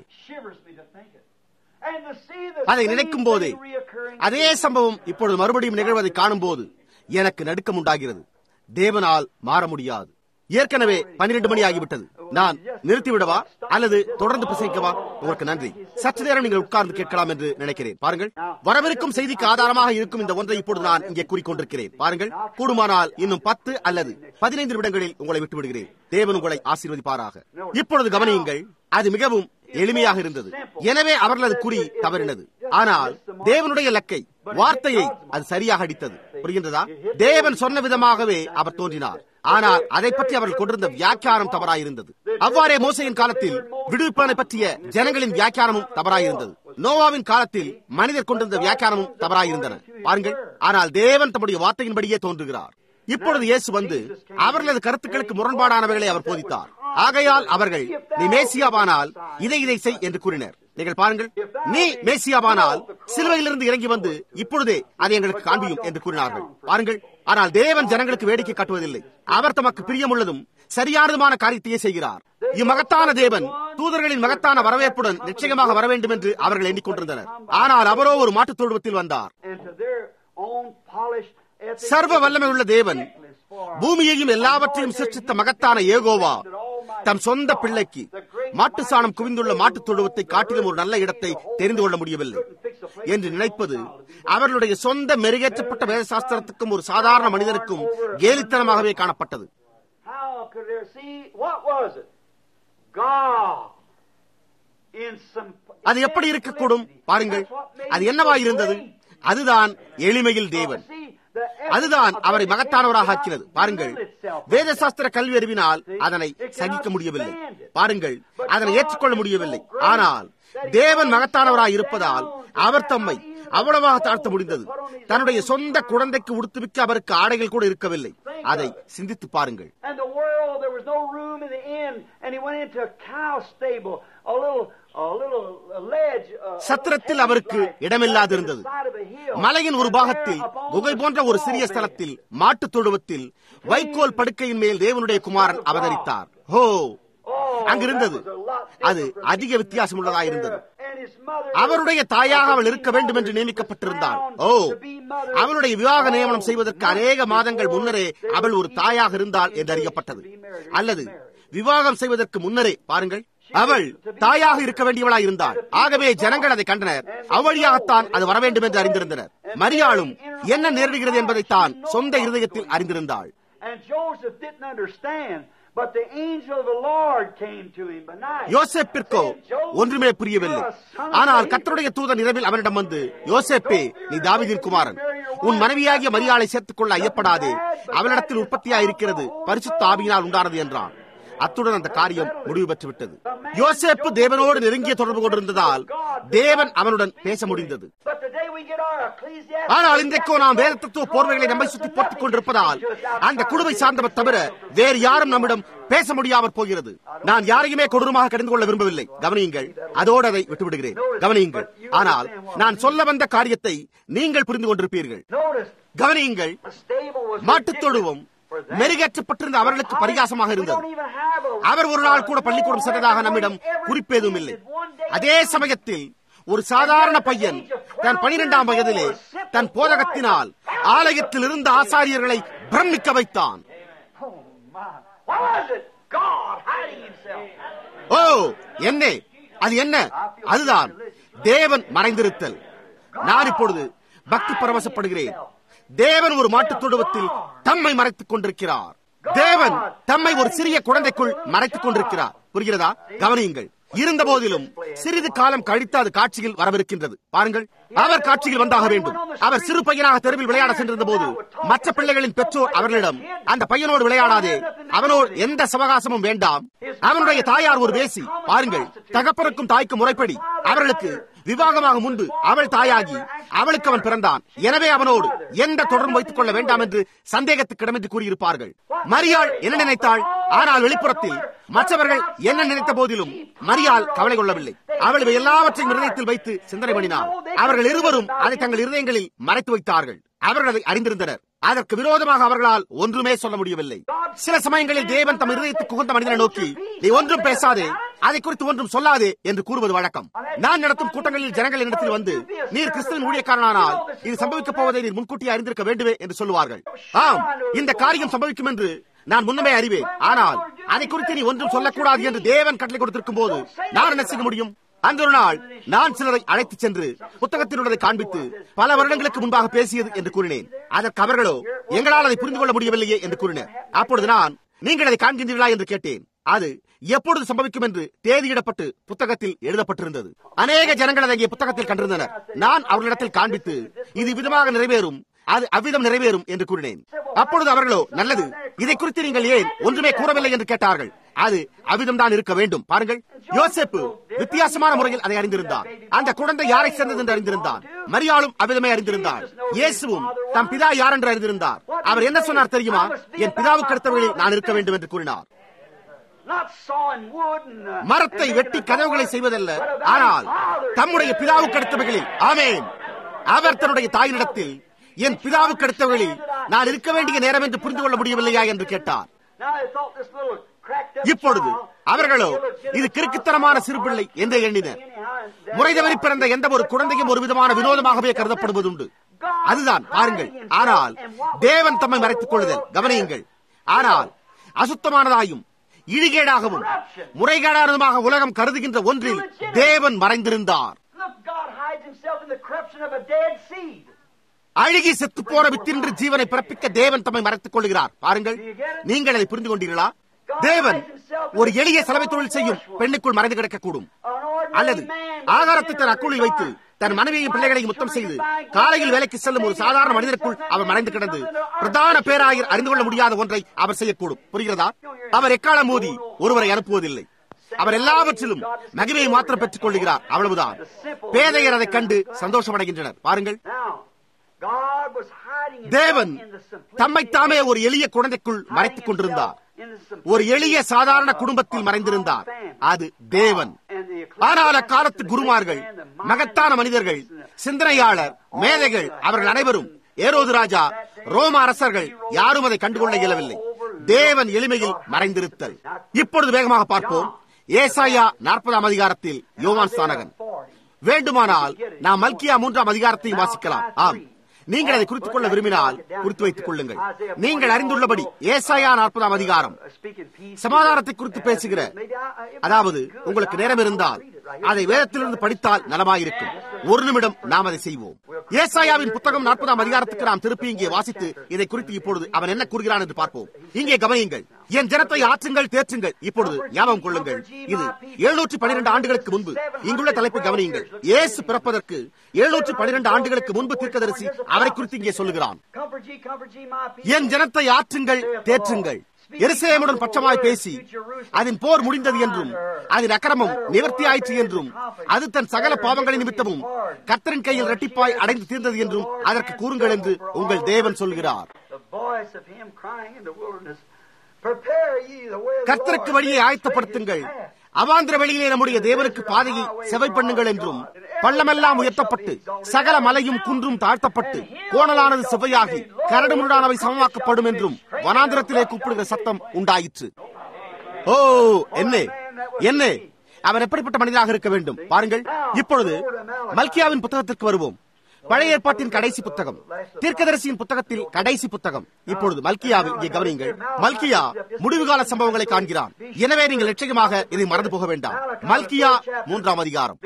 அதை நினைக்கும் போதே அதே சம்பவம் இப்பொழுது மறுபடியும் நிகழ்வதை காணும் போது எனக்கு நடுக்கம் உண்டாகிறது. தேவனால் மாற முடியாது. ஏற்கனவே பன்னிரண்டு மணி ஆகிவிட்டது. நான் நிறுத்திவிடவா அல்லது தொடர்ந்து பிரசங்கிக்கவா? உங்களுக்கு நன்றி. சற்று நேரம் நீங்கள் உட்கார்ந்து கேட்கலாம் என்று நினைக்கிறேன். பாருங்கள், வரவிருக்கும் செய்திக்கு ஆதாரமாக இருக்கும் இந்த ஒன்றை இப்பொழுது நான் இங்கே கூறிக்கொண்டிருக்கிறேன். பாருங்கள், கூடுமானால் இன்னும் பத்து அல்லது பதினைந்து நிமிடங்களில் உங்களை விட்டுவிடுகிறேன். தேவன் உங்களை ஆசீர்வதிப்பாராக. இப்பொழுது கவனியுங்கள், அது மிகவும் எளிமையாக இருந்தது. எனவே அவர்களது குறி தவறினது. ஆனால் தேவனுடைய லக்கை, வார்த்தையை அது சரியாக அடித்தது. புரிகின்றதா? தேவன் சொன்ன விதமாகவே அவர் தோன்றினார். ஆனால் அதை பற்றி அவர்கள் கொண்டிருந்த வியாக்கியானம் தவறாயிருந்தது. அவ்வாறே மோசையின் காலத்தில் விடுவிப்பனை பற்றிய ஜனங்களின் வியாக்கியானமும் தவறாயிருந்தது. நோவாவின் காலத்தில் மனிதர் கொண்டிருந்த வியாக்கியானமும் தவறாயிருந்தன. பாருங்கள், ஆனால் தேவன் தம்முடைய வார்த்தையின்படியே தோன்றுகிறார். இப்பொழுது இயேசு வந்து அவர்களது கருத்துக்களுக்கு முரண்பாடானவைகளை அவர் போதித்தார். ஆகையால் அவர்கள், நீ மேசியாவானால் இதை இதை செய் என்று கூறினர். நீங்கள் பாருங்கள், நீ மேசியாவானால் சிலுவையிலிருந்து இறங்கி வந்து இப்பொழுதே அதை எங்களுக்கு காண்பியும் என்று கூறினார்கள். பாருங்கள், ஆனால் தேவன் ஜனங்களுக்கு வேடிக்கை காட்டுவதில்லை. அவர் தமக்கு பிரியமுள்ளதும் சரியானதுமான காரியத்தையே செய்கிறார். இம்மகத்தான தேவன் தூதர்களின் மகத்தான வரவேற்புடன் நிச்சயமாக வர வேண்டும் என்று அவர்கள் எண்ணிக்கொண்டிருந்தனர். ஆனால் அவரோ ஒரு மாட்டுத் தொழுவத்தில் வந்தார். சர்வ வல்லமை உள்ள தேவன், பூமியையும் எல்லாவற்றையும் சிருஷ்டித்த மகத்தான ஏகோவா தம் சொந்த பிள்ளைக்கு மாட்டு சாணம் குவிந்துள்ள மாட்டுத் தொழுவத்தை காட்டிலும் ஒரு நல்ல இடத்தை தெரிந்து கொள்ள முடியவில்லை என்று நினைப்பது அவர்களுடைய சொந்த மெருகேற்றப்பட்ட வேத சாஸ்திரத்துக்கும் ஒரு சாதாரண மனிதனுக்கும் கேலித்தனமாகவே காணப்பட்டது. அது எப்படி இருக்கக்கூடும்? பாருங்கள், அது என்னவாயிருந்தது? அதுதான் எளிமையில் தேவன். அதுதான் அவரை மகத்தானவராக ஆக்கினது. பாருங்கள், வேத சாஸ்திர கல்வி அறிவினால் அதனை சகிக்க முடியவில்லை. பாருங்கள், அதனை ஏற்றுக்கொள்ள முடியவில்லை. ஆனால் தேவன் மகத்தானவராய் இருப்பதால் அவர் தம்மை அவ்வளவாக தாழ்த்த முடிந்தது. தன்னுடைய சொந்த குழந்தைக்கு உடுத்துவிக்க அவருக்கு ஆடைகள் கூட இருக்கவில்லை. அதை சிந்தித்து பாருங்கள். சத்திரத்தில் அவருக்கு இடமில்லாதிருந்தது. மலையின் ஒரு பாகத்தில் குகை போன்ற ஒரு சிறிய ஸ்தலத்தில் மாட்டுத் தொழுவத்தில் வைக்கோல் படுக்கையின் மேல் தேவனுடைய குமாரன் அவதரித்தார். ஹோ, அங்கிருந்தது. அது அதிக வித்தியாசம் உள்ளதாயிருந்தது. அவருடைய தாயாக அவள் இருக்க வேண்டும் என்று நியமிக்கப்பட்டிருந்தாள். ஓ, அவளுடைய விவாக நியமனம் செய்வதற்கு அநேக மாதங்கள் முன்னரே அவள் ஒரு தாயாக இருந்தாள் என்று அறியப்பட்டது. அல்லது விவாகம் செய்வதற்கு முன்னரே, பாருங்கள், அவள் தாயாக இருக்க வேண்டியவளாய் இருந்தாள். ஆகவே ஜனங்கள் அதை கண்டனர். அவ்வழியாகத்தான் அது வர வேண்டும் என்று அறிந்திருந்தனர். மரியாளும் என்ன நேரிடுகிறது என்பதைத்தான் சொந்த இருதயத்தில் அறிந்திருந்தாள். யோசேப்பிற்கோ ஒன்றுமே புரியவில்லை. ஆனால் கர்த்தருடைய தூதன் இரவில் அவனிடம் வந்து, யோசேப்பே, நீ தாவீதின் குமாரன், உன் மனைவியாகிய மரியாளை சேர்த்துக் கொள்ள ஐயப்படாதே. அவளிடத்தில் உற்பத்தியாக இருக்கிறது பரிசுத்த ஆவியினால் உண்டானது என்றான். அத்துடன் அந்த காரியம் முடிவு பெற்றுவிட்டது. யோசேப்பு தேவனோடு நெருங்கிய தொடர்பு கொண்டிருந்ததால் தேவன் அவனுடன் பேச முடிந்தது. ஆனால் இன்றைக்கோ நாம் வேத தத்துவ போர்வைகளை நம்மை சுற்றி போட்டுக் கொண்டிருப்பதால் அந்த குழுவை சார்ந்தவர் தவிர வேறு யாரும் நம்மிடம் பேச முடியாமற் போகிறது. நான் யாரையுமே கொடூரமாக கடிந்து கொள்ள விரும்பவில்லை. கவனியுங்கள், அதோடு அதை விட்டுவிடுகிறேன். கவனியுங்கள். ஆனால் நான் சொல்ல வந்த காரியத்தை நீங்கள் புரிந்து கொண்டிருப்பீர்கள். கவனியுங்கள், மாட்டுத் தொழுவம் மெருகேற்றப்பட்டிருந்த அவர்களுக்கு பரிகாசமாக இருந்தது. அவர் ஒரு நாள் கூட பள்ளிக்கூடம் சென்றதாக நம்மிடம் குறிப்பேதும் இல்லை. அதே சமயத்தில் ஒரு சாதாரண பையன் தன் பனிரெண்டாம் வயதிலே தன் போதகத்தினால் ஆலயத்தில் இருந்த ஆசாரியர்களை பிரமிக்க வைத்தான். ஓ, என்ன அது? என்ன அதுதான் தேவன் மறைந்திருத்தல். நான் இப்பொழுது பக்தி பரவசப்படுகிறேன். தேவன் ஒரு மாட்டுத் தொழுவத்தில் தம்மை மறைத்துக் கொண்டிருக்கிறார். தேவன் தம்மை ஒரு சிறிய குழந்தைக்குள் மறைத்துக் கொண்டிருக்கிறார். புரிகிறதா? கவனியுங்கள், இருந்த போதிலும் சிறிது காலம் கழித்து அது காட்சியில் வரவிருக்கின்றது. பாருங்கள், அவர் காட்சியில் வந்தாக வேண்டும். அவர் சிறு பையனாக தெருவில் விளையாட சென்றிருந்த போது மற்ற பிள்ளைகளின் பெற்றோர் அவர்களிடம், அந்த பையனோடு விளையாடாதே, அவனோடு எந்த சவகாசமும் வேண்டாம், அவனுடைய தாயார் ஒரு வேசி. பாருங்கள், தகப்பனுக்கும் தாய்க்கும் முறைப்படி அவர்களுக்கு விவாகமாக முன்பு அவள் தாயாகி அவளுக்கு அவன் பிறந்தான். எனவே அவனோடு எந்த தொடர்பும் வைத்துக் கொள்ள வேண்டாம் என்று சந்தேகத்துக்கு இடமின்றி கூறியிருப்பார்கள். மரியாள் என்ன நினைத்தாள்? ஆனால் வெளிப்புறத்தில் மற்றவர்கள் என்ன நினைத்த போதிலும் மரியாள் கவலை கொள்ளவில்லை. அவள் இவை எல்லாவற்றையும் இருதயத்தில் வைத்து சிந்தனை பண்ணினாள். அவர்கள் இருவரும் அதை தங்கள் இருதயங்களில் மறைத்து வைத்தார்கள். அவர்கள் அதை அறிந்திருந்தனர். அதற்கு விரோதமாக அவர்களால் ஒன்றுமே சொல்ல முடியவில்லை. சில சமயங்களில் தேவன் தம் இருதயத்துக்கு உகந்த மனிதனை நோக்கி, நீ ஒன்றும் பேசாதே, அதை குறித்து ஒன்றும் சொல்லாதே என்று கூறுவது வழக்கம். நான் நடத்தும் கூட்டங்களில் ஜனங்கள் இடத்தில் வந்து, நீர் கிறிஸ்துவின் ஊழியக்காரனானால் இது சம்பவிக்கப் போவதை நீர் முன்கூட்டியே அறிந்திருக்க வேண்டுமே என்று சொல்லுவார்கள். ஆம், இந்த காரியம் சம்பவிக்கும் என்று நான் முன்னமே அறிவேன், ஆனால் அதை குறித்து நீ ஒன்றும் சொல்லக்கூடாது என்று தேவன் கட்டளை கொடுத்திருக்கும் போது நான் என்ன செய்ய முடியும்? அந்த ஒரு நாள் நான் சிலரை அழைத்து சென்று புத்தகத்தில் உள்ளதை காண்பித்து பல வருடங்களுக்கு முன்பாக பேசியது என்று கூறினேன். அதற்கு அவர்களோ, எங்களால் அதை புரிந்து கொள்ள முடியவில்லையே என்று கூறினர். அப்பொழுது நான், நீங்கள் அதை காண்கின்றீர்களா என்று கேட்டேன். அது எப்பொழுது சம்பவிக்கும் என்று தேதியிடப்பட்டு புத்தகத்தில் எழுதப்பட்டிருந்தது. அநேக ஜனங்கள் அதை இங்கே புத்தகத்தில் கண்டிருந்தனர். நான் அவர்களிடத்தில் காண்பித்து, இது விதமாக நிறைவேறும், அது அவ்விதம் நிறைவேறும் என்று கூறினேன். அப்பொழுது அவர்களோ, நல்லது, இதை குறித்து நீங்கள் ஏன் ஒன்றுமே கூறவில்லை என்று கேட்டார்கள். அது அவ்விதம் தான் இருக்க வேண்டும். பாருங்கள், யோசேப்பு வித்தியாசமான முறையில் அதை அறிந்திருந்தார். அந்த குழந்தை யாரை சேர்ந்தது என்று அறிந்திருந்தார். மரியாளும் அவ்விதமே அறிந்திருந்தார். இயேசுவும் தம் பிதா யார் என்று அறிந்திருந்தார். அவர் என்ன சொன்னார் தெரியுமா? என் பிதாவுக்கு அடுத்தவர்களில் நான் இருக்க வேண்டும் என்று கூறினார். மரத்தை வெட்டி கதவுகளை செய்வதல்ல, ஆனால் தம்முடைய பிதாவுக்கு அடுத்தவர்களில். ஆமென். அவர் தன்னுடைய தாயினிடத்தில், என் பிதாவுக்கு அடுத்தவர்களில் நான் இருக்க வேண்டிய நேரம் என்று புரிந்து கொள்ள முடியவில்லையா என்று கேட்டார். இப்பொழுது அவர்களோ, இது கிறுக்குத்தனமான சிறுபிள்ளை என்று எண்ணினர். முறை தவறி பிறந்த எந்த ஒரு குழந்தையும் ஒரு விதமான வினோதமாகவே கருதப்படுவதுண்டு. அதுதான், பாருங்கள். ஆனால் தேவன் தம்மை மறைத்துக் கொள்ளுதல், கவனியுங்கள். ஆனால் அசுத்தமானதாயும் இழிகேடாகவும் முறைகேடானதுமாக உலகம் கருதுகின்ற ஒன்றில் தேவன் மறைந்திருந்தார். அழுகி செத்து போற வித்தின்று ஜீவனை பிறப்பிக்க தேவன் தம்மை மறைத்துக் கொள்கிறார். பாருங்கள், நீங்கள் அதை புரிந்து கொண்டீர்களா? தேவன் ஒரு எளிய சலவை தொழில் செய்யும் பெண்ணுக்குள் மறைந்து கிடக்கக்கூடும், அல்லது ஆகாரத்தை தன் அக்குளில் வைத்து தன் மனைவியையும் பிள்ளைகளையும் முத்தம் செய்து காலையில் வேலைக்கு செல்லும் ஒரு சாதாரண மனிதனுக்குள் அவர் மறைந்து கிடந்து பிரதான பேராயர் அறிந்து கொள்ள முடியாத ஒன்றை அவர் செய்யக்கூடும். புரிகிறதா? அவர் எக்கால மோதி ஒருவரை அனுப்புவதில்லை. அவர் எல்லாவற்றிலும் மகிமையை மாத்திரம் பெற்றுக் கொள்கிறார். அவ்வளவுதான். பேதையர் அதை கண்டு சந்தோஷம் அடைகின்றனர். பாருங்கள், தேவன் தம்மைத்தாமே ஒரு எளிய குழந்தைக்குள் மறைத்துக் கொண்டிருந்தார். ஒரு எளிய சாதாரண குடும்பத்தில் மறைந்திருந்தார். அது தேவன். ஆனால் அக்காலத்து குருமார்கள், மகத்தான மனிதர்கள், சிந்தனையாளர், மேதைகள், அவர்கள் அனைவரும், ஏரோது ராஜா, ரோம அரசர்கள் யாரும் அதை கண்டுகொள்ள இயலவில்லை. தேவன் எளிமையில் மறைந்திருத்தல். இப்பொழுது வேகமாக பார்ப்போம். ஏசாயா நாற்பதாம் அதிகாரத்தில் யோவான் ஸ்நானகன். வேண்டுமானால் நாம் மல்கியா மூன்றாம் அதிகாரத்தையும் வாசிக்கலாம். ஆம், நீங்கள் அதை குறித்துக் கொள்ள விரும்பினால் குறித்து வைத்துக் கொள்ளுங்கள். நீங்கள் அறிந்துள்ளபடி ஏசாயா நாற்பதாம் அதிகாரம் சமாதானத்தை குறித்து பேசுகிற, அதாவது உங்களுக்கு நேரம் இருந்தால் அதை வேதத்திலிருந்து படித்தால் நலமாயிருக்கும். ஒரு நிமிடம் நாம் அதை செய்வோம். ஏசாயாவின் புத்தகம் நாற்பதாம் அதிகாரத்துக்கு நாம் திருப்பி இங்கே வாசித்து இதை குறித்து இப்பொழுது அவன் என்ன கூறுகிறான் என்று பார்ப்போம். இங்கே கவனியுங்கள். என் ஜனத்தை ஆற்றுங்கள், தேற்றுங்கள். இப்பொழுது ஞாபகம் கொள்ளுங்கள், இது எழுநூற்றி பனிரெண்டு ஆண்டுகளுக்கு முன்பு. இங்குள்ள தலைப்பை கவனியுங்கள். இயேசு பிறப்பதற்கு எழுநூற்றி பனிரெண்டு ஆண்டுகளுக்கு முன்பு தீர்க்கதரிசி அவரை குறித்து இங்கே சொல்லுகிறான். என் ஜனத்தை ஆற்றுங்கள், தேற்றுங்கள். எருசலேமுடன் பட்சமாய் பேசி அதன் போர் முடிந்தது என்றும் அதன் அக்கிரமம் நிவர்த்தி ஆயிற்று என்றும் அது தன் சகல பாவங்களின் நிமித்தமும் கர்த்தரின் கையில் இரட்டிப்பாய் அடைந்து தீர்ந்தது என்றும் அதற்கு கூறுங்கள் என்று உங்கள் தேவன் சொல்கிறார். கர்த்தருக்கு வழியை ஆயத்தப்படுத்துங்கள், அவாந்திர வெளியிலே நம்முடைய தேவனுக்கு பாதையை செவை பண்ணுங்கள் என்றும், பள்ளமெல்லாம் உயர்த்தப்பட்டு சகல மலையும் குன்றும் தாழ்த்தப்பட்டு கோணலானது செவ்வையாகி கரடு முரடானவை சமமாக்கப்படும் என்றும் வனாந்திரத்திலே கூப்பிடுகிற சத்தம் உண்டாயிற்று. ஓ, என்ன என்ன அவன் எப்படிப்பட்ட மனிதனாக இருக்க வேண்டும் பாருங்கள். இப்பொழுது மல்கியாவின் புத்தகத்திற்கு வருவோம். பழைய ஏற்பாட்டின் கடைசி புத்தகம், தீர்க்கதரிசியின் புத்தகத்தில் கடைசி புத்தகம். இப்பொழுது மல்கியாவில் இங்கே கவனியுங்கள். மல்கியா முடிவுகால சம்பவங்களை காண்கிறான். எனவே நீங்கள் நிச்சயமாக இதை மறந்து போக வேண்டாம். மல்கியா மூன்றாம் அதிகாரம்.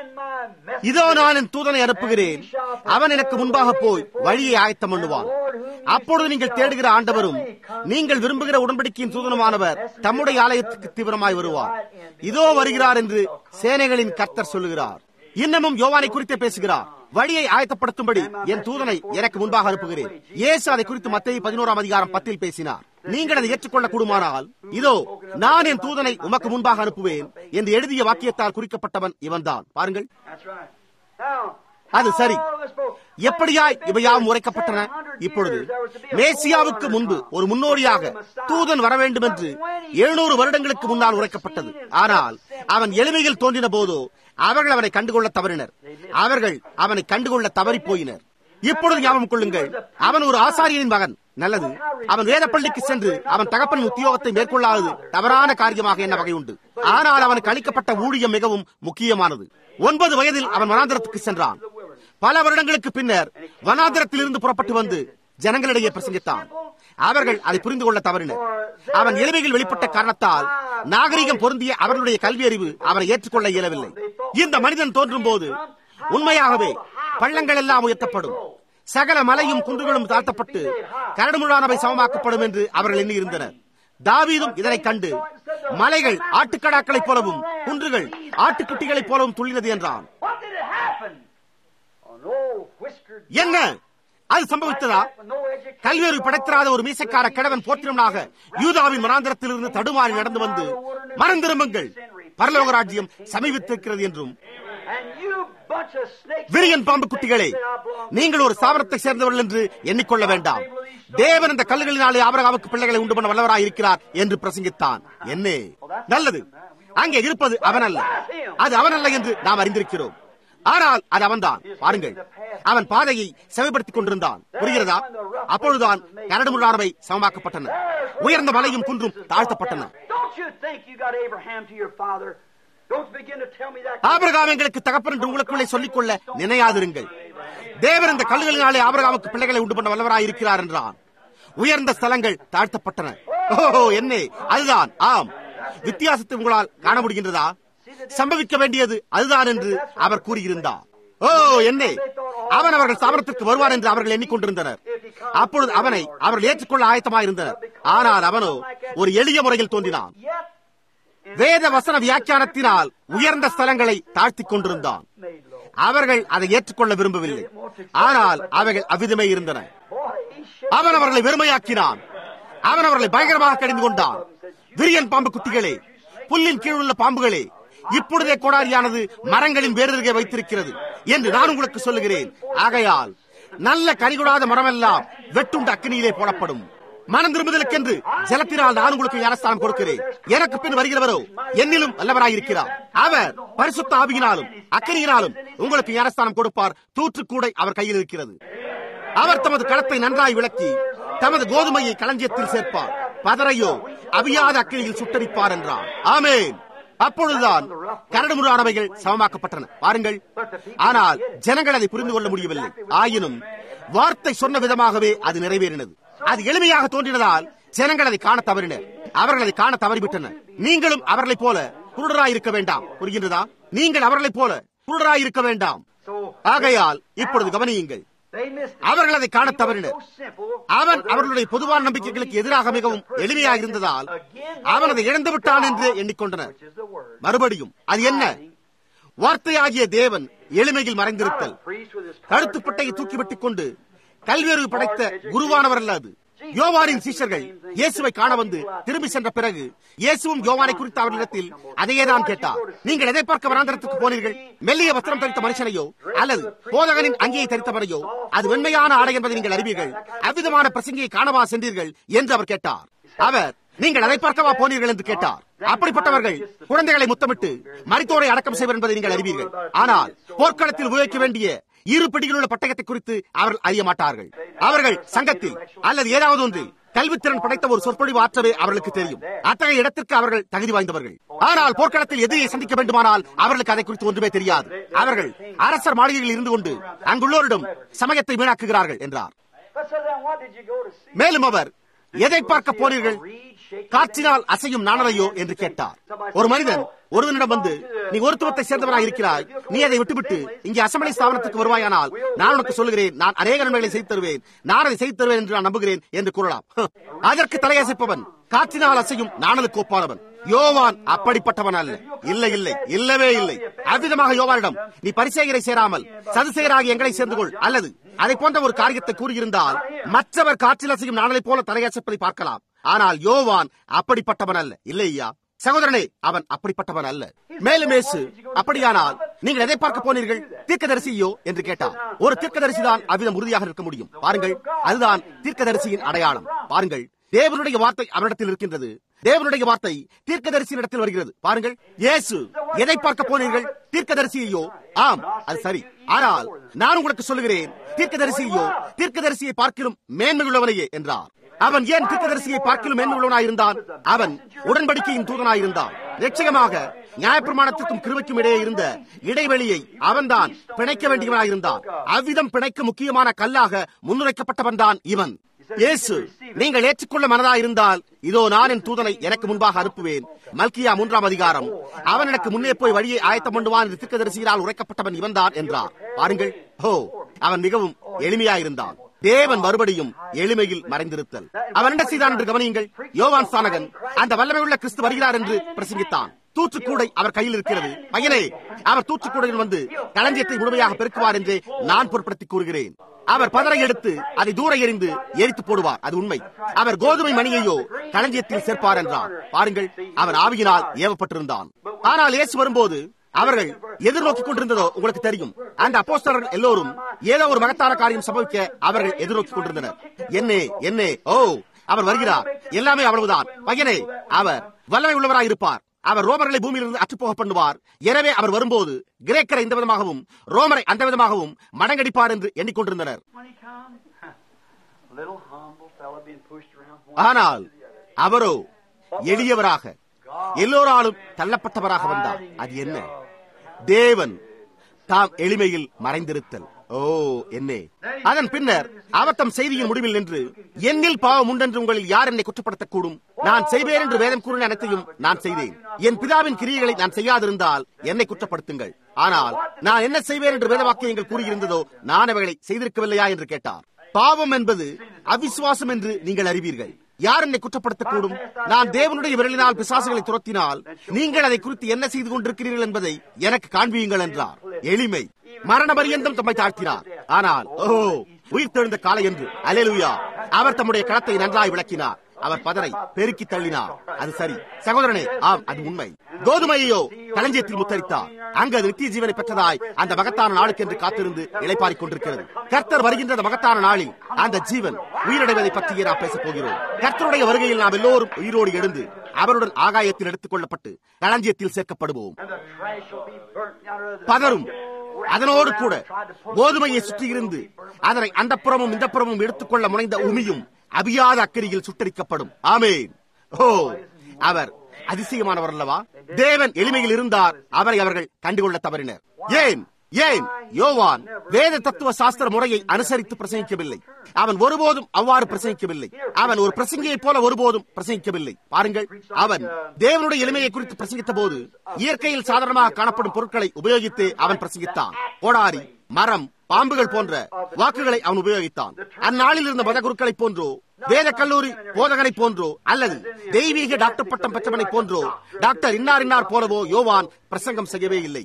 இதோ நான் என் தூதனை அனுப்புகிறேன், அவன் எனக்கு முன்பாக போய் வழியை ஆயத்தம் பண்ணுவான். அப்பொழுது நீங்கள் தேடுகிற ஆண்டவரும் நீங்கள் விரும்புகிற உடன்படிக்கையின் தூதனுமானவர் தம்முடைய ஆலயத்துக்கு தீவிரமாய் வருவார். இதோ வருகிறார் என்று சேனைகளின் கர்த்தர் சொல்லுகிறார். இன்னமும் யோவானை குறித்தே பேசுகிறார். வழியை ஆயத்தப்படுத்தும்படி என் தூதனை எனக்கு முன்பாக அனுப்புகிறேன். இயேசு அதை குறித்து மத்தேயு பதினோராம் அதிகாரம் பத்தில் பேசினார். நீங்கள் அதை ஏற்றுக்கொள்ள கூடுமானால், இதோ நான் என் தூதனை உமக்கு முன்பாக அனுப்புவேன் என்று எழுதிய வாக்கியத்தால் குறிக்கப்பட்டவன் இவன்தான். பாருங்கள், அது சரி. எப்படியாய் இவையாவும் உரைக்கப்பட்டன? இப்பொழுது மேசியாவுக்கு முன்பு ஒரு முன்னோடியாக தூதன் வர வேண்டும் என்று எழுநூறு வருடங்களுக்கு முன்னால் உரைக்கப்பட்டது. ஆனால் அவன் எளிமையில் தோன்றின போதோ அவர்கள் அவனை கண்டுகொள்ள தவறினர். அவர்கள் அவனை கண்டுகொள்ள தவறி போயினர். இப்பொழுது ஞாபகம் கொள்ளுங்கள், அவன் ஒரு ஆசாரியனின் மகன். நல்லது, அவன் வேத பள்ளிக்கு சென்று அவன் தகப்பன் உத்தியோகத்தை மேற்கொள்ளாதது தவறான காரியமாக என்ன வகை உண்டு? ஆனால் அவனுக்கு அளிக்கப்பட்ட ஊழியம் மிகவும் முக்கியமானது. ஒன்பது வயதில் அவன் வனாந்திரத்துக்கு சென்றான். பல வருடங்களுக்கு பின்னர் வனாந்திரத்தில் இருந்து புறப்பட்டு வந்து ஜனங்களிடையே பிரசங்கித்தான். அவர்கள் அதை புரிந்து கொள்ள தவறினர். அவன் எளிமையில் வெளிப்பட்ட காரணத்தால் நாகரிகம் பொருந்திய அவர்களுடைய கல்வி அறிவு அவனை ஏற்றுக்கொள்ள இயலவில்லை. இந்த மனிதன் தோன்றும் போது உண்மையாகவே பள்ளங்கள் எல்லாம் உயர்த்தப்படும், சகல மலையும் குன்றுகளும் தாழ்த்தப்பட்டு கரடுமுரடானவை சமமாக்கப்படும் என்று அவர்கள் எண்ணியிருந்தனர். தாவீதும் இதனை கண்டு மலைகள் ஆட்டுக்கடாக்களைப் போலவும் குன்றுகள் ஆட்டுக்குட்டிகளைப் போலவும் துள்ளினது என்றான். என்ன அது சம்பவித்ததா? கல்வியறிவு படைத்திராத ஒரு மீசக்கார கிழவன் போற்றினாக யூதாவின் மனாந்திரத்தில் இருந்து தடுமாறி நடந்து வந்து, மனம் திரும்புங்கள், பரலோக ராஜ்யம் சமீபித்திருக்கிறது என்றும், விரியன் பாம்பு குட்டிகளே, நீங்கள் ஒரு ஸ்தாபனத்தை சேர்ந்தவர்கள் என்று எண்ணிக்கொள்ள வேண்டாம், தேவன் இந்த கல்லுகளினாலே ஆபிரகாமுக்கு பிள்ளைகளை உண்டு பண்ண வல்லவராய் இருக்கிறார் என்று பிரசங்கித்தான். என்னே நல்லது, அங்கே இருப்பது அவன் அல்ல, அது அவன் அல்ல என்று நாம் அறிந்திருக்கிறோம். ஆனால் அது அவன்தான். பாருங்கள், அவன் பாதையை செவைப்படுத்திக் கொண்டிருந்தான். புரிகிறதா? அப்பொழுதுதான் கரடுமுரடானவை சமமாக்கப்பட்டன, உயர்ந்த மலையும் குன்றும் தாழ்த்தப்பட்டன. ஆபிரகாம் எங்களுக்கு தகப்பன் என்று உங்களுக்குள்ளே சொல்லிக்கொள்ள நினையாதிருங்கள். தேவன் இந்த கல்லுகளினாலே ஆபிரகாமுக்கு பிள்ளைகளை உண்டு பண்ண வல்லவராய் இருக்கிறார் என்றான். உயர்ந்த ஸ்தலங்கள் தாழ்த்தப்பட்டன. ஓஹோ, என்னே அதுதான். ஆம், வித்தியாசத்தை உங்களால் காண முடிகின்றதா? சம்பவிக்க வேண்டியது அதுதான் என்று அவர் கூறியிருந்தார். ஓ என்னே, அவன் அவர்கள் ஸ்தாபனத்திற்கு வருவார் என்று அவர்கள் எண்ணிக்கொண்டிருந்தனர். அப்பொழுது அவனை அவர்கள் ஏற்றுக்கொள்ள ஆயத்தமாயிருந்தனர். ஆனால் அவனோ ஒரு எளிய முறையில் தோன்றினான். வேத வசன வியாக்கியானத்தினால் உயர்ந்த ஸ்தலங்களை தாழ்த்திக் கொண்டிருந்தான். அவர்கள் அதை ஏற்றுக்கொள்ள விரும்பவில்லை. ஆனால் அவைகள் அவ்விதமே இருந்தன. அவன் அவர்களை வெறுமையாக்கினான். அவன் அவர்களை பயங்கரமாக கடிந்து கொண்டான். விரியன் பாம்பு குட்டிகளே, புல்லின் கீழ் உள்ள பாம்புகளே, இப்பொழுதே கோடாரியானது மரங்களின் வேறருகே வைத்திருக்கிறது என்று நான் உங்களுக்கு சொல்லுகிறேன். ஆகையால் நல்ல கனிகொடாத மரமெல்லாம் வெட்டுண்ட அக்கினியிலே போடப்படும். மனம் திரும்புதலுக்கென்று ஜலத்தினால் நான் உங்களுக்கு ஞானஸ்தானம் கொடுக்கிறேன். எனக்கு பின் வருகிறவரோ என்னிலும் நல்லவராயிருக்கிறார். அவர் பரிசுத்த ஆவியினாலும் அக்கினியினாலும் உங்களுக்கு ஞானஸ்தானம் கொடுப்பார். தூற்றுக்கூடை அவர் கையில் இருக்கிறது. அவர் தமது களத்தை நன்றாய் விளக்கி தமது கோதுமையை களஞ்சியத்தில் சேர்ப்பார். பதரையோ அவியாத அக்கினியில் சுட்டரிப்பார் என்றார். ஆமென். அப்பொழுதுதான் கரடுமுரடானவைகள் சமமாக்கப்பட்டன. பாருங்கள், ஆனால் ஜனங்கள் அதை புரிந்து கொள்ள முடியவில்லை. ஆயினும் வார்த்தை சொன்ன விதமாகவே அது நிறைவேறினது. அது எளிமையாக தோன்றினதால் ஜனங்கள் அதை காண தவறினர். அவர்கள் அதை காண தவறிவிட்டனர். நீங்களும் அவர்களைப் போல குருடராயிருக்க வேண்டாம். புரிகின்றதா? நீங்கள் அவர்களைப் போல குருடராயிருக்க வேண்டாம். ஆகையால் இப்பொழுது கவனியுங்கள், அவர்கள் அதை காண தவறினர். அவன் அவர்களுடைய பொதுவான நம்பிக்கைகளுக்கு எதிராக மிகவும் எளிமையாக இருந்ததால் அவன் அதை இழந்து விட்டான் என்று எண்ணிக்கொண்டனர். மறுபடியும் அது என்ன? வார்த்தையாகிய தேவன் எளிமையில் மறைந்திருத்தல். கழுத்துப்பட்டையை தூக்கிவிட்டுக் கொண்டு கல்வியறிவு படைத்த குருவானவர் அல்ல அது. யோவானின் சீஷர்கள் இயேசுவை காண வந்து திரும்பி சென்ற பிறகு இயேசுவும் யோவானை குறித்த அவர்களிடத்தில் அதையேதான் கேட்டார். நீங்கள் எதை பார்க்க வனாந்தரத்துக்கு போனீர்கள்? மெல்லிய வஸ்திரம் தரித்த மனுஷனையோ அல்லது போதகனின் அங்கியை தரித்தவரையோ? அது வெண்மையான ஆடை என்பதை நீங்கள் அறிவீர்கள். அவ்விதமான பிரசங்கியை காணவா சென்றீர்கள் என்று அவர் கேட்டார். அவர், நீங்கள் அதை பார்க்கவா போனீர்கள் என்று கேட்டார். அப்படிப்பட்டவர்கள் குழந்தைகளை முத்தமிட்டு மரித்தோரை அடக்கம் செய்வர் என்பதை நீங்கள் அறிவீர்கள். ஆனால் போர்க்களத்தில் உபயோகிக்க வேண்டிய இரு பிடியில் உள்ள பட்டயத்தை குறித்து அவர்கள் அறிய மாட்டார்கள். அவர்கள் சங்கத்தில் அல்லது ஏதாவது ஒன்றில் கல்வித்திறன் படைத்த ஒரு சொற்பொழிவு ஆற்றவே அவர்களுக்கு தெரியும். அத்தகைய இடத்திற்கு அவர்கள் தகுதி வாய்ந்தவர்கள். ஆனால் போர்க்களத்தில் எதிரியை சந்திக்க வேண்டுமானால் அவர்களுக்கு அதை குறித்து ஒன்றுமே தெரியாது. அவர்கள் அரசர் மாளிகையில் இருந்து கொண்டு அங்குள்ளோரிடம் சமயத்தை வீணாக்குகிறார்கள் என்றார். மேலும் அவர், எதை பார்க்க போனீர்கள்? காற்றினால் அசையும் நாணலையோ என்று கேட்டார். ஒரு மனிதன் ஒருவனிடம் வந்து நீ ஒருத்துவத்தை சேர்ந்தவனாக இருக்கிறாய், நீ அதை விட்டுவிட்டு இங்கே அசம்பிளி ஸ்தாபனத்துக்கு வருவாயானால் நான் உனக்கு சொல்லுகிறேன், நான் அநேக நன்மைகளை செய்து தருவேன், நான் அதை செய்து தருவேன் என்று நான் நம்புகிறேன் என்று கூறலாம். அதற்கு தலையசைப்பவன் காற்றினால் அசையும் நாணலுக்கு ஒப்பானவன். யோவான் அப்படிப்பட்டவன் அல்ல. இல்லை இல்லை இல்லவே இல்லை. அவ்விதமாக யோவானிடம் நீ பரிசேயரை சேராமல் சதுசேயராகி எங்களை சேர்ந்து கொள் அல்லது அதை போன்ற ஒரு காரியத்தை கூறியிருந்தால் மற்றவர் காற்றில் அசையும் நாணலை போல தலையசைப்பதை பார்க்கலாம். ஆனால் யோவான் அப்படிப்பட்டவன் அல்ல. இல்லையா சகோதரனே, அவன் அப்படிப்பட்டவன் அல்ல. மேலும் இயேசு, அப்படியானால் நீங்கள் எதை பார்க்க போனீர்கள், தீர்க்கதரிசியோ என்று கேட்டார். ஒரு தீர்க்கதரிசி தான் அவ்விதம் உறுதியாக இருக்க முடியும். பாருங்கள், அதுதான் தீர்க்கதரிசியின் அடையாளம். பாருங்கள், தேவனுடைய வார்த்தை அவரிடத்தில் இருக்கின்றது. தேவனுடைய வார்த்தை தீர்க்கதரிசியின் இடத்தில் வருகிறது. பாருங்கள், இயேசு, எதை பார்க்க போனீர்கள், தீர்க்கதரிசியோ? ஆம், அது சரி. ஆனால் நான் உங்களுக்கு சொல்லுகிறேன், தீர்க்கதரிசியோ தீர்க்கதரிசியை பார்க்கிலும் மேன்மையுள்ளவனையே என்றார். அவன் ஏன் தீர்க்கதரிசியை பார்க்கிலும் மேன்மையுள்ளவனாயிருந்தான்? அவன் உடன்படிக்கையின் தூதனாயிருந்தான். நிச்சயமாக நியாயப்பிரமாணத்திற்கும் கிருபைக்கும் இடையே இருந்த இடைவெளியை அவன்தான் பிணைக்க வேண்டியவனாயிருந்தான். அவ்விதம் பிணைக்க முக்கியமான கல்லாக முன்னுரைக்கப்பட்டவன் தான் இவன். இயேசு, நீங்கள் ஏற்றுக்கொள்ள மனதாயிருந்தால் இதோ நான் என் தூதனை எனக்கு முன்பாக அனுப்புவேன். மல்கியா மூன்றாம் அதிகாரம், அவன் எனக்கு முன்னே போய் வழியை ஆயத்தம் பண்ணுவான் என்று தீர்க்கதரிசியால் உரைக்கப்பட்டவன் இவன்தான் என்றார். பாருங்கள், ஹோ, அவன் மிகவும் எளிமையாயிருந்தான். தேவன் மறுபடியும் எளிமையில் மறைந்திருத்தல். அவன் என்ன செய்தான் என்று கவனியுங்கள். யோவான் ஸ்நானகன் அந்த வல்லமையுள்ள கிறிஸ்து வருகிறார் என்று பிரசங்கித்தான். தூற்றுக்கூடை அவர் கையில் இருக்கிறது. பையனே, அவர் தூற்றுக்கூடையில் வந்து களஞ்சியத்தை முழுமையாக பெருக்குவார் என்று நான் பொருட்படுத்தி கூறுகிறேன். அவர் பதரை எடுத்து அதை தூர எறிந்து எரித்து போடுவார். அது உண்மை. அவர் கோதுமை மணியையோ களஞ்சியத்தில் சேர்ப்பார் என்றார். பாருங்கள், அவன் ஆவியினால் ஏவப்பட்டிருந்தான். ஆனால் இயேசு வரும்போது அவர்கள் எதிர்நோக்கிக் கொண்டிருந்ததோ உங்களுக்கு தெரியும். அந்த அப்போஸ்தலர்கள் எல்லோரும் ஏதோ ஒரு மகத்தான காரியம் சம்பவிக்க அவர்கள் எதிர்நோக்கிக் கொண்டிருந்தனர். என்னே என்னே ஓ, அவர் வருகிறார், எல்லாமே அவ்வளவுதான். பையனே, அவர் வல்லமை உள்ளவராய் இருப்பார். அவர் ரோமர்களை பூமியிலிருந்து அற்றுப்போக பண்ணுவார். எனவே அவர் வரும்போது கிரேக்கரை இந்த விதமாகவும் ரோமரை அந்த விதமாகவும் மடங்கடிப்பார் என்று எண்ணிக்கொண்டிருந்தனர். ஆனால் அவரோ எளியவராக எல்லோராலும் தள்ளப்பட்டவராக வந்தார். அது என்ன? தேவன் தாம் எளிமையில் மறைந்திருத்தல். ஓ, என்னே! அதன் பின்னர் அவர் தம் செய்தியின் முடிவில் நின்று, என்னில் பாவம் உண்டென்று உங்களில் யார் என்னை குற்றப்படுத்தக்கூடும்? நான் செய்வேன் என்று வேதம் கூறின அனைத்தையும் நான் செய்தேன். என் பிதாவின் கிரியைகளை நான் செய்யாதிருந்தால் என்னை குற்றப்படுத்துங்கள். ஆனால் நான் என்ன செய்வேன் என்று வேத வாக்கியங்கள் கூறியிருந்ததோ நான் அவைகளை செய்திருக்கவில்லையா என்று கேட்டார். பாவம் என்பது அவிசுவாசம் என்று நீங்கள் அறிவீர்கள். யார் என்னை குற்றப்படுத்தக்கூடும்? நான் தேவனுடைய விரலினால் பிசாசுகளை துரத்தினால் நீங்கள் அதை குறித்து என்ன செய்து கொண்டிருக்கிறீர்கள் என்பதை எனக்கு காண்பியுங்கள் என்றார். எளிமை. மரண பரியந்தம் தம்மை தாழ்த்தினார். ஆனால் ஓ, உயிர் தெழுந்த காலை என்று அல்லேலூயா, அவர் தம்முடைய களத்தை நன்றாய் விளக்கினார். அவர் பதரை பெருக்கி தள்ளினார். அது சரி சகோதரனே, ஆம், அது உண்மை. கோதுமையோ களஞ்சியத்தில் முத்தரித்தார். அங்கு அது நித்திய ஜீவனை பெற்றதாய் அந்த மகத்தான நாளுக்கு என்று காத்திருந்து இளைப்பாறிக் கொண்டிருக்கிறது. கர்த்தர் வருகின்ற மகத்தான நாளில் அந்த ஜீவன் உயிரடைவதை பற்றியே நாம் பேசப் போகிறோம். கர்த்தருடைய வருகையில் நாம் எல்லோரும் உயிரோடு எழுந்து அவருடன் ஆகாயத்தில் எடுத்துக் கொள்ளப்பட்டு களஞ்சியத்தில் சேர்க்கப்படுவோம். பதரும் அதனோடு கூட கோதுமையை சுற்றியிருந்து அதனை அந்த புறமும் இந்த புறமும் எடுத்துக்கொள்ள முனைந்த உமியும் அபியாத அக்கறியில் சுட்டரிக்கப்படும். ஆமேன். ஓ, அவர் அதிசயமானவர் அல்லவா? தேவன் எளிமையில் இருந்தார். அவரை அவர்கள் கண்டுகொள்ள தவறினர். ஏன் ஏன் யோவான் வேத தத்துவ சாஸ்திர முறையை அனுசரித்து பிரசங்கிக்கவில்லை. அவன் ஒருபோதும் அவ்வாறு பிரசங்கிக்கவில்லை. அவன் ஒரு பிரசங்கியை போல ஒருபோதும் பிரசங்கிக்கவில்லை. பாருங்கள், அவன் தேவனுடைய எளிமையை குறித்து பிரசங்கித்த போது இயற்கையில் சாதாரணமாக காணப்படும் பொருட்களை உபயோகித்து அவன் பிரசங்கித்தான். கோடாரி, மரம், பாம்புகள் போன்ற வாக்குகளை அவன் உபயோகித்தான். அந்நாளில் இருந்த மத குருக்களை போன்றோ வேத கல்லூரி போதகனை போன்றோ அல்லது தெய்வீக டாக்டர் பட்டம் பெற்றவனை போன்றோ டாக்டர் இன்னார் இன்னார் போலவோ யோவான் பிரசங்கம் செய்யவே இல்லை.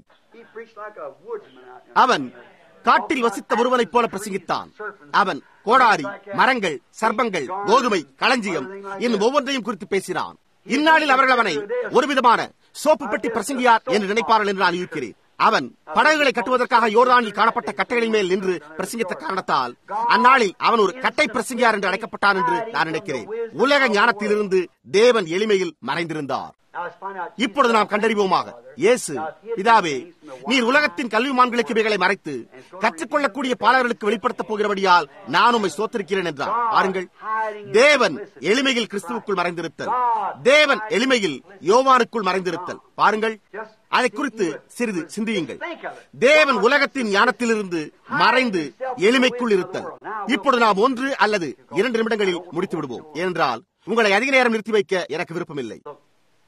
அவன் காட்டில் வசித்த ஒருவனைப் போல பிரசங்கித்தான். அவன் கோடாரி, மரங்கள், சர்ப்பங்கள், கோதுமை, களஞ்சியம் இன்னும் ஒவ்வொன்றையும் குறித்து பேசினான். இந்நாளில் அவர்கள் அவனை ஒரு விதமான சோப்பு பெட்டி பிரசங்கியார் என்று நினைப்பார்கள் என்று நான் இருக்கிறேன். அவன் படகுகளை கட்டுவதற்காக யோர்தானில் காணப்பட்ட கட்டைகளின் மேல் நின்று பிரசங்கித்த காரணத்தால் அந்நாளில் அவன் ஒரு கட்டை பிரசங்கியார் என்று அழைக்கப்பட்டான் என்று நான் நினைக்கிறேன். உலக ஞானத்திலிருந்து தேவன் எளிமையில் மறைந்திருந்தார். இப்பொழுது நாம் கண்டறிவோமாக. இயேசு, பிதாவே, நீர் உலகத்தின் கல்விமான்களுக்கு இவைகளை மறைத்து கற்றுக்கொள்ளக்கூடிய பாலர்களுக்கு வெளிப்படுத்தப் போகிறபடியால் நான் உம்மை ஸ்தோத்திரிக்கிறேன் என்றார். பாருங்கள், தேவன் எளிமையில் கிறிஸ்துவுக்குள் மறைந்திருத்தல், தேவன் எளிமையில் யோவானுக்குள் மறைந்திருத்தல். பாருங்கள், அதை குறித்து சிறிது சிந்தியுங்கள். தேவன் உலகத்தின் ஞானத்திலிருந்து மறைந்து எளிமைக்குள் இருத்தல். இப்பொழுது நாம் ஒன்று அல்லது இரண்டு நிமிடங்களில் முடித்து விடுவோம். ஏனென்றால் உங்களை அதிக நேரம் நிறுத்தி வைக்க எனக்கு விருப்பமில்லை.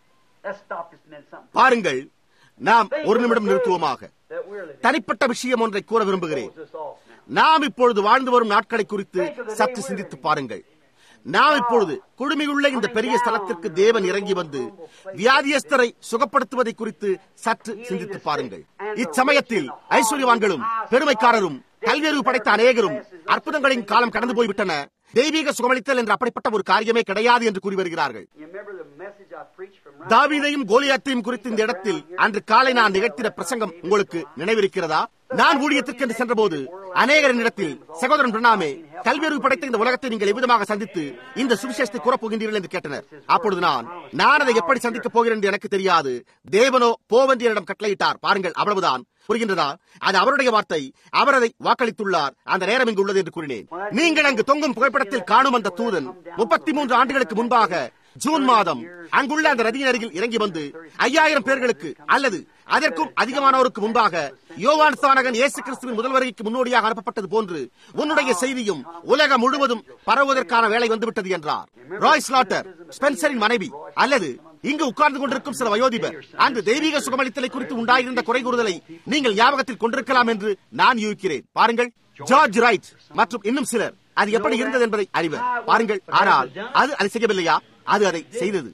பாருங்கள், நாம் ஒரு நிமிடம் நிறுத்துவோமாக. தனிப்பட்ட விஷயம் ஒன்றை கூற விரும்புகிறேன். நாம் இப்பொழுது வாழ்ந்து வரும் நாட்களை குறித்து சற்று சிந்தித்து பாருங்கள். நாம் இப்பொழுது குழுமியுள்ள இந்த பெரிய ஸ்தலத்திற்கு தேவன் இறங்கி வந்து வியாதியஸ்தரை சுகப்படுத்துவதை குறித்து சற்று சிந்தித்து பாருங்கள். இச்சமயத்தில் ஐஸ்வர்யவான்களும் பெருமைக்காரரும் கல்வியறிவு படைத்த அநேகரும் அற்புதங்களின் காலம் கடந்து போய்விட்டன. தெய்வீக சுகமளித்தல் என்று அப்படிப்பட்ட ஒரு காரியமே கிடையாது என்று கூறி வருகிறார்கள். தாவீதையும் கோலியாத்தையும் குறித்து இந்த இடத்தில் அன்று காலை நான் நிகழ்த்தின பிரசங்கம் உங்களுக்கு நினைவிருக்கிறதா? நான் ஊழியத்திற்கு என்று சென்ற போது அநேகரின் இடத்தில், சகோதரன் பிரணாமே, கல்வியறிவு படைத்த இந்த உலகத்தை நீங்கள் எவ்விதமாக சந்தித்து இந்த சுவிசேஷத்தை கூறப்போகின்றீர்கள் என்று கேட்டனர். அப்பொழுது நான் நான் அதை எப்படி சந்திக்கப் போகிறேன் என்று எனக்கு தெரியாது, தேவனோ போவென்று என்னிடம் கட்டளையிட்டார். பாருங்கள், அவ்வளவுதான். புரிகின்றதா? அது அவருடைய வார்த்தை, அவர் அதை வாக்களித்துள்ளார். அந்த நேரம் இங்கு உள்ளது என்று கூறினேன். நீங்கள் அங்கு தொங்கும் புகைப்படத்தில் காணும் அந்த தூதன் முப்பத்தி மூன்று ஆண்டுகளுக்கு முன்பாக ஜூன் மாதம் அங்குள்ள அந்த நதியின் அருகில் இறங்கி வந்து ஐயாயிரம் பேர்களுக்கு அல்லது அதற்கும் அதிகமானோருக்கு முன்பாக யோவான் ஸ்நானகன் இயேசு கிறிஸ்துவின் முதல் வருகைக்கு முன்னோடியாக அனுப்பப்பட்டது போன்று உன்னுடைய செய்தியும் உலகம் முழுவதும் பரவுவதற்கான வேலை வந்துவிட்டது என்றார். ராய் ஸ்லாட்டர், ஸ்பென்சரின் மனைவி, அல்லது இங்கு உட்கார்ந்து கொண்டிருக்கும் சில வயோதிபர் அந்த தெய்வீக சுகமளித்தலை குறித்து உண்டாயிருந்த குறை கூறுதலை நீங்கள் ஞாபகத்தில் கொண்டிருக்கலாம் என்று நான் யூகிக்கிறேன். பாருங்கள், ஜார்ஜ் ரைட் மற்றும் இன்னும் சிலர் அது எப்படி இருந்தது என்பதை அறிவர். பாருங்கள், ஆனால் அது அதை செய்யவில்லையா? அது அதை செய்தது.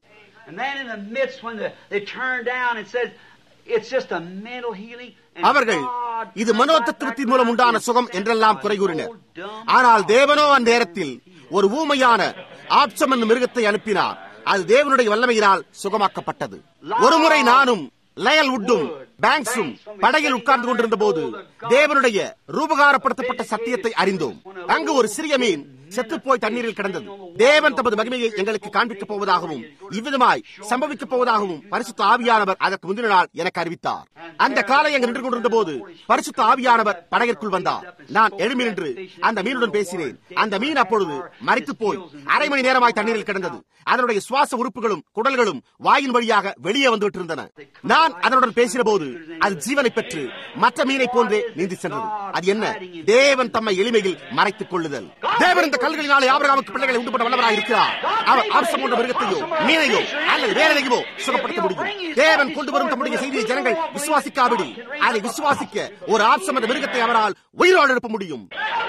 அவர்கள் இது மனோதத்துவத்தின் மூலம் உண்டான சுகம் என்றெல்லாம் குறை கூறினர். ஆனால் தேவனோ அந்நேரத்தில் ஒரு ஊமையான ஆப்சம் என்னும் மிருகத்தை அனுப்பினார். அது தேவனுடைய வல்லமையினால் சுகமாக்கப்பட்டது. ஒருமுறை நானும் லயல் வுட்டும் பேங்க்ஸும் படகில் உட்கார்ந்து கொண்டிருந்த போது தேவனுடைய ரூபகாரப்படுத்தப்பட்ட சத்தியத்தை அறிந்தோம். அங்கு ஒரு சிறிய மீன் செத்துப்போய் தண்ணீரில் கிடந்தது. தேவன் தமது மகிமையை எங்களுக்கு காண்பிக்கப் போவதாகவும் இவ்விதமாய் சம்பவிக்கப் போவதாகவும் பரிசுத்த ஆவியானவர் அதற்கு முந்தின நாள் எனக்கு அறிவித்தார். அந்த காலை அங்கு நின்று கொண்டிருந்த போது பரிசுத்த ஆவியானவர் படகிற்குள் வந்தார். நான் எழும்பி நின்று அந்த மீனுடன் பேசினேன். அந்த மீன் அப்பொழுது மரித்து போய் அரை மணி நேரமாய் தண்ணீரில் கிடந்தது. அதனுடைய சுவாச உறுப்புகளும் குடல்களும் வாயின் வழியாக வெளியே வந்துவிட்டு இருந்தன. நான் அதனுடன் பேசின போது அது ஜீவனை பெற்று மற்ற மீனை போன்றே நீந்தி சென்றது. அது என்ன? தேவன் தம்மை எளிமையில் மறைத்துக் கொள்ளுதல். தேவன் இந்த கல்களினாலே ஆபிரகாமுக்கு பிள்ளைகளை உண்டு பண்ண வல்லவராய் இருக்கிறார். அவர் ஆப்சம் போன்ற மிருகத்தையோ மீனையோ அல்லது வேற எதையோ சுகப்படுத்த முடியும். தேவன் கொண்டு வரும் தம்முடைய செய்தியை ஜனங்கள் விசுவாசிக்காவிடி அதை விசுவாசிக்க ஒரு ஆப்சம் என்ற மிருகத்தை அவரால் உயிரோடு எழுப்ப முடியும்.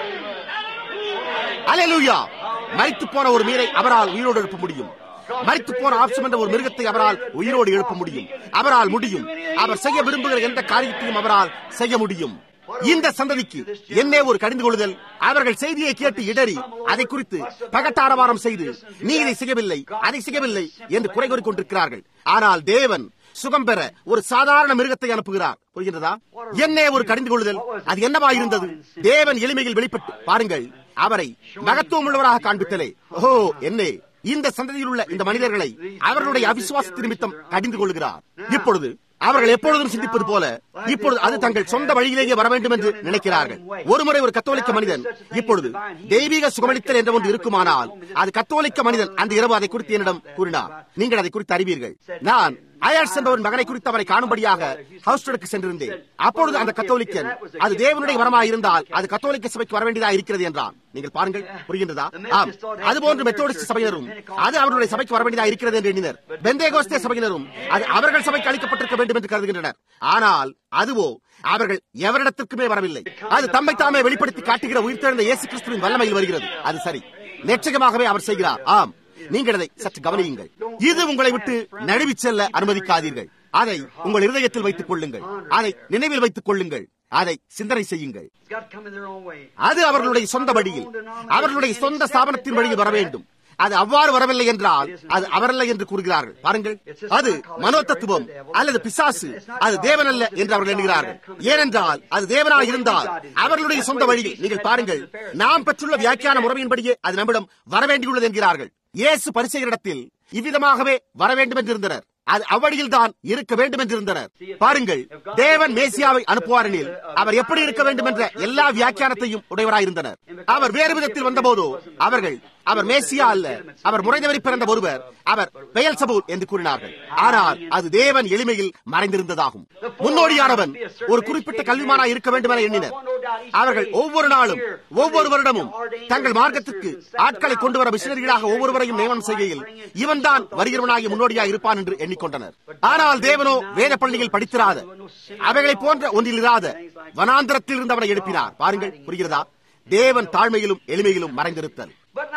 அல்லேலூயா! மரித்து போன ஒரு மீனை அவரால் உயிரோடு எழுப்ப முடியும். மரித்து போன ஆப்சம் என்ற ஒரு மிருகத்தை அவரால் உயிரோடு எழுப்ப முடியும். அவரால் முடியும். அவர் செய்ய விரும்புகிற எந்த காரியத்தையும் அவரால் செய்ய முடியும். இந்த சந்ததிக்கு என்னே ஒரு கடிந்து கொள்ளுதல். அவர்கள் செய்தியை கேட்டு இடறி அதை குறித்து பகட்டாரவாரம் செய்து நீ இதை செய்யவில்லை, அதை செய்யவில்லை என்று குறை கூறிக் கொண்டிருக்கிறார்கள். ஆனால் தேவன் சுகம் பெற ஒரு சாதாரண மிருகத்தை அனுப்புகிறார். புரிகின்றதா? என்னே ஒரு கடிந்து கொள்ளுதல். அது என்னவா இருந்தது? தேவன் எளிமையில் வெளிப்பட்டு பாருங்கள், அவரை மகத்துவம் உள்ளவராக காண்பித்தலே. ஓ என்னே, இந்த சந்ததியில் உள்ள இந்த மனிதர்களை அவர்களுடைய அவிசுவாசத்து நிமித்தம் கடிந்து கொள்கிறார். இப்பொழுது அவர்கள் எப்பொழுதும் சிந்திப்பது போல இப்பொழுது அது தங்கள் சொந்த வழியிலேயே வர வேண்டும் என்று நினைக்கிறார்கள். ஒருமுறை ஒரு கத்தோலிக்க மனிதன் இப்பொழுது தெய்வீக சுகமளித்தல் என்ற ஒன்று இருக்குமானால் அது கத்தோலிக்க மனிதன் அந்த இரவு அதை குறித்து என்னிடம் கூறினார். நீங்கள் அதை குறித்து அறிவீர்கள். நான் அயாட்ஸ் என்பவரின் மகனை குறித்து அவரை காணும்படியாக ஹவுஸ்டனுக்கு சென்றிருந்தேன். அப்பொழுது அந்த கத்தோலிக்கன் அது தேவனுடைய வரமாக இருந்தால் அது கத்தோலிக்க சபைக்கு வர வேண்டியதாக இருக்கிறது என்றான். நீங்கள் பாருங்கள், புரிகின்றதா? ஆம், அதுபோன்று மெத்தோடிஸ்ட் சபையினரும் அது அவருடைய சபைக்கு வர வேண்டியதாக இருக்கிறது என்று எண்ணினர். பெந்தேகோஸ்தே சபையினரும் அது அவர்கள் சபைக்கு அளிக்கப்பட்டிருக்க வேண்டும் என்று கருதுகின்றனர். ஆனால் அதுவோ அவர்கள் எவரிடத்திற்குமே வரவில்லை. அது தம்மை தாமே வெளிப்படுத்தி காட்டுகிற உயிர்த்தெழுந்த இயேசு கிறிஸ்துவின் வல்லமையில் வருகிறது. அது சரி, நிச்சயமாகவே அவர் செய்கிறார். ஆம், நீங்கள் அதை சற்று கவனியுங்கள். இது உங்களை விட்டு நழுவி செல்ல அனுமதிக்காதீர்கள். அதை உங்கள் இருதயத்தில் வைத்துக் கொள்ளுங்கள். அதை நினைவில் வைத்துக் கொள்ளுங்கள். அதை சிந்தனை செய்யுங்கள். அது அவர்களுடைய சொந்த வழியில், அவர்களுடைய சொந்த ஸ்தாபனத்தின் வழியில் வர வேண்டும். அது அவ்வாறு வரவில்லை என்றால் அது அவரல்ல என்று கூறுகிறார்கள். பாருங்கள், அது மனோதத்துவம் அல்லது பிசாசு, அது தேவனல்ல என்று அவர்கள் எண்ணுகிறார்கள். ஏனென்றால் அது தேவனாக இருந்தால் அவர்களுடைய சொந்த வழியில், நீங்கள் பாருங்கள், நாம் பெற்றுள்ள வியாக்கியான முறையின்படியே அது நம்மிடம் வர வேண்டியுள்ளது என்கிறார்கள். இயேசு பரிசேயரிடத்தில் இவ்விதமாகவே வர வேண்டும் என்றிருந்தனர். அது அவ்வழியில் தான் இருக்க வேண்டும் என்றிருந்தனர். பாருங்கள், தேவன் மேசியாவை அனுப்புவாரெனில் அவர் எப்படி இருக்க வேண்டும் என்ற எல்லா வியாக்கியானத்தையும் உடையவராயிருந்தனர். அவர் வேறு விதத்தில் வந்தபோதோ அவர்கள் அவர் மேசியா அல்ல, அவர் முறைதவறி பிறந்த ஒருவர், அவர் பெயல்சபூல் என்று கூறினார்கள். ஆனால் அது தேவன் எளிமையில் மறைந்திருந்ததாகும். முன்னோடியானவன் ஒரு குறிப்பிட்ட கல்விமானாய் இருக்க வேண்டும் என எண்ணினர். அவர்கள் ஒவ்வொரு நாளும் ஒவ்வொரு வருடமும் தங்கள் மார்க்கத்திற்கு ஆட்களை கொண்டு வர மிஷனரிகளாக ஒவ்வொருவரையும் நியமனம் செய்கையில் இவன் தான் வருகிறவனாகிய முன்னோடியாக இருப்பான் என்று எண்ணிக்கொண்டனர். ஆனால் தேவனோ வேத பள்ளியில் படித்திராத அவைகளை போன்ற ஒன்றில் இராத வனாந்திரத்தில் இருந்து அவனை எழுப்பினார். பாருங்கள், புரிகிறதா? தேவன் தாழ்மையிலும் எளிமையிலும் மறைந்திருத்தல்.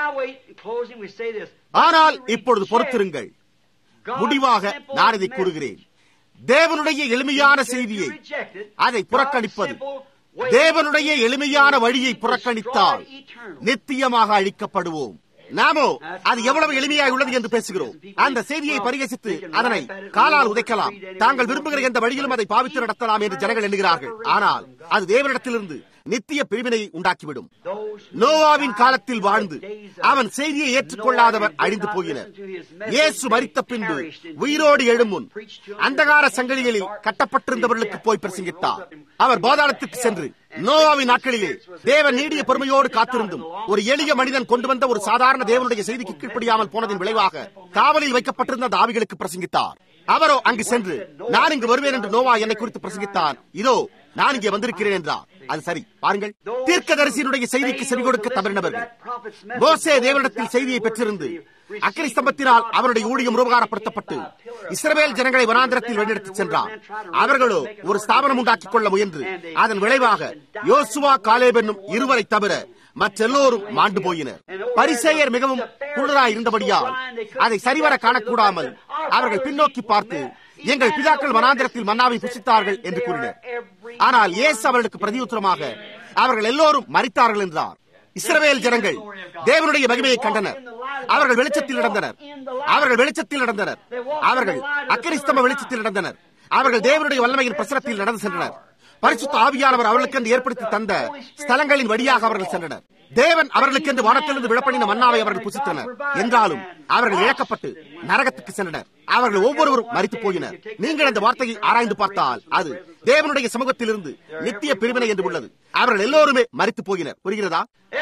ஆனால் இப்பொழுது பொறுத்திருங்கள். முடிவாக நான் இதை கூறுகிறேன். தேவனுடைய எளிமையான செய்தியை அதை புறக்கணிப்பது, தேவனுடைய எளிமையான வழியை புறக்கணித்தால் நித்தியமாக அழிக்கப்படுவோம். நாமோ அது எவ்வளவு எளிமையாக உள்ளது என்று பேசுகிறோம். அந்த செய்தியை பரிகசித்து அதனை காலால் உதைக்கலாம், தாங்கள் விரும்புகிற எந்த வழியிலும் அதை பாவித்து நடத்தலாம் என்று ஜனங்கள் எண்ணுகிறார்கள். ஆனால் அது தேவனிடத்திலிருந்து நித்திய பிரிவினையை உண்டாக்கிவிடும். நோவாவின் காலத்தில் வாழ்ந்து அவன் செய்தியை ஏற்றுக்கொள்ளாதவர் அழிந்து போயினர். இயேசு மரித்த பின்பு உயிரோடு எழும் முன் அந்தகார சங்கிலிகளில் கட்டப்பட்டிருந்தவர்களுக்கு போய் பிரசங்கித்தார். அவர் பாதாளத்திற்கு சென்று நோவாவின் நாட்களிலே தேவன் நீடிய பொறுமையோடு காத்திருந்தும் ஒரு எளிய மனிதன் கொண்டு வந்த ஒரு சாதாரண தேவனுடைய செய்திக்கு கீழ்ப்படியாமல் போனதின் விளைவாக காவலில் வைக்கப்பட்டிருந்த அந்த ஆவிகளுக்கு பிரசங்கித்தார். அவரோ அங்கு சென்று, நான் இங்கு வருவேன் என்று நோவா என்னை குறித்து பிரசங்கித்தான், இதோ நான் இங்கே வந்திருக்கிறேன் என்றார். அது சரி. பாருங்கள், தீர்க்கதரிசியினுடைய செய்திக்கு செவி கொடுக்க தவறினவர்கள். மோசே தேவனிடத்தில் செய்தியை பெற்றிருந்து அக்கினி ஸ்தம்பத்தினால் அவருடைய ஊழியம் உபகாரப்படுத்தப்பட்டு இஸ்ரவேல் ஜனங்களை வனாந்திரத்தில் வழிநடத்திச் சென்றார். அவர்களோ ஒரு ஸ்தாபனம் உண்டாக்கிக் கொள்ள முயன்று அதன் விளைவாக யோசுவா காலேப் என்னும் இருவரை தவிர மற்றெல்லோரும் மாண்டு போயினர். பரிசேயர் மிகவும் குளிராய் இருந்தபடியால் அதை சரிவர காணக்கூடாமல் அவர்கள் பின்னோக்கி பார்த்து, எங்கள் பிதாக்கள் வனாந்திரத்தில் மன்னாவை புசித்தார்கள் என்று கூறினர். ஆனால் இயேசு அவர்களுக்கு பிரதியுத்தரமாக, அவர்கள் எல்லோரும் மரித்தார்கள் என்றார். இஸ்ரவேல் ஜனங்கள் தேவனுடைய மகிமையை கண்டனர். அவர்கள் வெளிச்சத்தில் நடந்தனர். அவர்கள் வெளிச்சத்தில் நடந்தனர். அவர்கள் அக்கினி ஸ்தம்ப வெளிச்சத்தில் நடந்தனர். அவர்கள் தேவனுடைய வல்லமையின் பிரசனத்தில் நடந்து சென்றனர். பரிசுத்த ஆவியானவர் அவர்களுக்கு ஏற்படுத்தி தந்த ஸ்தலங்களின் வழியாக அவர்கள் சென்றனர். தேவன் அவர்களுக்கு என்று வானத்திலிருந்து விழப்பண்ணின மன்னாவை அவர்கள் புசித்தனர். என்றாலும் அவர்கள் இழக்கப்பட்டு நரகத்துக்கு சென்றனர். அவர்கள் ஒவ்வொருவரும் மரித்து போயினர். நீங்கள் அந்த வார்த்தையை ஆராய்ந்து பார்த்தால் அது தேவனுடைய சமூகத்திலிருந்து நித்திய பிரிவினை என்று உள்ளது. அவர்கள் எல்லோருமே மரித்து போயினர். புரிகிறதா?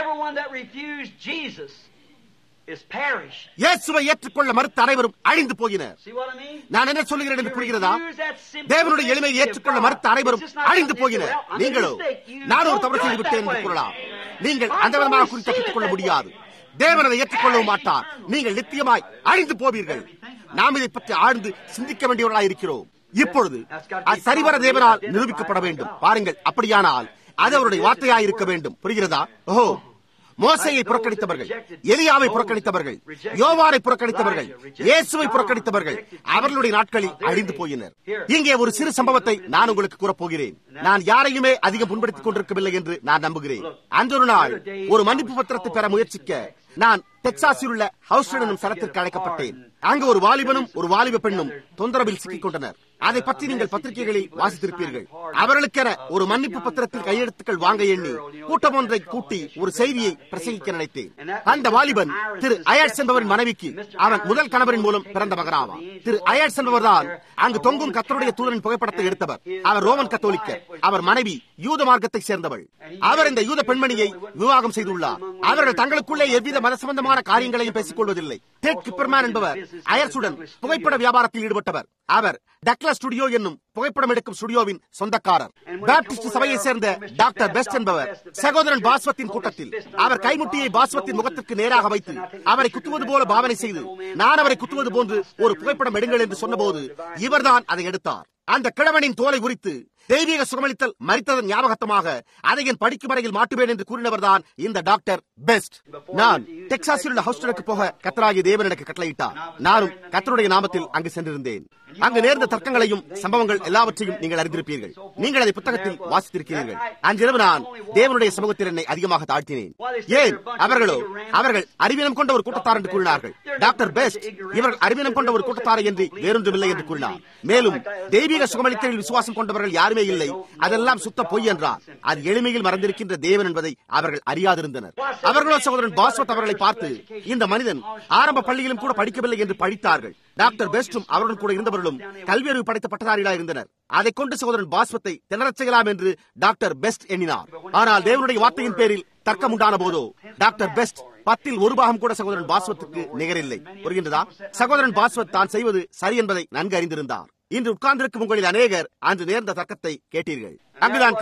இயேசுவை ஏற்றுக்கொள்ள மறுத்த அனைவரும் அழிந்து போயினர். நான் என்ன சொல்லுகிறேன் என்று புரிகிறதா? தேவனுடைய எளிமையை ஏற்றுக்கொள்ள மறுத்த அனைவரும் அழிந்து போயினர். நீங்களோ, நான் ஒரு தவறு செய்து விட்டேன் என்று கூறலாம். நீங்கள் அந்த விதமாக குறித்து தப்பித்துக் கொள்ள முடியாது. தேவன் அதை ஏற்றுக்கொள்ளவும் மாட்டார். நீங்கள் நித்தியமாய் அழிந்து போவீர்கள். நாம் இதை பற்றி ஆழ்ந்து சிந்திக்க வேண்டியவர்களாக இருக்கிறோம். இப்பொழுது அது சரிவர தேவனால் நிரூபிக்கப்பட வேண்டும். பாருங்கள், அப்படியானால் அது அவருடைய வார்த்தையாக இருக்க வேண்டும். புரிகிறதா? ஓஹோ, மோசேயை புறக்கணித்தவர்கள், எலியாவை புறக்கணித்தவர்கள், யோவானை புறக்கணித்தவர்கள், இயேசுவை புறக்கணித்தவர்கள் அவர்களுடைய நாட்களில் அழிந்து போயினர். இங்கே ஒரு சிறு சம்பவத்தை நான் உங்களுக்கு கூறப்போகிறேன். நான் யாரையுமே அதிகம் புண்படுத்திக் கொண்டிருக்கவில்லை என்று நான் நம்புகிறேன். அன்றொரு நாள் ஒரு மன்னிப்பு பத்திரத்தை பெற முயற்சிக்க நான் டெக்சாஸில் உள்ள ஹவுஸ்டன் எனும் ஸ்தலத்திற்கு அழைக்கப்பட்டேன். அங்கு ஒரு வாலிபனும் ஒரு வாலிப பெண்ணும் தொந்தரவில் சிக்கிக் கொண்டனர். அதை பற்றி நீங்கள் பத்திரிகைகளில் வாசித்திருப்பீர்கள். அவர்களுக்கென ஒரு மன்னிப்பு பத்திரத்தில் கையெழுத்துக்கள் வாங்க எண்ணி கூட்டம் ஒன்றை கூட்டி ஒரு செய்தியை பிரசங்கிக்க நினைத்தேன். அந்த வாலிபன் திரு அயர்ஸ் என்பவரின் மனைவிக்கு அவன் முதல் கணவரின் மூலம் பிறந்த மகனாவான். திரு அயர்ஸ் என்பவர் தான் அங்கு தொங்கும் கர்த்தருடைய தூதரின் புகைப்படத்தை எடுத்தவர். அவர் ரோமன் கத்தோலிக்கர். அவர் மனைவி யூத மார்க்கத்தை சேர்ந்தவள். அவர் இந்த யூத பெண்மணியை விவாகம் செய்துள்ளார். அவர்கள் தங்களுக்குள்ளே எவ்வித மத சம்பந்தமான காரியங்களையும் பேசிக் கொள்வதில்லை. டெட் கிப்பர்மேன் என்பவர் அயர்ஸுடன் புகைப்பட வியாபாரத்தில் ஈடுபட்டவர். அவர் டக்ளஸ் ஸ்டுடியோ என்னும் புகைப்படம் எடுக்கும் ஸ்டுடியோவின் சொந்தக்காரர். பாப்டிஸ்ட் சபையை சேர்ந்த டாக்டர் பெஸ்ட் என்பவர் சகோதரன் பாஸ்வத்தின் கூட்டத்தில் அவர் கைமுட்டியை பாஸ்வத்தின் முகத்திற்கு நேராக வைத்து அவரை குத்துவது போல பாவனை செய்து, நான் அவரை குத்துவது போன்று ஒரு புகைப்படம் எடுங்கள் என்று சொன்னபோது இவர்தான் அதை எடுத்தார். அந்த கிழவனின் தோலை குறித்து தெய்வீக சுகமளித்தல் மரித்ததன் ஞாபகத்தமாக அதை என் படிக்கும் வரையில் மாட்டுவேன் என்று கூறினவர் தான் இந்த டாக்டர் பெஸ்ட். நான் டெக்சாஸில் உள்ள ஹவுஸ்டனுக்கு போக கர்த்தராகிய தேவன் எனக்கு கட்டளையிட்டார். நானும் கர்த்தருடைய நாமத்தில் அங்கு சென்றிருந்தேன். அங்கு நேர்ந்த தர்க்கங்களையும் சம்பவங்கள் எல்லாவற்றையும் நீங்கள் அறிந்திருப்பீர்கள். நீங்கள் அதை புத்தகத்தில் வாசித்திருக்கிறீர்கள். அன்றிரவு நான் தேவனுடைய சமூகத்தில் என்னை அதிகமாக தாழ்த்தினேன். ஏன்? அவர்களோ அவர்கள் அறிவீனம் கொண்ட ஒரு கூட்டத்தார் என்று கூறினார்கள். டாக்டர் பெஸ்ட் இவர்கள் அறிவீனம் கொண்ட ஒரு கூட்டத்தாரை என்று வேறொன்றுமில்லை என்று கூறினார். மேலும் தெய்வீக சுகமளித்தலில் விசுவாசம் கொண்டவர்கள் யாருமே இல்லை, அதெல்லாம் சுத்த பொய் என்றார். அது எளிமையில் மறந்திருக்கின்ற தேவன் என்பதை அவர்கள் அறியாதிருந்தனர். அவர்களோ சகோதரன் பாஸ்வத் அவர்களை பார்த்து, இந்த மனிதன் ஆரம்ப பள்ளியிலும் கூட படிக்கவில்லை என்று பழித்தார்கள். டாக்டர் பெஸ்டும் அவருடன் கூட இருந்தவர்களும் கல்வியறிவு படைத்த பட்டதாரிகளாக இருந்தனர். அதை கொண்டு சகோதரன் பாஸ்வத்தை திணறச் செய்யலாம் என்று டாக்டர் பெஸ்ட் எண்ணினார். ஆனால் தேவனுடைய வார்த்தையின் பேரில் தர்க்கம் உண்டான போதோ டாக்டர் பெஸ்ட் பத்தில் ஒரு பாகம் கூட சகோதரன் பாஸ்வத்துக்கு நிகரில்லை. புரிகின்றதா? சகோதரன் பாஸ்வத் தான் செய்வது சரி என்பதை நன்கு அறிந்திருந்தார். இன்று உட்கார்ந்திருக்கும் உங்களில் அநேகர் அன்று நேர்ந்த தர்க்கத்தை கேட்டீர்கள். அங்குதான் காரியம்.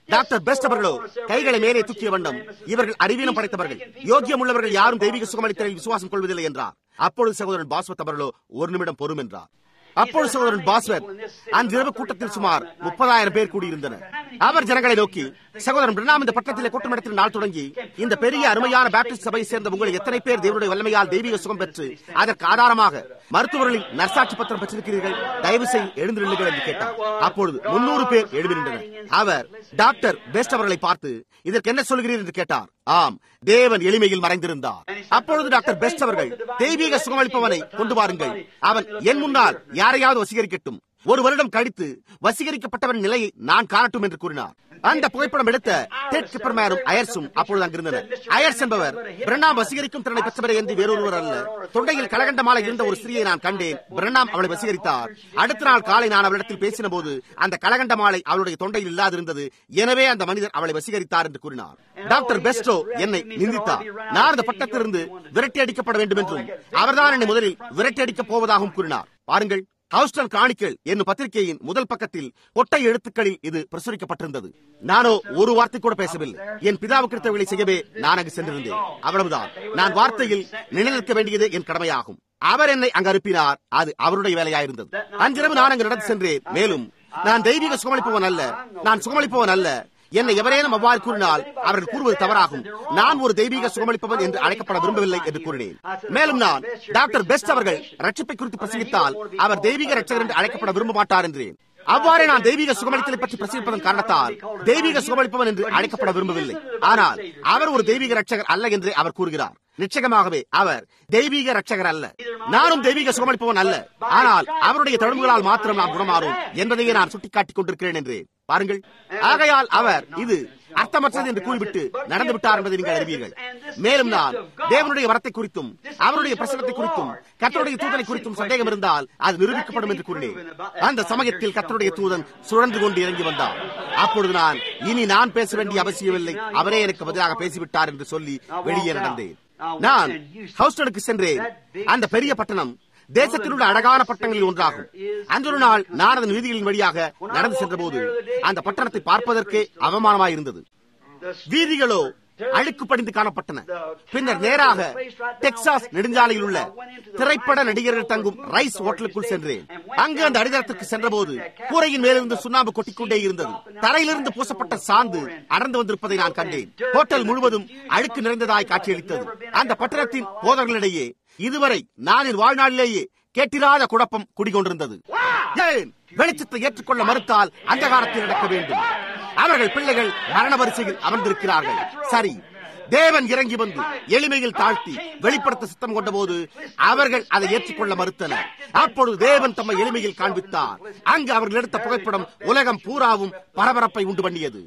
டாக்டர் பெஸ்ட் அவர்களோ கைகளை மேலே தூக்கிய வண்ணம், இவர்கள் அறிவீனம் படைத்தவர்கள், யோக்கியம் உள்ளவர்கள் யாரும் தெய்வீக சுகமளித்தலில் விசுவாசம் கொள்வதில்லை என்றார். அப்பொழுது சகோதரன் பாஸ்வத் அவர்களோ ஒரு நிமிடம் பொறும் என்றார். அப்பொழுது சகோதரன் பாஸ்வத் அன்றிரவு கூட்டத்தில் சுமார் முப்பதாயிரம் பேர் கூடியிருந்தனர். அவர் ஜனங்களை நோக்கி, சகோதரன் பிரணாம் இந்த பட்டணத்திலே கூட்டம் நடத்தின நாள் தொடங்கி இந்த பெரிய அருமையான பேப்டிஸ்ட் சபையை சேர்ந்த உங்களை எத்தனை பேர் தேவனுடைய வல்லமையால் தெய்வீக சுகம் பெற்று அதற்கு ஆதாரமாக மருத்துவர்களின் நர்சாட்சி பத்திரம் பெற்றிருக்கிறீர்கள்? தயவு செய்து எழுந்து நில்லுங்கள் என்று கேட்டார். அப்பொழுது முன்னூறு பேர் எழுதி நின்றனர். அவர் டாக்டர் பெஸ்ட் அவர்களை பார்த்து, இதற்கு என்ன சொல்கிறீர் என்று கேட்டார். ஆம், தேவன் எளிமையில் மறைந்திருந்தார். அப்பொழுது டாக்டர் பெஸ்ட் அவர்கள், தெய்வீக சுகமளிப்பவனை கொண்டு வாருங்கள், அவன் என் முன்னால் யாரையாவது வசீகரிக்கட்டும், ஒரு வருடம் கழித்து வசீகரிக்கப்பட்டவன் நிலையை நான் காணட்டும் என்று கூறினார். அந்த புகைப்படம் எடுத்த டெட் கிப்பர்மேனும் அயர்ஸும் அப்பொழுது அங்கிருந்தனர். அயர்ஸ் என்பவர் பிரணாம் வசீகரிக்கும் திறனை பெற்றவர் என்று வேறொருவர் அல்ல. தொண்டையில் கலகண்ட மாலை இருந்த ஒரு ஸ்திரியை நான் கண்டேன். பிரணாம் அவளை வசீகரித்தார். அடுத்த நாள் காலை நான் அவளிடத்தில் பேசின போது அந்த கலகண்ட மாலை அவளுடைய தொண்டையில் இல்லாதிருந்தது. எனவே அந்த மனிதர் அவளை வசீகரித்தார் என்று கூறினார். டாக்டர் பெஸ்டோ என்னை நிந்தித்தார். நான் அந்த பட்டத்திலிருந்து விரட்டி அடிக்கப்பட வேண்டும் என்றும் அவர்தான் என்னை முதலில் விரட்டி அடிக்கப் போவதாகவும் கூறினார். பாருங்கள், ஹவுஸ்டன் கிரானிக்கல் என்னும் பத்திரிகையின் முதல் பக்கத்தில் ஒட்டை எழுத்துக்களில் இது பிரசுரிக்கப்பட்டிருந்தது. நானோ ஒரு வார்த்தை கூட பேசவில்லை. என் பிதாவுக்கு கிடைத்தவர்களை செய்யவே நான் அங்கு சென்றிருந்தேன். அவ்வளவுதான். நான் வார்த்தையில் நிலைநிற்க வேண்டியது என் கடமையாகும். அவர் என்னை அங்கு அனுப்பினார். அது அவருடைய வேலையாயிருந்தது. அன்றிரவு நான் அங்கு நடந்து சென்றேன். மேலும் நான் தெய்வீக சுகமளிப்பவன் அல்ல, நான் சுகமளிப்பவன் அல்ல. என்னை எவரேனும் அவ்வாறு கூறினால் அவர்கள் கூறுவது தவறாகும். நான் ஒரு தெய்வீக சுகமளிப்பவன் என்று அழைக்கப்பட விரும்பவில்லை என்று கூறினேன். மேலும் நான் டாக்டர் பெஸ்ட் அவர்கள் ரட்சிப்பை குறித்து பிரசங்கித்தால் அவர் தெய்வீக ரட்சகர் என்று அழைக்கப்பட விரும்ப மாட்டார் என்றேன். அவ்வாறே நான் தெய்வீக சுகமளித்தலை பற்றி பிரசங்கிப்பதன் காரணத்தால் தெய்வீக சுகமளிப்பவன் என்று அழைக்கப்பட விரும்பவில்லை. ஆனால் அவர் ஒரு தெய்வீக ரட்சகர் அல்ல என்று அவர் கூறுகிறார். நிச்சயமாகவே அவர் தெய்வீக ரட்சகர் அல்ல. நானும் தெய்வீக சுகமளிப்பவன் அல்ல. ஆனால் அவருடைய தழும்புகளால் மாத்திரம் நாம் குணமாறும் என்பதையே நான் சுட்டிக்காட்டிக் கொண்டிருக்கிறேன் என்று பாருங்கள். ஆகையால் அவர் இது அர்த்தமற்றது என்று கூறிவிட்டு நடந்து விட்டார் என்பதை நீங்கள் அறிவீர்கள். மேலும் நான் தேவனுடைய வரத்தை குறித்தும் அவருடைய பிரசனத்தை குறித்தும் கர்த்தருடைய தூதனை குறித்தும் சந்தேகம் இருந்தால் அது நிரூபிக்கப்படும் என்று கூறினேன். அந்த சமயத்தில் கர்த்தருடைய தூதன் சுழன்று கொண்டு இறங்கி வந்தார். அப்பொழுது நான் இனி நான் பேச வேண்டிய அவசியமில்லை, அவரே எனக்கு பதிலாக பேசிவிட்டார் என்று சொல்லி வெளியே நடந்தேன். நான் ஹவுஸ்டனுக்கு சென்றேன். அந்த பெரிய பட்டணம் தேசத்தில் உள்ள அழகான பட்டணங்களில் ஒன்றாகும். அன்று ஒரு நாள் நான் அதன் வீதிகளின் வழியாக நடந்து சென்ற போது அந்த பட்டணத்தை பார்ப்பதற்கே அவமானமாயிருந்தது. வீதிகளோ அழுக்கு படிந்து காணப்பட்டன. பின்னர் நேராக டெக்சாஸ் நெடுஞ்சாலையில் உள்ள திரைப்பட நடிகர்கள் தங்கும் ரைஸ் ஹோட்டலுக்குள் சென்றேன். அங்கு அந்த அடித்தளத்திற்கு சென்ற போது கூரையின் மேலிருந்து சுண்ணாம்பு கொட்டிக்கொண்டே இருந்தது. தரையிலிருந்து பூசப்பட்ட சாந்து அடர்ந்து வந்திருப்பதை நான் கண்டேன். ஹோட்டல் முழுவதும் அழுக்கு நிறைந்ததாய் காட்சியளித்தது. அந்த பட்டணத்தின் போதர்களிடையே இதுவரை நான் என் வாழ்நாளிலேயே கேட்டிராத குழப்பம் குடிகொண்டிருந்தது. ஏன் வெளிச்சத்தை ஏற்றுக்கொள்ள மறுத்தால் அந்தகாரத்தில் நடக்க வேண்டும்? அவர்கள் பிள்ளைகள் மரண வரிசையில் அமர்ந்திருக்கிறார்கள். சரி, தேவன் இறங்கி வந்து எளிமையில் தாழ்த்தி வெளிப்படுத்த சித்தம் கொண்ட போது அவர்கள் அதை ஏற்றுக்கொள்ள மறுத்தனர். அப்பொழுது தேவன் தம்மை எளிமையில் காண்பித்தார். அங்கு அவர்கள் எடுத்த புகைப்படம் உலகம் பூராவும் பரபரப்பை உண்டு பண்ணியது.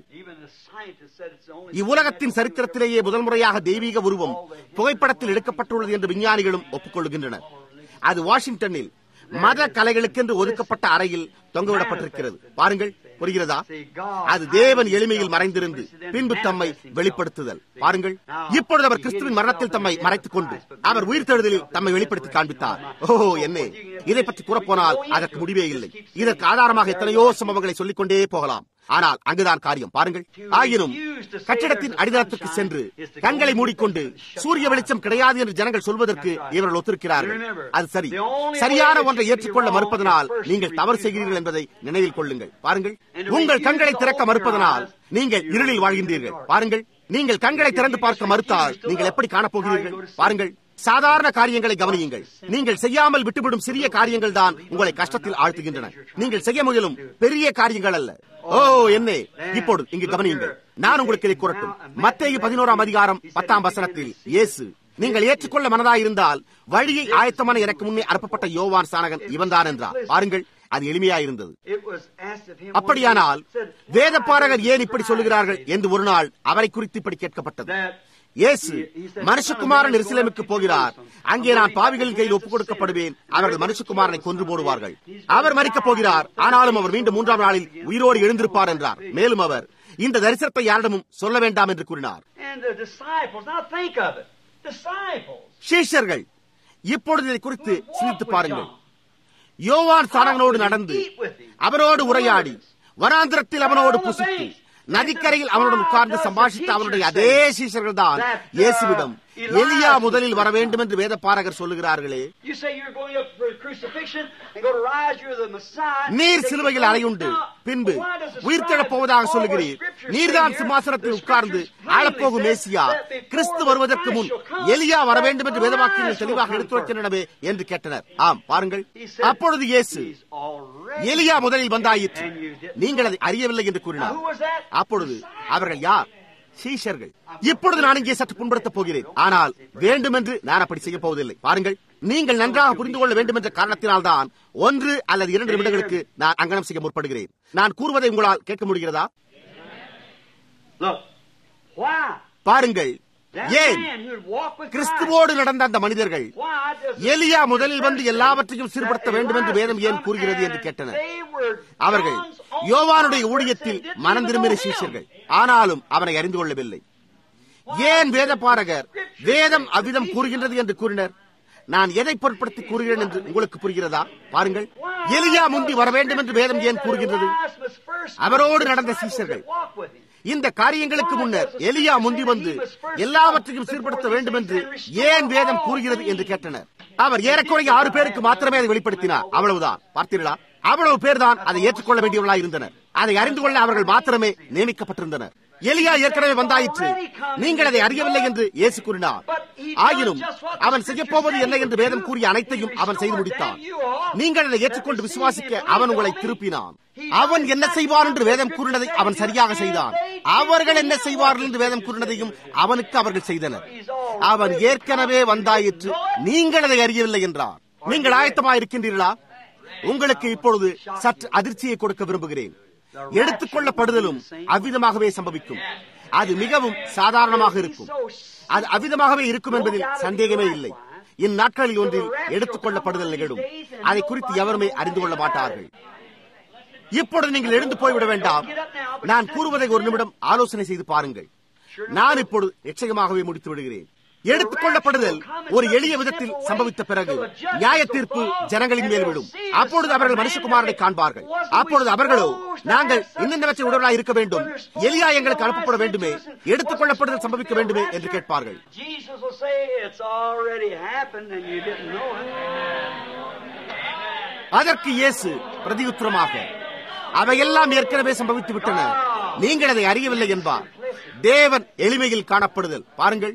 இவ்வுலகத்தின் சரித்திரத்திலேயே முதல் முறையாக தெய்வீக உருவம் புகைப்படத்தில் எடுக்கப்பட்டுள்ளது என்று விஞ்ஞானிகளும் ஒப்புக்கொள்கின்றனர். அது வாஷிங்டனில் மத கலைகளுக்கென்று ஒதுக்கப்பட்ட அறையில் தொங்கவிடப்பட்டிருக்கிறது. பாருங்கள், புரிகிறதா? அது தேவன் எளிமையில் மறைந்திருந்து பின்பு தம்மை வெளிப்படுத்துதல். பாருங்கள், இப்பொழுது அவர் கிறிஸ்துவின் மரணத்தில் தம்மை மறைத்துக் கொண்டு அவர் உயிர்த்தெழுதலில் தம்மை வெளிப்படுத்தி காண்பித்தார். ஓ என்ன, இதை பற்றி கூறப்போனால் அதற்கு முடிவே இல்லை. இதற்கு ஆதாரமாக எத்தனையோ சம்பவங்களை சொல்லிக் கொண்டே போகலாம். ஆனால் அங்குதான் காரியம். பாருங்கள், ஆயினும் கட்டிடத்தின் அடித்தளத்திற்கு சென்று கண்களை மூடிக்கொண்டு சூரிய வெளிச்சம் கிடையாது என்று ஜனங்கள் சொல்வதற்கு இவர்கள் ஒத்திருக்கிறார்கள். அது சரி. சரியான ஒன்றை ஏற்றுக்கொள்ள மறுப்பதனால் நீங்கள் தவறு செய்கிறீர்கள் என்பதை நினைவில் கொள்ளுங்கள். பாருங்கள், உங்கள் கண்களை திறக்க மறுப்பதனால் நீங்கள் இருளில் வாழ்கின்றீர்கள். பாருங்கள், நீங்கள் கண்களை திறந்து பார்க்க மறுத்தால் நீங்கள் எப்படி காணப்போகிறீர்கள்? பாருங்கள், சாதாரண காரியங்களை கவனியுங்கள். நீங்கள் செய்யாமல் விட்டுவிடும் சிறிய காரியங்கள் தான் உங்களை கஷ்டத்தில் ஆழ்த்துகின்றன. நீங்கள் செய்ய முயலும் பெரிய காரியங்கள் அல்ல. ஓ என்ன, இப்போது இங்கு கவனியுங்கள். நான் உங்களுக்கு இதை கூறட்டும். மத்தேயு பதினோராம் அதிகாரம் பத்தாம் வசனத்தில் இயேசு, நீங்கள் ஏற்றுக்கொள்ள மனதாயிருந்தால் வழியை ஆயத்தமான எனக்கு முன்னே அனுப்பப்பட்ட யோவான் சானகன் இவன்தான் என்றார். பாருங்கள், அது எளிமையாயிருந்தது. அப்படியானால் வேதபாரகர் ஏன் இப்படி சொல்லுகிறார்கள் என்று ஒரு நாள் அவரை குறித்து இப்படி கேட்கப்பட்டது. இயேசு மனுஷகுமாரன் எருசலேமுக்கு போகிறார், அங்கே நான் பாவிகளின் கையில் ஒப்புக் கொடுக்கப்படுவேன், அவர்கள் மனுஷகுமாரனை கொன்று போடுவார்கள். அவர் மரிக்கப் போகிறார், ஆனாலும் அவர் மீண்டும் மூன்றாம் நாளில் உயிரோடு எழுந்திருப்பார் என்றார். மேலும் அவர் இந்த தரிசனத்தை யாரிடமும் சொல்ல வேண்டாம் என்று கூறினார். சீஷர்கள் இப்பொழுது இதை குறித்து சிந்தித்து பாருங்கள். யோவான் சானகனோடு நடந்து அவனோடு உரையாடி வனாந்திரத்தில் அவனோடு புசித்து நதிக்கரையில் அவனுடன் உட்கார்ந்து சம்பாஷித்த அவனுடைய அதே சீஷர்கள் தான் இயேசுவிடம் எலியா முதலில் வர வேண்டும் என்று வேத பாரகர் சொல்லுகிறார்களே. நீர் சிலுவையில் அறையுண்டு பின்பு உயிர்த்தெழப் போவதாக சொல்லுகிறீர். நீர்தான் சிம்மாசனத்தில் உட்கார்ந்து ஆளப்போகும் மேசியா, கிறிஸ்து வருவதற்கு முன் எலியா வர வேண்டும் என்று வேதவாக்கியங்கள் தெளிவாக எடுத்துரைக்கின்றனவே என்று கேட்டனர். ஆம், பாருங்கள். அப்பொழுது இயேசு எலியா முதலில் வந்தாயிற்று, நீங்கள் அதை அறியவில்லை என்று கூறினார். அப்பொழுது அவர்கள் யார்? சீஷர்கள். இப்பொழுது நான் இங்கே சற்று புண்படுத்தப் போகிறேன், ஆனால் வேண்டுமென்று நான் அப்படி செய்ய போவதில்லை. பாருங்கள், நீங்கள் நன்றாக புரிந்து கொள்ள வேண்டும் என்ற காரணத்தினால்தான் ஒன்று அல்லது இரண்டு நிமிடங்களுக்கு நான் அங்கனம் செய்ய முற்படுகிறேன். நான் கூறுவதை உங்களால் கேட்க முடிகிறதா? பாருங்கள், ஏன் கிறிஸ்துவோடு நடந்த அந்த மனிதர்கள் எலியா முதலில் வந்து எல்லாவற்றையும் சீர்படுத்த வேண்டும் என்று வேதம் ஏன் கூறுகிறது என்று கேட்டனர். அவர்கள் யோவானுடைய ஊழியத்தில் மனம் திரும்பின சீஷர்கள், ஆனாலும் அவனை அறிந்து கொள்ளவில்லை. ஏன் வேத பாரகர் வேதம் அவ்விதம் கூறுகின்றது என்று கூறினர்? நான் எதை பொருட்படுத்தி கூறுகிறேன் என்று உங்களுக்கு புரிகிறதா? பாருங்கள், எலியா முந்தி வர வேண்டும் என்று வேதம் ஏன் கூறுகின்றது? அவரோடு நடந்த சீஷர்கள் இந்த காரியங்களுக்கு முன்னர் எலியா முந்தி வந்து எல்லாவற்றையும் சீர்படுத்த வேண்டும் என்று ஏன் வேதம் கூறுகிறது என்று கேட்டனர். அவர் ஏறக்குறைய ஆறு பேருக்கு மாத்திரமே அதை வெளிப்படுத்தினார். அவ்வளவுதான். பார்த்தீர்களா? அவ்வளவு பேர் தான் அதை ஏற்றுக்கொள்ள வேண்டியவர்களாக இருந்தனர். அதை அறிந்து கொள்ள அவர்கள் மாத்திரமே நியமிக்கப்பட்டிருந்தனர். எலியா ஏற்கனவே வந்தாயிற்று, நீங்கள் அதை அறியவில்லை என்று இயேசு கூறினார். ஆயினும் அவன் செய்யப் போவது என்ன என்று வேதம் கூறிய அனைத்தையும் அவன் செய்து முடித்தான். நீங்கள் அதை ஏற்றுக்கொண்டு விசுவாசிக்க அவன் உங்களை திருப்பினான். அவன் என்ன செய்வார் என்று வேதம் கூறினதை அவன் சரியாக செய்தான். அவர்கள் என்ன செய்வார்கள் என்று வேதம் கூறினதையும் அவனுக்கு அவர்கள் செய்தனர். அவன் ஏற்கனவே வந்தாயிற்று, நீங்கள் அதை அறியவில்லை என்றார். நீங்கள் ஆயத்தமாக இருக்கின்றீர்களா? உங்களுக்கு இப்பொழுது சற்று அதிர்ச்சியை கொடுக்க விரும்புகிறேன். எடுத்துக் கொள்ளப்படுதலும் அவ்விதமாகவே சம்பவிக்கும். அது மிகவும் சாதாரணமாக இருக்கும். அது அவ்விதமாகவே இருக்கும் என்பதில் சந்தேகமே இல்லை. இந்நாட்களில் ஒன்றில் எடுத்துக் கொள்ளப்படுதல் நிகழும். அதை குறித்து எவருமே அறிந்து கொள்ள மாட்டார்கள். இப்பொழுது நீங்கள் எழுந்து போய்விட வேண்டாம். நான் கூறுவதை ஒரு நிமிடம் ஆலோசனை செய்து பாருங்கள். நான் இப்பொழுது நிச்சயமாகவே முடித்து விடுகிறேன். எடுத்துக் கொள்ளப்படுதல் ஒரு எளிய விதத்தில் சம்பவித்த பிறகு நியாய தீர்ப்பு ஜனங்களின் மேல் விடும். அப்பொழுது அவர்கள் மனுஷகுமாரனை காண்பார்கள். அப்பொழுது அவர்களோ, நாங்கள் இன்னவற்றை உடலாக இருக்க வேண்டும், எலியா எங்களுக்கு அனுப்பப்பட வேண்டுமே, எடுத்துக் கொள்ளப்படுதல் சம்பவிக்க வேண்டுமே என்று கேட்பார்கள். அதற்கு இயேசு பிரதியுத்தரமாக, அவையெல்லாம் ஏற்கனவே சம்பவித்து விட்டன, நீங்கள் அதை அறியவில்லை என்பார். தேவன் எளிமையில் காணப்படுதல். பாருங்கள்,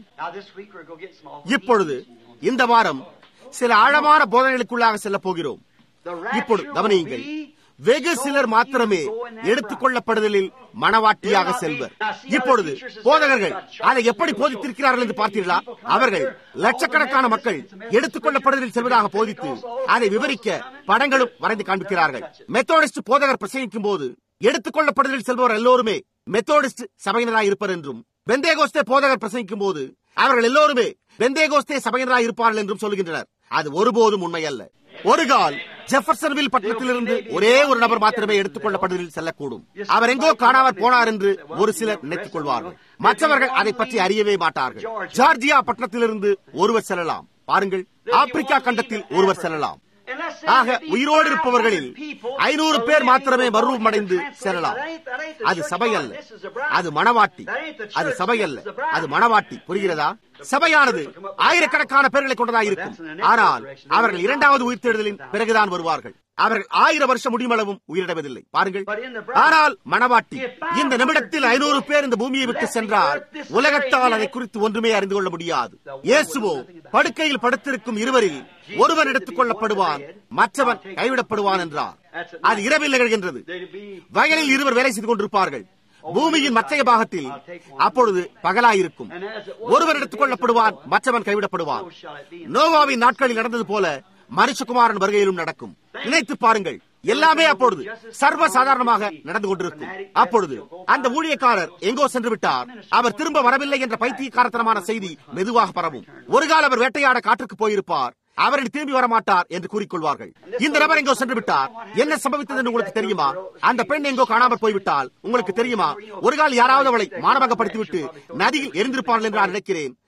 இப்பொழுது இந்த வாரம் சில ஆழமான போதனைகளுக்குள்ளாக செல்ல போகிறோம். இப்பொழுது கவனியுங்கள், வெகு சிலர் மாத்திரமே எடுத்துக் கொள்ளப்படுதலில் மனவாட்டியாக செல்வர். இப்பொழுது போதகர்கள் அதை எப்படி போதித்திருக்கிறார்கள் என்று பார்த்தீர்களா? அவர்கள் லட்சக்கணக்கான மக்கள் எடுத்துக் கொள்ளப்படுதலில் செல்வதாக போதித்து அதை விவரிக்க படங்களும் வரைந்து காண்பிக்கிறார்கள். மெத்தோடிஸ்ட் போதகர் பிரசங்கிக்கும் போது எடுத்துக் கொள்ளப்படுதலில் செல்பவர் எல்லோருமே மெத்தோடிஸ்ட் சபையினராக இருப்பர் என்றும், பெந்தேகோஸ்தே போதகர் பிரசங்கிக்கும் போது அவர்கள் எல்லோருமே பெந்தேகோஸ்தே சபையினராக இருப்பார்கள் என்றும் சொல்கின்றனர். அது ஒருபோதும் உண்மை அல்ல. ஒரு கால் ஜெஃபர்சன்வில் பட்டணத்திலிருந்து ஒரே ஒரு நபர் மாத்திரமே எடுத்துக் கொள்ளப்படுவதில் செல்லக்கூடும். அவர் எங்கோ காணாமற் போனார் என்று ஒரு சிலர் நினைத்துக் கொள்வார்கள். மற்றவர்கள் அதை பற்றி அறியவே மாட்டார்கள். ஜார்ஜியா பட்டணத்திலிருந்து ஒருவர் செல்லலாம். பாருங்கள், ஆப்பிரிக்கா கண்டத்தில் ஒருவர் செல்லலாம். ஆக உயிரோடு இருப்பவர்களில் ஐநூறு பேர் மாத்திரமே மறுரூபம் அடைந்து செல்லலாம். அது சபை அல்ல, அது மனவாட்டி. அது சபை அல்ல, அது மனவாட்டி. புரிகிறதா? சபையானது ஆயிரக்கணக்கான பேர்களை கொண்டதாக இருக்கும். ஆனால் அவர்கள் இரண்டாவது உயிர்த்தெழுதலின் பிறகுதான் வருவார்கள். அவர்கள் ஆயிரம் வருஷம் முடிமளவும் உயிரிழவதில்லை. பாருங்கள், ஆனால் மனவாட்டி இந்த நிமிடத்தில் ஐநூறு பேர் இந்த பூமியை விட்டு சென்றால் உலகத்தால் அதை குறித்து ஒன்றுமே அறிந்து கொள்ள முடியாது. இயேசுவோ படுக்கையில் படுத்திருக்கும் இருவரில் ஒருவன் எடுத்துக் கொள்ளப்படுவான், மற்றவன் கைவிடப்படுவான் என்றார். அது இரவில் நிகழ்கின்றது. வயலில் இருவர் வேலை செய்து கொண்டிருப்பார்கள். பூமியின் மற்றைய பாகத்தில் அப்பொழுது பகலாயிருக்கும். ஒருவர் எடுத்துக் கொள்ளப்படுவான், மற்றவன் கைவிடப்படுவான். நோவாவின் நாட்களில் நடந்தது போல மனுஷகுமாரன் வருகையிலும் நடக்கும். நினைத்து பாருங்கள், எல்லாமே அப்பொழுது சர்வ சாதாரணமாக நடந்து கொண்டிருக்கும். அப்பொழுது அந்த ஊழியக்காரர் எங்கோ சென்று விட்டார், அவர் திரும்ப வரவில்லை என்ற பைத்தியக்காரத்தனமான செய்தி மெதுவாக பரவும். ஒரு கால அவர் வேட்டையாட காற்றுக்கு போயிருப்பார், அவரை திரும்பி வரமாட்டார் என்று கூறிக்கொள்வார்கள். இந்த நபர் எங்கோ சென்று விட்டார், என்ன சம்பவித்தது என்று உங்களுக்கு தெரியுமா? அந்த பெண் எங்கோ காணாமல் போய்விட்டால் உங்களுக்கு தெரியுமா? ஒரு கால் யாராவது அவளை மானபங்கப்படுத்திவிட்டு நதியில் எரிந்திருப்பார்கள் என்று நான் நினைக்கிறேன்.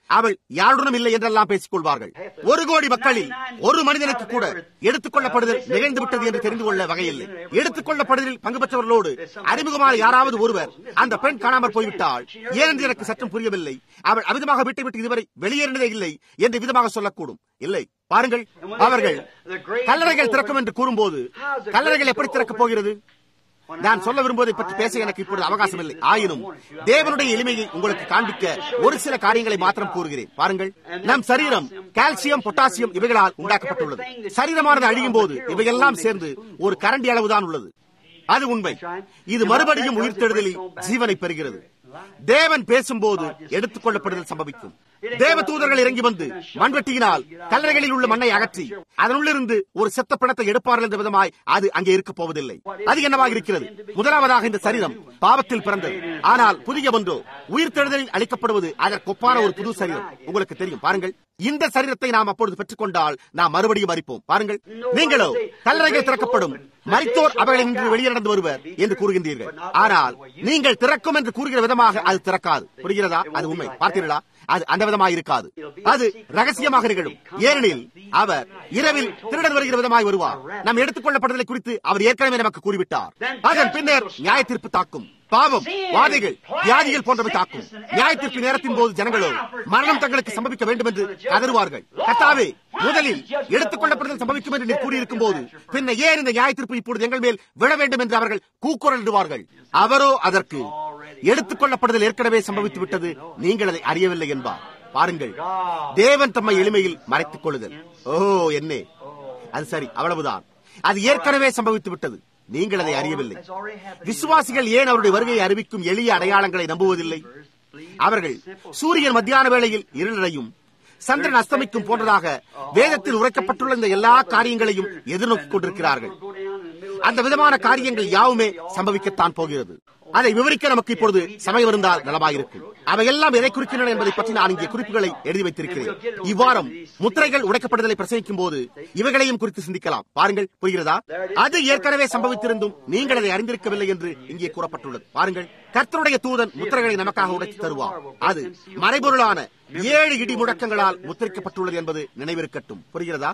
அவள் யாருடனும் இல்லை என்றெல்லாம் பேசிக் கொள்வார்கள். ஒரு கோடி மக்களில் ஒரு மனிதனுக்கு கூட எடுத்துக் கொள்ளப்படுதல் நிகழ்ந்து விட்டது என்று தெரிந்து கொள்ள வகையில்லை. எடுத்துக் கொள்ளப்படுதலில் பங்கு பெற்றவர்களோடு அறிமுகமான யாராவது ஒருவர் அந்த பெண் காணாமற் போய்விட்டால் ஏனென்று எனக்கு சற்றும் புரியவில்லை, அவள் அவிதமாக வீட்டை விட்டு இதுவரை வெளியேறினதே இல்லை என்று விதமாக சொல்லக்கூடும். இல்லை, பாருங்கள், அவர்கள் கல்லறைகள் திறக்கும் என்று கூறும்போது கல்லறைகள் எப்படி திறக்கப் போகிறது? நான் சொல்ல விரும்புவதை பற்றி பேச எனக்கு இப்பொழுது அவகாசம் இல்லை. ஆயினும் தேவனுடைய எளிமையை உங்களுக்கு காண்பிக்க ஒரு சில காரியங்களை மாத்திரம் கூறுகிறேன். பாருங்கள், நம் சரீரம் கால்சியம், பொட்டாசியம் இவைகளால் உண்டாக்கப்பட்டுள்ளது. சரீரமானது அழியும் போது இவையெல்லாம் சேர்ந்து ஒரு கரண்டி அளவுதான் உள்ளது. அது உண்மை. இது மறுபடியும் உயிர்த்தெழுதலில் ஜீவனை பெறுகிறது. தேவன் பேசும்போது எடுத்துக் கொள்ளப்படுதல் சம்பவிக்கும். தேவ தூதர்கள் இறங்கி வந்து மண்வெட்டியினால் கல்லறைகளில் உள்ள மண்ணை அகற்றி அதனுள்ளிருந்து ஒரு செத்த பிணத்தை எடுப்பார்கள் என்ற விதமாய் அது அங்கே இருக்க போவதில்லை. அது என்னவாக இருக்கிறது? முதலாவதாக இந்த சரீரம் பாவத்தில் பிறந்தது. ஆனால் புதிய ஒன்றோ உயிர்த்தெழுதலில் அளிக்கப்படுவது அதற்கொப்பான ஒரு புது சரீரம். உங்களுக்கு தெரியும். பாருங்கள், இந்த சரீரத்தை நாம் அப்பொழுது பெற்றுக் கொண்டால் நாம் மறுபடியும் மறிப்போம். பாருங்கள், நீங்களோ கல்லறைகள் திறக்கப்படும், மரித்தோர் அவைகளை நின்று வெளியே நடந்து வருவர் என்று கூறுகின்றீர்கள். ஆனால் நீங்கள் திறக்கும் என்று கூறுகிற விதமாக அது திறக்காது. புரிகிறதா? அது உண்மை. பார்த்தீர்களா? அது அந்த விதமாய் இருக்காது. அது ரகசியமாக நிகழும். ஏனெனில் அவர் இரவில் திருடன் வருகிற விதமாய் வருவார். நாம் எடுத்துக் கொள்ளப்படுதலை குறித்து அவர் ஏற்கனவே நமக்கு கூறிவிட்டார். அதன் பின்னர் நியாய தீர்ப்பு தாக்கும். பாவம், வாதைகள், வியாதிகள் போன்றவை தாக்கும். நியாயத்திற்கு நேரத்தின் போது ஜனங்களோ மரணம் தங்களுக்கு சம்பவிக்க வேண்டும் என்று கதறுவார்கள். கர்த்தாவே, முதலில் எடுத்துக் கொள்ளப்படுதல் சம்பவிக்கும் என்று நீர் கூறியிருக்கும் போது பின்ன ஏன் இந்த நியாயத்திற்கு இப்பொழுது எங்கள் மேல் விழ வேண்டும் என்று அவர்கள் கூக்குரலிடுவார்கள். அவரோ அதற்கு எடுத்துக் கொள்ளப்படுதல் ஏற்கனவே சம்பவித்து விட்டது, நீங்கள் அதை அறியவில்லை என்பார். பாருங்கள், தேவன் தம்மை எளிமையில் மறைத்துக் கொள்ளுதல். ஓ என்னே, அது சரி, அவ்வளவுதான். அது ஏற்கனவே சம்பவித்து விட்டது, நீங்கள் அதை அறியவில்லை. விசுவாசிகள் ஏன் அவருடைய வருகையை அறிவிக்கும் எளிய அடையாளங்களை நம்புவதில்லை? அவர்கள் சூரியன் மத்தியான வேளையில் இருளடையும், சந்திரன் அஸ்தமிக்கும் போன்றதாக வேதத்தில் உரைக்கப்பட்டுள்ள இந்த எல்லா காரியங்களையும் எதிர்நோக்கிக் கொண்டிருக்கிறார்கள். அந்த விதமான காரியங்கள் யாவுமே சம்பவிக்கத்தான் போகிறது. அதை விவரிக்க நமக்கு இப்பொழுது சமயம் இருந்தால் நலமாயிருக்கும். அவையெல்லாம் எதை குறிக்கின்றன என்பதை பற்றி நான் இங்கே குறிப்புகளை எழுதி வைத்திருக்கிறேன். இவ்வாரம் முத்திரைகள் உடைக்கப்படுதலை பிரசங்கிக்கும் போது இவைகளையும் குறித்து சிந்திக்கலாம். பாருங்கள், புரிகிறதா? அது ஏற்கனவே சம்பவித்திருந்தும் நீங்கள் அதை அறிந்திருக்கவில்லை என்று இங்கே கூறப்பட்டுள்ளது. பாருங்கள், கர்த்தருடைய தூதன் முத்திரைகளை நமக்காக உடைத்து தருவார். அது மறைபொருளான ஏழு இடி முழக்கங்களால் முத்திரிக்கப்பட்டுள்ளது என்பது நினைவிருக்கட்டும். புரிகிறதா?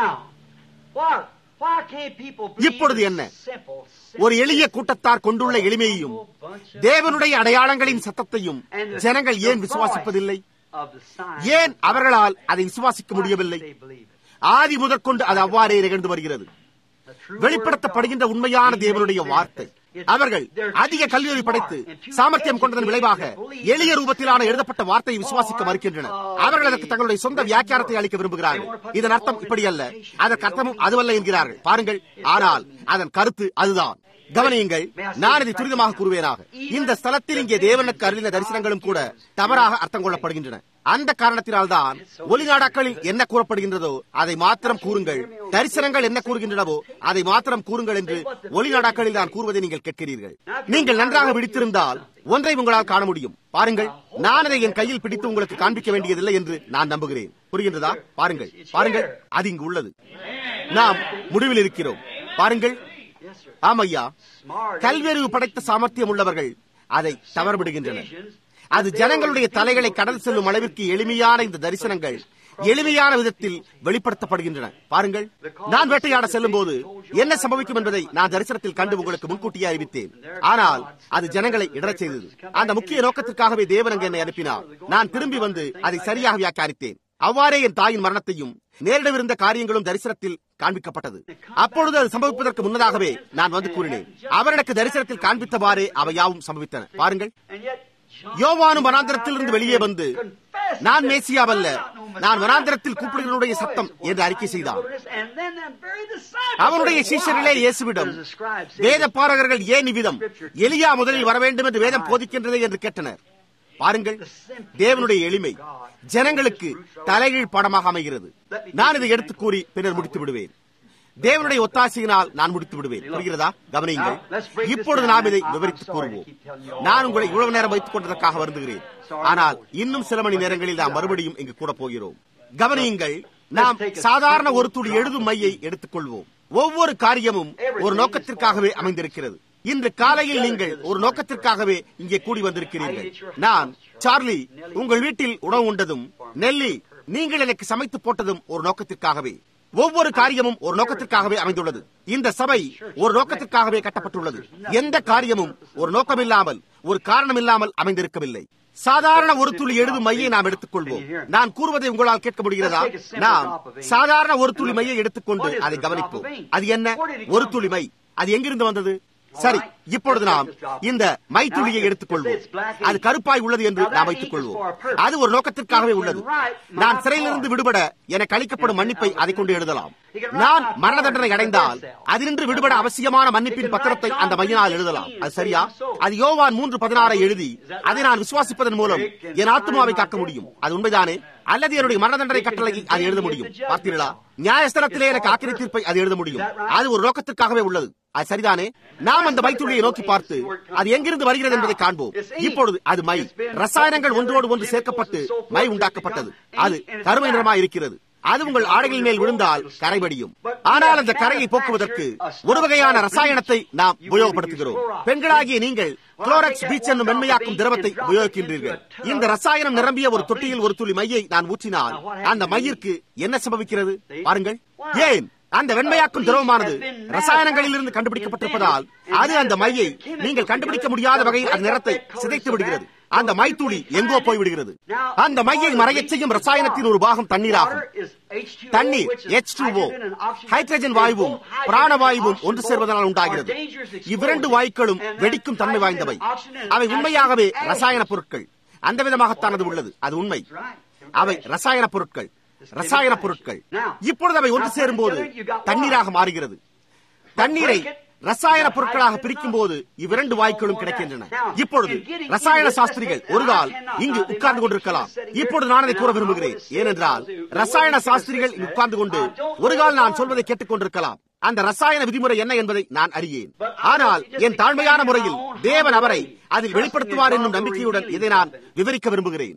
இப்பொழுது என்ன? ஒரு எளிய கூட்டத்தார் கொண்டுள்ள எளிமையையும் தேவனுடைய அடையாளங்களின் சத்தத்தையும் ஜனங்கள் ஏன் விசுவாசிப்பதில்லை? ஏன் அவர்களால் அதை விசுவாசிக்க முடியவில்லை? ஆதி முதற்கொண்டு அது அவ்வாறே நிகழ்ந்து வருகிறது. வெளிப்படுத்தப்படுகின்ற உண்மையான தேவனுடைய வார்த்தை அவர்கள் அதிக கல்வியை படைத்து சாமர்த்தியம் கொண்டதன் விளைவாக எளிய ரூபத்திலான எழுதப்பட்ட வார்த்தையை விசுவாசிக்க மறுக்கின்றனர். அவர்கள் அதற்கு தங்களுடைய சொந்த வியாக்கியானத்தை அளிக்க விரும்புகிறார்கள். இதன் அர்த்தம் இப்படி அல்ல, அதற்கு அர்த்தமும் அதுவல்ல என்கிறார்கள். பாருங்கள், ஆனால் அதன் கருத்து அதுதான். கவனியுங்கள், நான் இதை துரிதமாக கூறுவேனாக. இந்த ஸ்தலத்தில் இங்கே தேவனுக்கு அருளின தரிசனங்களும் கூட தவறாக அர்த்தம் கொள்ளப்படுகின்றன. அந்த காரணத்தினால்தான் ஒளி நாடாக்களில் என்ன கூறப்படுகின்றதோ அதை மாத்திரம் கூறுங்கள், தரிசனங்கள் என்ன கூறுகின்றனவோ அதை மாத்திரம் கூறுங்கள் என்று ஒளி நாடாக்களில் நான் கூறுவதை நீங்கள் கேட்கிறீர்கள். நீங்கள் நன்றாக பிடித்திருந்தால் ஒன்றை உங்களால் காண முடியும். பாருங்கள், நான் அதை என் கையில் பிடித்து உங்களுக்கு காண்பிக்க வேண்டியதில்லை என்று நான் நம்புகிறேன். புரிகின்றதா? பாருங்கள், பாருங்கள், அது இங்கு உள்ளது. நாம் முடிவில் இருக்கிறோம். பாருங்கள், ஆமையா, கல்வியறிவு படைத்த சாமர்த்தியம் உள்ளவர்கள் அதை தவறுவிடுகின்றனர். அது ஜனங்களுடைய தலைகளை கடந்து செல்லும் அளவிற்கு எளிமையான இந்த தரிசனங்கள் எளிமையான விதத்தில் வெளிப்படுத்தப்படுகின்றன. பாருங்கள், நான் வேட்டையாட செல்லும் போது என்ன சம்பவிக்கும் என்பதை நான் தரிசனத்தில் கண்டு உங்களுக்கு முன்கூட்டியே அறிவித்தேன். ஆனால் அது ஜனங்களை இடரச் செய்தது. அந்த முக்கிய நோக்கத்திற்காகவே தேவன் அங்கு என்னை அனுப்பினார். நான் திரும்பி வந்து அதை சரியாக வியாக்கியானித்தேன். அவ்வாறே என் தாயின் மரணத்தையும் நேரிடவிருந்த காரியங்களும் தரிசனத்தில் காண்பிக்கப்பட்டது. அப்பொழுது அது சம்பவிப்பதற்கு முன்னதாகவே நான் வந்து கூறினேன். அவர் எனக்கு தரிசனத்தில் காண்பித்தவாறே அவை யாவும் சம்பவித்தன. பாருங்கள், யோவானும் வனாந்திரத்தில் இருந்து வெளியே வந்து நான் மேசியாவல்ல, நான் வனாந்திரத்தில் கூப்பிடுகிறவனுடைய சத்தம் என்று அறிக்கை செய்தார். அவனுடைய சீஷர்களே இயேசுவிடம், வேத பாரகர்கள் ஏன் இவ்விதம் எலியா முதலில் வர வேண்டும் என்று வேதம் போதிக்கின்றது என்று கேட்டனர். பாருங்கள், தேவனுடைய எளிமை ஜனங்களுக்கு தலைகீழ் பாடமாக அமைகிறது. நான் இதை எடுத்து கூறி பின்னர் முடித்து விடுவேன். தேவனுடைய ஒத்தாசையினால் நான் முடித்து விடுவேன். புரிகிறதா? கவனியுங்கள், இப்பொழுது நாம் இதை விவரித்து கூறுவோம். நான் உங்களை இவ்வளவு நேரம் வைத்துக் கொண்டதற்காக வருந்துகிறேன். ஆனால் இன்னும் சில மணி நேரங்களில் நாம் மறுபடியும் இங்கு கூட போகிறோம். கவனியுங்கள், நாம் சாதாரண ஒரு துளி எழுதும் மையை எடுத்துக் கொள்வோம். ஒவ்வொரு காரியமும் ஒரு நோக்கத்திற்காகவே அமைந்திருக்கிறது. இன்று காலையில் நீங்கள் ஒரு நோக்கத்திற்காகவே இங்கே கூடி வந்திருக்கிறீர்கள். நான் சார்லி உங்கள் வீட்டில் உணவு உண்டதும், நெல்லி நீங்கள் எனக்கு சமைத்து போட்டதும் ஒரு நோக்கத்திற்காகவே. ஒவ்வொரு காரியமும் ஒரு நோக்கத்திற்காகவே அமைந்துள்ளது. இந்த சபை ஒரு நோக்கத்திற்காகவே கட்டப்பட்டுள்ளது. எந்த காரியமும் ஒரு நோக்கமில்லாமல், ஒரு காரணம் இல்லாமல் அமைந்திருக்கவில்லை. சாதாரண ஒரு துளி எழுதும் மையை நாம் எடுத்துக்கொள்வோம். நான் கூறுவதை உங்களால் கேட்க முடிகிறதா? நாம் சாதாரண ஒரு துளி மையை எடுத்துக்கொண்டு அதை கவனிப்போம். அது என்ன? ஒரு துளி மை. அது எங்கிருந்து வந்தது? சரி, இப்பொழுது நாம் இந்த மைத்துளியை எடுத்துக்கொள்வோம். அது கருப்பாய் உள்ளது என்று நாம் வைத்துக் கொள்வோம். அது ஒரு நோக்கத்திற்காகவே உள்ளது. நான் சிறையிலிருந்து விடுபட எனக்கு அளிக்கப்படும் மன்னிப்பை அதை கொண்டு எழுதலாம். நான் மரண தண்டனை அடைந்தால் அதினின்று விடுபட அவசியமான மன்னிப்பின் பத்திரத்தை அந்த மையினால் எழுதலாம். அது சரியா? அது யோவான் மூன்று பதினாறை எழுதி அதை நான் விசுவாசிப்பதன் மூலம் என் ஆத்மாவை காக்க முடியும். அது உண்மைதானே? அல்லது என்னுடைய மரண தண்டனை கட்டளையை அது எழுத முடியும். பார்த்தீர்களா? நியாயஸ்தலத்திலே எனக்கு ஆக்கினை தீர்ப்பை அது எழுத முடியும். அது ஒரு நோக்கத்திற்காகவே உள்ளது. அது சரிதானே? நாம் அந்த மைத்துளியை நோக்கி பார்த்து அது எங்கிருந்து வருகிறது என்பதை காண்போம். இப்பொழுது அது மை. ரசாயனங்கள் ஒன்றோடு ஒன்று சேர்க்கப்பட்டு மை உண்டாக்கப்பட்டது. அது கருமை நிறமாய் இருக்கிறது. அது உங்கள் ஆடைகளின் மேல் விழுந்தால் கரைபடியும். ஆனால் அந்த கரையை போக்குவதற்கு ஒரு வகையான ரசாயனத்தை நாம் உபயோகப்படுத்துகிறோம். பெண்களாகிய நீங்கள் குளோரக்ஸ் பீச் என்னும் மென்மையாக்கும் திரவத்தை உபயோகிக்கின்றீர்கள். இந்த ரசாயனம் நிரம்பிய ஒரு தொட்டியில் ஒரு துளி மையை நான் ஊற்றினால் அந்த மையிற்கு என்ன சம்பவிக்கிறது பாருங்கள். ஏன்? அந்த வெண்மையாக்கும் திரவமானது ரசாயனங்களில் இருந்து கண்டுபிடிக்கப்பட்டிருப்பதால் அது அந்த மையை நீங்கள் கண்டுபிடிக்க முடியாத வகையில் அந்த நிறத்தை சிதைத்து விடுகிறது. அந்த மைத்துளி எங்கோ போய்விடுகிறது. அந்த மையை மறையச் செய்யும் ரசாயனத்தின் ஒரு பாகம் தண்ணீராகும். தண்ணீர் எச் டூ ஓ ஹைட்ரஜன் வாயுவும் பிராணவாயுவும் ஒன்று சேர்வதனால் உண்டாகிறது. இவ்விரண்டு வாயுக்களும் வெடிக்கும் தன்மை வாய்ந்தவை. அவை உண்மையாகவே ரசாயன பொருட்கள். அந்த விதமாகத்தானது உள்ளது. அது உண்மை. அவை ரசாயன பொருட்கள். ரசாயன பொருட்கள் இப்பொழுது அவை ஒன்று சேரும் போது தண்ணீராக மாறுகிறது. தண்ணீரை ரசாயன பொருட்களாக பிரிக்கும் போது இவ்விரண்டு வாயுக்களும் கிடைக்கின்றன. இப்பொழுது ரசாயன சாஸ்திரிகள் ஒரு கால் இங்கு உட்கார்ந்து கொண்டிருக்கலாம். இப்பொழுது நான் அதை கூற விரும்புகிறேன். ஏனென்றால் ரசாயன சாஸ்திரிகள் இங்கு உட்கார்ந்து கொண்டு ஒரு கால் நான் சொல்வதை கேட்டுக் கொண்டிருக்கலாம். அந்த ரசாயன விதிமுறை என்ன என்பதை நான் அறியேன். ஆனால் என் தாழ்மையான முறையில் தேவன் அவரை அதில் வெளிப்படுத்துவார் என்னும் நம்பிக்கையுடன் இதை நான் விவரிக்க விரும்புகிறேன்.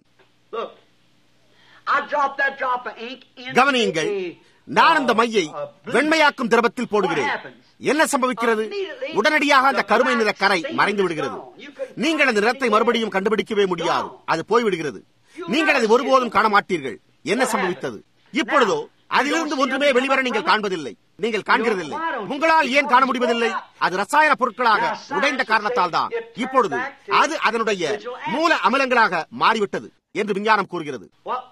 கவனியுங்கள், நான் அந்த மையை வெண்மையாக்கும் திரவத்தில் போடுகிறேன். என்ன சம்பவிக்கிறது? உடனடியாக அந்த கருமை நிற கரை மறைந்து விடுகிறது. நீங்கள் அந்த நிறத்தை மறுபடியும் கண்டுபிடிக்கவே முடியாது. அது போய்விடுகிறது. நீங்கள் அதை ஒருபோதும் காண மாட்டீர்கள். என்ன சம்பவித்தது? இப்பொழுதோ அதிலிருந்து ஒன்றுமே வெளிவர நீங்கள் காண்பதில்லை. நீங்கள் காண்கிறதில்லை. உங்களால் ஏன் காண முடிவதில்லை? அது ரசாயன பொருட்களாக உடைந்த காரணத்தால் தான். இப்பொழுது அது அதனுடைய மூல அமிலங்களாக மாறிவிட்டது என்று விஞ்ஞானம் கூறுகிறது.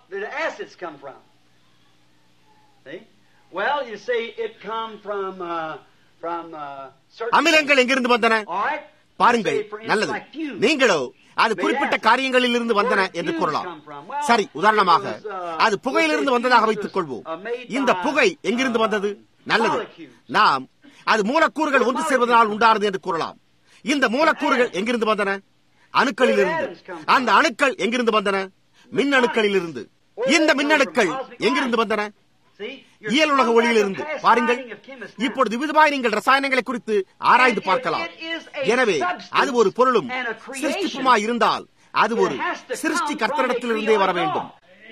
அமிலங்கள் எங்கிருந்து வந்தன? பாருங்கள், நல்லது. நீங்களோ அது குறிப்பிட்ட காரியங்களில் இருந்து வந்தன என்று கூறலாம். சரி, உதாரணமாக அது புகையிலிருந்து வந்ததாக வைத்துக் கொள்வோம். இந்த புகை எங்கிருந்து வந்தது? நல்லது. நாம் அது மூலக்கூறுகள் ஒன்று சேர்வதனால் உண்டானது என்று கூறலாம். இந்த மூலக்கூறுகள் எங்கிருந்து வந்தன? அணுக்களில் இருந்து. அந்த அணுக்கள் எங்கிருந்து வந்தன? மின் அணுக்களில் இருந்து. இந்த மின்னணுக்கள் எங்கிருந்து வந்தன? இயல் உலக ஒளியிலிருந்து. பாருங்கள், இப்பொழுது விதமாய் நீங்கள் ரசாயனங்களை குறித்து ஆராய்ந்து பார்க்கலாம். எனவே அது ஒரு பொருளும் சிருஷ்டிப்புமாய் இருந்தால் அது ஒரு சிருஷ்டி கர்த்தரிடத்திலிருந்தே வர வேண்டும்.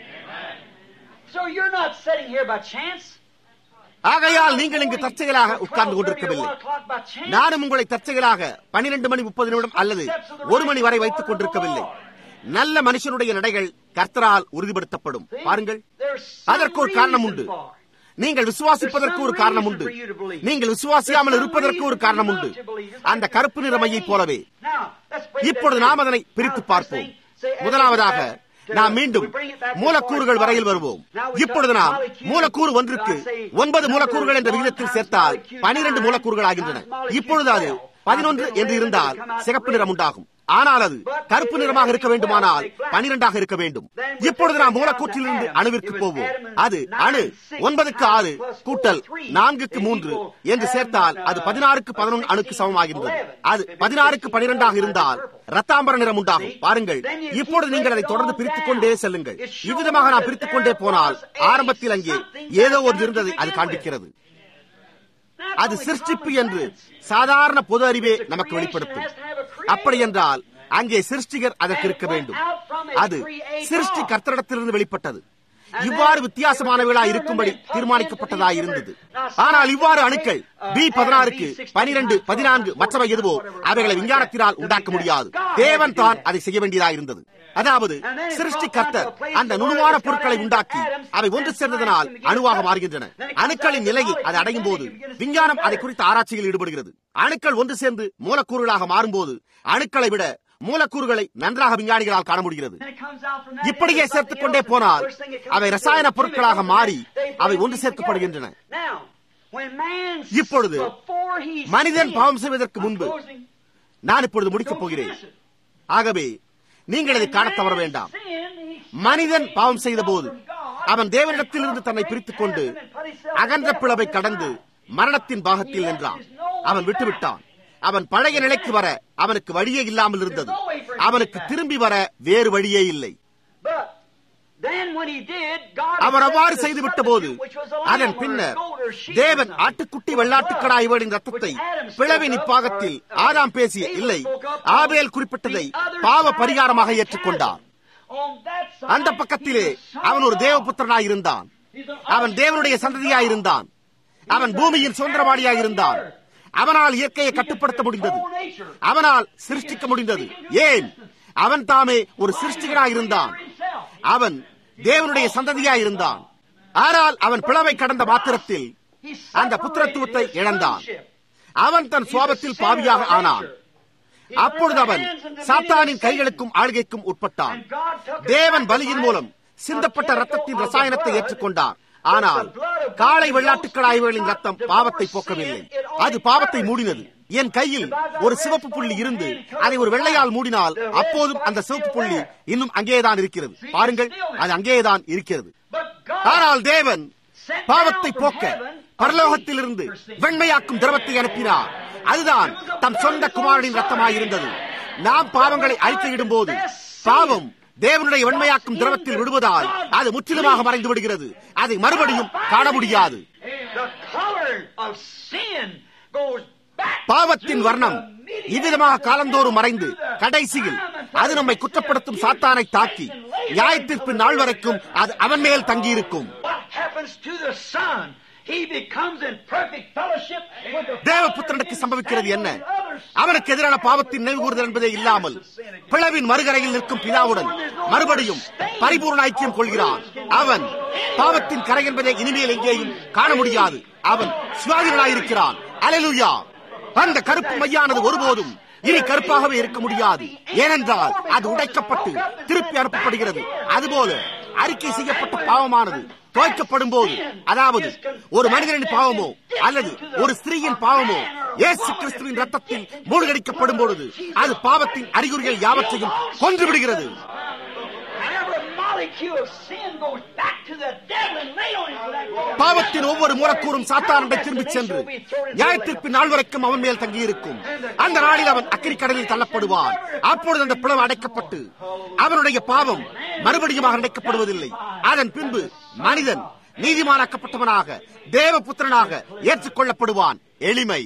ஆகையால் நீங்கள் இங்கு தற்செயலாக உட்கார்ந்து கொண்டிருக்கவில்லை. நானும் உங்களை தற்செயலாக பனிரெண்டு மணி முப்பது நிமிடம் அல்லது ஒரு மணி வரை வைத்துக் கொண்டிருக்கவில்லை. நல்ல மனுஷனுடைய நடைகள் கர்த்தரால் உறுதிப்படுத்தப்படும். பாருங்கள், அதற்கு ஒரு காரணம் உண்டு. நீங்கள் விசுவாசிப்பதற்கு ஒரு காரணம் உண்டு. நீங்கள் விசுவாசியாமல் இருப்பதற்கு ஒரு காரணம் உண்டு. அந்த கருப்பு நிறமையை போலவே. இப்பொழுது நாம் அதனை பிரித்து பார்ப்போம். முதலாவதாக நாம் மீண்டும் மூலக்கூறுகள் வரையில் வருவோம். இப்பொழுது நாம் மூலக்கூறு ஒன்றுக்கு ஒன்பது மூலக்கூறுகள் என்ற விகிதத்தில் சேர்த்தால் பனிரெண்டு மூலக்கூறுகள் ஆகின்றன. இப்பொழுது அது பதினொன்று என்று இருந்தால் சிகப்பு நிறம் உண்டாகும். ஆனால் அது கருப்பு நிறமாக இருக்க வேண்டுமானால் பனிரெண்டாக இருக்க வேண்டும். இப்பொழுது நாம் மூலக்கூற்றிலிருந்து அணுவிற்கு போவோம். அது அணு ஒன்பதுக்கு ஆறு கூட்டல் நான்குக்கு மூன்று என்று சேர்த்தால் அது பதினாறுக்கு பதினொன்று அணுக்கு சமமாகின்றது. அது பதினாறுக்கு பனிரெண்டாக இருந்தால் ரத்தாம்பர நிறம் உண்டாகும். பாருங்கள், இப்பொழுது நீங்கள் அதை தொடர்ந்து பிரித்துக் கொண்டே செல்லுங்கள். இவ்விதமாக நாம் பிரித்துக் கொண்டே போனால் ஆரம்பத்தில் அங்கே ஏதோ ஒன்று இருந்ததை அது காண்பிக்கிறது. அது சிருஷ்டிப்பு என்று சாதாரண பொது அறிவே நமக்கு வெளிப்படுத்தும். அப்படி என்றால் அங்கே சிருஷ்டிகர் அதற்கு இருக்க வேண்டும். அது சிருஷ்டி கர்த்தரிடத்திலிருந்து வெளிப்பட்டது. இவ்வாறு வித்தியாசமானவர்களா இருக்கும்படி தீர்மானிக்கப்பட்டதா இருந்தது. ஆனால் இவ்வாறு அணுக்கள் பி பதினாறுக்கு பனிரெண்டு பதினான்கு மற்றவை எதுவோ அவைகளை விஞ்ஞானத்தினால் உண்டாக்க முடியாது. தேவன் தான் அதை செய்ய வேண்டியதா இருந்தது. அதாவது சிருஷ்டிகர்த்தர் அந்த நுணுவான பொருட்களை உண்டாக்கி அவை ஒன்று சேர்ந்ததனால் அணுவாக மாறுகின்றன. அணுக்களின் நிலையை அது அடையும் போது விஞ்ஞானம் அதை குறித்த ஆராய்ச்சியில் ஈடுபடுகிறது. அணுக்கள் ஒன்று சேர்ந்து மூலக்கூறுகளாக மாறும்போது அணுக்களை விட மூலக்கூறுகளை நன்றாக விஞ்ஞானிகளால் காண முடிகிறது. இப்படியே சேர்த்துக் கொண்டே போனால் அவை ரசாயன பொருட்களாக மாறி அவை ஒன்று சேர்க்கப்படுகின்றன. இப்பொழுது மனிதன் பாவம் செய்வதற்கு முன்பு நான் இப்பொழுது முடிக்கப் போகிறேன். ஆகவே நீங்கள் அதை காண தவற வேண்டாம். மனிதன் பாவம் செய்த போது அவன் தேவனிடத்திலிருந்து தன்னை பிரித்துக் கொண்டு அகன்ற பிளவை கடந்து மரணத்தின் பாகத்தில் நின்றான். அவன் விட்டுவிட்டான். அவன் பழைய நிலைக்கு வர அவனுக்கு வழியே இல்லாமல் இருந்தது. அவனுக்கு திரும்பி வர வேறு வழியே இல்லை. அவர் அவ்வாறு செய்துவிட்ட போது அதன் பின்னர் தேவன் ஆட்டுக்குட்டி வெள்ளாட்டுக்கடாய்களின் ரத்தத்தை பிளவின் இப்பாகத்தில் ஆதாம் பேசிய இல்லை ஆபேல் குறிப்பிட்டதை பாவ பரிகாரமாக ஏற்றுக்கொண்டார். அந்த பக்கத்திலே அவன் ஒரு தேவபுத்திரனாய் இருந்தான். அவன் தேவனுடைய சந்ததியாய் இருந்தான். அவன் பூமியின் சுதந்திரவாளியாய் இருந்தான். அவனால் இயற்கையை கட்டுப்படுத்த முடிந்தது. அவனால் சிருஷ்டிக்க முடிந்தது. ஏன்? அவன் தாமே ஒரு சிருஷ்டிகனாய் இருந்தான். அவன் தேவனுடைய சந்ததியாய் இருந்தான். ஆனால் அவன் பிளவை கடந்த மாத்திரத்தில் அந்த புத்திரத்துவத்தை இழந்தான். அவன் தன் சுவாபத்தில் பாவியாக ஆனான். அப்பொழுது அவன் சாத்தானின் கைகளுக்கும் ஆளுகைக்கும் உட்பட்டான். தேவன் பலியின் மூலம் சிந்தப்பட்ட ரத்தத்தின் ரசாயனத்தை ஏற்றுக்கொண்டார். ஆனால் காளை வெள்ளாட்டுக்கடாய்களின் ரத்தம் பாவத்தை போக்கவில்லை. அது பாவத்தை மூடினது. என் கையில் ஒரு சிவப்பு புள்ளி இருந்து அதை ஒரு வெள்ளையால் மூடினால் அப்போதும் அந்த சிவப்பு புள்ளி இன்னும் அங்கேதான் இருக்கிறது. பாருங்கள், அது அங்கேதான் இருக்கிறது. ஆனால் தேவன் பாவத்தை போக்க பரலோகத்திலிருந்து வெண்மையாக்கும் திரவத்தை அனுப்பினார். அதுதான் தம் சொந்த குமாரனின் ரத்தமாயிருந்தது. நாம் பாவங்களை அறிக்கையிடும் போது பாவம் தேவனுடைய வெண்மையாக்கும் திரவத்தில் விடுவதால் அது முற்றிலுமாக மறைந்து விடுகிறது. அதை மறுபடியும் காண முடியாது. பாவத்தின் வர்ணம் இவ்விதமாக காலந்தோறும் மறைந்து கடைசியில் அது நம்மை குற்றப்படுத்தும் சாத்தானை தாக்கி நியாயத்திற்கு நாள் வரைக்கும் அது அவன் மேல் தங்கியிருக்கும். தேவபுத்திரனுக்கு சம்பவிக்கிறது என்ன? அவனுக்கு எதிரான பாவத்தின் நினைவு கூறுதல் என்பதே இல்லாமல் பிளவின் மறுகரையில் நிற்கும் பிதாவுடன் மறுபடியும் பரிபூர்ண ஐக்கியம் கொள்கிறான். அவன் பாவத்தின் கரை என்பதை இனிமேல் எங்கேயும் காண முடியாது. அவன் சுவாதீனனாயிருக்கிறான். அல்லேலூயா! அந்த கருப்பு மையானது ஒருபோதும் இனி கருப்பாகவே இருக்க முடியாது. ஏனென்றால் அது உடைக்கப்பட்டு திருப்பி அனுப்பப்படுகிறது. அதுபோல அறிக்கை செய்யப்பட்ட பாவமானது துவைக்கப்படும் போது, அதாவது ஒரு மனிதனின் பாவமோ அல்லது ஒரு ஸ்திரீயின் பாவமோ இயேசு கிறிஸ்துவின் ரத்தத்தில் மூழ்கடிக்கப்படும் பொழுது அது பாவத்தின் அறிகுறிகள் யாவற்றையும் கொன்றுவிடுகிறது. பாவத்தின் ஒவ்வொரு மூலக்கூறும் சாத்தானை திரும்பி சென்று நியாயத்திற்கு நாள் வரைக்கும் அவன் மேல் தங்கியிருக்கும். அந்த நாளில் அவன் அக்கினி கடலில் தள்ளப்படுவான். அப்பொழுது அந்த பிளவு அடைக்கப்பட்டு அவனுடைய பாவம் மறுபடியும் அடைக்கப்படுவதில்லை. அதன் பின்பு மனிதன் நீதிமானாக்கப்பட்டவனாக தேவபுத்திரனாக ஏற்றுக்கொள்ளப்படுவான். எளிமை.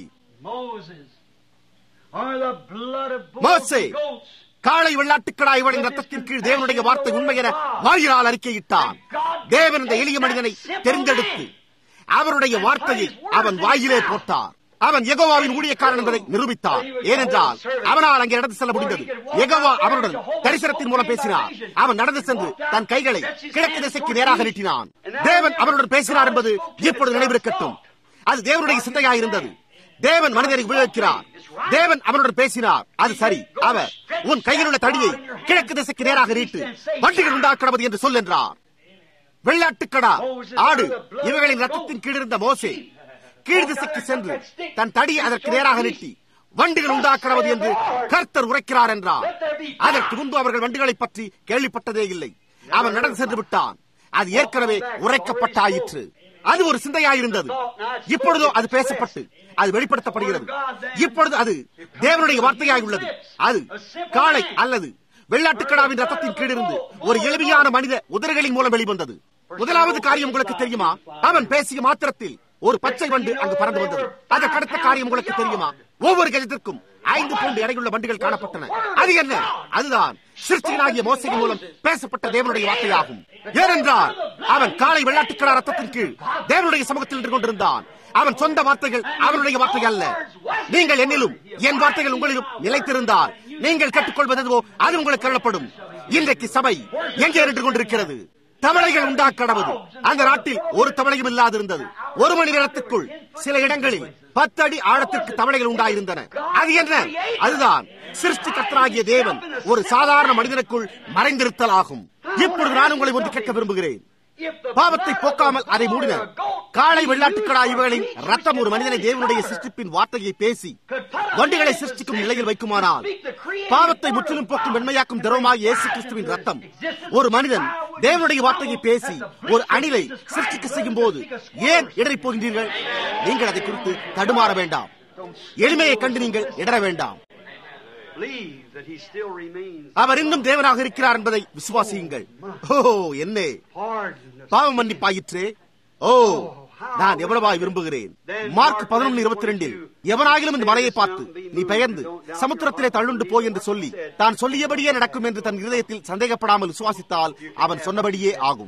மோசே காளை வெள்ளாட்டுக்கடாய்களின் ரத்தத்தின் கீழ் தேவனுடைய வார்த்தை உண்மை என வாயிலால் அறிக்கையிட்டான். தேவன் இந்த எளிய மனிதனை தெரிந்தெடுத்து அவருடைய வார்த்தையை அவன் வாயிலே போட்டார். அவன் யெகோவாவின் ஊழியக்காரன் என்பதை நிரூபித்தார். ஏனென்றால் அவனால் அங்கே நடந்து செல்ல முடிந்தது. யெகோவா அவனுடன் தரிசனத்தின் மூலம் பேசினார். அவன் நடந்து சென்று தன் கைகளை கிழக்கு திசைக்கு நேராக நீட்டினான். தேவன் அவனுடன் பேசினார் என்பது இப்பொழுது நினைவிருக்கட்டும். அது தேவனுடைய சிந்தையாயிருந்தது. தேவன் மனிதனை உபயோகிக்கிறார். தேவன் அவனுடன் பேசினார். அது சரி. அவர் உன் கையில் உள்ள தடியை கிழக்கு திசைக்கு நேராக நீட்டு வண்டிகள் உண்டாக்கிறது என்று சொல் என்றார். வெள்ளாட்டுக்கடா, ஆடு இவைகளின் ரத்தத்தின் கீழிருந்த மோசே கீழ் திசைக்கு சென்று தன் தடியை அதற்கு நேராக நீட்டி வண்டிகள் உண்டாக்கிறது என்று கர்த்தர் உரைக்கிறார் என்றார். அதற்கு முன்பு அவர்கள் வண்டிகளை பற்றி கேள்விப்பட்டதே இல்லை. அவன் நடந்து சென்று விட்டான். அது ஏற்கனவே உரைக்கப்பட்டாயிற்று. அது ஒரு சிந்தையாயிருந்தது. இப்பொழுதோ அது பேசப்பட்டு அது வெளிப்படுத்தப்படுகிறது. இப்பொழுது அது தேவனுடைய வார்த்தையாய் உள்ளது. அது காளை அல்லது வெள்ளாட்டுக்கடாவின் ரத்தத்தின் கீழிருந்து ஒரு எளிமையான மனித உதறுகளின் மூலம் வெளிவந்தது. முதலாவது காரியம் உங்களுக்கு தெரியுமா? அவன் பேசிய மாத்திரத்தில் ஒரு பச்சை வண்டு அங்கு பறந்து வந்தது. அதற்கு அடுத்த காரியம் உங்களுக்கு தெரியுமா? ஒவ்வொரு கஜத்திற்கும் ஐந்து பவுண்டு எடையுள்ள வண்டிகள் காணப்பட்டன. அது என்ன? அதுதான் சிருஷ்டிகனாகிய மோசையின் மூலம் பேசப்பட்ட தேவனுடைய வார்த்தையாகும். ஏனென்றால் அவன் காலை வெள்ளாட்டுக்கடா ரத்தத்தின் கீழ் தேவனுடைய சமூகத்தில் நின்று கொண்டிருந்தான். அவன் சொந்த வார்த்தைகள் அவனுடைய வார்த்தைகள் அல்ல. நீங்கள் என்னிலும் என் வார்த்தைகள் உங்களிலும் நிலைத்திருந்தால் நீங்கள் கற்றுக்கொள்வதோ அது உங்களுக்கு அருளப்படும். இன்றைக்கு சபை எங்கே நின்று கொண்டிருக்கிறது? தவளைகள் உண்டாக்கடவது. அந்த நாட்டில் ஒரு தவளையும் இல்லாதிருந்தது. ஒரு மணி நேரத்துக்குள் சில இடங்களில் பத்து அடி ஆழத்திற்கு தவளைகள் உண்டாயிருந்தன. அது என்ன? அதுதான் சிருஷ்டிகர்த்தராகிய தேவன் ஒரு சாதாரண மனிதனுக்குள் மறைந்திருத்தல் ஆகும். இப்பொழுது நான் உங்களை ஒன்று கேட்க விரும்புகிறேன். பாவத்தை போக்காமல் அதை மூடின காளை வெள்ளாட்டுக்கடா இவர்களின் ரத்தம் ஒரு மனிதனை தேவனுடைய சிருஷ்டிப்பின் வார்த்தையை பேசி வண்டிகளை சிருஷ்டிக்கும் நிலையில் வைக்குமானால், பாவத்தை முற்றிலும் போக்கும் வெண்மையாக்கும் திரவமாக இயேசு கிறிஸ்துவின் ரத்தம் ஒரு மனிதன் தேவனுடைய வார்த்தையை பேசி ஒரு அணிலை சிருஷ்டிக்க செய்யும் போது ஏன் இடறி போகின்றீர்கள்? நீங்கள் அதை குறித்து தடுமாற வேண்டாம். எளிமையை கண்டு நீங்கள் இடற வேண்டாம். அவர் இன்னும் தேவனாக இருக்கிறார் என்பதை விசுவாசியுங்கள். ஓ என்னே பாவம் மன்னிப்பாயிற்றே! ஓ நான் எவ்வளவாய் விரும்புகிறேன். மார்க் பதினொன்று இருபத்தி ரெண்டில் எவனாகிலும் இந்த மலையை பார்த்து நீ பெயர்ந்து சமுத்திரத்திலே தள்ளுண்டு போய் என்று சொல்லி தான் சொல்லியபடியே நடக்கும் என்று தன் இருதயத்தில் சந்தேகப்படாமல் விசுவாசித்தால் அவன் சொன்னபடியே ஆகும்.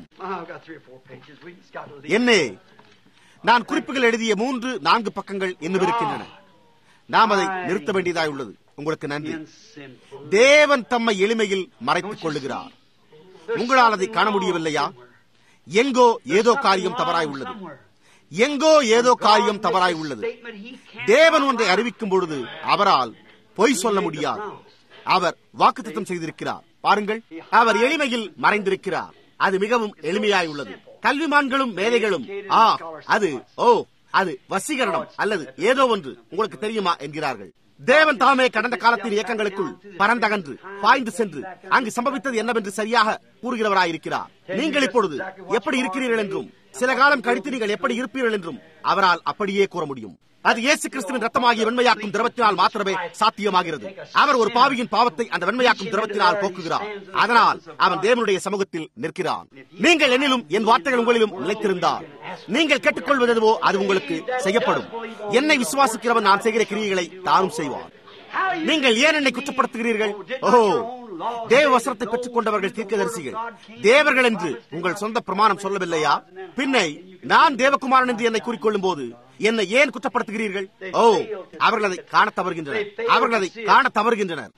என்னே நான் குறிப்புகள் எழுதிய மூன்று நான்கு பக்கங்கள் இன்னும் இருக்கின்றன. நாம் அதை நிறுத்த வேண்டியதாய் உள்ளது. உங்களுக்கு நன்றி. தேவன் தம்மை எளிமையில் மறைத்துக் கொள்ளுகிறார். உங்களால் அதை காண முடியவில்லையா? எங்கோ ஏதோ காரியம் தவறாய் உள்ளது. எங்கோ ஏதோ காரியம் தவறாய் உள்ளது. தேவன் ஒன்றை அறிவிக்கும் பொழுது அவரால் பொய் சொல்ல முடியாது. அவர் வாக்குத்தத்தம் செய்திருக்கிறார். பாருங்கள், அவர் எளிமையில் மறைந்திருக்கிறார். அது மிகவும் எளிமையாய் உள்ளது. கல்விமான்களும் மேதைகளும் ஆ அது ஓ அது வசீகரணம் அல்லது ஏதோ ஒன்று உங்களுக்கு தெரியுமா என்கிறார்கள். தேவன் தாமே கடந்த காலத்தின் இயக்கங்களுக்குள் பரந்தகன்று பாய்ந்து சென்று அங்கு சம்பவித்தது என்னவென்று சரியாக கூறுகிறவராயிருக்கிறார். நீங்கள் இப்பொழுது எப்படி இருக்கிறீர்கள் என்றும் சில காலம் கழித்து நீங்கள் எப்படி இருப்பீர்கள் என்றும் அவரால் அப்படியே கூற முடியும். அது இயேசு கிறிஸ்துவின் ரத்தமாகிய வெண்மையாக்கும் திரவத்தினால் மாத்திரமே சாத்தியமாகிறது. அவர் ஒரு பாவியின் பாவத்தை அந்த வெண்மையாக்கும் திரவத்தினால் போக்குகிறார். அதனால் அவன் தேவனுடைய சமூகத்தில் நிற்கிறான். நீங்கள் என்னிலும் என் வார்த்தைகள் உங்களிலும் நிலைத்திருந்தால் நீங்கள் கேட்டுக்கொள்வது எதுவோ அது உங்களுக்கு செய்யப்படும். என்னை விசுவாசிக்கிறவன் நான் செய்கிற கிரியைகளை தானும் செய்வான். நீங்கள் ஏன் என்னை குற்றப்படுத்துகிறீர்கள்? ஓஹோ, தேவ வசனத்தை பெற்றுக் கொண்டவர்கள் தீர்க்கதரிசிகள் தேவர்கள் என்று உங்கள் சொந்த பிரமாணம் சொல்லவில்லையா? பின்னை நான் தேவகுமாரன் என்று என்னை கூறிக்கொள்ளும் போது என்னை ஏன் குற்றப்படுத்துகிறீர்கள்? ஓ, அவர்கள் அதை காண தவறுகின்றனர். அவர்கள் அதை காண தவறுகின்றனர்.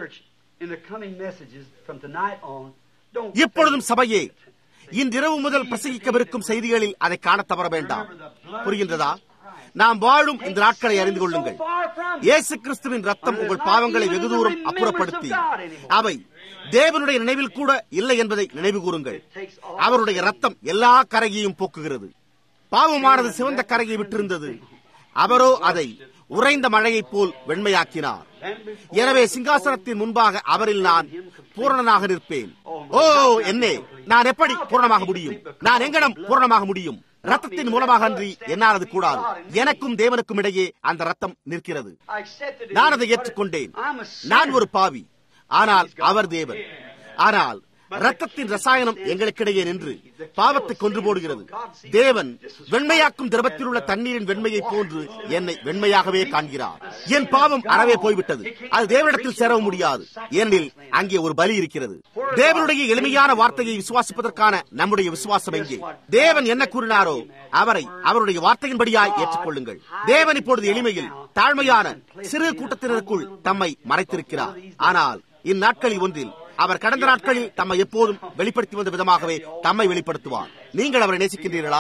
இப்பொழுதும் சபையே, இன்றிரவு முதல் பிரசங்கிக்கவிருக்கும் செய்திகளில் அதை காண தவற வேண்டாம். புரிகின்றதா? நாம் வாழும் இந்த நாட்களை அறிந்து கொள்ளுங்கள். இயேசு கிறிஸ்துவின் ரத்தம் உங்கள் பாவங்களை வெகு தூரம் அப்புறப்படுத்தி அவை தேவனுடைய நினைவில் கூட இல்லை என்பதை நினைவு கூறுங்கள். அவருடைய ரத்தம் எல்லா கரையையும் போக்குகிறது. பாவமானது சிவந்த கரையை விட்டிருந்தது. அவரோ அதை உறைந்த மழையைப் போல் வெண்மையாக்கினார். எனவே சிங்காசனத்தின் முன்பாக அவரில் நான் பூரணனாக நிற்பேன். ஓ என்னே, நான் எப்படி பூரணமாக முடியும்? நான் எங்கனம் பூரணமாக முடியும்? ரத்தத்தின் மூலமாக அன்றி என்னால் அது கூடாது. எனக்கும் தேவனுக்கும் இடையே அந்த ரத்தம் நிற்கிறது. நான் அதை ஏற்றுக்கொண்டேன். நான் ஒரு பாவி, ஆனால் அவர் தேவன். ஆனால் ரத்தத்தின் ரசாயனம் எங்களுக்கிடையே நின்று பாவத்தை கொன்று போடுகிறது. தேவன் வெண்மையாக்கும் திரவத்தில் உள்ள தண்ணீரின் வெண்மையை போன்று என்னை வெண்மையாகவே காண்கிறார். என் பாவம் அறவே போய்விட்டது. அது தேவனிடத்தில் சேரவும் முடியாது. ஏனெனில் அங்கே ஒரு பலி இருக்கிறது. தேவனுடைய எளிமையான வார்த்தையை விசுவாசிப்பதற்கான நம்முடைய விசுவாசம் எங்கே? தேவன் என்ன கூறினாரோ அவரை அவருடைய வார்த்தையின்படியாய் ஏற்றுக்கொள்ளுங்கள். தேவன் இப்பொழுது எளிமையில் தாழ்மையான சிறு கூட்டத்தினருக்குள் தம்மை மறைத்திருக்கிறார். ஆனால் இந்நாட்களில் ஒன்றில் அவர் கடந்த நாட்களில் தம்மை எப்போதும் வெளிப்படுத்தி வந்த விதமாகவே தம்மை வெளிப்படுத்துவார். நீங்கள் அவரை நேசிக்கின்றீர்களா?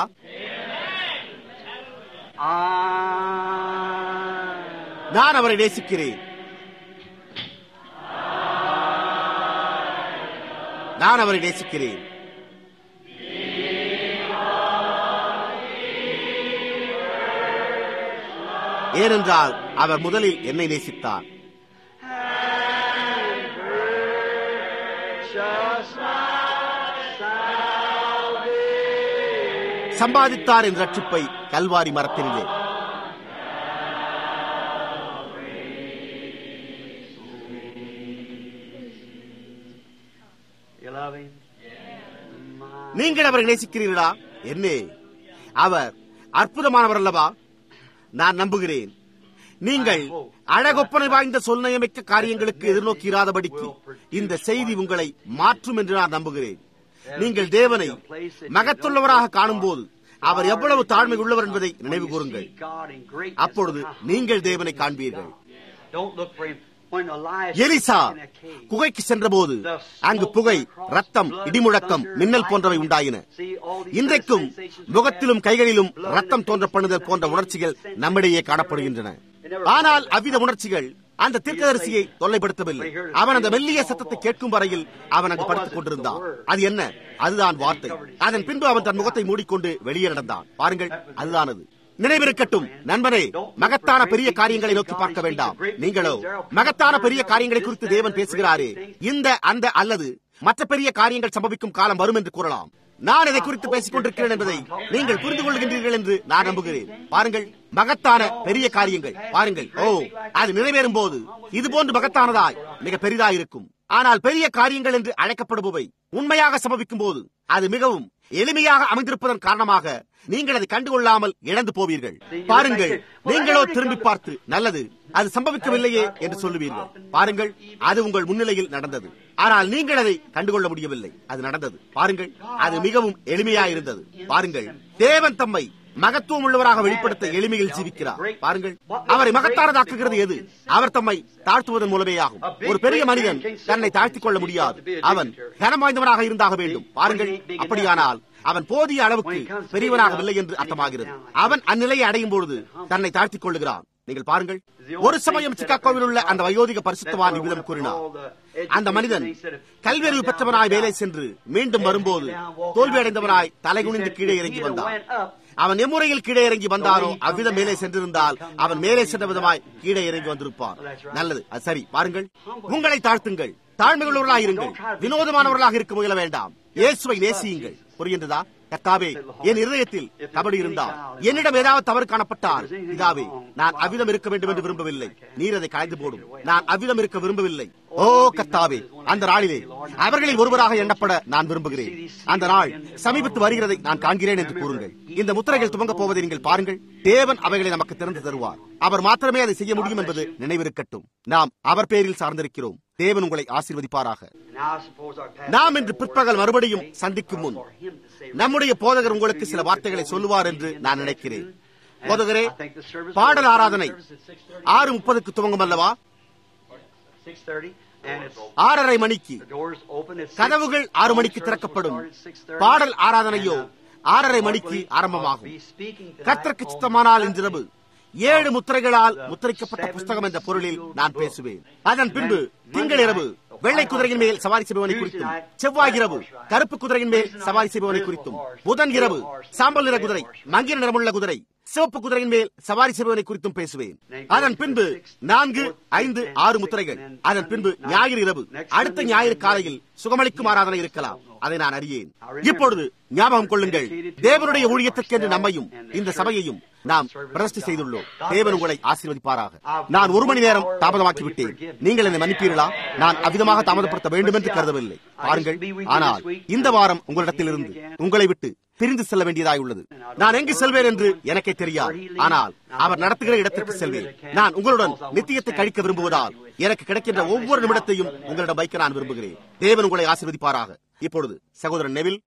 நான் அவரை நேசிக்கிறேன். நான் அவரை நேசிக்கிறேன். ஏனென்றால் அவர் முதலில் என்னை நேசித்தார். சம்பாதித்தார் என்ற ரட்சிப்பை கல்வாரி மரத்தினிலே. நீங்கள் அவரை நேசிக்கிறீர்களா? என்னே, அவர் அற்புதமானவர் அல்லவா? நான் நம்புகிறேன். நீங்கள் அழகொப்பனை வாய்ந்த சொல்நயமிக்க காரியங்களுக்கு எதிர்நோக்கி இராதபடிக்கு இந்த செய்தி உங்களை மாற்றும் என்று நான் நம்புகிறேன். நீங்கள் தேவனை மகத்துள்ளவராக காணும் போது அவர் எவ்வளவு தாழ்மை உள்ளவர் என்பதை நினைவு கூறுங்கள். அப்பொழுது நீங்கள் தேவனை காண்பீர்கள். எலிசா குகைக்கு சென்ற போது அங்கு புகை, ரத்தம், இடிமுழக்கம், மின்னல் போன்றவை உண்டாயின. இன்றைக்கும் முகத்திலும் கைகளிலும் ரத்தம் தோன்ற பண்ணுதல் போன்ற உணர்ச்சிகள் நம்மிடையே காணப்படுகின்றன. ஆனால் அவ்வித உணர்ச்சிகள் அந்த தீர்க்கதரிசியை தொல்லைப்படுத்தவில்லை. அவன் அந்த மெல்லிய சத்தத்தை கேட்கும் வரையில் அவன் அங்கு படுத்துக் கொண்டிருந்தான். அது என்ன? அதுதான் வார்த்தை. அதன் பின்பு அவன் தன் முகத்தை மூடிக்கொண்டு வெளியே நடந்தான். பாருங்கள், அதுதான் அது. நினைவிருக்கட்டும் நண்பனே, மகத்தான பெரிய காரியங்களை நோக்கி பார்க்க வேண்டாம். நீங்களோ மகத்தான பெரிய காரியங்களை குறித்து தேவன் பேசுகிறாரே, இந்த அந்த அல்லது மற்ற பெரிய காரியங்கள் சம்பவிக்கும் காலம் வரும் என்று கூறலாம். நான் இதை குறித்து பேசிக் கொண்டிருக்கிறேன் என்பதை நீங்கள் புரிந்து கொள்கின்றீர்கள் என்று நான் நம்புகிறேன். பாருங்கள், மகத்தான பெரிய காரியங்கள் பாருங்கள். ஓ, அது நிறைவேறும் போது இது போன்று மகத்தானதாய் மிக பெரிதாயிருக்கும். ஆனால் பெரிய காரியங்கள் என்று அழைக்கப்படுபவை உண்மையாக சம்பவிக்கும் போது அது மிகவும் எளிமையாக அமைந்திருப்பதன் காரணமாக நீங்கள் அதை கண்டுகொள்ளாமல் இழந்து போவீர்கள். பாருங்கள், நீங்களோ திரும்பி பார்த்து நல்லது, அது சம்பவிக்கவில்லையே என்று சொல்லுவீர்கள். பாருங்கள், அது உங்கள் முன்னிலையில் நடந்தது. ஆனால் நீங்கள் அதை கண்டுகொள்ள முடியவில்லை. அது நடந்தது. பாருங்கள், அது மிகவும் எளிமையாயிருந்தது. பாருங்கள், தேவன் தம்மை மகத்துவம் உள்ளவராக வெளிப்படுத்த எளிமையில் ஜீவிக்கிறார். பாருங்கள், அவரை மகத்தானதாக்குகிறது எது? அவர் தம்மை தாழ்த்துவதன் மூலமே ஆகும். ஒரு பெரிய மனிதன் தன்னை தாழ்த்திக் கொள்ள முடியாது. அவன் கனம் வாய்ந்தவனாக இருந்தாக வேண்டும். பாருங்கள், அப்படியானால் அவன் போதிய அளவுக்கு பெரியவனாகவில்லை என்று அர்த்தமாகிறது. அவன் அந்நிலையை அடையும் பொழுது தன்னை தாழ்த்திக் கொள்ளுகிறான். நீங்கள் பாருங்கள், ஒரு சமயம் சிக்காகோவில் உள்ள அந்த வயோதிக பரிசுத்தவான் இவ்விதம் கூறினார். அந்த மனிதன் கல்வியறிவு பெற்றவனாய் வேலை சென்று மீண்டும் வரும்போது தோல்வியடைந்தவனாய் தலைகுனிந்து கீழே இறங்கி வந்தான். அவன் எம்முறையில் கீழே இறங்கி வந்தானோ அவ்விதம் மேலே சென்றிருந்தால் அவன் மேலே சென்ற விதமாய் கீழே இறங்கி வந்திருப்பான். நல்லது, அது சரி. பாருங்கள், உங்களை தாழ்த்துங்கள், தாழ்மையுள்ளவர்களாக இருங்கள், வினோதமானவர்களாக இருக்க முயல வேண்டாம். இயேசுவை நேசியுங்கள். புரிகின்றதா? கர்த்தாவே, என் இருதயத்தில் கபடி இருந்தால், என்னிடம் ஏதாவது தவறு காணப்பட்டால், இதாவே நான் அவ்விதம் இருக்க வேண்டும் என்று விரும்பவில்லை, நீர் அதை கலைந்து போடும். நான் அவ்விதம் இருக்க விரும்பவில்லை. ஓ கர்த்தாவே, அந்த நாளிலே அவர்களில் ஒருவராக எண்ணப்பட நான் விரும்புகிறேன். அந்த நாள் சமீபத்து வருகிறதை நான் காண்கிறேன் என்று கூறுங்கள். இந்த முத்திரைகள் துவங்க போவதை நீங்கள் பாருங்கள். தேவன் அவைகளை நமக்கு திறந்து தருவார். அவர் மாத்திரமே அதை செய்ய முடியும் என்பது நினைவிருக்கட்டும். நாம் அவர் பேரில் சார்ந்திருக்கிறோம். தேவன் உங்களை ஆசீர்வதிப்பாராக. நாம் இன்று பிற்பகல் மறுபடியும் சந்திக்கும் முன் நம்முடைய போதகர் உங்களுக்கு சில வார்த்தைகளை சொல்லுவார் என்று நான் நினைக்கிறேன். போதகரே, பாடல் ஆராதனை ஆறு முப்பதுக்கு துவங்கும் அல்லவா? ஆறரை மணிக்கு கதவுகள் ஆறு மணிக்கு திறக்கப்படும். பாடல் ஆராதனையோ ஆறரை மணிக்கு ஆரம்பமாகும். கர்த்தருக்கு சித்தமானால் இன்றிரவு ஏழு முத்திரைகளால் முத்திரைக்கப்பட்ட புஸ்தகம் என்ற பொருளில் நான் பேசுவேன். அதன் பின்பு திங்கள் இரவு வெள்ளை குதிரையின் மேல் சவாரி செய்பவனை குறித்தும், செவ்வாய் இரவு கருப்பு குதிரையின் மேல் சவாரி செய்பவனை குறித்தும், புதன் இரவு சாம்பல் நிற குதிரை, மங்கிர நிறமுள்ள குதிரை, சிவப்பு குதிரையின் மேல் சவாரி செய்பவனை குறித்தும் பேசுவேன். அதன் பின்பு நான்கு ஐந்து ஆறு முத்திரைகள். அதன் பின்பு ஞாயிறு இரவு, அடுத்த ஞாயிறு காலையில் சுகமளிக்கும் ஆராதனை இருக்கலாம். அதை நான் அறியேன். இப்பொழுது ஞாபகம் கொள்ளுங்கள், தேவனுடைய ஊழியத்திற்கென்று நம்மையும் இந்த சபையையும் நாம் பிரதிஷ்டை செய்துள்ளோம். தேவன் உங்களை ஆசீர்வதிப்பாராக. நான் ஒரு மணி நேரம் தாமதமாக்கி விட்டேன். நீங்கள் என்னை மன்னிப்பீர்களா? நான் அவ்விதமாக தாமதப்படுத்த வேண்டும் என்று கருதவில்லை. பாருங்கள், ஆனால் இந்த வாரம் உங்களிடத்திலிருந்து உங்களை விட்டு பிரிந்து செல்ல வேண்டியதாய் உள்ளது. நான் எங்கு செல்வேன் என்று எனக்கே தெரியாது. ஆனால் அவர் நடத்துகிற இடத்திற்கு செல்வேன். நான் உங்களுடன் நித்தியத்தை கழிக்க விரும்புவதால் எனக்கு கிடைக்கின்ற ஒவ்வொரு நிமிடத்தையும் உங்களிடம் வைக்க நான் விரும்புகிறேன். தேவன் உங்களை ஆசீர்வதிப்பாராக. இப்பொழுது சகோதரன் நெவில்